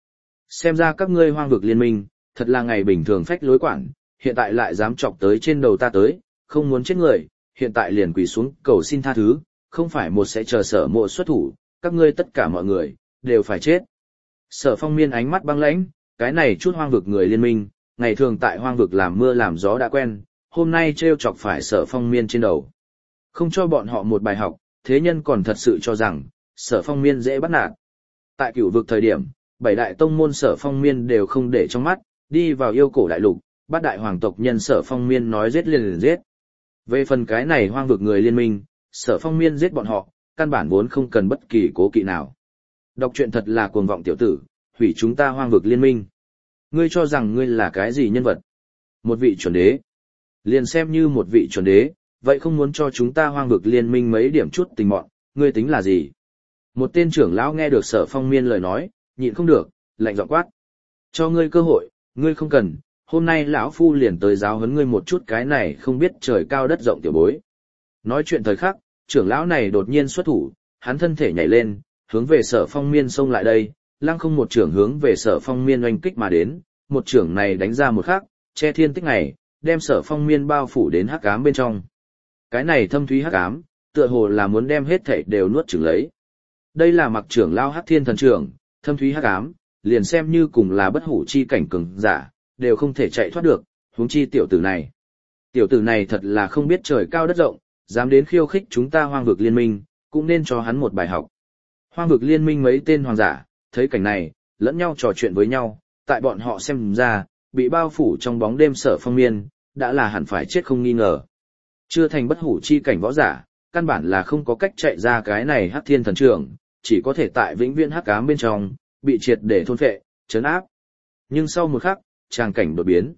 Xem ra các ngươi hoang vực liên minh, thật là ngày bình thường phách lối quản, hiện tại lại dám chọc tới trên đầu ta tới, không muốn chết người, hiện tại liền quỳ xuống cầu xin tha thứ, không phải một sẽ chờ Sở Mộ xuất thủ, các ngươi tất cả mọi người, đều phải chết. Sở Phong Miên ánh mắt băng lãnh, cái này chút hoang vực người liên minh, ngày thường tại hoang vực làm mưa làm gió đã quen, hôm nay trêu chọc phải Sở Phong Miên trên đầu. Không cho bọn họ một bài học, thế nhân còn thật sự cho rằng, Sở Phong Miên dễ bắt nạt. Tại Cửu vực thời điểm, 7 đại tông môn Sở Phong Miên đều không để trong mắt, đi vào yêu cổ đại lục, bắt đại hoàng tộc nhân Sở Phong Miên nói giết liền giết. Về phần cái này hoang vực người liên minh, Sở Phong Miên giết bọn họ, căn bản vốn không cần bất kỳ cố kỵ nào. Đọc truyện thật là cuồng vọng tiểu tử, hủy chúng ta hoang vực liên minh. Ngươi cho rằng ngươi là cái gì nhân vật? Một vị chuẩn đế. Liền xem như một vị chuẩn đế, vậy không muốn cho chúng ta hoang vực liên minh mấy điểm chút tình mọn, ngươi tính là gì? Một tên trưởng lão nghe được Sở Phong Miên lời nói, nhịn không được, lạnh giọng quát. Cho ngươi cơ hội, ngươi không cần, hôm nay lão phu liền tới giáo huấn ngươi một chút cái này không biết trời cao đất rộng tiểu bối. Nói chuyện thời khắc, trưởng lão này đột nhiên xuất thủ, hắn thân thể nhảy lên, hướng về Sở Phong Miên xông lại đây, lăng không một trưởng hướng về Sở Phong Miên oanh kích mà đến, một trưởng này đánh ra một khắc, che thiên tích ngày, đem Sở Phong Miên bao phủ đến hắc ám bên trong. Cái này thâm thúy hắc ám, tựa hồ là muốn đem hết thảy đều nuốt chửng lấy. Đây là Mặc trưởng lão Hắc Thiên Thần trưởng, thâm thúy hắc ám, liền xem như cùng là bất hủ chi cảnh cường giả, đều không thể chạy thoát được, huống chi tiểu tử này. Tiểu tử này thật là không biết trời cao đất rộng, dám đến khiêu khích chúng ta hoang vực liên minh, cũng nên cho hắn một bài học. Hoang vực liên minh mấy tên hoàng giả, thấy cảnh này, lẫn nhau trò chuyện với nhau, tại bọn họ xem ra, bị bao phủ trong bóng đêm Sở Phong Miên, đã là hẳn phải chết không nghi ngờ. Chưa thành bất hủ chi cảnh võ giả, căn bản là không có cách chạy ra cái này Hắc Thiên Thần trưởng, chỉ có thể tại vĩnh viễn hắc ám bên trong, bị triệt để thôn phệ, trấn áp. Nhưng sau một khắc, tràng cảnh đột biến.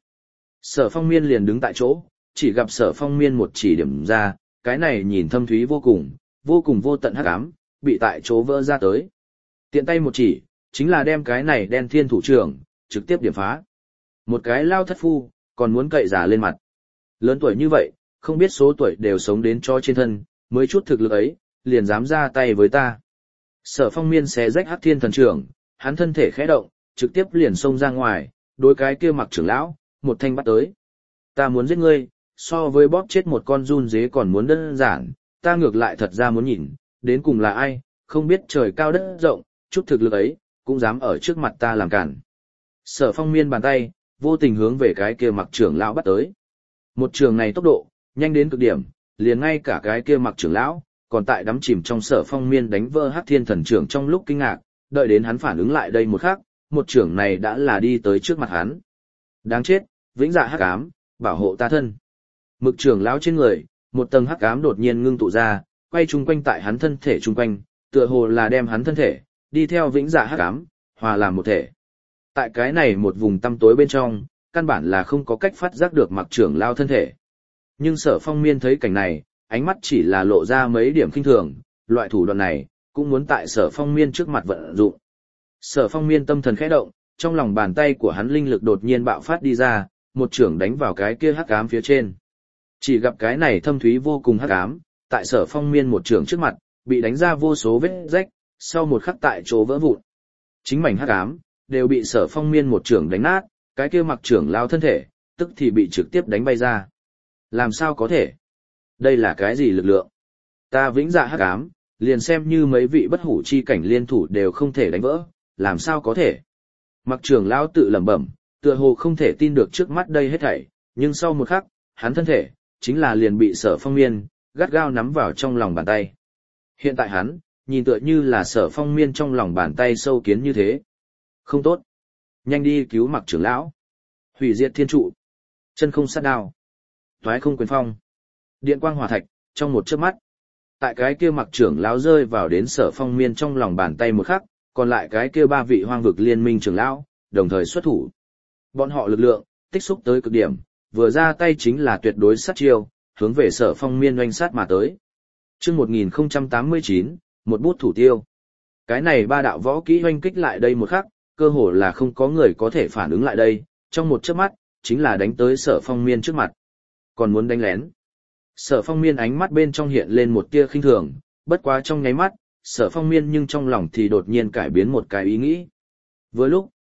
Sở Phong Miên liền đứng tại chỗ, chỉ gặp Sở Phong Miên một chỉ điểm ra, cái này nhìn thâm thúy vô cùng vô tận hắc ám, bị tại chỗ vỡ ra tới. Tiện tay một chỉ, chính là đem cái này đen thiên thủ trưởng, trực tiếp điểm phá. Một cái lao thất phu, còn muốn cậy giả lên mặt. Lớn tuổi như vậy, không biết số tuổi đều sống đến cho trên thân, mới chút thực lực ấy, liền dám ra tay với ta. Sở Phong Miên xé rách Hắc Thiên Thần trưởng, hắn thân thể khẽ động, trực tiếp liền xông ra ngoài, đối cái kia Mặc trưởng lão, một thanh bắt tới. Ta muốn giết ngươi, so với bóp chết một con giun dế còn muốn đơn giản, ta ngược lại thật ra muốn nhìn, đến cùng là ai, không biết trời cao đất rộng, chút thực lực ấy, cũng dám ở trước mặt ta làm cản. Sở Phong Miên bàn tay, vô tình hướng về cái kia Mặc trưởng lão bắt tới. Một trường này tốc độ, nhanh đến cực điểm, liền ngay cả cái kia Mặc trưởng lão, còn tại đắm chìm trong Sở Phong Miên đánh vỡ Hắc Thiên Thần trưởng trong lúc kinh ngạc, đợi đến hắn phản ứng lại đây một khắc, một trưởng này đã là đi tới trước mặt hắn. Đáng chết, vĩnh dạ hắc ám, bảo hộ ta thân. Mực trưởng lão trên người, một tầng hắc ám đột nhiên ngưng tụ ra, quay chung quanh tại hắn thân thể chung quanh, tựa hồ là đem hắn thân thể, đi theo vĩnh dạ hắc ám, hòa làm một thể. Tại cái này một vùng tăm tối bên trong, căn bản là không có cách phát giác được Mặc trưởng lão thân thể. Nhưng Sở Phong Miên thấy cảnh này, ánh mắt chỉ là lộ ra mấy điểm khinh thường, loại thủ đoạn này, cũng muốn tại Sở Phong Miên trước mặt vận dụng. Sở Phong Miên tâm thần khẽ động, trong lòng bàn tay của hắn linh lực đột nhiên bạo phát đi ra, một chưởng đánh vào cái kia hắc ám phía trên. Chỉ gặp cái này thâm thúy vô cùng hắc ám, tại Sở Phong Miên một chưởng trước mặt, bị đánh ra vô số vết rách, sau một khắc tại chỗ vỡ vụn. Chính mảnh hắc ám đều bị Sở Phong Miên một chưởng đánh nát, cái kia Mặc trưởng lao thân thể, tức thì bị trực tiếp đánh bay ra. Làm sao có thể? Đây là cái gì lực lượng? Ta vĩnh dạ hắc ám, liền xem như mấy vị bất hủ chi cảnh liên thủ đều không thể đánh vỡ, làm sao có thể? Mặc trưởng lão tự lẩm bẩm, tựa hồ không thể tin được trước mắt đây hết thảy, nhưng sau một khắc, hắn thân thể, chính là liền bị Sở Phong Miên, gắt gao nắm vào trong lòng bàn tay. Hiện tại hắn, nhìn tựa như là Sở Phong Miên trong lòng bàn tay sâu kiến như thế. Không tốt. Nhanh đi cứu Mặc trưởng lão. Hủy diệt thiên trụ. Chân không sát đao. Toái không quyền phong. Điện quang hỏa thạch, trong một chớp mắt. Tại cái kia Mặc trưởng lão rơi vào đến Sở Phong Miên trong lòng bàn tay một khắc, còn lại cái kia ba vị hoang vực liên minh trưởng lão, đồng thời xuất thủ. Bọn họ lực lượng, tích xúc tới cực điểm, vừa ra tay chính là tuyệt đối sát chiêu, hướng về Sở Phong Miên oanh sát mà tới. Chương 1089, một bút thủ tiêu. Cái này ba đạo võ kỹ oanh kích lại đây một khắc, cơ hồ là không có người có thể phản ứng lại đây, trong một chớp mắt, chính là đánh tới Sở Phong Miên trước mặt. Còn muốn đánh lén. Sở Phong Miên ánh mắt bên trong hiện lên một tia khinh thường, bất quá trong nháy mắt, Sở Phong Miên nhưng trong lòng thì đột nhiên cải biến một cái ý nghĩ. Vừa lúc,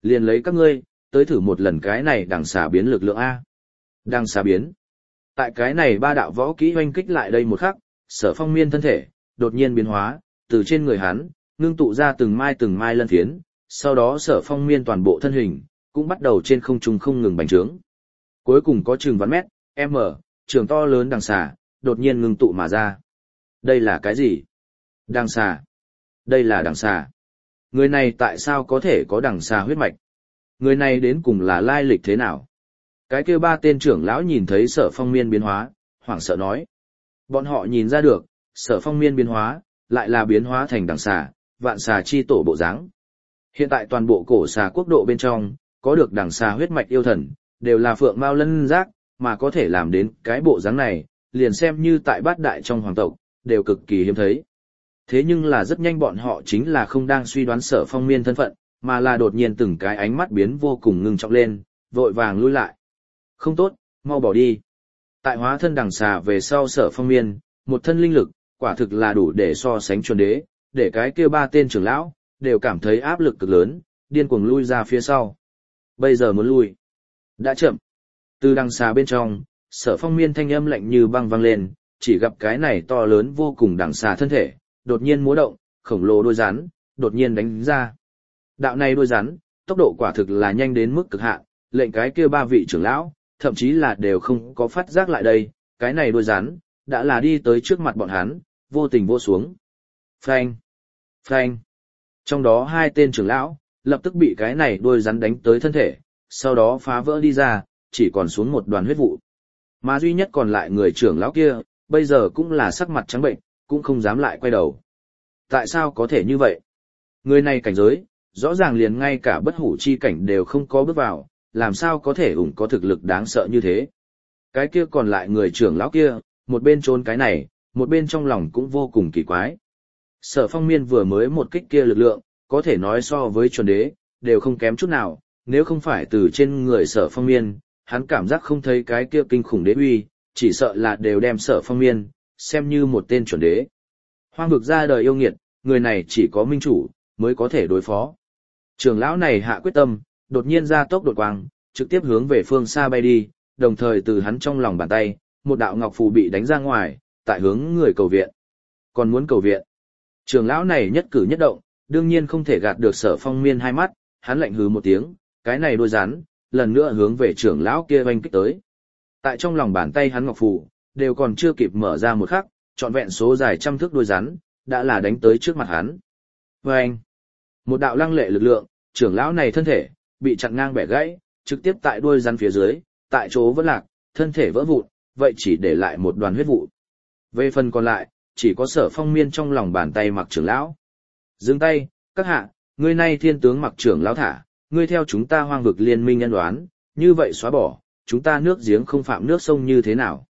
Liền lấy các ngươi, tới thử một lần cái này đằng xà biến lực lượng A. Đằng xà biến. Tại cái này ba đạo võ kỹ hoanh kích lại đây một khắc, Sở Phong Miên thân thể, đột nhiên biến hóa, từ trên người hắn, ngưng tụ ra từng mai lân phiến, sau đó Sở Phong Miên toàn bộ thân hình, cũng bắt đầu trên không trung không ngừng bành trướng. Cuối cùng có chừng vạn mét, m, trường to lớn đằng xà, đột nhiên ngưng tụ mà ra. Đây là cái gì? Đằng xà. Đây là đằng xà. Người này tại sao có thể có đằng xà huyết mạch? Người này đến cùng là lai lịch thế nào? Cái kia ba tên trưởng lão nhìn thấy Sở Phong Miên biến hóa, hoảng sợ nói. Bọn họ nhìn ra được, Sở Phong Miên biến hóa, lại là biến hóa thành đằng xà, vạn xà chi tổ bộ dáng. Hiện tại toàn bộ cổ xà quốc độ bên trong, có được đằng xà huyết mạch yêu thần, đều là phượng mao lân giác, mà có thể làm đến cái bộ dáng này, liền xem như tại bát đại trong hoàng tộc, đều cực kỳ hiếm thấy. Thế nhưng là rất nhanh bọn họ chính là không đang suy đoán Sở Phong Miên thân phận, mà là đột nhiên từng cái ánh mắt biến vô cùng ngưng trọng lên, vội vàng lui lại. Không tốt, mau bỏ đi. Tại hóa thân đằng xà về sau Sở Phong Miên, một thân linh lực, quả thực là đủ để so sánh chuẩn đế, để cái kia ba tên trưởng lão, đều cảm thấy áp lực cực lớn, điên cuồng lui ra phía sau. Bây giờ muốn lui. Đã chậm. Từ đằng xà bên trong, Sở Phong Miên thanh âm lạnh như băng vang lên, chỉ gặp cái này to lớn vô cùng đằng xà thân thể, đột nhiên múa động, khổng lồ đuôi rắn, đột nhiên đánh ra. Đạo này đuôi rắn, tốc độ quả thực là nhanh đến mức cực hạn, lệnh cái kia ba vị trưởng lão, thậm chí là đều không có phát giác lại đây, cái này đuôi rắn, đã là đi tới trước mặt bọn hắn, vô tình vô xuống. Phanh! Phanh! Trong đó hai tên trưởng lão, lập tức bị cái này đuôi rắn đánh tới thân thể, sau đó phá vỡ đi ra, chỉ còn xuống một đoàn huyết vụ. Mà duy nhất còn lại người trưởng lão kia, bây giờ cũng là sắc mặt trắng bệnh, cũng không dám lại quay đầu. Tại sao có thể như vậy? Người này cảnh giới, rõ ràng liền ngay cả bất hủ chi cảnh đều không có bước vào, làm sao có thể có thực lực đáng sợ như thế? Cái kia còn lại người trưởng lão kia, một bên trốn cái này, một bên trong lòng cũng vô cùng kỳ quái. Sở Phong Miên vừa mới một kích kia lực lượng, có thể nói so với chuẩn đế, đều không kém chút nào, nếu không phải từ trên người Sở Phong Miên, hắn cảm giác không thấy cái kia kinh khủng đế uy, chỉ sợ là đều đem Sở Phong Miên, xem như một tên chuẩn đế. Hoang vực ra đời yêu nghiệt, người này chỉ có minh chủ, mới có thể đối phó. Trưởng lão này hạ quyết tâm, đột nhiên ra tốc đột quang, trực tiếp hướng về phương xa bay đi, đồng thời từ hắn trong lòng bàn tay, một đạo ngọc phù bị đánh ra ngoài, tại hướng người cầu viện. Còn muốn cầu viện. Trưởng lão này nhất cử nhất động, đương nhiên không thể gạt được Sở Phong Miên hai mắt, hắn lạnh hừ một tiếng, cái này đôi rắn, lần nữa hướng về trưởng lão kia oanh kích tới. Tại trong lòng bàn tay hắn ngọc phù, đều còn chưa kịp mở ra một khắc, trọn vẹn số dài trăm thước đôi rắn, đã là đánh tới trước mặt hắn. Oanh! Một đạo lăng lệ lực lượng, trưởng lão này thân thể, bị chặn ngang bẻ gãy, trực tiếp tại đuôi rắn phía dưới, tại chỗ vỡ lạc, thân thể vỡ vụn, vậy chỉ để lại một đoàn huyết vụ. Về phần còn lại, chỉ có Sở Phong Miên trong lòng bàn tay mặc trưởng lão. Dừng tay, các hạ, ngươi nay thiên tướng mặc trưởng lão thả, ngươi theo chúng ta hoang vực liên minh nhân đoán, như vậy xóa bỏ, chúng ta nước giếng không phạm nước sông như thế nào?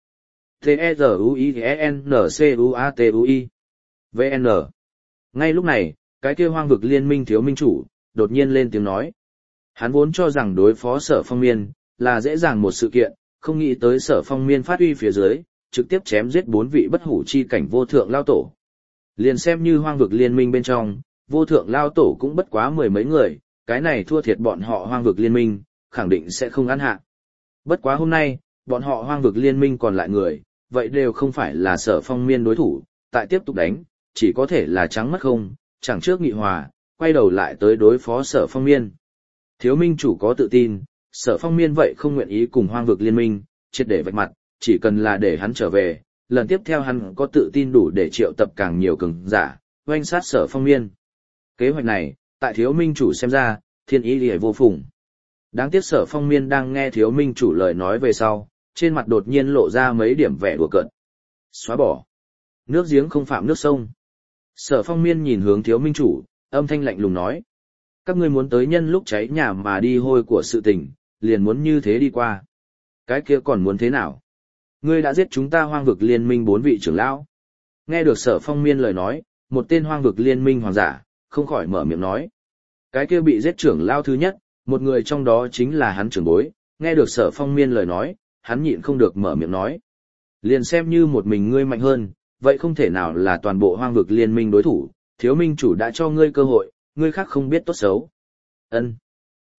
T-E-Z-U-I-N-C-U-A-T-U-I VN. Ngay lúc này, cái kia hoang vực liên minh thiếu minh chủ, đột nhiên lên tiếng nói. Hắn vốn cho rằng đối phó Sở Phong Miên, là dễ dàng một sự kiện, không nghĩ tới Sở Phong Miên phát uy phía dưới, trực tiếp chém giết 4 vị bất hủ chi cảnh vô thượng lao tổ. Liền xem như hoang vực liên minh bên trong, vô thượng lao tổ cũng bất quá 10 mấy người, cái này thua thiệt bọn họ hoang vực liên minh, khẳng định sẽ không ăn hạ. Bất quá hôm nay, bọn họ hoang vực liên minh còn lại người, vậy đều không phải là Sở Phong Miên đối thủ, tại tiếp tục đánh, chỉ có thể là trắng mất không, chẳng trước nghị hòa, quay đầu lại tới đối phó Sở Phong Miên. Thiếu minh chủ có tự tin, Sở Phong Miên vậy không nguyện ý cùng hoang vực liên minh, triệt để vạch mặt, chỉ cần là để hắn trở về, lần tiếp theo hắn có tự tin đủ để triệu tập càng nhiều cường giả, oanh sát Sở Phong Miên. Kế hoạch này, tại thiếu minh chủ xem ra, thiên ý liễu vô phùng. Đáng tiếc Sở Phong Miên đang nghe thiếu minh chủ lời nói về sau, trên mặt đột nhiên lộ ra mấy điểm vẻ đùa cợt. Xóa bỏ. Nước giếng không phạm nước sông. Sở Phong Miên nhìn hướng thiếu minh chủ, âm thanh lạnh lùng nói. Các ngươi muốn tới nhân lúc cháy nhà mà đi hôi của sự tình, liền muốn như thế đi qua. Cái kia còn muốn thế nào? Ngươi đã giết chúng ta hoang vực liên minh 4 vị trưởng lão. Nghe được Sở Phong Miên lời nói, một tên hoang vực liên minh hoàng giả, không khỏi mở miệng nói. Cái kia bị giết trưởng lão thứ nhất, một người trong đó chính là hắn trưởng bối, nghe được Sở Phong Miên lời nói, hắn nhịn không được mở miệng nói. Liền xem như một mình ngươi mạnh hơn, vậy không thể nào là toàn bộ hoang vực liên minh đối thủ, thiếu minh chủ đã cho ngươi cơ hội, ngươi khác không biết tốt xấu. Ân.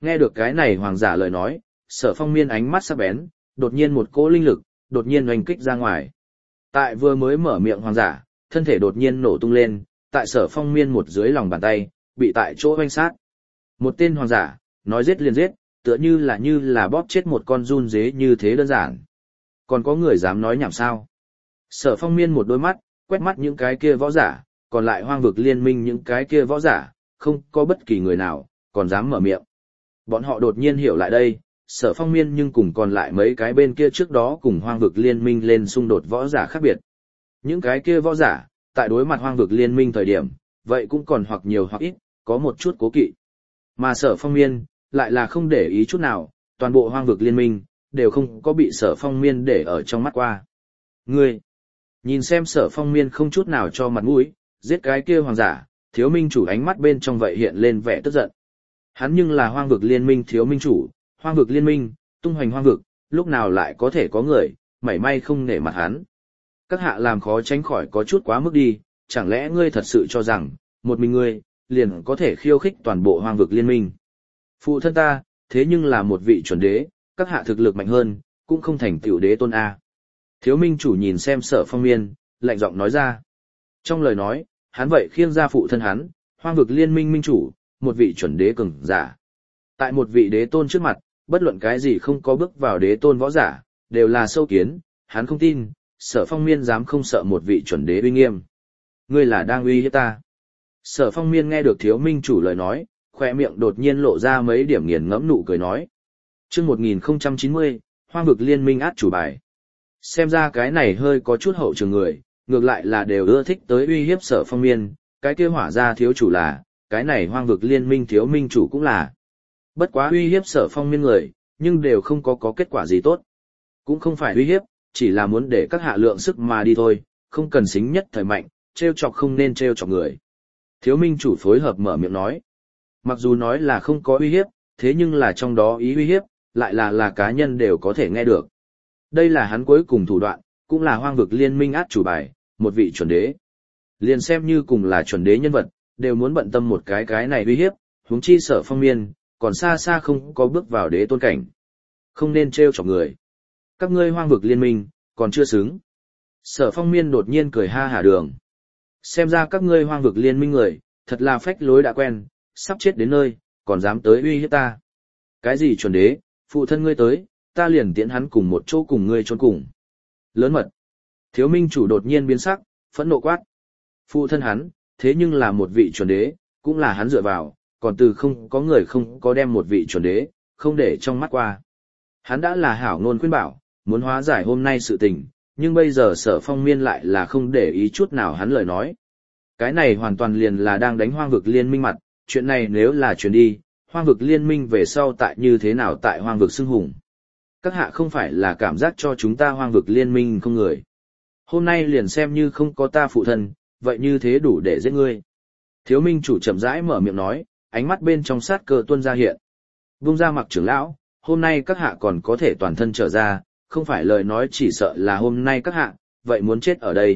Nghe được cái này hoàng giả lời nói, Sở Phong Miên ánh mắt sắc bén, đột nhiên một cỗ linh lực, đột nhiên oanh kích ra ngoài. Tại vừa mới mở miệng hoàng giả, thân thể đột nhiên nổ tung lên, tại Sở Phong Miên một dưới lòng bàn tay, bị tại chỗ oanh sát. Một tên hoàng giả, nói giết liền giết, tựa như là bóp chết một con giun dế như thế đơn giản. Còn có người dám nói nhảm sao? Sở Phong Miên một đôi mắt, quét mắt những cái kia võ giả, còn lại hoang vực liên minh những cái kia võ giả, không có bất kỳ người nào, còn dám mở miệng. Bọn họ đột nhiên hiểu lại đây, Sở Phong Miên nhưng cùng còn lại mấy cái bên kia trước đó cùng hoang vực liên minh lên xung đột võ giả khác biệt. Những cái kia võ giả, tại đối mặt hoang vực liên minh thời điểm, vậy cũng còn hoặc nhiều hoặc ít, có một chút cố kỵ. Mà Sở Phong Miên, lại là không để ý chút nào, toàn bộ hoang vực liên minh, đều không có bị Sở Phong Miên để ở trong mắt qua. Ngươi, nhìn xem Sở Phong Miên không chút nào cho mặt mũi, giết cái kia hoàng giả, thiếu minh chủ ánh mắt bên trong vậy hiện lên vẻ tức giận. Hắn nhưng là hoang vực liên minh thiếu minh chủ, hoang vực liên minh, tung hoành hoang vực, lúc nào lại có thể có người, mảy may không nể mặt hắn. Các hạ làm khó tránh khỏi có chút quá mức đi, chẳng lẽ ngươi thật sự cho rằng, một mình ngươi, liền có thể khiêu khích toàn bộ hoang vực liên minh. Phụ thân ta, thế nhưng là một vị chuẩn đế, các hạ thực lực mạnh hơn, cũng không thành tiểu đế tôn A. Thiếu minh chủ nhìn xem Sở Phong Miên, lạnh giọng nói ra. Trong lời nói, hắn vậy khiêng ra phụ thân hắn, hoang vực liên minh minh chủ, một vị chuẩn đế cường giả. Tại một vị đế tôn trước mặt, bất luận cái gì không có bước vào đế tôn võ giả, đều là sâu kiến, hắn không tin, Sở Phong Miên dám không sợ một vị chuẩn đế uy nghiêm. Ngươi là đang uy hiếp ta. Sở Phong Miên nghe được thiếu minh chủ lời nói, khoe miệng đột nhiên lộ ra mấy điểm nghiền ngẫm nụ cười nói. Chương 1090, hoang vực liên minh át chủ bài. Xem ra cái này hơi có chút hậu trường người, ngược lại là đều ưa thích tới uy hiếp Sở Phong Miên, cái kia hỏa ra thiếu chủ là, cái này hoang vực liên minh thiếu minh chủ cũng là. Bất quá uy hiếp Sở Phong Miên người, nhưng đều không có kết quả gì tốt. Cũng không phải uy hiếp, chỉ là muốn để các hạ lượng sức mà đi thôi, không cần xính nhất thời mạnh, trêu chọc không nên trêu chọc người. Thiếu minh chủ phối hợp mở miệng nói. Mặc dù nói là không có uy hiếp, thế nhưng là trong đó ý uy hiếp, lại là cá nhân đều có thể nghe được. Đây là hắn cuối cùng thủ đoạn, cũng là hoang vực liên minh át chủ bài, một vị chuẩn đế. Liền xem như cùng là chuẩn đế nhân vật, đều muốn bận tâm một cái này uy hiếp, huống chi Sở Phong Miên, còn xa xa không có bước vào đế tôn cảnh. Không nên trêu chọc người. Các ngươi hoang vực liên minh, còn chưa xứng. Sở Phong Miên đột nhiên cười ha hả đường. Xem ra các ngươi hoang vực liên minh người, thật là phách lối đã quen, sắp chết đến nơi, còn dám tới uy hiếp ta. Cái gì chuẩn đế, phụ thân ngươi tới, ta liền tiễn hắn cùng một chỗ cùng ngươi chôn cùng. Lớn mật. Thiếu minh chủ đột nhiên biến sắc, phẫn nộ quát. Phụ thân hắn, thế nhưng là một vị chuẩn đế, cũng là hắn dựa vào, còn từ không có người không có đem một vị chuẩn đế, không để trong mắt qua. Hắn đã là hảo ngôn khuyên bảo, muốn hóa giải hôm nay sự tình, nhưng bây giờ Sở Phong Miên lại là không để ý chút nào hắn lời nói. Cái này hoàn toàn liền là đang đánh hoang vực liên minh mặt, chuyện này nếu là truyền đi, hoang vực liên minh về sau tại như thế nào tại hoang vực xưng hùng. Các hạ không phải là cảm giác cho chúng ta hoang vực liên minh không người. Hôm nay liền xem như không có ta phụ thân, vậy như thế đủ để giết ngươi. Thiếu minh chủ chậm rãi mở miệng nói, ánh mắt bên trong sát cơ tuôn ra hiện. Vung ra Mặc trưởng lão, hôm nay các hạ còn có thể toàn thân trở ra, không phải lời nói chỉ sợ là hôm nay các hạ, vậy muốn chết ở đây.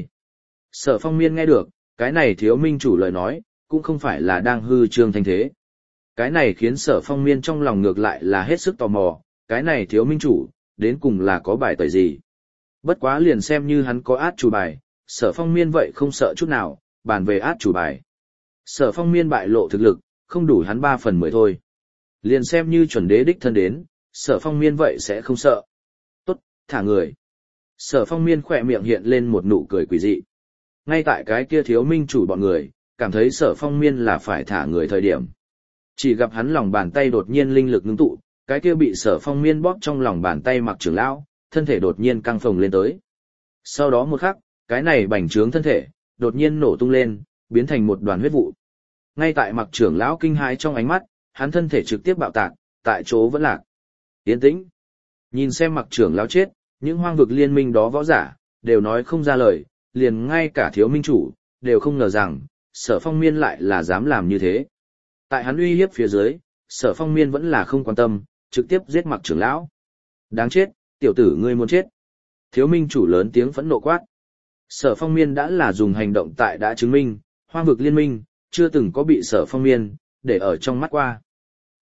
Sở Phong Miên nghe được, cái này thiếu minh chủ lời nói, cũng không phải là đang hư trương thanh thế. Cái này khiến Sở Phong Miên trong lòng ngược lại là hết sức tò mò, cái này thiếu minh chủ, đến cùng là có bài tẩy gì. Bất quá liền xem như hắn có át chủ bài, Sở Phong Miên vậy không sợ chút nào, bàn về át chủ bài. Sở Phong Miên bại lộ thực lực, không đủ hắn 3/10 thôi. Liền xem như chuẩn đế đích thân đến, Sở Phong Miên vậy sẽ không sợ. Tốt, thả người. Sở Phong Miên khỏe miệng hiện lên một nụ cười quỷ dị. Ngay tại cái kia thiếu minh chủ bọn người, cảm thấy Sở Phong Miên là phải thả người thời điểm. Chỉ gặp hắn lòng bàn tay đột nhiên linh lực ngưng tụ, cái kia bị Sở Phong Miên bóp trong lòng bàn tay Mặc trưởng lão, thân thể đột nhiên căng phồng lên tới. Sau đó một khắc, cái này bành trướng thân thể, đột nhiên nổ tung lên, biến thành một đoàn huyết vụ. Ngay tại Mặc trưởng lão kinh hãi trong ánh mắt, hắn thân thể trực tiếp bạo tạc, tại chỗ vẫn lạc. Yên tĩnh. Nhìn xem Mặc trưởng lão chết, những hoang vực liên minh đó võ giả, đều nói không ra lời, liền ngay cả thiếu minh chủ, đều không ngờ rằng, Sở Phong Miên lại là dám làm như thế. Tại hắn uy hiếp phía dưới, Sở Phong Miên vẫn là không quan tâm, trực tiếp giết Mặc trưởng lão. Đáng chết, tiểu tử ngươi muốn chết. Thiếu minh chủ lớn tiếng phẫn nộ quát. Sở Phong Miên đã là dùng hành động tại đã chứng minh, hoang vực liên minh, chưa từng có bị Sở Phong Miên, để ở trong mắt qua.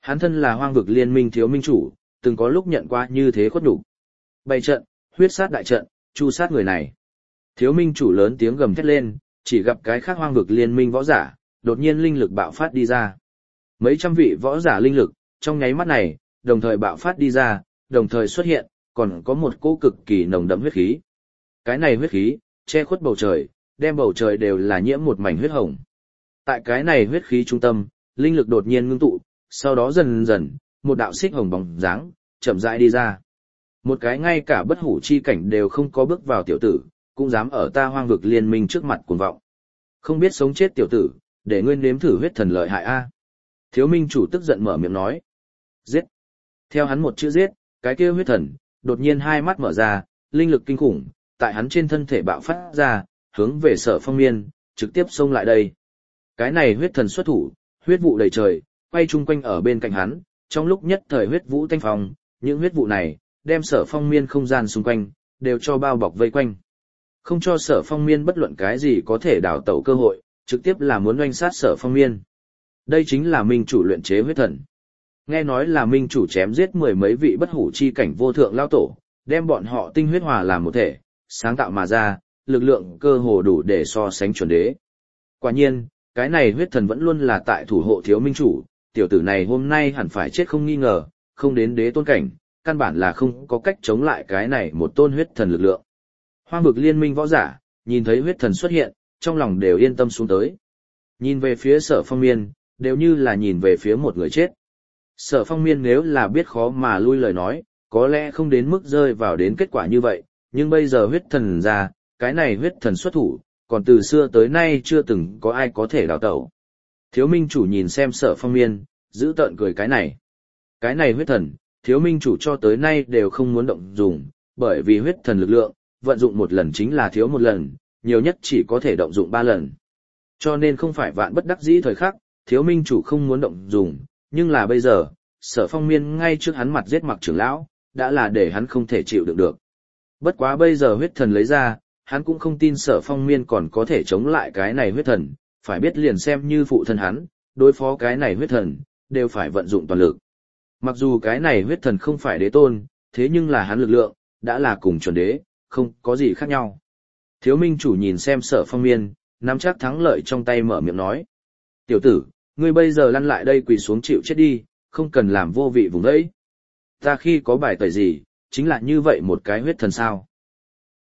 Hắn thân là Hoang vực liên minh thiếu minh chủ, từng có lúc nhận qua như thế khuất nhục. Bày trận, huyết sát đại trận, chu sát người này. Thiếu minh chủ lớn tiếng gầm thét lên, chỉ gặp cái khác Hoang vực liên minh võ giả, đột nhiên linh lực bạo phát đi ra. Mấy trăm vị võ giả linh lực, trong nháy mắt này, đồng thời bạo phát đi ra, đồng thời xuất hiện, còn có một cỗ cực kỳ nồng đậm huyết khí. Cái này huyết khí, che khuất bầu trời, đem bầu trời đều là nhiễm một mảnh huyết hồng. Tại cái này huyết khí trung tâm, linh lực đột nhiên ngưng tụ, sau đó dần dần, một đạo xích hồng bóng dáng, chậm rãi đi ra. Một cái ngay cả bất hủ chi cảnh đều không có bước vào tiểu tử, cũng dám ở ta Hoang vực liên minh trước mặt cuồng vọng. Không biết sống chết tiểu tử, để ngươi nếm thử huyết thần lợi hại a. Thiếu minh chủ tức giận mở miệng nói. Giết. Theo hắn một chữ giết, cái kia huyết thần, đột nhiên hai mắt mở ra, linh lực kinh khủng, tại hắn trên thân thể bạo phát ra, hướng về Sở Phong Miên, trực tiếp xông lại đây. Cái này huyết thần xuất thủ, huyết vụ đầy trời, quay chung quanh ở bên cạnh hắn, trong lúc nhất thời huyết vũ tanh phong, những huyết vụ này, đem Sở Phong Miên không gian xung quanh, đều cho bao bọc vây quanh. Không cho Sở Phong Miên bất luận cái gì có thể đào tẩu cơ hội, trực tiếp là muốn oanh sát Sở Phong Miên. Đây chính là minh chủ luyện chế huyết thần. Nghe nói là minh chủ chém giết mười mấy vị bất hủ chi cảnh vô thượng lao tổ, đem bọn họ tinh huyết hòa làm một thể, sáng tạo mà ra, lực lượng cơ hồ đủ để so sánh chuẩn đế. Quả nhiên, cái này huyết thần vẫn luôn là tại thủ hộ thiếu minh chủ, tiểu tử này hôm nay hẳn phải chết không nghi ngờ, không đến đế tôn cảnh, căn bản là không có cách chống lại cái này một tôn huyết thần lực lượng. Hoang vực liên minh võ giả, nhìn thấy huyết thần xuất hiện, trong lòng đều yên tâm xuống tới. Nhìn về phía Sở Phong Miên, đều như là nhìn về phía một người chết. Sở Phong Miên nếu là biết khó mà lui lời nói, có lẽ không đến mức rơi vào đến kết quả như vậy, nhưng bây giờ huyết thần ra, cái này huyết thần xuất thủ, còn từ xưa tới nay chưa từng có ai có thể đào tẩu. Thiếu minh chủ nhìn xem Sở Phong Miên, giữ tợn cười cái này. Cái này huyết thần, thiếu minh chủ cho tới nay đều không muốn động dùng, bởi vì huyết thần lực lượng, vận dụng một lần chính là thiếu một lần, nhiều nhất chỉ có thể động dụng 3 lần. Cho nên không phải vạn bất đắc dĩ thời khắc, thiếu minh chủ không muốn động dùng, nhưng là bây giờ, Sở Phong Miên ngay trước hắn mặt giết Mặc trưởng lão, đã là để hắn không thể chịu đựng được. Bất quá bây giờ huyết thần lấy ra, hắn cũng không tin Sở Phong Miên còn có thể chống lại cái này huyết thần, phải biết liền xem như phụ thân hắn, đối phó cái này huyết thần, đều phải vận dụng toàn lực. Mặc dù cái này huyết thần không phải đế tôn, thế nhưng là hắn lực lượng, đã là cùng chuẩn đế, không có gì khác nhau. Thiếu minh chủ nhìn xem Sở Phong Miên, nắm chắc thắng lợi trong tay mở miệng nói. Tiểu tử, ngươi bây giờ lăn lại đây quỳ xuống chịu chết đi, không cần làm vô vị vùng đấy. Ta khi có bài tẩy gì, chính là như vậy một cái huyết thần sao.